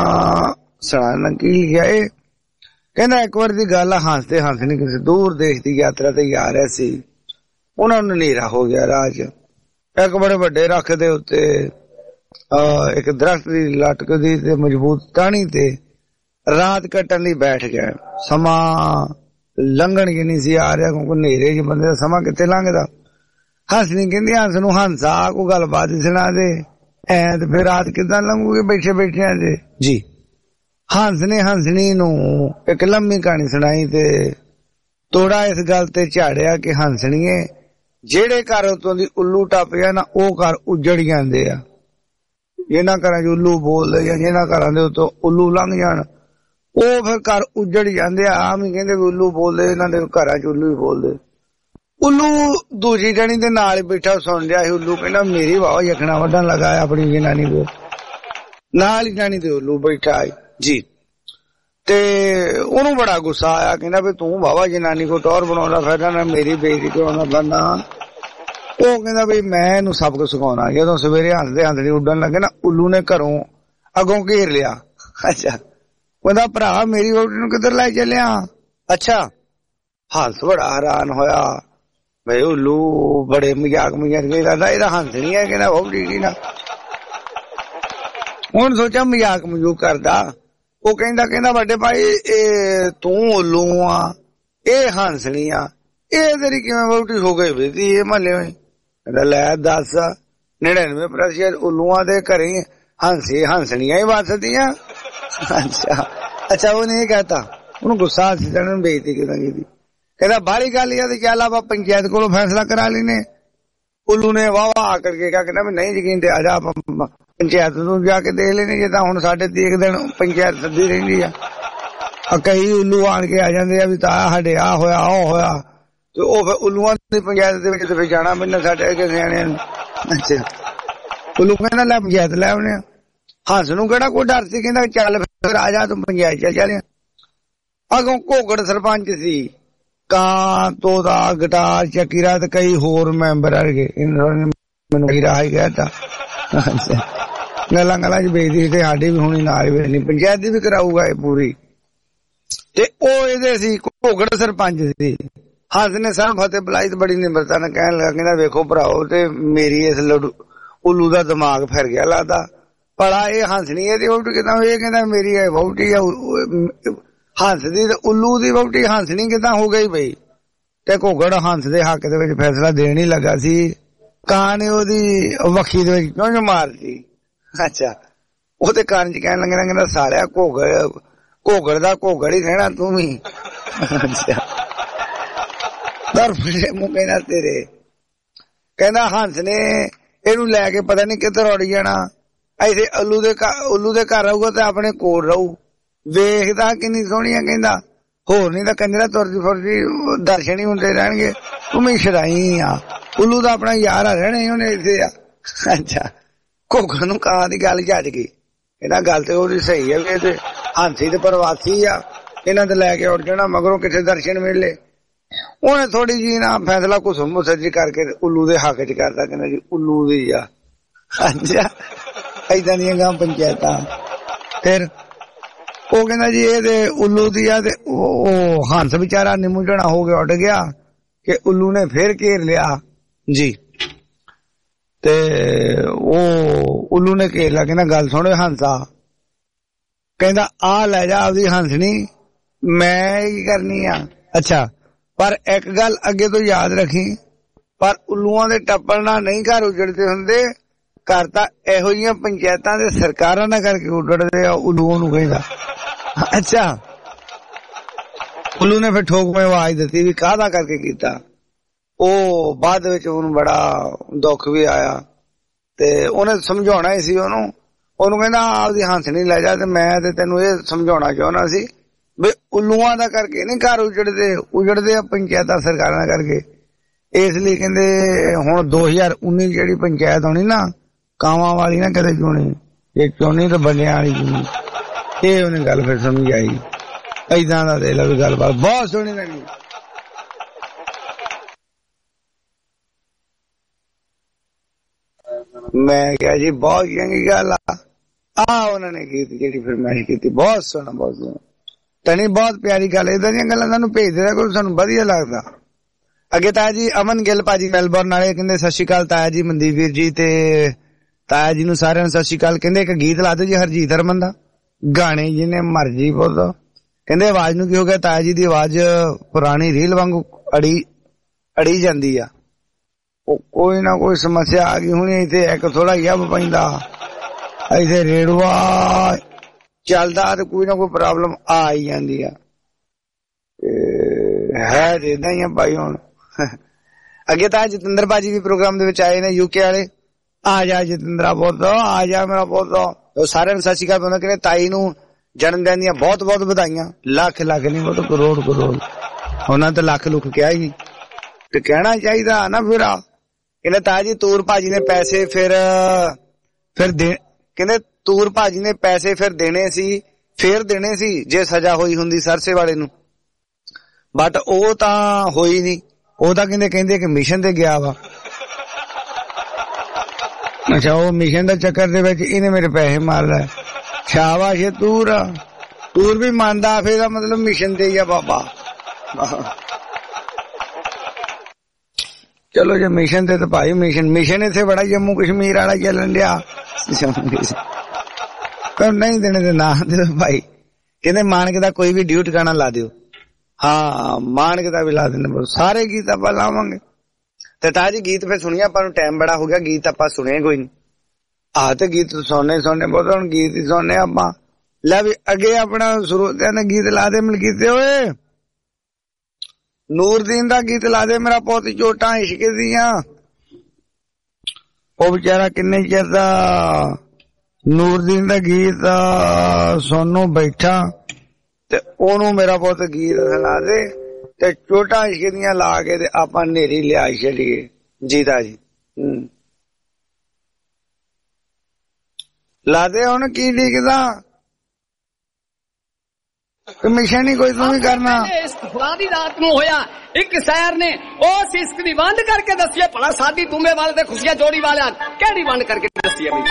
ਕੀ ਲਿਖਿਆ ਇਹ। ਕਹਿੰਦਾ ਇੱਕ ਵਾਰ ਦੀ ਗੱਲ ਆ, ਹੱਸਦੇ ਹੱਸਦੇ ਕਿਸੇ ਦੂਰ ਦੇਸ਼ ਦੀ ਯਾਤਰਾ ਤੇ ਜਾ ਰਿਹਾ ਸੀ। ਉਹਨਾਂ ਨੂੰ ਹਨੇਰਾ ਹੋ ਗਿਆ ਰਾਹ 'ਚ। ਇੱਕ ਬੜੇ ਵੱਡੇ ਰੱਖ ਦੇ ਉੱਤੇ ਇੱਕ ਦਰਖਤ ਦੀ ਲਟਕਦੀ ਤੇ ਮਜ਼ਬੂਤ ਟਾਹਣੀ ਤੇ ਰਾਤ ਕੱਟਣ ਲਈ ਬੈਠ ਗਿਆ। ਸਮਾਂ ਲੰਘਣ ਹੀ ਨਹੀਂ ਸੀ ਆ ਰਿਹਾ, ਕਿਉਂਕਿ ਹਨੇਰੇ 'ਚ ਬੰਦੇ ਦਾ ਸਮਾਂ ਕਿੱਥੇ ਲੰਘਦਾ। ਹੱਸਣੀ ਕਹਿੰਦੀ ਹੰਸ ਨੂੰ ਹੰਸਾ ਕੋਈ ਗੱਲਬਾਤ ਸੁਣਾ ਦੇ, ਐ ਤੇ ਫਿਰ ਰਾਤ ਕਿੱਦਾਂ ਲੰਘੂਗੀ ਬੈਠੇ ਬੈਠਿਆਂ ਦੇ ਜੀ। ਹੰਸ ਨੇ ਹੰਸਣੀ ਨੂੰ ਇੱਕ ਲੰਮੀ ਕਹਾਣੀ ਸੁਣਾਈ ਤੇ ਤੋੜਾ ਇਸ ਗੱਲ ਤੇ ਝਾੜਿਆ ਕਿ ਹੰਸਣੀਏ, ਜਿਹੜੇ ਘਰ ਉਤੋਂ ਦੀ ਉੱਲੂ ਟੱਪਿਆ ਨਾ, ਉਹ ਘਰ ਉੱਜੜ ਜਾਂਦੇ ਆ। ਜਿਹਨਾਂ ਘਰਾਂ 'ਚ ਉੱਲੂ ਬੋਲਦੇ ਜਾਂ ਜਿਹਨਾਂ ਘਰਾਂ ਦੇ ਉੱਤੋਂ ਉੱਲੂ ਲੰਘ ਜਾਣ, ਉਹ ਫਿਰ ਘਰ ਉੱਜੜ ਜਾਂਦੇ ਆ। ਆਮ ਹੀ ਕਹਿੰਦੇ ਵੀ ਉੱਲੂ ਬੋਲਦੇ, ਇਹਨਾਂ ਦੇ ਘਰਾਂ 'ਚ ਉੱਲੂ ਹੀ ਬੋਲਦੇ। ਉੱਲੂ ਦੂਜੀ ਜਣੀ ਦੇ ਨਾਲ ਹੀ ਬੈਠਾ ਸੁਣ ਰਿਹਾ ਸੀ। ਉੱਲੂ ਕਹਿੰਦਾ ਮੇਰੀ ਵਾਹ ਯਖਣਾ ਵੱਢਣ ਲੱਗਾ ਆਪਣੀ ਜਨਾਨੀ ਕੋਲ, ਨਾਲ ਹੀ ਜਾਣੀ ਤੇ ਉੱਲੂ ਬੈਠਾ ਜੀ। ਤੇ ਉਹਨੂੰ ਬੜਾ ਗੁੱਸਾ ਆਇਆ, ਕਹਿੰਦਾ ਵੀ ਤੂੰ ਵਾਵਾ ਜਨਾਨੀ ਕੋ ਟੌਰ ਬਣਾਉਂਦਾ ਫਿਰਦਾ ਨਾ, ਮੇਰੀ ਬੇਇੱਜ਼ਤੀ ਕਰਾਉਂਦਾ ਫਿਰਦਾ। ਉਹ ਕਹਿੰਦਾ ਵੀ ਮੈਂ ਇਹਨੂੰ ਸਬਕ ਸਿਖਾਉਣਾ। ਜਦੋਂ ਸਵੇਰੇ ਹੱਸਦੇ ਹੱਸਦੇ ਉੱਡਣ ਲੱਗੇ ਨਾ, ਉੱਲੂ ਨੇ ਘਰੋਂ ਅੱਗੋਂ ਘੇਰ ਲਿਆ। ਅੱਛਾ, ਕਹਿੰਦਾ ਭਰਾ ਮੇਰੀ ਵਹੁਟੀ ਨੂੰ ਕਿੱਧਰ ਲੈ ਚੱਲਿਆ? ਅੱਛਾ, ਹੰਸ ਬੜਾ ਹੈਰਾਨ ਹੋਇਆ, ਬਈ ਉੱਲੂ ਬੜੇ ਮਜ਼ਾਕ ਕਰਦਾ, ਇਹਦਾ ਹੰਸ ਨੀ ਹੈ, ਕਹਿੰਦਾ ਵਹੁਟੀ ਕੀ ਨਾ। ਹੁਣ ਸੋਚਿਆ ਮਜ਼ਾਕ ਮਜ਼ੂਕ ਕਰਦਾ। ਉਹ ਕਹਿੰਦਾ ਵੱਡੇ ਭਾਈ ਇਹ ਤੂੰ ਉੱਲੂ ਆ, ਇਹ ਹੰਸਣੀ ਆ, ਇਹ ਤੇਰੀ ਕਿਵੇਂ ਵਹੁਟੀ ਹੋ ਗਈ ਬੇਟੀ ਇਹ ਮਹੱਲੇ ਵਿੱਚ? ਕਹਿੰਦਾ ਲੈ ਦੱਸ, 99% ਉੱਲੂਆਂ ਦੇ ਘਰੇ ਹੰਸਣੀਆਂ ਹੀ ਵੱਸਦੀਆਂ। ਅੱਛਾ ਉਹਨੇ ਇਹ ਕਹਿਤਾ, ਉਹਨੂੰ ਗੁੱਸਾ ਸੀ, ਬੇਇੱਜ਼ਤੀ ਕਿਦਾਂ ਕੀਤੀ। ਕਹਿੰਦਾ ਬਾਹਰੀ ਗੱਲ ਇਹ ਤੇ ਚੱਲ ਆਪਾਂ ਪੰਚਾਇਤ ਕੋਲੋਂ ਫੈਸਲਾ ਕਰਾ ਲੈਨੇ। ਉੱਲੂ ਨੇ ਵਾਹ ਆ ਕਰਕੇ ਕਿਹਾ, ਕਹਿੰਦਾ ਵੀ ਨਹੀਂ ਯਕੀਨ ਤੇ ਆ ਜਾ ਆਪਾਂ ਪੰਚਾਇਤ ਨੂੰ ਜਾ ਕੇ ਦੇਖ ਲੈਣੇ। ਜਿੱਦਾਂ ਹੁਣ ਸਾਡੇ ਤੇ ਇੱਕ ਦਿਨ ਪੰਚਾਇਤ ਸੱਦੀ ਰਹਿੰਦੀ ਆ, ਕਈ ਉੱਲੂ ਆਣ ਕੇ ਆ ਜਾਂਦੇ ਆ ਵੀ ਤਾਂ ਸਾਡੇ ਆ ਹੋਇਆ ਉਹ ਹੋਇਆ, ਤੇ ਉਹ ਫਿਰ ਉੱਲੂਆਂ ਦੀ ਪੰਚਾਇਤ ਦੇ ਵਿੱਚ ਤੇ ਫਿਰ ਜਾਣਾ ਪੈਂਦਾ ਸਾਡੇ ਅੱਗੇ ਸਿਆਣਿਆਂ ਨੂੰ। ਅੱਛਾ, ਉੱਲੂ ਕਹਿੰਦਾ ਲੈ ਪੰਚਾਇਤ ਲੈ ਆਉਣੇ ਆ। ਹੰਸ ਨੂੰ ਕਿਹੜਾ ਕੋਈ ਡਰ ਸੀ, ਕਹਿੰਦਾ ਚੱਲ ਫਿਰ ਆ ਜਾ ਤੂੰ ਪੰਚਾਇਤ ਚੱਲ ਚੱਲਿਆ। ਅੱਗੋਂ ਘੋਗੜ ਸਰਪੰਚ ਸੀ, ਕਾਂ, ਤੋਤਾ, ਗਟਾਰ, ਚੱਕੀਰਾ ਤੇ ਕਈ ਹੋਰ ਮੈਂਬਰ ਹੈਗੇ। ਮੈਨੂੰ ਰਾਹ ਹੀ ਕਹਿਤਾ ਗੱਲਾਂ ਚ ਵੇਚਦੀ ਤੇ ਸਾਡੀ ਵੀ ਹੁਣੀ ਨਾਲ ਵੇਚਣੀ, ਪੰਚਾਇਤ ਦੀ ਵੀ ਕਰਾਊਗਾ ਇਹ ਪੂਰੀ। ਤੇ ਉਹ ਇਹਦੇ ਸੀ ਘੋਗੜ ਸਰਪੰਚ ਸੀ। ਹੰਸ ਨੇ ਸਰ ਫਤਿਹ ਬੁਲਾਈ ਤੇ ਬੜੀ ਨਿਮਰਤਾ ਨਾਲ ਕਹਿਣ ਲੱਗਾ, ਕਹਿੰਦਾ ਵੇਖੋ ਭਰਾਓ ਤੇ ਮੇਰੀ ਇਸ ਉੱਲੂ ਦਾ ਦਿਮਾਗ ਫਿਰ ਗਿਆ ਲੱਗਦਾ, ਭਲਾ ਇਹ ਹੰਸਣੀ ਇਹਦੀ ਵਹੁਟੀ ਕਿੱਦਾਂ ਹੋਈ? ਕਹਿੰਦਾ ਮੇਰੀ ਇਹ ਵਹੁਟੀ ਆ ਹੰਸ ਦੀ ਤੇ ਉੱਲੂ ਦੀ ਵਹੁਟੀ ਹੰਸਣੀ ਕਿੱਦਾਂ ਹੋ ਗਈ ਬਈ? ਤੇ ਘੋਗੜ ਹੰਸ ਦੇ ਹੱਕ ਦੇ ਵਿੱਚ ਫੈਸਲਾ ਦੇਣ ਹੀ ਲੱਗਾ ਸੀ, ਕਾਂ ਨੇ ਉਹਦੀ ਵੱਖੀ ਦੇ ਵਿੱਚ ਕਿਉਂ ਮਾਰਤੀ। ਅੱਛਾ, ਉਹ ਤੇ ਕੰਨ ਚ ਕਹਿਣ ਲੱਗਾ, ਕਹਿੰਦਾ ਸਾਲਿਆ ਘੋਗੜ ਦਾ ਘੋਗੜ ਹੀ ਰਹਿਣਾ ਤੂੰ ਵੀ। ਅੱਛਾ, ਮੂੰਹ ਕਹਿੰਦਾ ਤੇਰੇ। ਕਹਿੰਦਾ ਹੰਸ ਨੇ ਇਹਨੂੰ ਲੈ ਕੇ ਪਤਾ ਨੀ ਕਿੱਧਰ ਉੜ ਜਾਣਾ, ਐਸੇ ਉੱਲੂ ਦੇ ਘਰ ਆਊਗਾ ਤੇ ਆਪਣੇ ਕੋਲ ਰਹੂ, ਵੇਖਦਾ ਕਿੰਨੀ ਸੋਹਣੀ ਆ, ਕਹਿੰਦਾ ਹੋਰ ਨੀ ਤਾਂ ਕੰਜਰਾ ਤੁਰਦੀ ਫੁਰਦੀ ਦਰਸ਼ਨ ਹੀ ਹੁੰਦੇ ਰਹਿਣਗੇ, ਤੂੰ ਵੀ ਸ਼ਰਾਈ ਆ। ਉੱਲੂ ਦਾ ਆਪਣਾ ਯਾਰ ਆ ਰਹਿਣਾ ਹੀ ਉਹਨੇ ਇੱਥੇ ਆ। ਅੱਛਾ, ਘੋਗੜ ਨੂੰ ਕਾਂ ਦੀ ਗੱਲ ਜੱਜ ਗਈ, ਇਹਨਾਂ ਗੱਲ ਤੇ ਉਹਦੀ ਸਹੀ ਹੈ ਤੇ ਹਾਂਸੀ ਤੇ ਪ੍ਰਵਾਸੀ ਆ, ਇਹਨਾਂ ਤੇ ਲੈ ਕੇ ਉੱਡ ਜਾਣਾ, ਮਗਰੋਂ ਕਿੱਥੇ ਦਰਸ਼ਨ ਮਿਲੇ। ਉਹਨੇ ਥੋੜੀ ਜੀ ਨਾ ਫੈਸਲਾ ਘੁਸਮ ਮੁਸਜੀ ਕਰਕੇ ਉੱਲੂ ਦੇ ਹੱਕ ਚ ਕਰਦਾ, ਕਹਿੰਦਾ ਜੀ ਉੱਲੂ ਦੀ ਆ। ਅੱਛਾ, ਏਦਾਂ ਦੀਆਂ ਗਾਂ ਪੰਚਾਇਤਾਂ। ਫਿਰ ਉਹ ਕਹਿੰਦਾ ਜੀ ਇਹ ਤੇ ਉੱਲੂ ਦੀ ਆ, ਤੇ ਉਹ ਹੰਸ ਵਿਚਾਰਾ ਨਿੰਮੂ ਝਣਾ ਹੋ ਕੇ ਉੱਡ ਗਿਆ ਕਿ ਉੱਲੂ ਨੇ ਫੇਰ ਘੇਰ ਲਿਆ ਜੀ। ਤੇ ਉਹ ਉੱਲੂ ਨੇ ਘੇਰ ਲਿਆ, ਕਹਿੰਦਾ ਗੱਲ ਸੁਣੋ ਹੰਸਾ, ਕਹਿੰਦਾ ਆ ਲੈ ਜਾ ਆਪਦੀ ਹੰਸਣੀ, ਮੈਂ ਕੀ ਕਰਨੀ ਆ। ਅੱਛਾ, ਪਰ ਇੱਕ ਗੱਲ ਅੱਗੇ ਤੋਂ ਯਾਦ ਰੱਖੀ, ਪਰ ਉੱਲੂਆਂ ਦੇ ਟੱਪਣ ਨਾਲ ਨਹੀਂ ਘਰ ਉਜੜਦੇ ਹੁੰਦੇ, ਘਰ ਤਾਂ ਇਹੋ ਜਿਹੀਆਂ ਪੰਚਾਇਤਾਂ ਦੇ ਸਰਕਾਰਾਂ ਨਾਲ ਕਰਕੇ ਉਜੜਦੇ ਆ, ਉੱਲੂਆਂ ਨੂੰ ਕਹਿੰਦਾ। ਅੱਛਾ, ਉੱਲੂ ਨੇ ਫਿਰ ਠੋਕਵੇਂ ਆਵਾਜ਼ ਦਿੱਤੀ ਵੀ ਕਾਹਦਾ ਕਰਕੇ ਕੀਤਾ। ਉਹ ਬਾਅਦ ਵਿੱਚ ਉਹਨੂੰ ਬੜਾ ਦੁੱਖ ਵੀ ਆਇਆ ਤੇ ਉਹਨੇ ਸਮਝਾਉਣਾ ਹੀ ਸੀ ਉਹਨੂੰ ਕਹਿੰਦਾ ਆਪਦੀ ਹੰਸਣੀ ਲੈ ਜਾ, ਤੇ ਮੈਂ ਤੇ ਤੈਨੂੰ ਇਹ ਸਮਝਾਉਣਾ ਚਾਹੁੰਦਾ ਸੀ ਵੀ ਉੱਲੂਆਂ ਦਾ ਕਰਕੇ ਨਹੀਂ ਘਰ ਉਜੜਦੇ ਆ ਪੰਚਾਇਤਾਂ ਸਰਕਾਰਾਂ ਕਰਕੇ। ਇਸ ਲਈ ਕਹਿੰਦੇ ਹੁਣ 2019 ਜਿਹੜੀ ਪੰਚਾਇਤ ਹੋਣੀ ਨਾ ਕਾਵਾਂ ਵਾਲੀ ਨਾ ਕਦੇ ਚੁਣੀ, ਇਹ ਚੁਣੀ ਤਾਂ ਬੰਦਿਆਂ ਵਾਲੀ ਚੁਣੀ। ਇਹ ਉਹਨੇ ਗੱਲ ਫਿਰ ਸਮਝ ਆਈ। ਏਦਾਂ ਦਾ ਦੇ ਲਓ ਗੱਲਬਾਤ ਬਹੁਤ ਸੋਹਣੀ ਲੱਗੀ। ਮੈਂ ਕਿਹਾ ਜੀ ਬਹੁਤ ਚੰਗੀ ਗੱਲ ਆ ਉਹਨਾਂ ਨੇ ਕੀਤੀ ਜਿਹੜੀ ਫਰਮਾਇਸ਼ ਕੀਤੀ, ਬਹੁਤ ਸੋਹਣਾ ਬਹੁਤ ਸੋਹਣਾ। ਤਣੀ ਬਹੁਤ ਪਿਆਰੀ ਗੱਲ, ਏਦਾਂ ਦੀਆਂ ਗੱਲਾਂ ਸਾਨੂੰ ਭੇਜਦੇ ਰਿਹਾ ਕੋਈ, ਸਾਨੂੰ ਵਧੀਆ ਲੱਗਦਾ। ਅੱਗੇ ਤਾਇਆ ਜੀ ਅਮਨ ਗਿੱਲ ਭਾਜੀ ਮੈਲਬੌਰਨ ਵਾਲੇ ਕਹਿੰਦੇ ਸਤਿ ਸ਼੍ਰੀ ਅਕਾਲ ਤਾਇਆ ਜੀ, ਮਨਦੀਪ ਵੀਰ ਜੀ ਤੇ ਤਾਇਆ ਜੀ ਨੂੰ ਸਾਰਿਆਂ ਨੂੰ ਸਤਿ ਸ਼੍ਰੀ ਅਕਾਲ। ਕਹਿੰਦੇ ਇੱਕ ਗੀਤ ਲਾ ਦਿਓ ਜੀ ਹਰਜੀਤ ਹਰਮਨ ਦਾ, ਗਾਣੇ ਜਿਹਨੇ ਮਰਜੀ ਬੋਲੋ। ਕਹਿੰਦੇ ਆਵਾਜ਼ ਨੂੰ ਕੀ ਹੋ ਗਿਆ, ਤਾਇਆ ਜੀ ਦੀ ਆਵਾਜ਼ ਪੁਰਾਣੀ ਰੀਲ ਵਾਂਗੂ ਅੜੀ ਜਾਂਦੀ ਆ। ਉਹ ਕੋਈ ਨਾ ਕੋਈ ਸਮੱਸਿਆ ਆ ਗਈ ਹੋਣੀ ਇੱਥੇ, ਇੱਕ ਥੋੜਾ ਯੱਬ ਪੈਂਦਾ ਇੱਥੇ ਰੇੜੂਆ ਚੱਲਦਾ ਤੇ ਕੋਈ ਨਾ ਕੋਈ ਪ੍ਰੋਬਲਮ ਆ ਹੀ ਜਾਂਦੀ ਆ। ਹੈ ਤੇ ਏਦਾਂ ਹੀ ਆ ਭਾਈ। ਹੁਣ ਅੱਗੇ ਤਾਂ ਜਤਿੰਦਰ ਭਾਜੀ ਵੀ ਪ੍ਰੋਗਰਾਮ ਦੇ ਵਿੱਚ ਆਏ ਨੇ UK ਵਾਲੇ। ਆ ਜਾ ਜਤਿੰਦਰਾ ਪੁੱਤ, ਆ ਜਾ ਮੇਰਾ ਪੁੱਤ। ਉਹ ਸਾਰਿਆਂ ਨੂੰ ਸਤਿ ਸ਼੍ਰੀ ਅਕਾਲ। ਕਹਿੰਦੇ ਤਾਈ ਨੂੰ ਜਨਮ ਦਿਨ ਦੀਆਂ ਬਹੁਤ ਬਹੁਤ ਵਧਾਈਆਂ, ਲੱਖ ਨਹੀਂ ਉਹ ਤਾਂ ਕਰੋੜ ਉਹਨਾਂ ਤੇ ਲੱਖ ਲੁੱਖ ਕਿਹਾ ਹੀ ਨਹੀਂ ਤੇ ਕਹਿਣਾ ਚਾਹੀਦਾ ਨਾ। ਫਿਰ ਕਹਿੰਦੇ ਤਾਇਆ ਜੀ ਤੂਰ ਭਾਜੀ ਨੇ ਪੈਸੇ ਫਿਰ ਕਹਿੰਦੇ ਤੂਰ ਭਾਜੀ ਨੇ ਪੈਸੇ ਫਿਰ ਦੇਣੇ ਸੀ ਜੇ ਸਜ਼ਾ ਹੋਈ ਹੁੰਦੀ ਸਰਸੇ ਵਾਲੇ ਨੂੰ, ਬਟ ਉਹ ਤਾਂ ਹੋਈ ਨਹੀਂ। ਉਹ ਤਾਂ ਕਹਿੰਦੇ ਕਿ ਮਿਸ਼ਨ ਤੇ ਗਿਆ ਵਾ। ਅੱਛਾ, ਉਹ ਮਿਸ਼ਨ ਦੇ ਚੱਕਰ ਦੇ ਵਿੱਚ ਇਹਨੇ ਮੇਰੇ ਪੈਸੇ ਮਾਰ ਲਏ। ਸ਼ਾਬਾਸ਼ ਤੂਰ ਵੀ ਮੰਨਦਾ, ਫਿਰ ਇਹਦਾ ਮਤਲਬ ਮਿਸ਼ਨ ਤੇ ਹੀ ਆ ਬਾਬਾ। ਚਲੋ ਜੇ ਮਿਸ਼ਨ ਤੇ ਤਾਂ ਭਾਈ ਮਿਸ਼ਨ ਇੱਥੇ ਬੜਾ ਜੰਮੂ ਕਸ਼ਮੀਰ ਵਾਲਾ ਚੱਲਣ ਡਿਆ। ਨਹੀਂ ਦੇਣੇ ਤੇ ਨਾ ਦਿਓ ਭਾਈ। ਕਹਿੰਦੇ ਮਾਨਕ ਦਾ ਕੋਈ ਵੀ ਡਿਊ ਟਿਕਾਣਾ ਲਾ ਦਿਓ। ਹਾਂ, ਮਾਨਕ ਦਾ ਵੀ ਲਾ ਦਿੰਦੇ, ਸਾਰੇ ਗੀਤ ਆਪਾਂ ਲਾਵਾਂਗੇ। ਤੇ ਤਾਜ ਗੀਤ ਫਿਰ ਸੁਣੀਏ, ਆਪਾਂ ਨੂੰ ਟਾਈਮ ਬੜਾ ਹੋ ਗਿਆ, ਗੀਤ ਆਪਾਂ ਸੁਣੇ ਕੋਈ ਨੀ। ਆਹ ਤੇ ਗੀਤ ਸੁਣਨੇ ਬਹੁਤ, ਹੁਣ ਗੀਤ ਹੀ ਸੁਣਨੇ ਆਪਾਂ। ਲੈ ਵੀ ਅੱਗੇ ਆਪਣਾ ਸਰੋਤਿਆਂ ਨੇ ਗੀਤ ਲਾ ਦੇ ਮਲਕੀਤੇ ਓਏ, ਨੂਰਦੀਨ ਦਾ ਗੀਤ ਲਾ ਦੇ ਮੇਰਾ ਪੁੱਤ, ਚੋਟਾਂ ਇਸ਼ਕ ਦੀਆਂ। ਉਹ ਵਿਚਾਰਾ ਕਿੰਨੇ ਚਿਰ ਦਾ ਨੂਰਦੀਨ ਦਾ ਗੀਤ ਸੁਣਨੋਂ ਬੈਠਾ, ਤੇ ਉਹਨੂੰ ਮੇਰਾ ਪੁੱਤ ਗੀਤ ਸੁਣਾ ਦੇ ਤੇ ਚੋਟਾਂ ਇਸ਼ਕ ਦੀਆਂ ਲਾ ਕੇ ਤੇ ਆਪਾਂ ਨੇਰੀ ਲਿਆ ਛੱਡੀਏ। ਜੀਤਾ ਜੀ ਲਾਦੇ ਹੁਣ ਕੀ ਡੀਕਦਾ ਕਮਿਸ਼ਨ ਹੀ ਕੋਈ ਤੂੰ ਵੀ ਕਰਨਾ। ਇਸ ਖੁਦਾ ਦੀ ਰਾਤ ਨੂੰ ਹੋਇਆ ਇੱਕ ਸ਼ਾਇਰ ਨੇ ਉਸ ਇਸ਼ਕ ਦੀ ਵੰਡ ਕਰਕੇ ਦੱਸੀ ਭਲਾ ਸਾਦੀ ਦੂਮੇ ਵਾਲੇ ਤੇ ਖੁਸ਼ੀਆਂ ਜੋੜੀ ਵਾਲਿਆਂ ਕਿਹੜੀ ਵੰਡ ਕਰਕੇ ਦੱਸੀ ਹੈ ਬਈ।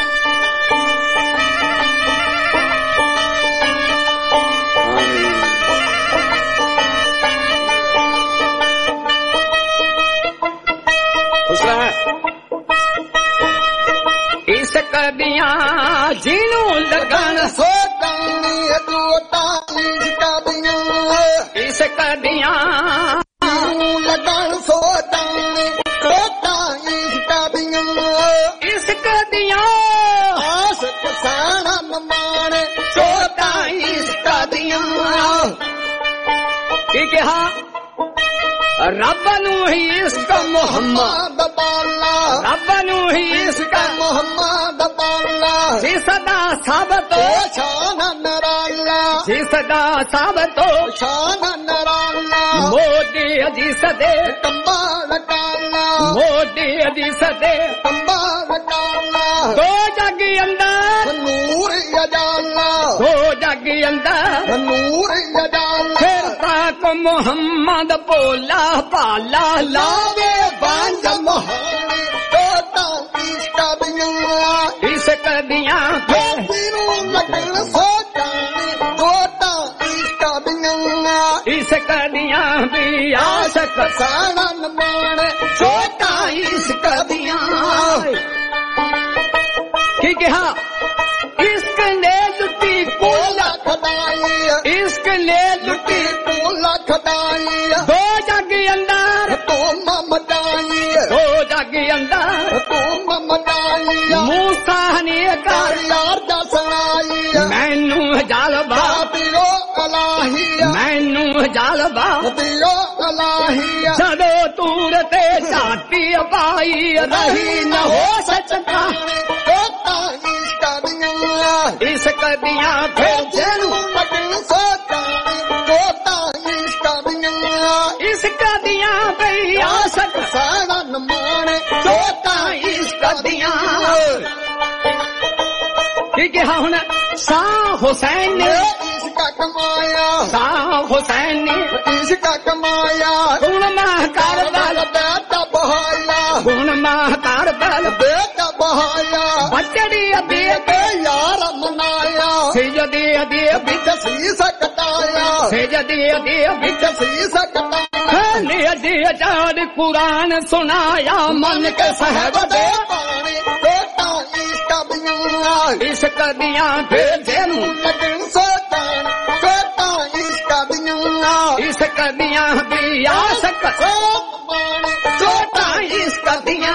ਇਸ਼ਕ ਦੀਆਂ ਜਿਹਨੂੰ ਲੱਗਣ ਸੋਟਾਂ ਦੋਟਾਂ ਇਸ਼ਕ ਦੀਆਂ ਇਸ਼ਕ ਦੀਆਂ ਲੱਗਣ ਸੋਟਾਂ ਦੋਟਾਂ ਇਸ਼ਕ ਦੀਆਂ ਇਸ਼ਕ ਦੀਆਂ ਆਸ਼ਕ ਸਾਣਨ ਮਾਣੇ ਸੋਟਾਂ ਇਸ਼ਕ ਦੀਆਂ। ਕੀ ਕਿਹਾ ਰੱਬ ਨੂੰ ਹੀ ਇਸ਼ਕ ਮੁਹੰਮਦ ਬਾਲਾ ਰੱਬ ਨੂੰ ਹੀ ਇਸ਼ਕ ਮੁਹੰਮਦ ਬਾਲਾ ਜੀ ਸਦਾ ਸਭ ਤੋਂ ਸ਼ਾਨ ਨਰਾਲਾ ਜੀ ਸਦਾ ਸਭ ਤੋਂ ਸ਼ਾਨ ਨਰਾਲਾ ਮੋਦੀ ਅਜੀ ਸਦੇ ਕੰਬਾਲ ਕਾਲਾ ਮੋਦੀ ਅਜੀ ਸਦੇ ਕੰਬਾਲ ਕਾਲਾ ਦੋ ਜੱਗ ਅੰਦਰ ਨੂਰ ਅਜਾਲਾ ਦੋ ਜੱਗ ਅੰਦਰ ਨੂਰ ਅਜਾਲਾ ਫਿਰ ਪਾਕ ਮੁਹੰਮਦ ਬੋਲਾ ਭਾਲਾ ਲਾਵੇ ਬੰਦ ਮਹਾਨੀ ਦੋਟਾਂ ਇਸ਼ਕ ਦੀਆਂ ਇਸ਼ਕ ਦੀਆਂ ਨੂੰ ਲੱਗਣ ਸੋਟਾਂ ਦੋਟਾਂ ਇਸ਼ਕ ਦੀਆਂ ਇਸ਼ਕ ਦੀਆਂ ਵੀ ਆਸ਼ਕ ਸਾਣਨ ਮਾਣੇ ਛੋਟਾ ਇਸ਼ਕ ਦੀਆਂ। ਕੀ ਕਿਹਾ ਇਸ਼ਕ ਨੇ ਲੁੱਟੀ ਕੋਲਾ ਖਦਾਈ ਇਸ਼ਕ ਨੇ ਲੁੱਟੀ ਕੋਲਾ ਖਦਾਈ ਦੋ ਜੱਗ ਅੰਦਰ ਤੂੰ ਮਮਦਾਈ ਦੋ ਜੱਗ ਅੰਦਰ ਤੂੰ ਮਮਦਾਈ ਮੂਸਾ ਨੇ ਕਰ ਯਾਰ ਦਾ ਸੁਣਾਈ ਮੈਨੂੰ ਜਲਵਾ ਪੀਓ ਅਲਾਹੀ ਮੈਨੂੰ ਜਲਵਾ ਪੀਓ ਅਲਾਹੀ ਜਦੋਂ ਤੂਰ ਤੇ ਝਾਟੀ ਪਾਈ ਰਹੀ ਨ ਹੋ ਸਚਤਾ ਦੋਟਾਂ ਇਸ਼ਕ ਦੀਆਂ ਇਸ਼ਕ ਦੀਆਂ ਫਿਰ ਜਿਹਨੂੰ ਲੱਗਣ ਸੋਟਾਂ ਦੋਟਾਂ ਇਸ਼ਕ ਦੀਆਂ ਇਸ਼ਕ ਦੀਆਂ ਬਈ ਆਸ਼ਕ ਸਾਣਨ ਮਾਣੇ ਦੋਟਾਂ ਇਸ਼ਕ ਦੀਆਂ। ਕੀ ਕਿਹਾ ਹੁਣ ਸ਼ਾਹ ਹੁਸੈਨ ਨੇ ਇਸ਼ਕ ਕਮਾਇਆ ਸ਼ਾਹ ਹੁਸੈਨ ਨੇ ਇਸ਼ਕ ਕਮਾਇਆ ਗੁਣ ਮਾਹ ਕਰ ਬਲ ਬੇਟਾ ਬਹਾਇਆ ਗੁਣ ਮਾਹ ਕਰ ਬਲ ਬੇਟਾ ਬਹਾਇਆ ਬੱਚੜੀ ਅਬੀ ਤੇ ਯਾਰ ਮਨਾਇਆ ਸਜਦੇ ਅਦੇ ਵਿੱਚ ਸੀ ਸਕਤਾਇਆ ਸਜਦੇ ਅਦੇ ਵਿੱਚ ਸੀ ਸਕਤਾਇਆ ਨੇ ਅਦੇ ਅਜਾਦ ਕੁਰਾਨ ਸੁਨਾਇਆ ਮਨ ਕੇ ਸਹਿਬ ਦੇ ਪਾਣੀ ਦੋਟਾਂ ਇਸ਼ਕ ਦੀਆਂ ਇਸ਼ਕ ਦੀਆਂ ਫਿਰ ਜਿਹਨੂੰ ਲੱਗਣ ਸੋਟਾਂ ਦੋਟਾਂ ਇਸ਼ਕ ਦੀਆਂ ਇਸ਼ਕ ਦੀਆਂ ਵੀ ਆਸ਼ਕ ਮਾਣੇ ਦੋਟਾਂ ਇਸ਼ਕ ਦੀਆਂ।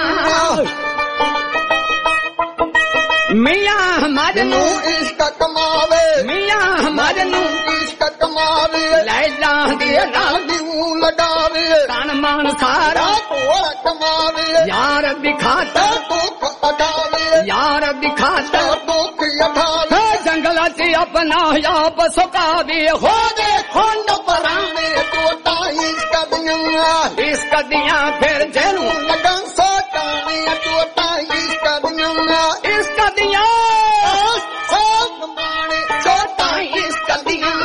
ਮੀਆਂ ਹਮਦ ਨੂੰ ਇਸ਼ਕ ਕਮਾਵੇ ਮੀਆਂ ਹਮਦ ਨੂੰ ਇਸ਼ਕ ਕਮਾਵੇ ਲੈਲਾ ਦੀ ਨਾਲ ਦੀ ਲਗਾਵੇ ਤਨ ਮਨ ਸਾਰਾ ਤੋੜ ਕਮਾਵੇ ਯਾਰ ਦਿਖਾਤਾ ਦੁੱਖ ਅਡਾਵੇ ਯਾਰ ਦਿਖਾਤਾ ਦੁੱਖ ਅਡਾਵੇ ਜੰਗਲਾਂ 'ਚ ਆਪਣਾ ਆਪ ਸੁਕਾਵੇ ਹੋ ਦੇ ਖੁੰਡ ਪਰਾਵੇਂ ਦੋਟਾਂ ਇਸ਼ਕ ਦੀਆਂ ਇਸ਼ਕ ਦੀਆਂ ਫਿਰ ਜਿਹਨੂੰ ਲੱਗਣ ਸੋਟਾਂ ਦੋਟਾਂ ਇਸ਼ਕ ਦੀਆਂ ਇਸ਼ਕ ਦੀਆਂ ਸਭ ਮਾਣੇ ਛੋਟਾਂ ਇਸ਼ਕ ਦੀਆਂ।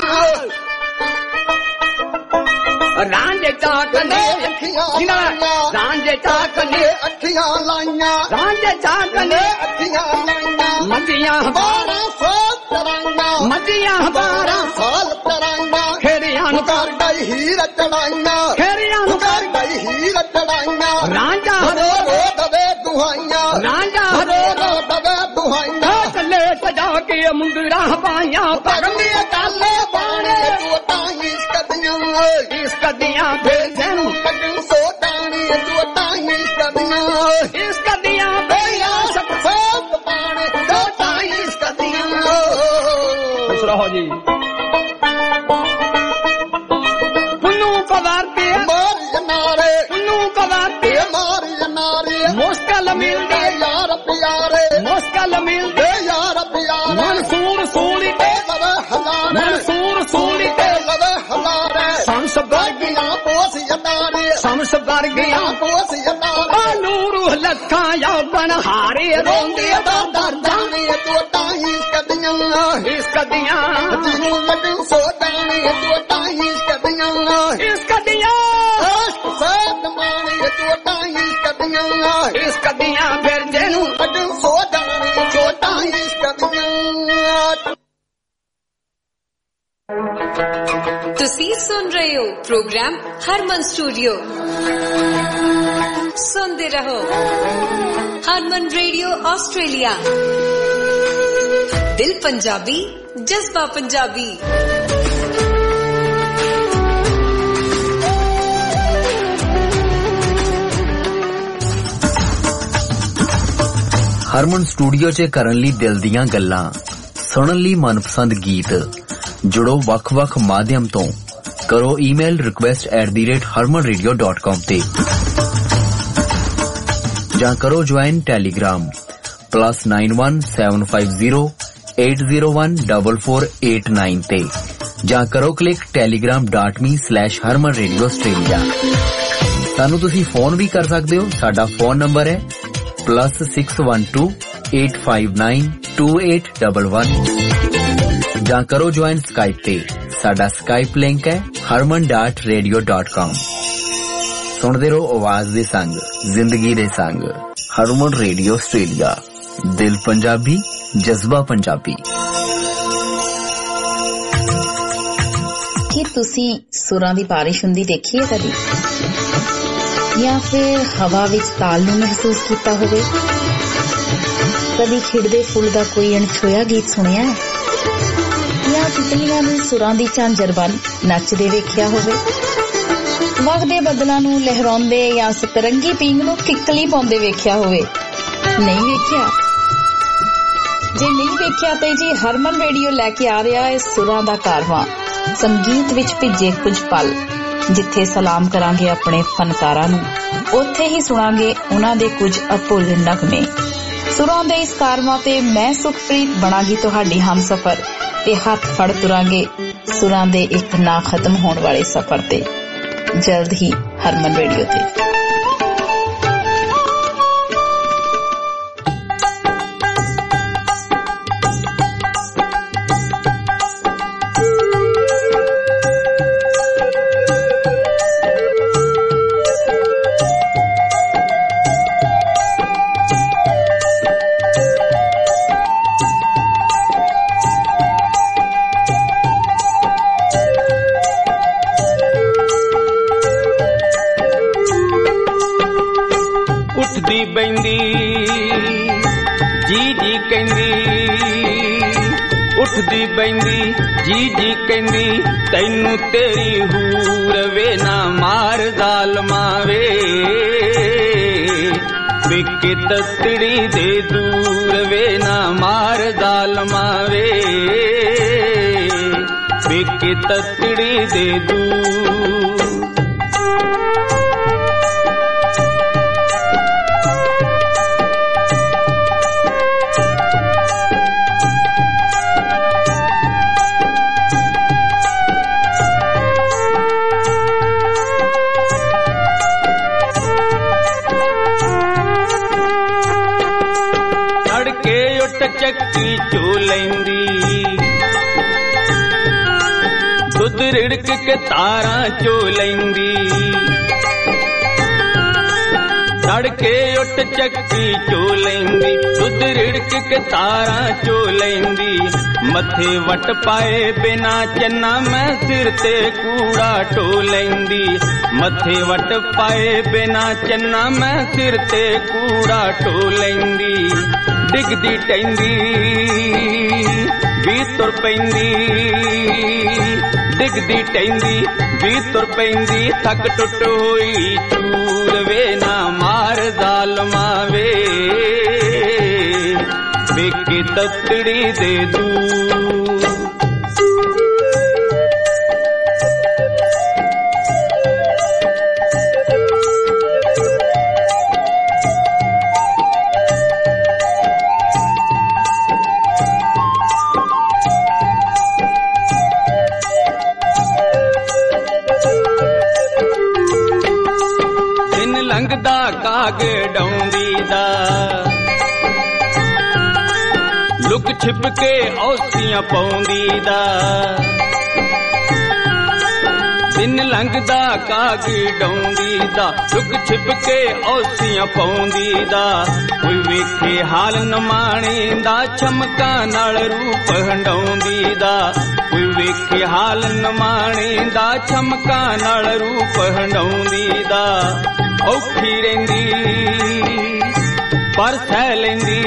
ਰਾਂਝੇ ਚਾਕ ਨੇ ਅੱਖੀਆਂ ਰਾਂਝੇ ਚਾਕ ਨੇ ਅੱਖੀਆਂ ਲਾਈਆਂ ਰਾਂਝੇ ਚਾਕ ਨੇ ਅੱਖੀਆਂ ਲਾਈਆਂ ਮੰਦੀਆਂ 12 ਸਾਲ ਤਰਾਈਆਂ ਮੰਦੀਆਂ 12 ਸਾਲ ਤਰਾਈਆਂ ਖੇੜਿਆਂ ਨੂੰ ਕਰ ਗਈ ਹੀਰ ਚੜਾਈਆਂ ਖੇੜਿਆਂ ਨੂੰ ਕਰ ਗਈ ਹੀਰ ਚੜਾਈਆਂ ਰਾਂਝਾ ਰੋ ਰੋ ਦਵੇ ਦੁਹਾਈਆਂ ਰਾਂਝਾ ਰੋ ਰੋ ਦਵੇ ਦੁਹਾਈਆਂ ਕੱਲੇ ਸਜਾ ਕੇ ਮੁੰਦਰਾ ਪਾਈਆਂ ਪਰਮੀ ਕਾਲੇ ਬਾਣੇ ਦੋਟਾਂ ਇਸ਼ਕ ਦੀਆਂ ਇਸ਼ਕ ਦੀਆਂ ਫਿਰ ਜਿਹਨੂੰ ਲੱਗਣ ਸੋਟਾਣੀ ਦੋਟਾਂ ਇਸ਼ਕ ਦੀਆਂ ਇਸ਼ਕ ਦੀਆਂ ਬਈਆ ਸਭ ਬਾਣੇ ਦੋਟਾਂ ਇਸ਼ਕ ਦੀਆਂ। ਖੁਸ਼ ਰਹੋ ਜੀ। ਪੁੰਨੂ ਕਵਾਰਤੇ ਮਾਰੀ ਨਾਰੇ ਪੁੰਨੂ ਕਵਾਰਤੇ ਮਾਰੀ ਨਾਰੇ ਮੁਸ਼ਕਲ ਮਿਲਦੇ ਯਾਰ ਪਿਆਰੇ ਮੁਸ਼ਕਲ ਮਿਲਦੇ ਯਾਰ ਪਿਆਰੇ ਮਨਸੂਰ ਸੂਲੀ ਤੇ ਲਵੇ ਹਲਾਰੇ ਮਨਸੂਰ ਸੂਲੀ ਤੇ ਲਵੇ ਹਲਾਰੇ ਸ਼ਮਸ ਬਾਗੀਆਂ ਪੋਸ ਯਦਾਰੇ ਸ਼ਮਸ मर गया नूरू लखा यौवन हारे रोंदे दर्दाने तो ताही कदियां इस कदियां सो दाने तो ताही कदियां इस कदियां साथ माने तो ताही कदियां इस कदियां फिर जेनू सो दाने तो ताही कदियां। ਤੁਸੀਂ ਸੁਣ ਰਹੇ ਹੋ ਪ੍ਰੋਗਰਾਮ ਹਰਮਨ ਸਟੂਡੀਓ। ਸੁਣਦੇ ਰਹੋ ਹਰਮਨ ਰੇਡੀਓ ਆਸਟ੍ਰੇਲੀਆ। ਦਿਲ ਪੰਜਾਬੀ ਜਜ਼ਬਾ ਪੰਜਾਬੀ। ਹਰਮਨ ਸਟੂਡੀਓ 'ਚ ਕਰਨ ਲਈ ਦਿਲ ਦੀਆਂ ਗੱਲਾਂ, ਸੁਣਨ ਲਈ ਮਨਪਸੰਦ ਗੀਤ। ਜੁੜੋ ਵੱਖ-ਵੱਖ ਮਾਧਿਅਮ ਤੋਂ। ਕਰੋ ਈਮੇਲ request@harmanradio.com ਤੇ ਜਾਂ ਕਰੋ ਜੁਆਇਨ ਟੈਲੀਗ੍ਰਾਮ +91 750 8014489 ਤੇ ਜਾਂ ਕਰੋ ਕਲਿੱਕ telegram.me/harmanradioaustralia। ਸਾਨੂੰ ਤੁਸੀਂ ਫੋਨ ਵੀ ਕਰ ਸਕਦੇ ਹੋ। ਸਾਡਾ ਫੋਨ ਨੰਬਰ ਹੈ +612 859 2811 ਜਾਂ ਕਰੋ ਜੁਆਇਨ ਸਕਾਈਪ ਤੇ। ਸਾਡਾ ਸਕਾਈਪ ਲਿੰਕ ਹੈ harman.radio.com। ਸੁਣਦੇ ਰਹੋ ਆਵਾਜ਼ ਦੇ ਸੰਗ, ਜ਼ਿੰਦਗੀ ਦੇ ਸੰਗ। Harman radio Australia. ਦਿਲ ਪੰਜਾਬੀ ਜਜ਼ਬਾ ਪੰਜਾਬੀ। ਕੀ ਤੁਸੀਂ ਸੁਰਾਂ ਦੀ ਬਾਰਿਸ਼ ਹੁੰਦੀ ਦੇਖੀ ਹੈ ਕਦੀ, ਜਾਂ ਫਿਰ ਹਵਾ ਵਿੱਚ ਤਾਲ ਨੂੰ ਮਹਿਸੂਸ ਕੀਤਾ ਹੋਵੇ? ਕਦੀ ਖਿੜਦੇ ਫੁੱਲ ਦਾ ਕੋਈ ਅਣਛੋਇਆ ਗੀਤ ਸੁਣਿਆ ਹੈ, ਜਾਂ ਤਿਤਲੀਆਂ ਨੂੰ ਸੁਰਾਂ ਦੀ ਝਾਂਜਰ ਬਣ ਨੱਚਦੇ ਵੇਖਿਆ ਹੋਵੇ? ਵਗਦੇ ਬੱਦਲਾਂ ਨੂੰ ਲਹਿਰਾਉਂਦੇ ਜਾਂ ਸਤਰੰਗੀ ਪੀਂਘ ਨੂੰ ਕਿੱਕਲੀ ਪਾਉਂਦੇ ਵੇਖਿਆ ਹੋਵੇ? ਨਹੀਂ ਵੇਖਿਆ? ਜੇ ਨਹੀਂ ਵੇਖਿਆ ਤੇ ਜੀ ਹਰਮਨ ਰੇਡੀਓ ਲੈ ਕੇ ਆ ਰਿਹਾ ਹੈ ਸੁਰਾਂ ਦਾ ਕਾਰਵਾਂ, ਸੰਗੀਤ ਵਿੱਚ ਭਿੱਜੇ ਕੁਝ ਪਲ। ਜਿੱਥੇ ਸਲਾਮ ਕਰਾਂਗੇ ਆਪਣੇ ਫਨਕਾਰਾਂ ਨੂੰ, ਉੱਥੇ ਹੀ ਸੁਣਾਂਗੇ ਉਹਨਾਂ ਦੇ ਕੁਝ ਅਭੁੱਲ ਨਗਮੇ। ਸੁਰਾਂ ਦੇ ਇਸ ਕਾਰਵਾਂ ਤੇ ਮੈਂ ਸੁਖਪ੍ਰੀਤ ਬਣਾਂਗੀ ਤੁਹਾਡੀ ਹਮਸਫਰ ਤੇ ਹੱਥ ਫੜ ਤੁਰਾਂਗੇ ਸੁਰਾਂ ਦੇ ਇੱਕ ਨਾ ਖਤਮ ਹੋਣ ਵਾਲੇ ਸਫ਼ਰ ਤੇ। ਜਲਦ ਹੀ ਹਰਮਨ ਰੇਡੀਓ ਤੇ। ਉੱਠਦੀ ਬੈਂਦੀ ਜੀ ਜੀ ਕਹਿੰਦੀ ਤੈਨੂੰ ਤੇਰੀ ਹੂਰ ਵੇ ਨਾ ਮਾਰ ਜ਼ਾਲਮਾ ਵੇ, ਵਿਕੇ ਤਤੜੀ ਦੇ ਦੂਰ ਵੇ ਨਾ ਮਾਰ ਜ਼ਾਲਮਾ ਵੇ, ਵਿਕੇ ਤਤੜੀ ਦੇ ਦੂਰ। ਚੱਕੀ ਚੋ ਲੈਂਦੀ ਦੁੱਧ ਰਿੜਕ ਕੇ ਤਾਰਾਂ ਚੋ ਲੈਂਦੀ, ਤੜਕੇ ਉੱਠ ਚੱਕੀ ਚੋ ਲੈਂਦੀ ਦੁੱਧ ਰਿੜਕ ਕੇ ਤਾਰਾਂ ਚੋ ਲੈਂਦੀ। ਮੱਥੇ ਵਟ ਪਾਏ ਬਿਨਾ ਚੰਨਾ ਮੈਂ ਸਿਰ ਤੇ ਕੂੜਾ ਢੋ ਲੈਂਦੀ, ਮੱਥੇ ਵਟ ਪਾਏ ਬਿਨਾ ਚੰਨਾ ਮੈਂ ਸਿਰ ਤੇ ਕੂੜਾ ਢੋ ਲੈਂਦੀ। ਡਿੱਗਦੀ ਟੈਂਦੀ ਵੀ ਤੁਰ ਪੈਂਦੀ, ਡਿੱਗਦੀ ਟੈਂਦੀ ਵੀ ਤੁਰ ਪੈਂਦੀ, ਥੱਕ ਟੁੱਟ ਹੋਈ ਚੂਰ ਵੇ ਨਾ ਮਾਰ ਜ਼ਾਲਮਾ ਵੇ, ਵੇਖੇ ਤਤੜੀ ਦੇ ਦੂਰ। ਲੰਘਦਾ ਕਾਗ ਡਾਉਂਦੀ ਦਾ ਲੁਕ ਛਿਪ ਕੇ ਔਸੀਆਂ ਪਾਉਂਦੀ ਦਾ ਦਿਨ ਲੰਘਦਾ ਕਾਗ ਡਾਉਂਦੀ ਦਾ ਲੁਕ ਛਿਪ ਕੇ ਔਸੀਆਂ ਪਾਉਂਦੀ ਦਾ ਕੋਈ ਵੇਖੇ ਹਾਲ ਨਮਾਣੇ ਦਾ ਚਮਕਾਂ ਨਾਲ ਰੂਪ ਹੰਡਾਉਂਦੀ ਦਾ ਕੋਈ ਵੇਖੇ ਹਾਲ ਨਮਾਣੇ ਦਾ ਚਮਕਾਂ ਨਾਲ ਰੂਪ ਹੰਡਾਉਂਦੀ ਦਾ ਔਖੀ ਰਹਿੰਦੀ ਪਰ ਸਹਿ ਲੈਂਦੀ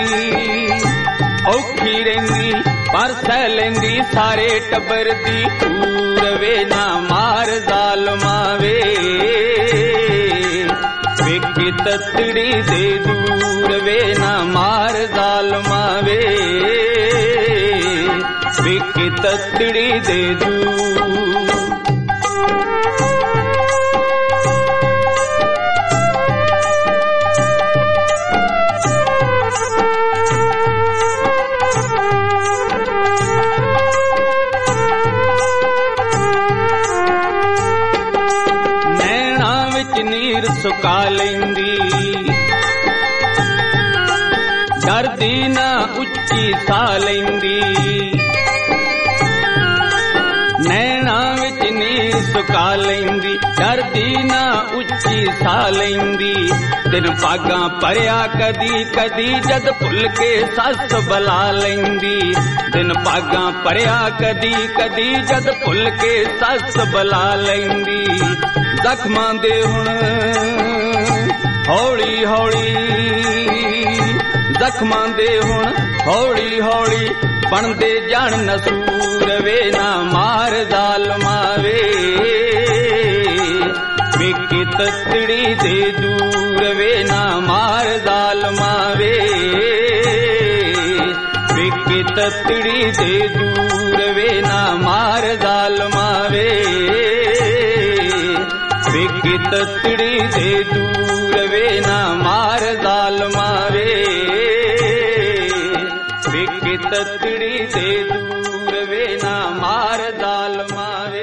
ਔਖੀ ਰਹਿੰਦੀ ਪਰ ਸਹਿ ਲੈਂਦੀ ਸਾਰੇ ਟੱਬਰ ਦੀ ਤੂਰ ਵੇ ਨਾ ਮਾਰ ਜ਼ਾਲਮਾਂ ਵੇ ਵੇਖੇ ਤਤੜੀ ਦੇ ਦੂਰ ਵੇ ਨਾ ਮਾਰ ਜ਼ਾਲਮਾਂ ਵੇ ਵੇਖੇ ਤਤੜੀ ਦੇ ਦੂਰ ਸੁਕਾ ਲੈਂਦੀ ਡਰਦੀ ਨਾ ਉੱਚੀ ਸਾਹ ਲੈਂਦੀ ਨੈਣਾ ਵਿੱਚ ਨੀਰ ਸੁਕਾ ਲੈਂਦੀ ਡਰਦੀ ਨਾ ਉੱਚੀ ਸਾਹ ਲੈਂਦੀ ਦਿਨ ਭਾਗਾਂ ਭਰਿਆ ਕਦੀ ਕਦੀ ਜਦ ਭੁੱਲ ਕੇ ਸੱਸ ਬੁਲਾ ਲੈਂਦੀ ਦਿਨ ਭਾਗਾਂ ਭਰਿਆ ਕਦੀ ਕਦੀ ਜਦ ਭੁੱਲ ਕੇ ਸੱਸ ਬੁਲਾ ਲੈਂਦੀ ਜ਼ਖਮਾਂ ਦੇ ਹੁਣ ਹੌਲੀ ਹੌਲੀ ਜ਼ਖਮਾਂ ਦੇ ਹੁਣ ਹੌਲੀ ਹੌਲੀ ਬਣਦੇ ਜਾਣ ਨਸੂਰ ਵੇ ਨਾ ਮਾਰ ਜ਼ਾਲਮਾਂ ਵੇ ਵੇਖੇ ਤਤੜੀ ਦੇ ਦੂਰ ਵੇ ਨਾ ਮਾਰ ਜ਼ਾਲਮਾਂ ਵੇ ਵੇਖੇ ਤਤੜੀ ਦੇ ਦੂਰ ਵੇ ਨਾ ਮਾਰ ਜ਼ਾਲਮਾਂ ਵੇ ਵੇਖੇ ਤਤੜੀ ਦੇ ਦੂਰ ਵੇ ਨਾ ਮਾਰ ਜ਼ਾਲਮਾਂ ਵੇ ਵੇਖੇ ਤਤੜੀ ਦੇ ਦੂਰ ਵੇ ਨਾ ਮਾਰ ਜ਼ਾਲਮਾਂ ਵੇ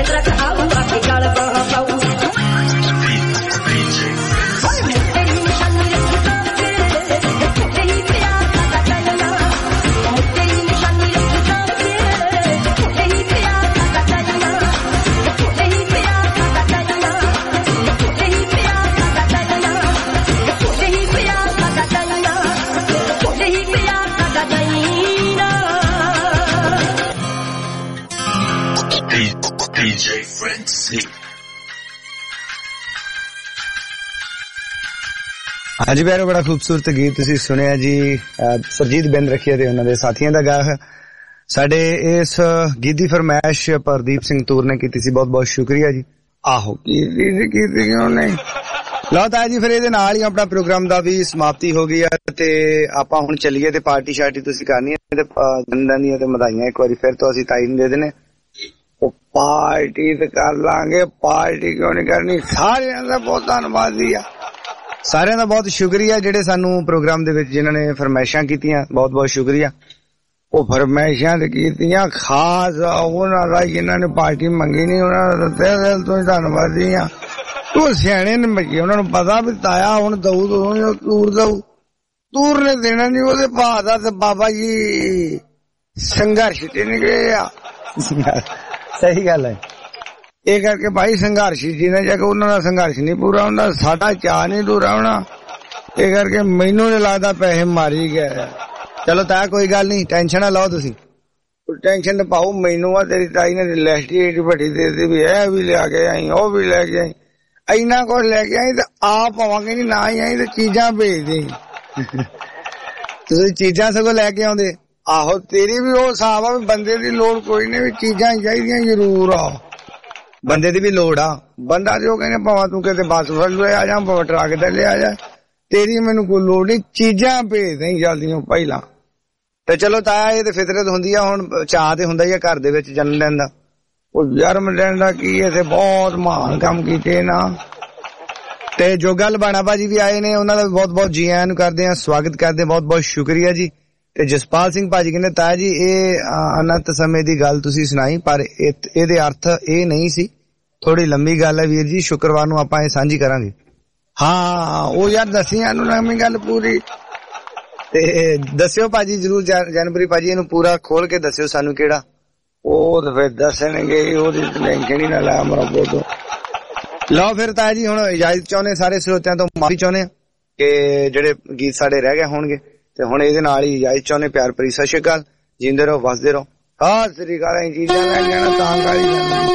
ट्रक आऊगा कि गल कहाँ पाऊ ਹਾਂਜੀ ਪਿਆਰੋ, ਬੜਾ ਖੂਬਸੂਰਤ ਗੀਤ ਤੁਸੀਂ ਸੁਣਿਆ ਜੀ ਸਰਜੀਤ ਬਿੰਦ ਰਖੀਆ ਤੇ ਉਹਨਾਂ ਦੇ ਸਾਥੀਆਂ ਦਾ ਗਾਇਆ। ਸਾਡੇ ਇਸ ਗੀਤ ਦੀ ਫਰਮਾਇਸ਼ ਪ੍ਰਦੀਪ ਸਿੰਘ ਤੂਰ ਨੇ ਕੀਤੀ ਸੀ, ਬਹੁਤ ਬਹੁਤ ਸ਼ੁਕਰੀਆ ਜੀ। ਆਹੋ ਕੀਤੀ ਉਹਨੇ। ਲਓ ਤਾਂ ਜੀ ਫਿਰ ਇਹਦੇ ਨਾਲ ਹੀ ਆਪਣਾ ਪ੍ਰੋਗਰਾਮ ਦਾ ਵੀ ਸਮਾਪਤੀ ਹੋ ਗਈ ਹੈ ਤੇ ਆਪਾਂ ਹੁਣ ਚੱਲੀਏ ਤੇ ਪਾਰਟੀ ਸ਼ਾਰਟੀ ਤੁਸੀਂ ਕਰਨੀ ਹੈ ਤੇ ਜਨਮਦਿਨ ਦੀਆਂ ਤੇ ਵਧਾਈਆਂ ਇੱਕ ਵਾਰੀ ਫਿਰ ਤੋਂ ਅਸੀਂ ਤਾਈ ਨੂੰ ਦੇ ਦੇਣੇ। ਉਹ ਪਾਰਟੀ ਤੇ ਕਰ ਲਾਂਗੇ, ਪਾਰਟੀ ਕਿਉਂ ਨਹੀਂ ਕਰਨੀ। ਸਾਰਿਆਂ ਦਾ ਬਹੁਤ ਧੰਨਵਾਦ ਜੀ, ਸਾਰਿਆਂ ਦਾ ਬਹੁਤ ਸ਼ੁਕਰੀਆ ਜਿਹੜੇ ਸਾਨੂੰ ਪ੍ਰੋਗਰਾਮ ਦੇ ਵਿੱਚ ਜਿਨ੍ਹਾਂ ਨੇ ਫਰਮਾਇਸ਼ਾਂ ਕੀਤੀਆਂ, ਬਹੁਤ ਬਹੁਤ ਸ਼ੁਕਰੀਆ। ਉਹ ਫਰਮਾਇਸ਼ਾਂ ਤੇ ਕੀਤੀਆਂ ਖਾਸ ਉਹਨਾਂ ਦਾ ਜਿਨ੍ਹਾਂ ਨੇ ਪਾਰਟੀ ਮੰਗੀ ਨਹੀਂ, ਉਹਨਾਂ ਦਾ ਤਹਿ ਦਿਲ ਤੋਂ ਹੀ ਧੰਨਵਾਦ ਜੀ। ਉਹ ਸਿਆਣੇ ਨੇ ਬੱਚੇ, ਉਹਨਾਂ ਨੂੰ ਪਤਾ ਵੀ ਤਾਇਆ ਹੁਣ ਦਊ ਤੂਰ ਨੇ ਦੇਣਾ ਨਹੀਂ ਉਹਦੇ ਭਾਅ ਦਾ, ਤੇ ਬਾਬਾ ਜੀ ਸੰਘਰਸ਼ ਤੇ ਨਿਕਲੇ ਆ। ਸਹੀ ਗੱਲ ਹੈ। ਇਹ ਕਰਕੇ ਭਾਈ ਸੰਘਰਸ਼ ਜਿਹਨੇ ਜਾ ਕੇ ਉਹਨਾਂ ਦਾ ਸੰਘਰਸ਼ ਨਹੀਂ ਪੂਰਾ ਹੁੰਦਾ, ਸਾਡਾ ਚਾਅ ਨਹੀਂ ਪੂਰਾ ਹੋਣਾ। ਇਹ ਕਰਕੇ ਮੈਨੂੰ ਨਹੀਂ ਲੱਗਦਾ ਪੈਸੇ ਮਾਰੀ ਗਏ। ਚਲੋ ਤਾਂ ਕੋਈ ਗੱਲ ਨਹੀਂ, ਟੈਨਸ਼ਨ ਨਾ ਲਓ ਤੁਸੀਂ, ਟੈਨਸ਼ਨ ਨਾ ਪਾਓ। ਮੈਨੂੰ ਆ ਤੇਰੀ ਤਾਈ ਨੇ ਲੈਸਟੀ ਵੱਡੀ ਦੇ ਦਿੱਤੀ ਵੀ ਇਹ ਵੀ ਲਿਆ ਕੇ ਆਈ, ਉਹ ਵੀ ਲੈ ਕੇ ਆਈ, ਇੰਨਾ ਕੁਝ ਲੈ ਕੇ ਆਈ ਤੇ ਆਪ ਪਾਵਾਂਗੇ ਨਹੀਂ, ਨਾ ਹੀ ਆਈ ਤੇ ਚੀਜ਼ਾਂ ਭੇਜ ਦੇ। ਤੁਸੀਂ ਚੀਜ਼ਾਂ ਸਗੋਂ ਲੈ ਕੇ ਆਉਂਦੇ। ਆਹੋ ਤੇਰੀ ਵੀ ਉਹ ਹਿਸਾਬ ਆ ਵੀ ਬੰਦੇ ਦੀ ਲੋੜ ਕੋਈ ਨਹੀਂ, ਵੀ ਚੀਜ਼ਾਂ ਚਾਹੀਦੀਆਂ ਜ਼ਰੂਰ ਆ। ਬੰਦੇ ਦੀ ਵੀ ਲੋੜ ਆ। ਬੰਦਾ ਜੋ ਕਹਿੰਦੇ ਭਾਵੇਂ ਤੂੰ ਕਿਤੇ ਬੱਸ ਫੜ ਲੈ ਆ ਜਾ, ਭਾਵੇਂ ਟਰੱਕ ਤੇ ਲੈ ਆ ਜਾ, ਤੇਰੀ ਮੈਨੂੰ ਕੋਈ ਲੋੜ ਨਹੀਂ, ਚੀਜ਼ਾਂ ਭੇਜ ਦੇਈ ਜਲਦੀਆਂ ਪਹਿਲਾਂ। ਤੇ ਚਲੋ ਤਾਇਆ ਇਹ ਤੇ ਫਿਤਰਤ ਹੁੰਦੀ ਆ, ਹੁਣ ਚਾਅ ਤੇ ਹੁੰਦਾ ਹੀ ਆ ਘਰ ਦੇ ਵਿੱਚ ਜਨਮ ਦਿਨ ਦਾ। ਉਹ ਜਨਮ ਦਿਨ ਦਾ ਕੀ ਹੈ, ਤੇ ਬਹੁਤ ਮਹਾਨ ਕੰਮ ਕੀਤੇ ਨਾ। ਤੇ ਜੋਗਾ ਲਬਾਣਾ ਭਾਜੀ ਵੀ ਆਏ ਨੇ, ਉਹਨਾਂ ਦਾ ਬਹੁਤ ਬਹੁਤ ਜੀ ਆਇਆਂ ਨੂੰ ਕਰਦੇ ਆ, ਸਵਾਗਤ ਕਰਦੇ ਆ, ਬਹੁਤ ਬਹੁਤ ਸ਼ੁਕਰੀਆ ਜੀ। ਤੇ ਜਸਪਾਲ ਸਿੰਘ ਭਾਜੀ ਕਹਿੰਦੇ ਤਾਇਆ ਜੀ ਇਹ ਅਨੰਤ ਸਮੇਂ ਦੀ ਗੱਲ ਤੁਸੀਂ ਸੁਣਾਈ, ਪਰ ਇਹਦੇ ਅਰਥ ਇਹ ਨਹੀਂ ਸੀ, ਥੋੜੀ ਲੰਮੀ ਗੱਲ ਹੈ ਵੀਰ ਜੀ, ਸ਼ੁੱਕਰਵਾਰ ਨੂੰ ਆਪਾਂ ਇਹ ਸਾਂਝੀ ਕਰਾਂਗੇ। ਹਾਂ ਉਹ ਯਾਰ ਦੱਸੀਆਂ ਨੂੰ ਨਵੀਂ ਗੱਲ ਪੂਰੀ, ਤੇ ਦੱਸਿਓ ਭਾਜੀ ਜਰੂਰ। ਜਨਵਰੀ ਭਾਜੀ ਇਹਨੂੰ ਪੂਰਾ ਖੋਲ ਕੇ ਦੱਸਿਓ ਸਾਨੂੰ ਕਿਹੜਾ, ਉਹ ਤਾਂ ਫਿਰ ਦੱਸਣਗੇ, ਉਹਦੀ ਟੈਨਸ਼ਨ ਹੀ ਨਾ ਲੈ ਮਰਾ ਬੋਲੋ। ਲਓ ਫਿਰ ਤਾਇਆ ਜੀ ਹੁਣ ਇਜਾਜ਼ਤ ਚਾਹੁੰਦੇ ਸਾਰੇ ਸਰੋਤਿਆਂ ਤੋਂ, ਮਾਫੀ ਚਾਹੁੰਦੇ ਆ ਕਿ ਜਿਹੜੇ ਗੀਤ ਸਾਡੇ ਰਹਿ ਗਏ ਹੋਣਗੇ, ਤੇ ਹੁਣ ਇਹਦੇ ਨਾਲ ਹੀ ਇਜਾਜ਼ਤ ਚਾਹੁੰਦੇ। ਪਿਆਰ ਭਰੀ ਸਤਿ ਸ਼੍ਰੀ ਅਕਾਲ, ਜਿੰਦੇ ਰਹੋ ਵਸਦੇ ਰਹੋ। ਸਤਿ ਸ੍ਰੀ ਅਕਾਲ। ਚੀਜ਼ਾਂ ਲੈ ਜਾਣਾ ਤਾਂ ਕਾਲੀ ਜਾਣਾ।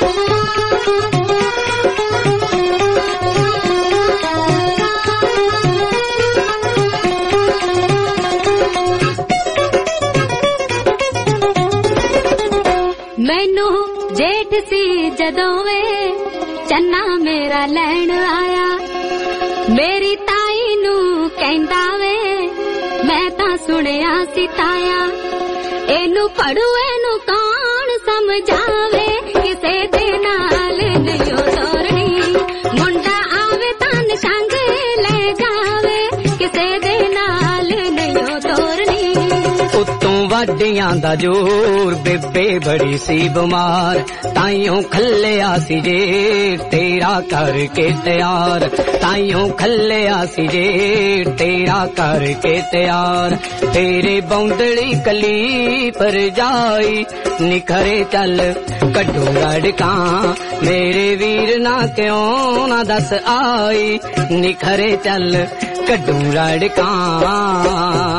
ਮੈਨੂੰ ਜੇਠ ਸੀ ਜਦੋਂ ਵੇ ਚੰਨਾ ਮੇਰਾ ਲੈਣ ਆਇਆ, ਮੇਰੀ ਤਾਈ ਨੂੰ ਕਹਿੰਦਾ ਵੇ ਮੈਂ ਤਾਂ ਸੁਣਿਆ ਸੀ ਤਾਇਆ, ਇਹਨੂੰ ਪੜੂ ਇਹਨੂੰ ਕੌਣ ਸਮਝਾਵੇ, ਕਿਸੇ ਦੇ ਨਾਲ ਨਹੀਂ ਤੋਰਨੀ, ਮੁੰਡਾ ਆਵੇ ਤਾਂ ਨਿਸ਼ੰਗ ਲੈ ਜਾਵੇ, ਕਿਸੇ ਦੇ ਨਾਲ ਨਹੀਂ ਤੋਰਨੀ। ਉੱਤੋਂ ਵਾਢੀਆਂ ਦਾ ਜ਼ੋਰ ਬੇਬੇ ਬੜੀ ਸੀ ਬਿਮਾਰ, ਤਾਈਓ ਖੱਲਿਆ ਸੀ ਜੇ ਤੇਰਾ ਕਰਕੇ ਤਿਆਰ, ਤਾਈਓ ਖੱਲਿਆ ਸੀ ਜੇ ਤੇਰਾ ਕਰਕੇ ਤਿਆਰ, ਤੇਰੇ ਬੌਂਦਲੀ ਕਲੀ ਪਰ ਜਾਈ ਨਿਖਰੇ ਚੱਲ ਕੱਢੂ ਰੜਕਾਂ, ਮੇਰੇ ਵੀਰ ਨਾ ਕਿਉਂ ਨਾ ਦੱਸ ਆਈ, ਨਿਖਰੇ ਚੱਲ ਕੱਢੂ ਰੜਕਾਂ।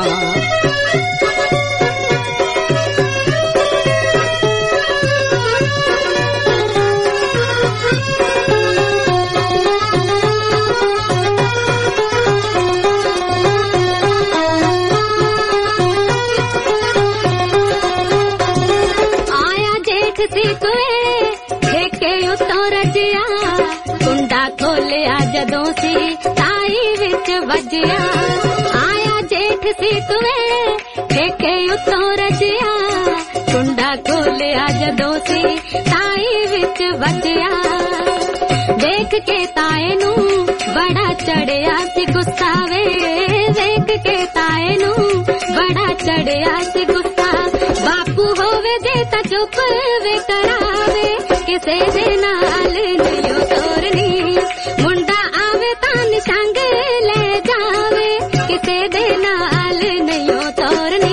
ਜਦੋਂ ਸੀ ਤਾਈ ਵਿੱਚ ਵੱਜਿਆ, ਆਇਆ ਜੇਠ ਸੀ ਤੁਵੇ ਠੇਕੇ ਉੱਤੋਂ ਰਜਿਆ, ਕੁੰਡਾ ਖੋਲਿਆ ਜਦੋਂ ਸੀ ਤਾਈ ਵਿੱਚ ਵੱਜਿਆ, ਦੇਖ ਕੇ ਤਾਏ ਨੂੰ ਬੜਾ ਚੜਿਆ ਸੀ ਗੁੱਸਾ ਵੇ, ਦੇਖ ਕੇ ਤਾਏ ਨੂੰ ਬੜਾ ਚੜਿਆ ਸੀ ਗੁੱਸਾ, ਬਾਪੂ ਹੋਵੇ ਜੇ ਤਾਂ ਚੁੱਪ ਵੇ ਕਰਾਵੇ, ਕਿਸੇ ਕਿਸੇ ਦੇ ਨਾਲ ਨਹੀਂ ਤੋਰਨੀ ਮੁੰਡਾ ਆਵੇ ਤਾਂ ਨਿਸ਼ਾਂਗ ਲੈ ਜਾਵੇ ਕਿਸੇ ਦੇ ਨਾਲ ਨਹੀਂ ਤੋਰਨੀ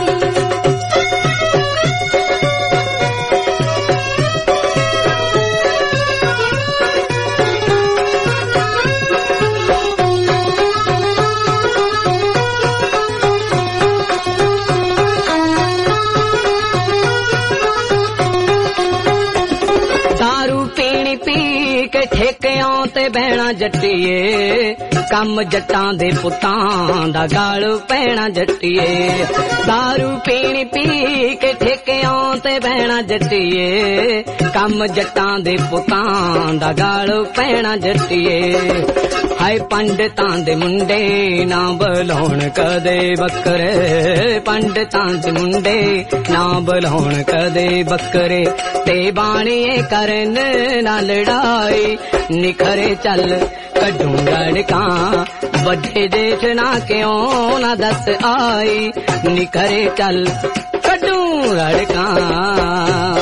ਠੇਕਿਆਂ ਤੇ ਬਹਿਣਾ ਜੱਟੀਏ ਕੰਮ ਜੱਟਾਂ ਦੇ ਪੁੱਤਾਂ ਦਾ ਗਾਲ ਪੈਣਾ ਜੱਟੀਏ ਦਾਰੂ ਪੀਣੀ ਪੀ ਕੇ ਠੇਕਿਆਂ ਤੇ ਬਹਿਣਾ ਜੱਟੀਏ ਕੰਮ ਜੱਟਾਂ ਦੇ ਪੁੱਤਾਂ ਦਾ ਗਾਲ ਪੈਣਾ ਜੱਟੀਏ ਹਾਏ ਪੰਡਤਾਂ ਦੇ ਮੁੰਡੇ ਨਾ ਬੁਲਾਉਣ ਕਦੇ ਬੱਕਰੇ ਪੰਡਤਾਂ ਦੇ ਮੁੰਡੇ ਨਾ ਬੁਲਾਉਣ ਕਦੇ ਬੱਕਰੇ ਤੇ ਬਾਣੀਏ ਕਰਨ ਨਾ ਲੜਾਈ ਨਿਖਰੇ ਚੱਲ ਕੱਢੂੰ ਰੜਕਾਂ ਵੱਡੇ ਦੇਸ਼ ਨਾ ਕਿਉਂ ਨਾ ਦੱਸ ਆਈ ਨਿਖਰੇ ਚੱਲ ਕੱਢੂੰ ਰੜਕਾਂ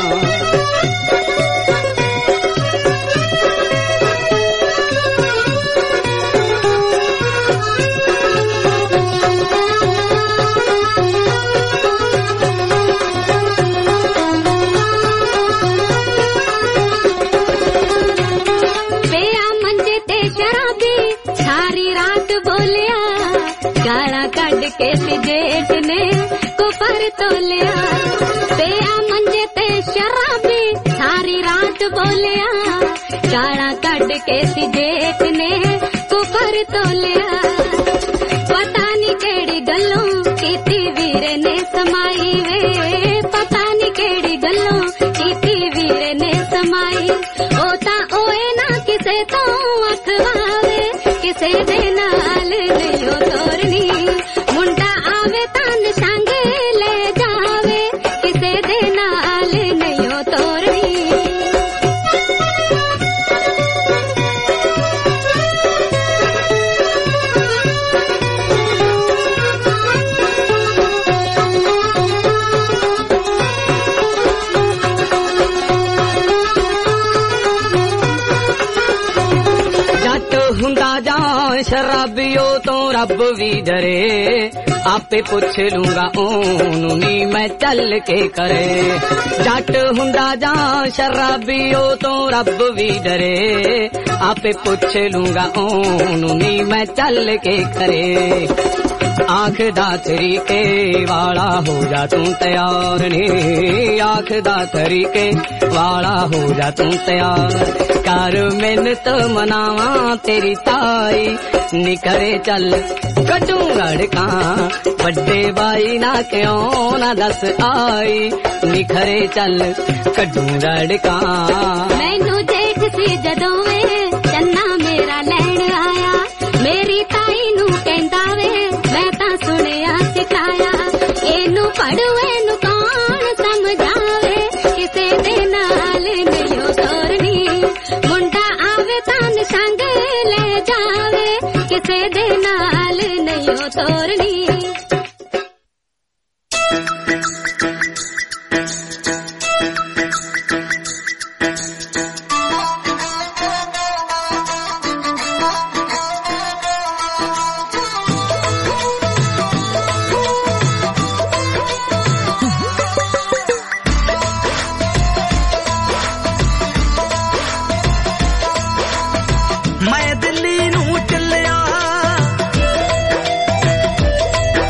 ਗਾਲਾਂ ਕੱਢ ਕੇ ਸੀ ਜੇਠ ਨੇ ਕੁਫਰ ਤੋਲਿਆ ਪਿਆ ਮੰਜੇ ਤੇ ਸ਼ਰਾਬੀ ਸਾਰੀ ਰਾਤ ਬੋਲਿਆ ਗਾਲਾਂ ਕੱਢ ਕੇ ਸੀ ਜੇਠ ਨੇ ਕੁਫਰ ਤੋਲਿਆ ਪਤਾ ਨੀ ਕਿਹੜੀ ਗੱਲੋਂ ਕੀਤੀ ਵੀਰੇ ਨੇ ਸਮਾਈ ਵੇ ਪਤਾ ਨੀ ਕਿਹੜੀ ਗੱਲੋਂ ਕੀਤੀ ਵੀਰੇ ਨੇ ਸਮਾਈ ਉਹ ਤਾਂ ਓਏ ਨਾ ਕਿਸੇ ਤੋਂ ਅਖਵਾਵੇ ਕਿਸੇ ਦੇ ਨਾਲ ਨਹੀਂ ਤੋਰਨੀ ਮੁੰਡਾ ਆਵੇ ਤਾਂ ਨਿਸ਼ਾਂਗ ਲੈ ਜਾਵੇ ਕਿਸੇ ਦੇ ਨਾਲ ਨਹੀਂ ਤੋਰਨੀ ਜੱਟ ਹੁੰਦਾ ਜਾਂ ਸ਼ਰਾਬੀਓ ਤੋਂ ਰੱਬ ਵੀ ਡਰੇ ਆਪੇ ਪੁੱਛ ਲੂੰਗਾ ਉਹਨੂੰ ਨੀ ਮੈਂ ਚੱਲ ਕੇ ਕਰੇ ਜੱਟ ਹੁੰਦਾ ਜਾਂ ਸ਼ਰਾਬੀਓ ਤੋਂ ਰੱਬ ਵੀ ਡਰੇ ਆਪੇ ਪੁੱਛ ਲੂੰਗਾ ਉਹਨੂੰ ਨੀ ਮੈਂ ਚੱਲ ਕੇ ਕਰੇ ਆਖਦਾ ਤਰੀਕੇ ਵਾਲਾ ਹੋ ਜਾ ਤੂੰ ਤਿਆਰ ਨੀ ਆਖਦਾ ਤਰੀਕੇ ਵਾਲਾ ਹੋ ਜਾ ਤੂੰ ਤਿਆਰ ਕਰ ਮਿੰਨਤ ਮਨਾਵਾਂ ਤੇਰੀ ਤਾਈ ਨਿਕਰੇ ਚੱਲ ਕੱਢੂ ਰੜਕਾਂ ਵੱਡੇ ਬਾਈ ਨਾ ਕਿਉਂ ਨਾ ਦੱਸ ਆਈ ਨਿਖਰੇ ਚੱਲ ਕੱਢੂ ਰੜਕਾਂ ਮੈਨੂੰ ਦੇਖ ਸੀ ਜਦੋਂ ਵੇ ਚੰਨਾ ਮੇਰਾ ਲੈਣ ਆਇਆ ਮੇਰੀ ਤਾਈ ਨੂੰ ਕਹਿੰਦਾ ਵੇ ਮੈਂ ਤਾਂ ਸੁਣਿਆ ਸਿਖਾਇਆ ਇਹਨੂੰ ਪੜੂ ਇਹਨੂੰ ਕੌਣ ਸਮਝਾਵੇ ਕਿਸੇ ਦੇ ਨਾਲ ਨਹੀਂ ਤੋਰਨੀ ਮੁੰਡਾ ਆਵੇ ਤਾਂ ਨਿਸ਼ਾਂਗ ਲੈ ਜਾਵੇ ਕਿਸੇ ਦੇ ਨਾਲ ਨਹੀਂ ਤੋਰਨੀ ਮੈਂ ਦਿੱਲੀ ਨੂੰ ਚੱਲਿਆ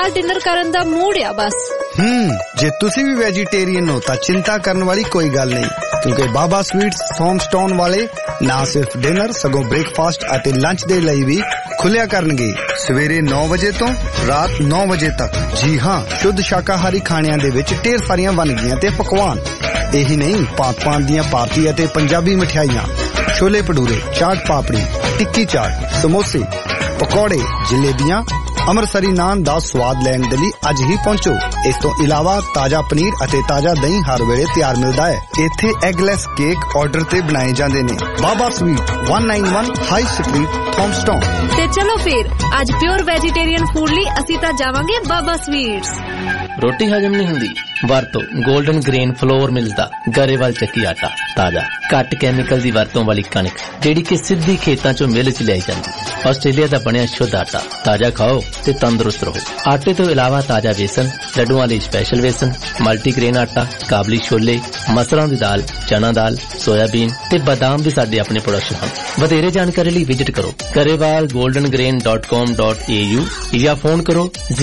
ਨਾਲ ਡਿਨਰ ਕਰਨ ਦਾ ਮੂਡ ਆ ਬਸ। ਜੇ ਤੁਸੀਂ ਵੀ ਵੈਜੀਟੇਰੀਅਨ ਹੋ ਤਾਂ ਚਿੰਤਾ ਕਰਨ ਵਾਲੀ ਕੋਈ ਗੱਲ ਨਹੀਂ, ਕਿਉਂਕਿ ਬਾਬਾ ਸਵੀਟਸ ਸੋਮਸਟਾਊਨ ਵਾਲੇ ਨਾ ਸਿਰਫ ਡਿਨਰ ਸਗੋਂ ਬ੍ਰੇਕਫਾਸਟ ਅਤੇ ਲੰਚ ਦੇ ਲਈ ਵੀ ਖੁੱਲਿਆ ਕਰਨਗੇ ਸਵੇਰੇ 9 ਵਜੇ ਤੋਂ ਰਾਤ 9 ਵਜੇ ਤੱਕ। ਜੀ ਹਾਂ, ਸ਼ੁੱਧ ਸ਼ਾਕਾਹਾਰੀ ਖਾਣਿਆਂ ਦੇ ਵਿੱਚ ਢੇਰ ਸਾਰੀਆਂ ਵੰਨਗੀਆਂ ਤੇ ਪਕਵਾਨ। ਇਹੀ ਨਹੀਂ, ਭਾਂਤ-ਭਾਂਤ ਦੀਆਂ ਭਾਰਤੀ ਅਤੇ ਪੰਜਾਬੀ ਮਠਿਆਈਆਂ, ਛੋਲੇ ਭਟੂਰੇ, ਚਾਟ ਪਾਪੜੀ, ਟਿੱਕੀ ਚਾਟ, ਸਮੋਸੇ, ਪਕੌੜੇ, ਜਲੇਬੀਆਂ, ਅੰਮ੍ਰਿਤਸਰੀ ਨਾਨ ਦਾ ਸਵਾਦ ਲੈਣ ਦੇ ਲਈ ਅੱਜ ਹੀ ਪਹੁੰਚੋ। ਇਸ ਤੋਂ ਇਲਾਵਾ ਤਾਜ਼ਾ ਪਨੀਰ ਅਤੇ ਤਾਜ਼ਾ ਦਹੀਂ ਹਰ ਵੇਲੇ ਤਿਆਰ ਮਿਲਦਾ ਹੈ। ਇੱਥੇ ਐਗਲੈਸ ਕੇਕ ਆਰਡਰ ਤੇ ਬਣਾਏ ਜਾਂਦੇ ਨੇ। Baba sweet 191 high street Thomastown. ਤੇ ਚਲੋ ਫਿਰ ਅੱਜ ਪਿਓਰ ਵੈਜੀਟੇਰੀਅਨ ਫੂਡ ਲਈ ਅਸੀਂ ਤਾਂ ਜਾਵਾਂਗੇ ਬਾਬਾ ਸਵੀਟਸ। ਰੋਟੀ ਹਜਮ ਨਹੀਂ ਹੁੰਦੀ, ਵਰਤੋ 골ਡਨ ਗ੍ਰੇਨ ਫਲੋਰ ਮਿਲਦਾ ਗਰੇਵਾਲ ਚੱਕੀ ਆਟਾ ਤਾਜ਼ਾ, ਘੱਟ ਕੈਮੀਕਲ ਦੀ ਵਰਤੋਂ ਵਾਲੀ ਕਣਕ ਜਿਹੜੀ ਕਿ ਸਿੱਧੀ ਖੇਤਾਂ ਚੋਂ ਮਿਲ ਚ ਲਿਆਈ ਜਾਂਦੀ। ਆਸਟ੍ਰੇਲੀਆ ਦਾ ਬਣਿਆ ਸ਼ੁੱਧ ਆਟਾ, ਤਾਜ਼ਾ ਖਾਓ ਤੇ ਤੰਦਰੁਸਤ ਰਹੋ। ਆਟੇ ਤੋਂ ਇਲਾਵਾ ਤਾਜ਼ਾ ਵੇਸਣ, ਲੱਡੂਆਂ ਲਈ ਸਪੈਸ਼ਲ ਵੇਸਣ, ਮਲਟੀਗ੍ਰੇਨ ਆਟਾ, ਕਾਬਲੀ ਛੋਲੇ, ਮਸਰਾਂ ਦੀ ਦਾਲ, ਚਨਾ ਦਾਲ, ਸੋਇਆਬੀਨ ਤੇ ਬਾਦਾਮ ਵੀ ਸਾਡੇ ਆਪਣੇ ਪ੍ਰੋਡਕਟ ਹਨ। ਵਧੇਰੇ ਜਾਣਕਾਰੀ ਲਈ ਵਿਜ਼ਿਟ ਕਰੋ garewalgoldengrain.com.au ਜਾਂ ਫੋਨ ਕਰੋ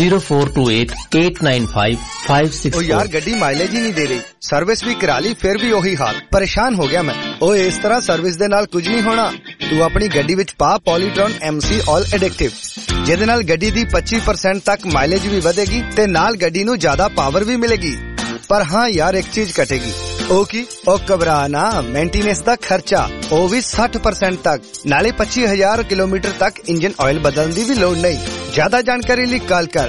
0428-895-564। ਉਹ ਯਾਰ ਗੱਡੀ ਮਾਈਲੇਜ ਹੀ ਨਹੀਂ ਦੇ ਰਹੀ, ਸਰਵਿਸ ਵੀ ਕਰਾ ਲਈ ਫਿਰ ਵੀ ਉਹੀ ਹਾਲ। ਪਰੇਸ਼ਾਨ ਹੋ ਗਿਆ ਮੈਂ। ਓਏ ਇਸ ਤਰ੍ਹਾਂ ਸਰਵਿਸ ਦੇ ਨਾਲ ਕੁਝ ਨਹੀਂ ਹੋਣਾ। ਤੂੰ ਆਪਣੀ ਗੱਡੀ ਵਿੱਚ ਪਾ ਪੋਲੀਟ੍ਰੋਨ MC ਆਲ ਐਡਿਕਟਿਵ, ਜਿਹਦੇ ਨਾਲ ਗੱਡੀ ਦੀ 25% ਤੱਕ ਮਾਈਲੇਜ ਵੀ ਵਧੇਗੀ ਤੇ ਨਾਲ ਗੱਡੀ ਨੂੰ ਜ਼ਿਆਦਾ ਪਾਵਰ ਵੀ ਮਿਲੇਗੀ। ਪਰ ਹਾਂ ਯਾਰ, ਇੱਕ ਚੀਜ਼ ਘਟੇਗੀ। ਉਹ ਕੀ? ਉਹ ਘਬਰਾ ਨਾ, ਮੇਨਟੇਨੈਂਸ ਦਾ ਖਰਚਾ ਉਹ ਵੀ 60% ਤੱਕ, ਨਾਲੇ 25,000 ਕਿਲੋਮੀਟਰ ਤੱਕ ਇੰਜਨ ਆਇਲ ਬਦਲਣ ਦੀ ਵੀ ਲੋੜ ਨਹੀਂ। ਜ਼ਿਆਦਾ ਜਾਣਕਾਰੀ ਲਈ ਕਾਲ ਕਰ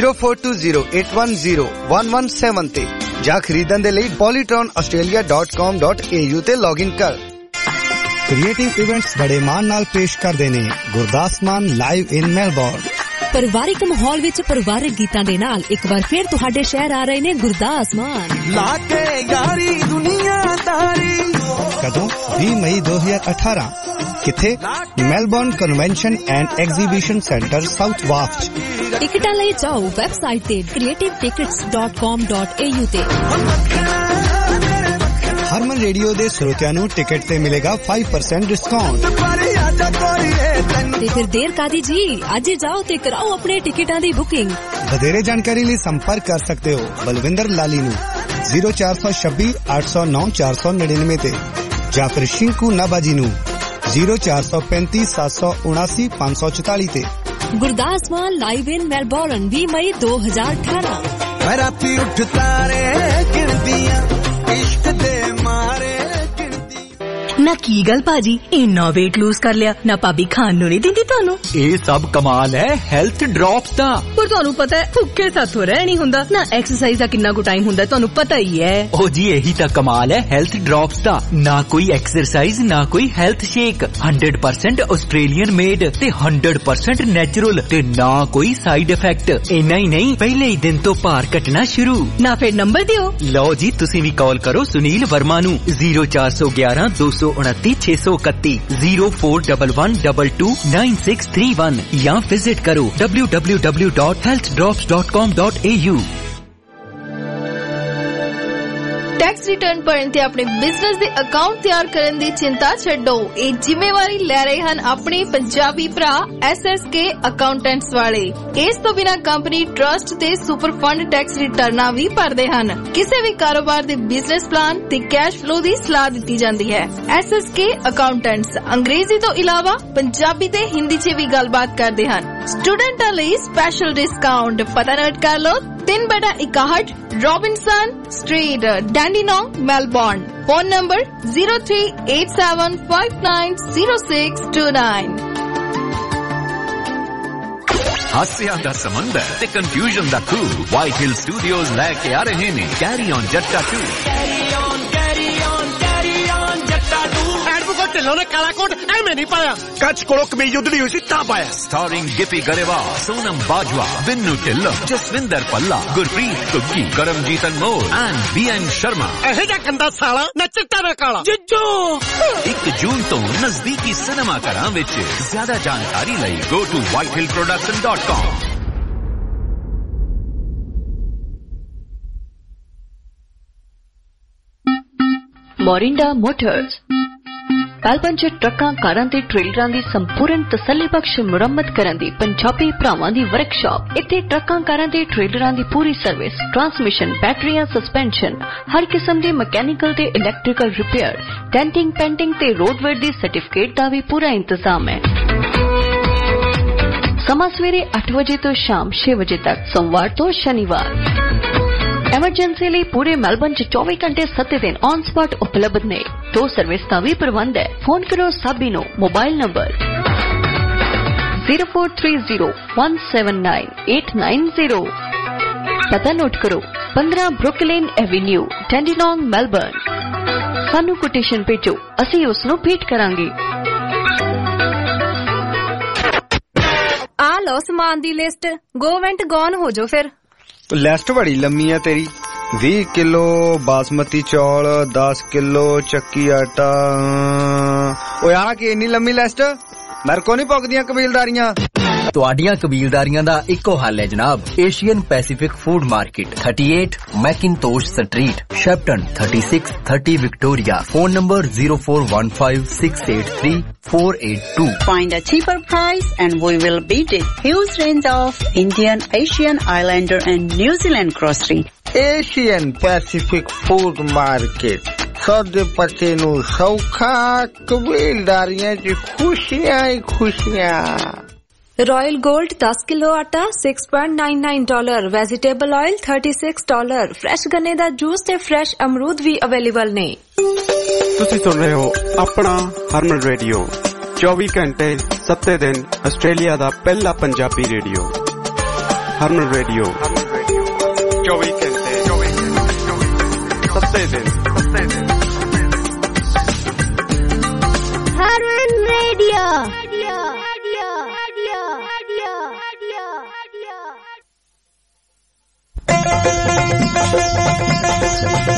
0420810117 ਤੇ ਜਾਂ ਖਰੀਦਣ ਦੇ ਲਈ polytronaustralia.com.au ਤੇ ਲੌਗਇਨ ਕਰ। ਕ੍ਰੀਏਟਿਵ ਇਵੈਂਟਸ ਬੜੇ ਮਾਣ ਨਾਲ ਪੇਸ਼ ਕਰਦੇ ਨੇ Gurdas Maan live in Melbourne. ਪਰਿਵਾਰਿਕ ਮਾਹੌਲ ਵਿੱਚ ਪਰਿਵਾਰਿਕ ਗੀਤਾਂ ਦੇ ਨਾਲ ਇੱਕ ਵਾਰ ਫਿਰ ਤੁਹਾਡੇ ਸ਼ਹਿਰ ਆ ਰਹੇ ਨੇ ਗੁਰਦਾਸ ਮਾਨ। ਲਾ ਕੇ ਯਾਰੀ ਦੁਨੀਆਦਾਰੀ। ਕਦੋਂ? 20 ਮਈ 2018। ਕਿੱਥੇ? Melbourne convention and exhibition centre south ਵਾਫਟ। ਟਿਕਟਾਂ ਲਈ ਜਾਓ ਵੈਬਸਾਈਟ ਤੇ creativetickets.com.au ਤੇ। ਹਰਮਨ ਰੇਡੀਓ ਦੇ ਸਰੋਤਿਆਂ ਨੂੰ ਟਿਕਟ ਤੇ ਮਿਲੇਗਾ 5% ਡਿਸਕਾਊਂਟ। ਤੇ ਫਿਰ ਦੇਰ ਕਾਦੀ ਜੀ, ਅੱਜ ਜਾਓ ਤੇ ਕਰਾਓ ਆਪਣੇ ਟਿਕਟਾਂ ਦੀ ਬੁਕਿੰਗ। ਵਧੇਰੇ ਜਾਣਕਾਰੀ ਲਈ ਸੰਪਰਕ ਕਰ ਸਕਦੇ ਹੋ ਬਲਵਿੰਦਰ ਲਾਲੀ ਨੂੰ 0426 809 499 ਤੇ ਜਾਂ ਫਿਰ ਸ਼ਿੰਕੂ ਨਾਬਾਜੀ ਨੂੰ 0435 779 544 ਤੇ। Gurdas Maan live in Melbourne 20 ਮਈ 2018। ਮੈਂ ਰਾਤੀ ਉੱਠ ਤਾਰੇ ਗਿਣਦੀਆਂ ਇਸ਼ਕ ਦੇ ਮਾਰੇ। ਨਾ ਕੀ ਗੱਲ ਭਾਜੀ, ਇੰਨਾ weight lose ਕਰ ਲਿਆ, ਨਾ ਭਾਬੀ ਖਾਣ ਨੂੰ ਨਹੀਂ ਦਿੰਦੀ ਤੁਹਾਨੂੰ? ਇਹ ਸਭ ਕਮਾਲ ਹੈ ਹੈਲਥ ਡ੍ਰੌਪਸ ਦਾ। ਪਰ ਤੁਹਾਨੂੰ ਪਤਾ ਹੈ ਭੁੱਖੇ ਸਾਥੋਂ ਰਹਿ ਨਹੀਂ ਹੁੰਦਾ ਨਾ, ਐਕਸਰਸਾਈਜ਼ ਦਾ ਕਿੰਨਾ ਕੁ ਟਾਈਮ ਹੁੰਦਾ ਤੁਹਾਨੂੰ ਪਤਾ ਹੀ ਹੈ। ਉਹ ਜੀ ਇਹੀ ਤਾਂ ਕਮਾਲ ਹੈ ਹੈਲਥ ਡ੍ਰੌਪਸ ਦਾ। ਨਾ ਕੋਈ ਐਕਸਰਸਾਈਜ਼, ਨਾ ਕੋਈ ਹੈਲਥ ਸ਼ੇਕ, 100% ਆਸਟ੍ਰੇਲੀਅਨ ਮੇਡ ਤੇ 100% ਨੈਚੁਰਲ ਤੇ ਨਾ ਕੋਈ ਸਾਈਡ ਇਫੈਕਟ। ਇੰਨਾ ਹੀ ਨਹੀਂ, ਪਹਿਲੇ ਹੀ ਦਿਨ ਤੋਂ ਭਾਰ ਘਟਣਾ ਸ਼ੁਰੂ। ਨਾ ਫਿਰ ਨੰਬਰ ਦਿਓ। ਲਓ ਜੀ, ਤੁਸੀਂ ਵੀ ਕਾਲ ਕਰੋ ਸੁਨੀਲ ਵਰਮਾ ਨੂੰ 0411 229 631 0411229631 ਜਾਂ ਵਿਜ਼ਿਟ ਕਰੋ www.healthdrops.com.au। ਟੈਕਸ ਰਿਟਰਨ ਭਰਨ ਤੇ ਆਪਣੇ ਬਿਜ਼ਨਸ ਦੇ ਅਕਾਊਂਟ ਤਿਆਰ ਕਰਨ ਦੀ ਚਿੰਤਾ ਛੱਡੋ। ਇਹ ਜ਼ਿੰਮੇਵਾਰੀ ਲੈ ਰਹੇ ਹਨ ਆਪਣੇ ਪੰਜਾਬੀ ਭਰਾ SSK ਅਕਾਊਂਟੈਂਟਸ ਵਾਲੇ। ਇਸ ਤੋਂ ਬਿਨਾਂ ਕੰਪਨੀ ਟਰਸਟ ਤੇ ਸੁਪਰ ਫੰਡ ਟੈਕਸ ਰਿਟਰਨਾਂ ਵੀ ਭਰਦੇ ਹਨ। ਕਿਸੇ ਵੀ ਕਾਰੋਬਾਰ ਦੇ ਬਿਜ਼ਨਸ ਪਲਾਨ ਤੇ ਕੈਸ਼ ਫਲੋ ਦੀ ਸਲਾਹ ਦਿੱਤੀ ਜਾਂਦੀ ਹੈ। SSK ਅਕਾਊਂਟੈਂਟਸ ਅੰਗਰੇਜ਼ੀ ਤੋਂ ਇਲਾਵਾ ਪੰਜਾਬੀ ਤੇ ਹਿੰਦੀ 'ਚ ਵੀ ਗੱਲਬਾਤ ਕਰਦੇ ਹਨ। ਸਟੂਡੈਂਟਾਂ ਲਈ ਸਪੈਸ਼ਲ ਡਿਸਕਾਊਂਟ। ਪਤਾ ਨੋਟ ਕਰ ਲਓ 3/61 Robinson street, Dandenong, Melbourne. Phone number 0387590629। ਹਾਸਿਆਂ ਦਾ ਸਮੁੰਦਰ ਤੇ ਕਨਫਿਊਜ਼ਨ ਦਾ ਖੂਹ ਵਾਈਟ ਹਿਲ ਸਟੂਡੀਓਜ਼ ਲੈ ਕੇ ਆ ਰਹੇ ਨੇ ਕੈਰੀ ਔਨ ਜੱਟਾ 2। ਢਿੱਲੋਂ ਨੇ ਕਾਲਾ ਕੋਟ ਐਵੇਂ ਨਹੀਂ ਪਾਇਆ, ਕੱਚ ਕੋਲੋਂ ਕਮੀਜ਼ ਉਧੜੀ ਹੋਈ ਸੀ ਤਾਂ ਪਾਇਆ। Starring Gippy Grewal, Sonam Bajwa, Binnu Dhillon, Jaswinder Bhalla, Gurpreet Ghuggi, Karamjit Anmol and BN Sharma. ਇਹੋ ਜਿਹਾ ਗੰਦਾ ਸਾਲਾ ਨਾ ਚਿੱਟਾ ਨਾ ਕਾਲਾ। ਜਿੱਜੂ 1 ਜੂਨ ਤੋਂ ਨਜ਼ਦੀਕੀ ਸਿਨੇਮਾ ਘਰਾਂ ਵਿੱਚ। ਜ਼ਿਆਦਾ ਜਾਣਕਾਰੀ ਲਈ go to whitehillproduction.com। Morinda Motors, Melbourne 'ਚ ਟਰੱਕਾਂ, ਕਾਰਾਂ ਤੇ ਟ੍ਰੇਲਰਾਂ ਦੀ ਸੰਪੂਰਨ ਤਸੱਲੀਬਖਸ਼ ਮੁਰੰਮਤ ਕਰਨ ਦੀ ਪੰਜਾਬੀ ਭਰਾਵਾਂ ਦੀ ਵਰਕਸ਼ਾਪ। ਇੱਥੇ ਟਰੱਕਾਂ, ਕਾਰਾਂ ਤੇ ਟ੍ਰੇਲਰਾਂ ਦੀ ਪੂਰੀ ਸਰਵਿਸ, ਟਰਾਂਸਮਿਸ਼ਨ, ਬੈਟਰੀਆਂ, ਸਸਪੈਂਸ਼ਨ, ਹਰ ਕਿਸਮ ਦੇ ਮਕੈਨੀਕਲ ਤੇ ਇਲੈਕਟ੍ਰੀਕਲ ਰਿਪੇਅਰ, ਡੈਂਟਿੰਗ, ਪੈਂਟਿੰਗ ਤੇ ਰੋਡਵੇਅਰ ਦੀ ਸਰਟੀਫਿਕੇਟ ਦਾ ਵੀ ਪੂਰਾ ਇੰਤਜ਼ਾਮ ਹੈ। ਸਮਾਂ ਸਵੇਰੇ 8 ਵਜੇ ਤੋਂ ਸ਼ਾਮ 6 ਵਜੇ ਤੱਕ, ਸੋਮਵਾਰ ਤੋਂ ਸ਼ਨੀਵਾਰ। ਐਮਰਜੈਂਸੀ ਲਈ ਪੂਰੇ ਮੈਲਬਰਨ 'ਚ 24 ਘੰਟੇ 7 ਦਿਨ ਔਨ ਸਪੌਟ ਉਪਲਬਧ ਨੇ। ਟੋ ਸਰਵਿਸ ਦਾ ਵੀ ਪ੍ਰਬੰਧ ਹੈ। ਫੋਨ ਕਰੋ ਸਾਬੀ ਨੂੰ। Mobile number 0430179890। ਪਤਾ ਨੋਟ ਕਰੋ, 15 ਬਰੁਕਲਿਨ ਐਵੇਨਿਊ, ਟੈਂਡੀਲੌਂਗ, ਮੈਲਬਰਨ। ਸਾਨੂੰ ਕੋਟੇਸ਼ਨ ਭੇਜੋ, ਅਸੀਂ ਉਸ ਨੂੰ ਭੇਟ ਕਰਾਂਗੇ। ਆ ਲਓ ਸਮਾਨ ਦੀ ਲਿਸਟ। ਗੋ ਵੈਂਟ ਗੌਨ ਹੋ ਜਾਓ ਫਿਰ। ਲਿਸਟ ਬੜੀ ਲੰਮੀ ਆ ਤੇਰੀ। 20 ਕਿਲੋ ਬਾਸਮਤੀ ਚੌਲ, 10 ਕਿਲੋ ਚੱਕੀ ਆਟਾ। ਓਏ ਆ ਕੀ ਇੰਨੀ ਲੰਮੀ ਲਿਸਟ? ਮੇਰੇ ਕੋ ਨਹੀਂ ਪੁੱਗਦੀਆਂ ਕਬੀਲਦਾਰੀਆਂ। ਤੁਹਾਡੀਆਂ ਕਬੀਲਦਾਰੀਆਂ ਦਾ ਇੱਕੋ ਹੱਲ ਹੈ ਜਨਾਬ। Asian Pacific food market, 38 McIntosh street, Shepparton, 3630 Victoria. Phone number 0415683482। Find a cheaper price and we will beat it. Huge range of Indian, Asian, Islander and New Zealand grocery. Asian Pacific Food Market, ਸੌਦੇ ਪੱਤੇ ਨੂੰ ਸੌਖਾ, ਕਬੀਲਦਾਰੀਆਂ 'ਚ ਖੁਸ਼ੀਆਂ ਹੀ ਖੁਸ਼ੀਆਂ। Royal gold 10 kilo ਆਟਾ $6.99। Vegetable oil $36। Fresh ਗੰਨੇ ਦਾ juice ਤੇ ਫਰੈਸ਼ ਅਮਰੂਦ ਵੀ ਅਵੇਲੇਬਲ ਨੇ। ਤੁਸੀਂ ਸੁਣ ਰਹੇ ਹੋ ਆਪਣਾ ਹਰਮਨ ਰੇਡੀਓ, 24 ਘੰਟੇ 7 ਦਿਨ ਆਸਟ੍ਰੇਲੀਆ ਦਾ ਪਹਿਲਾ ਪੰਜਾਬੀ ਰੇਡੀਓ। ਹਰਮਨ ਰੇਡੀਓ 24 ਘੰਟੇ 7 ਦਿਨ। Harman Radio.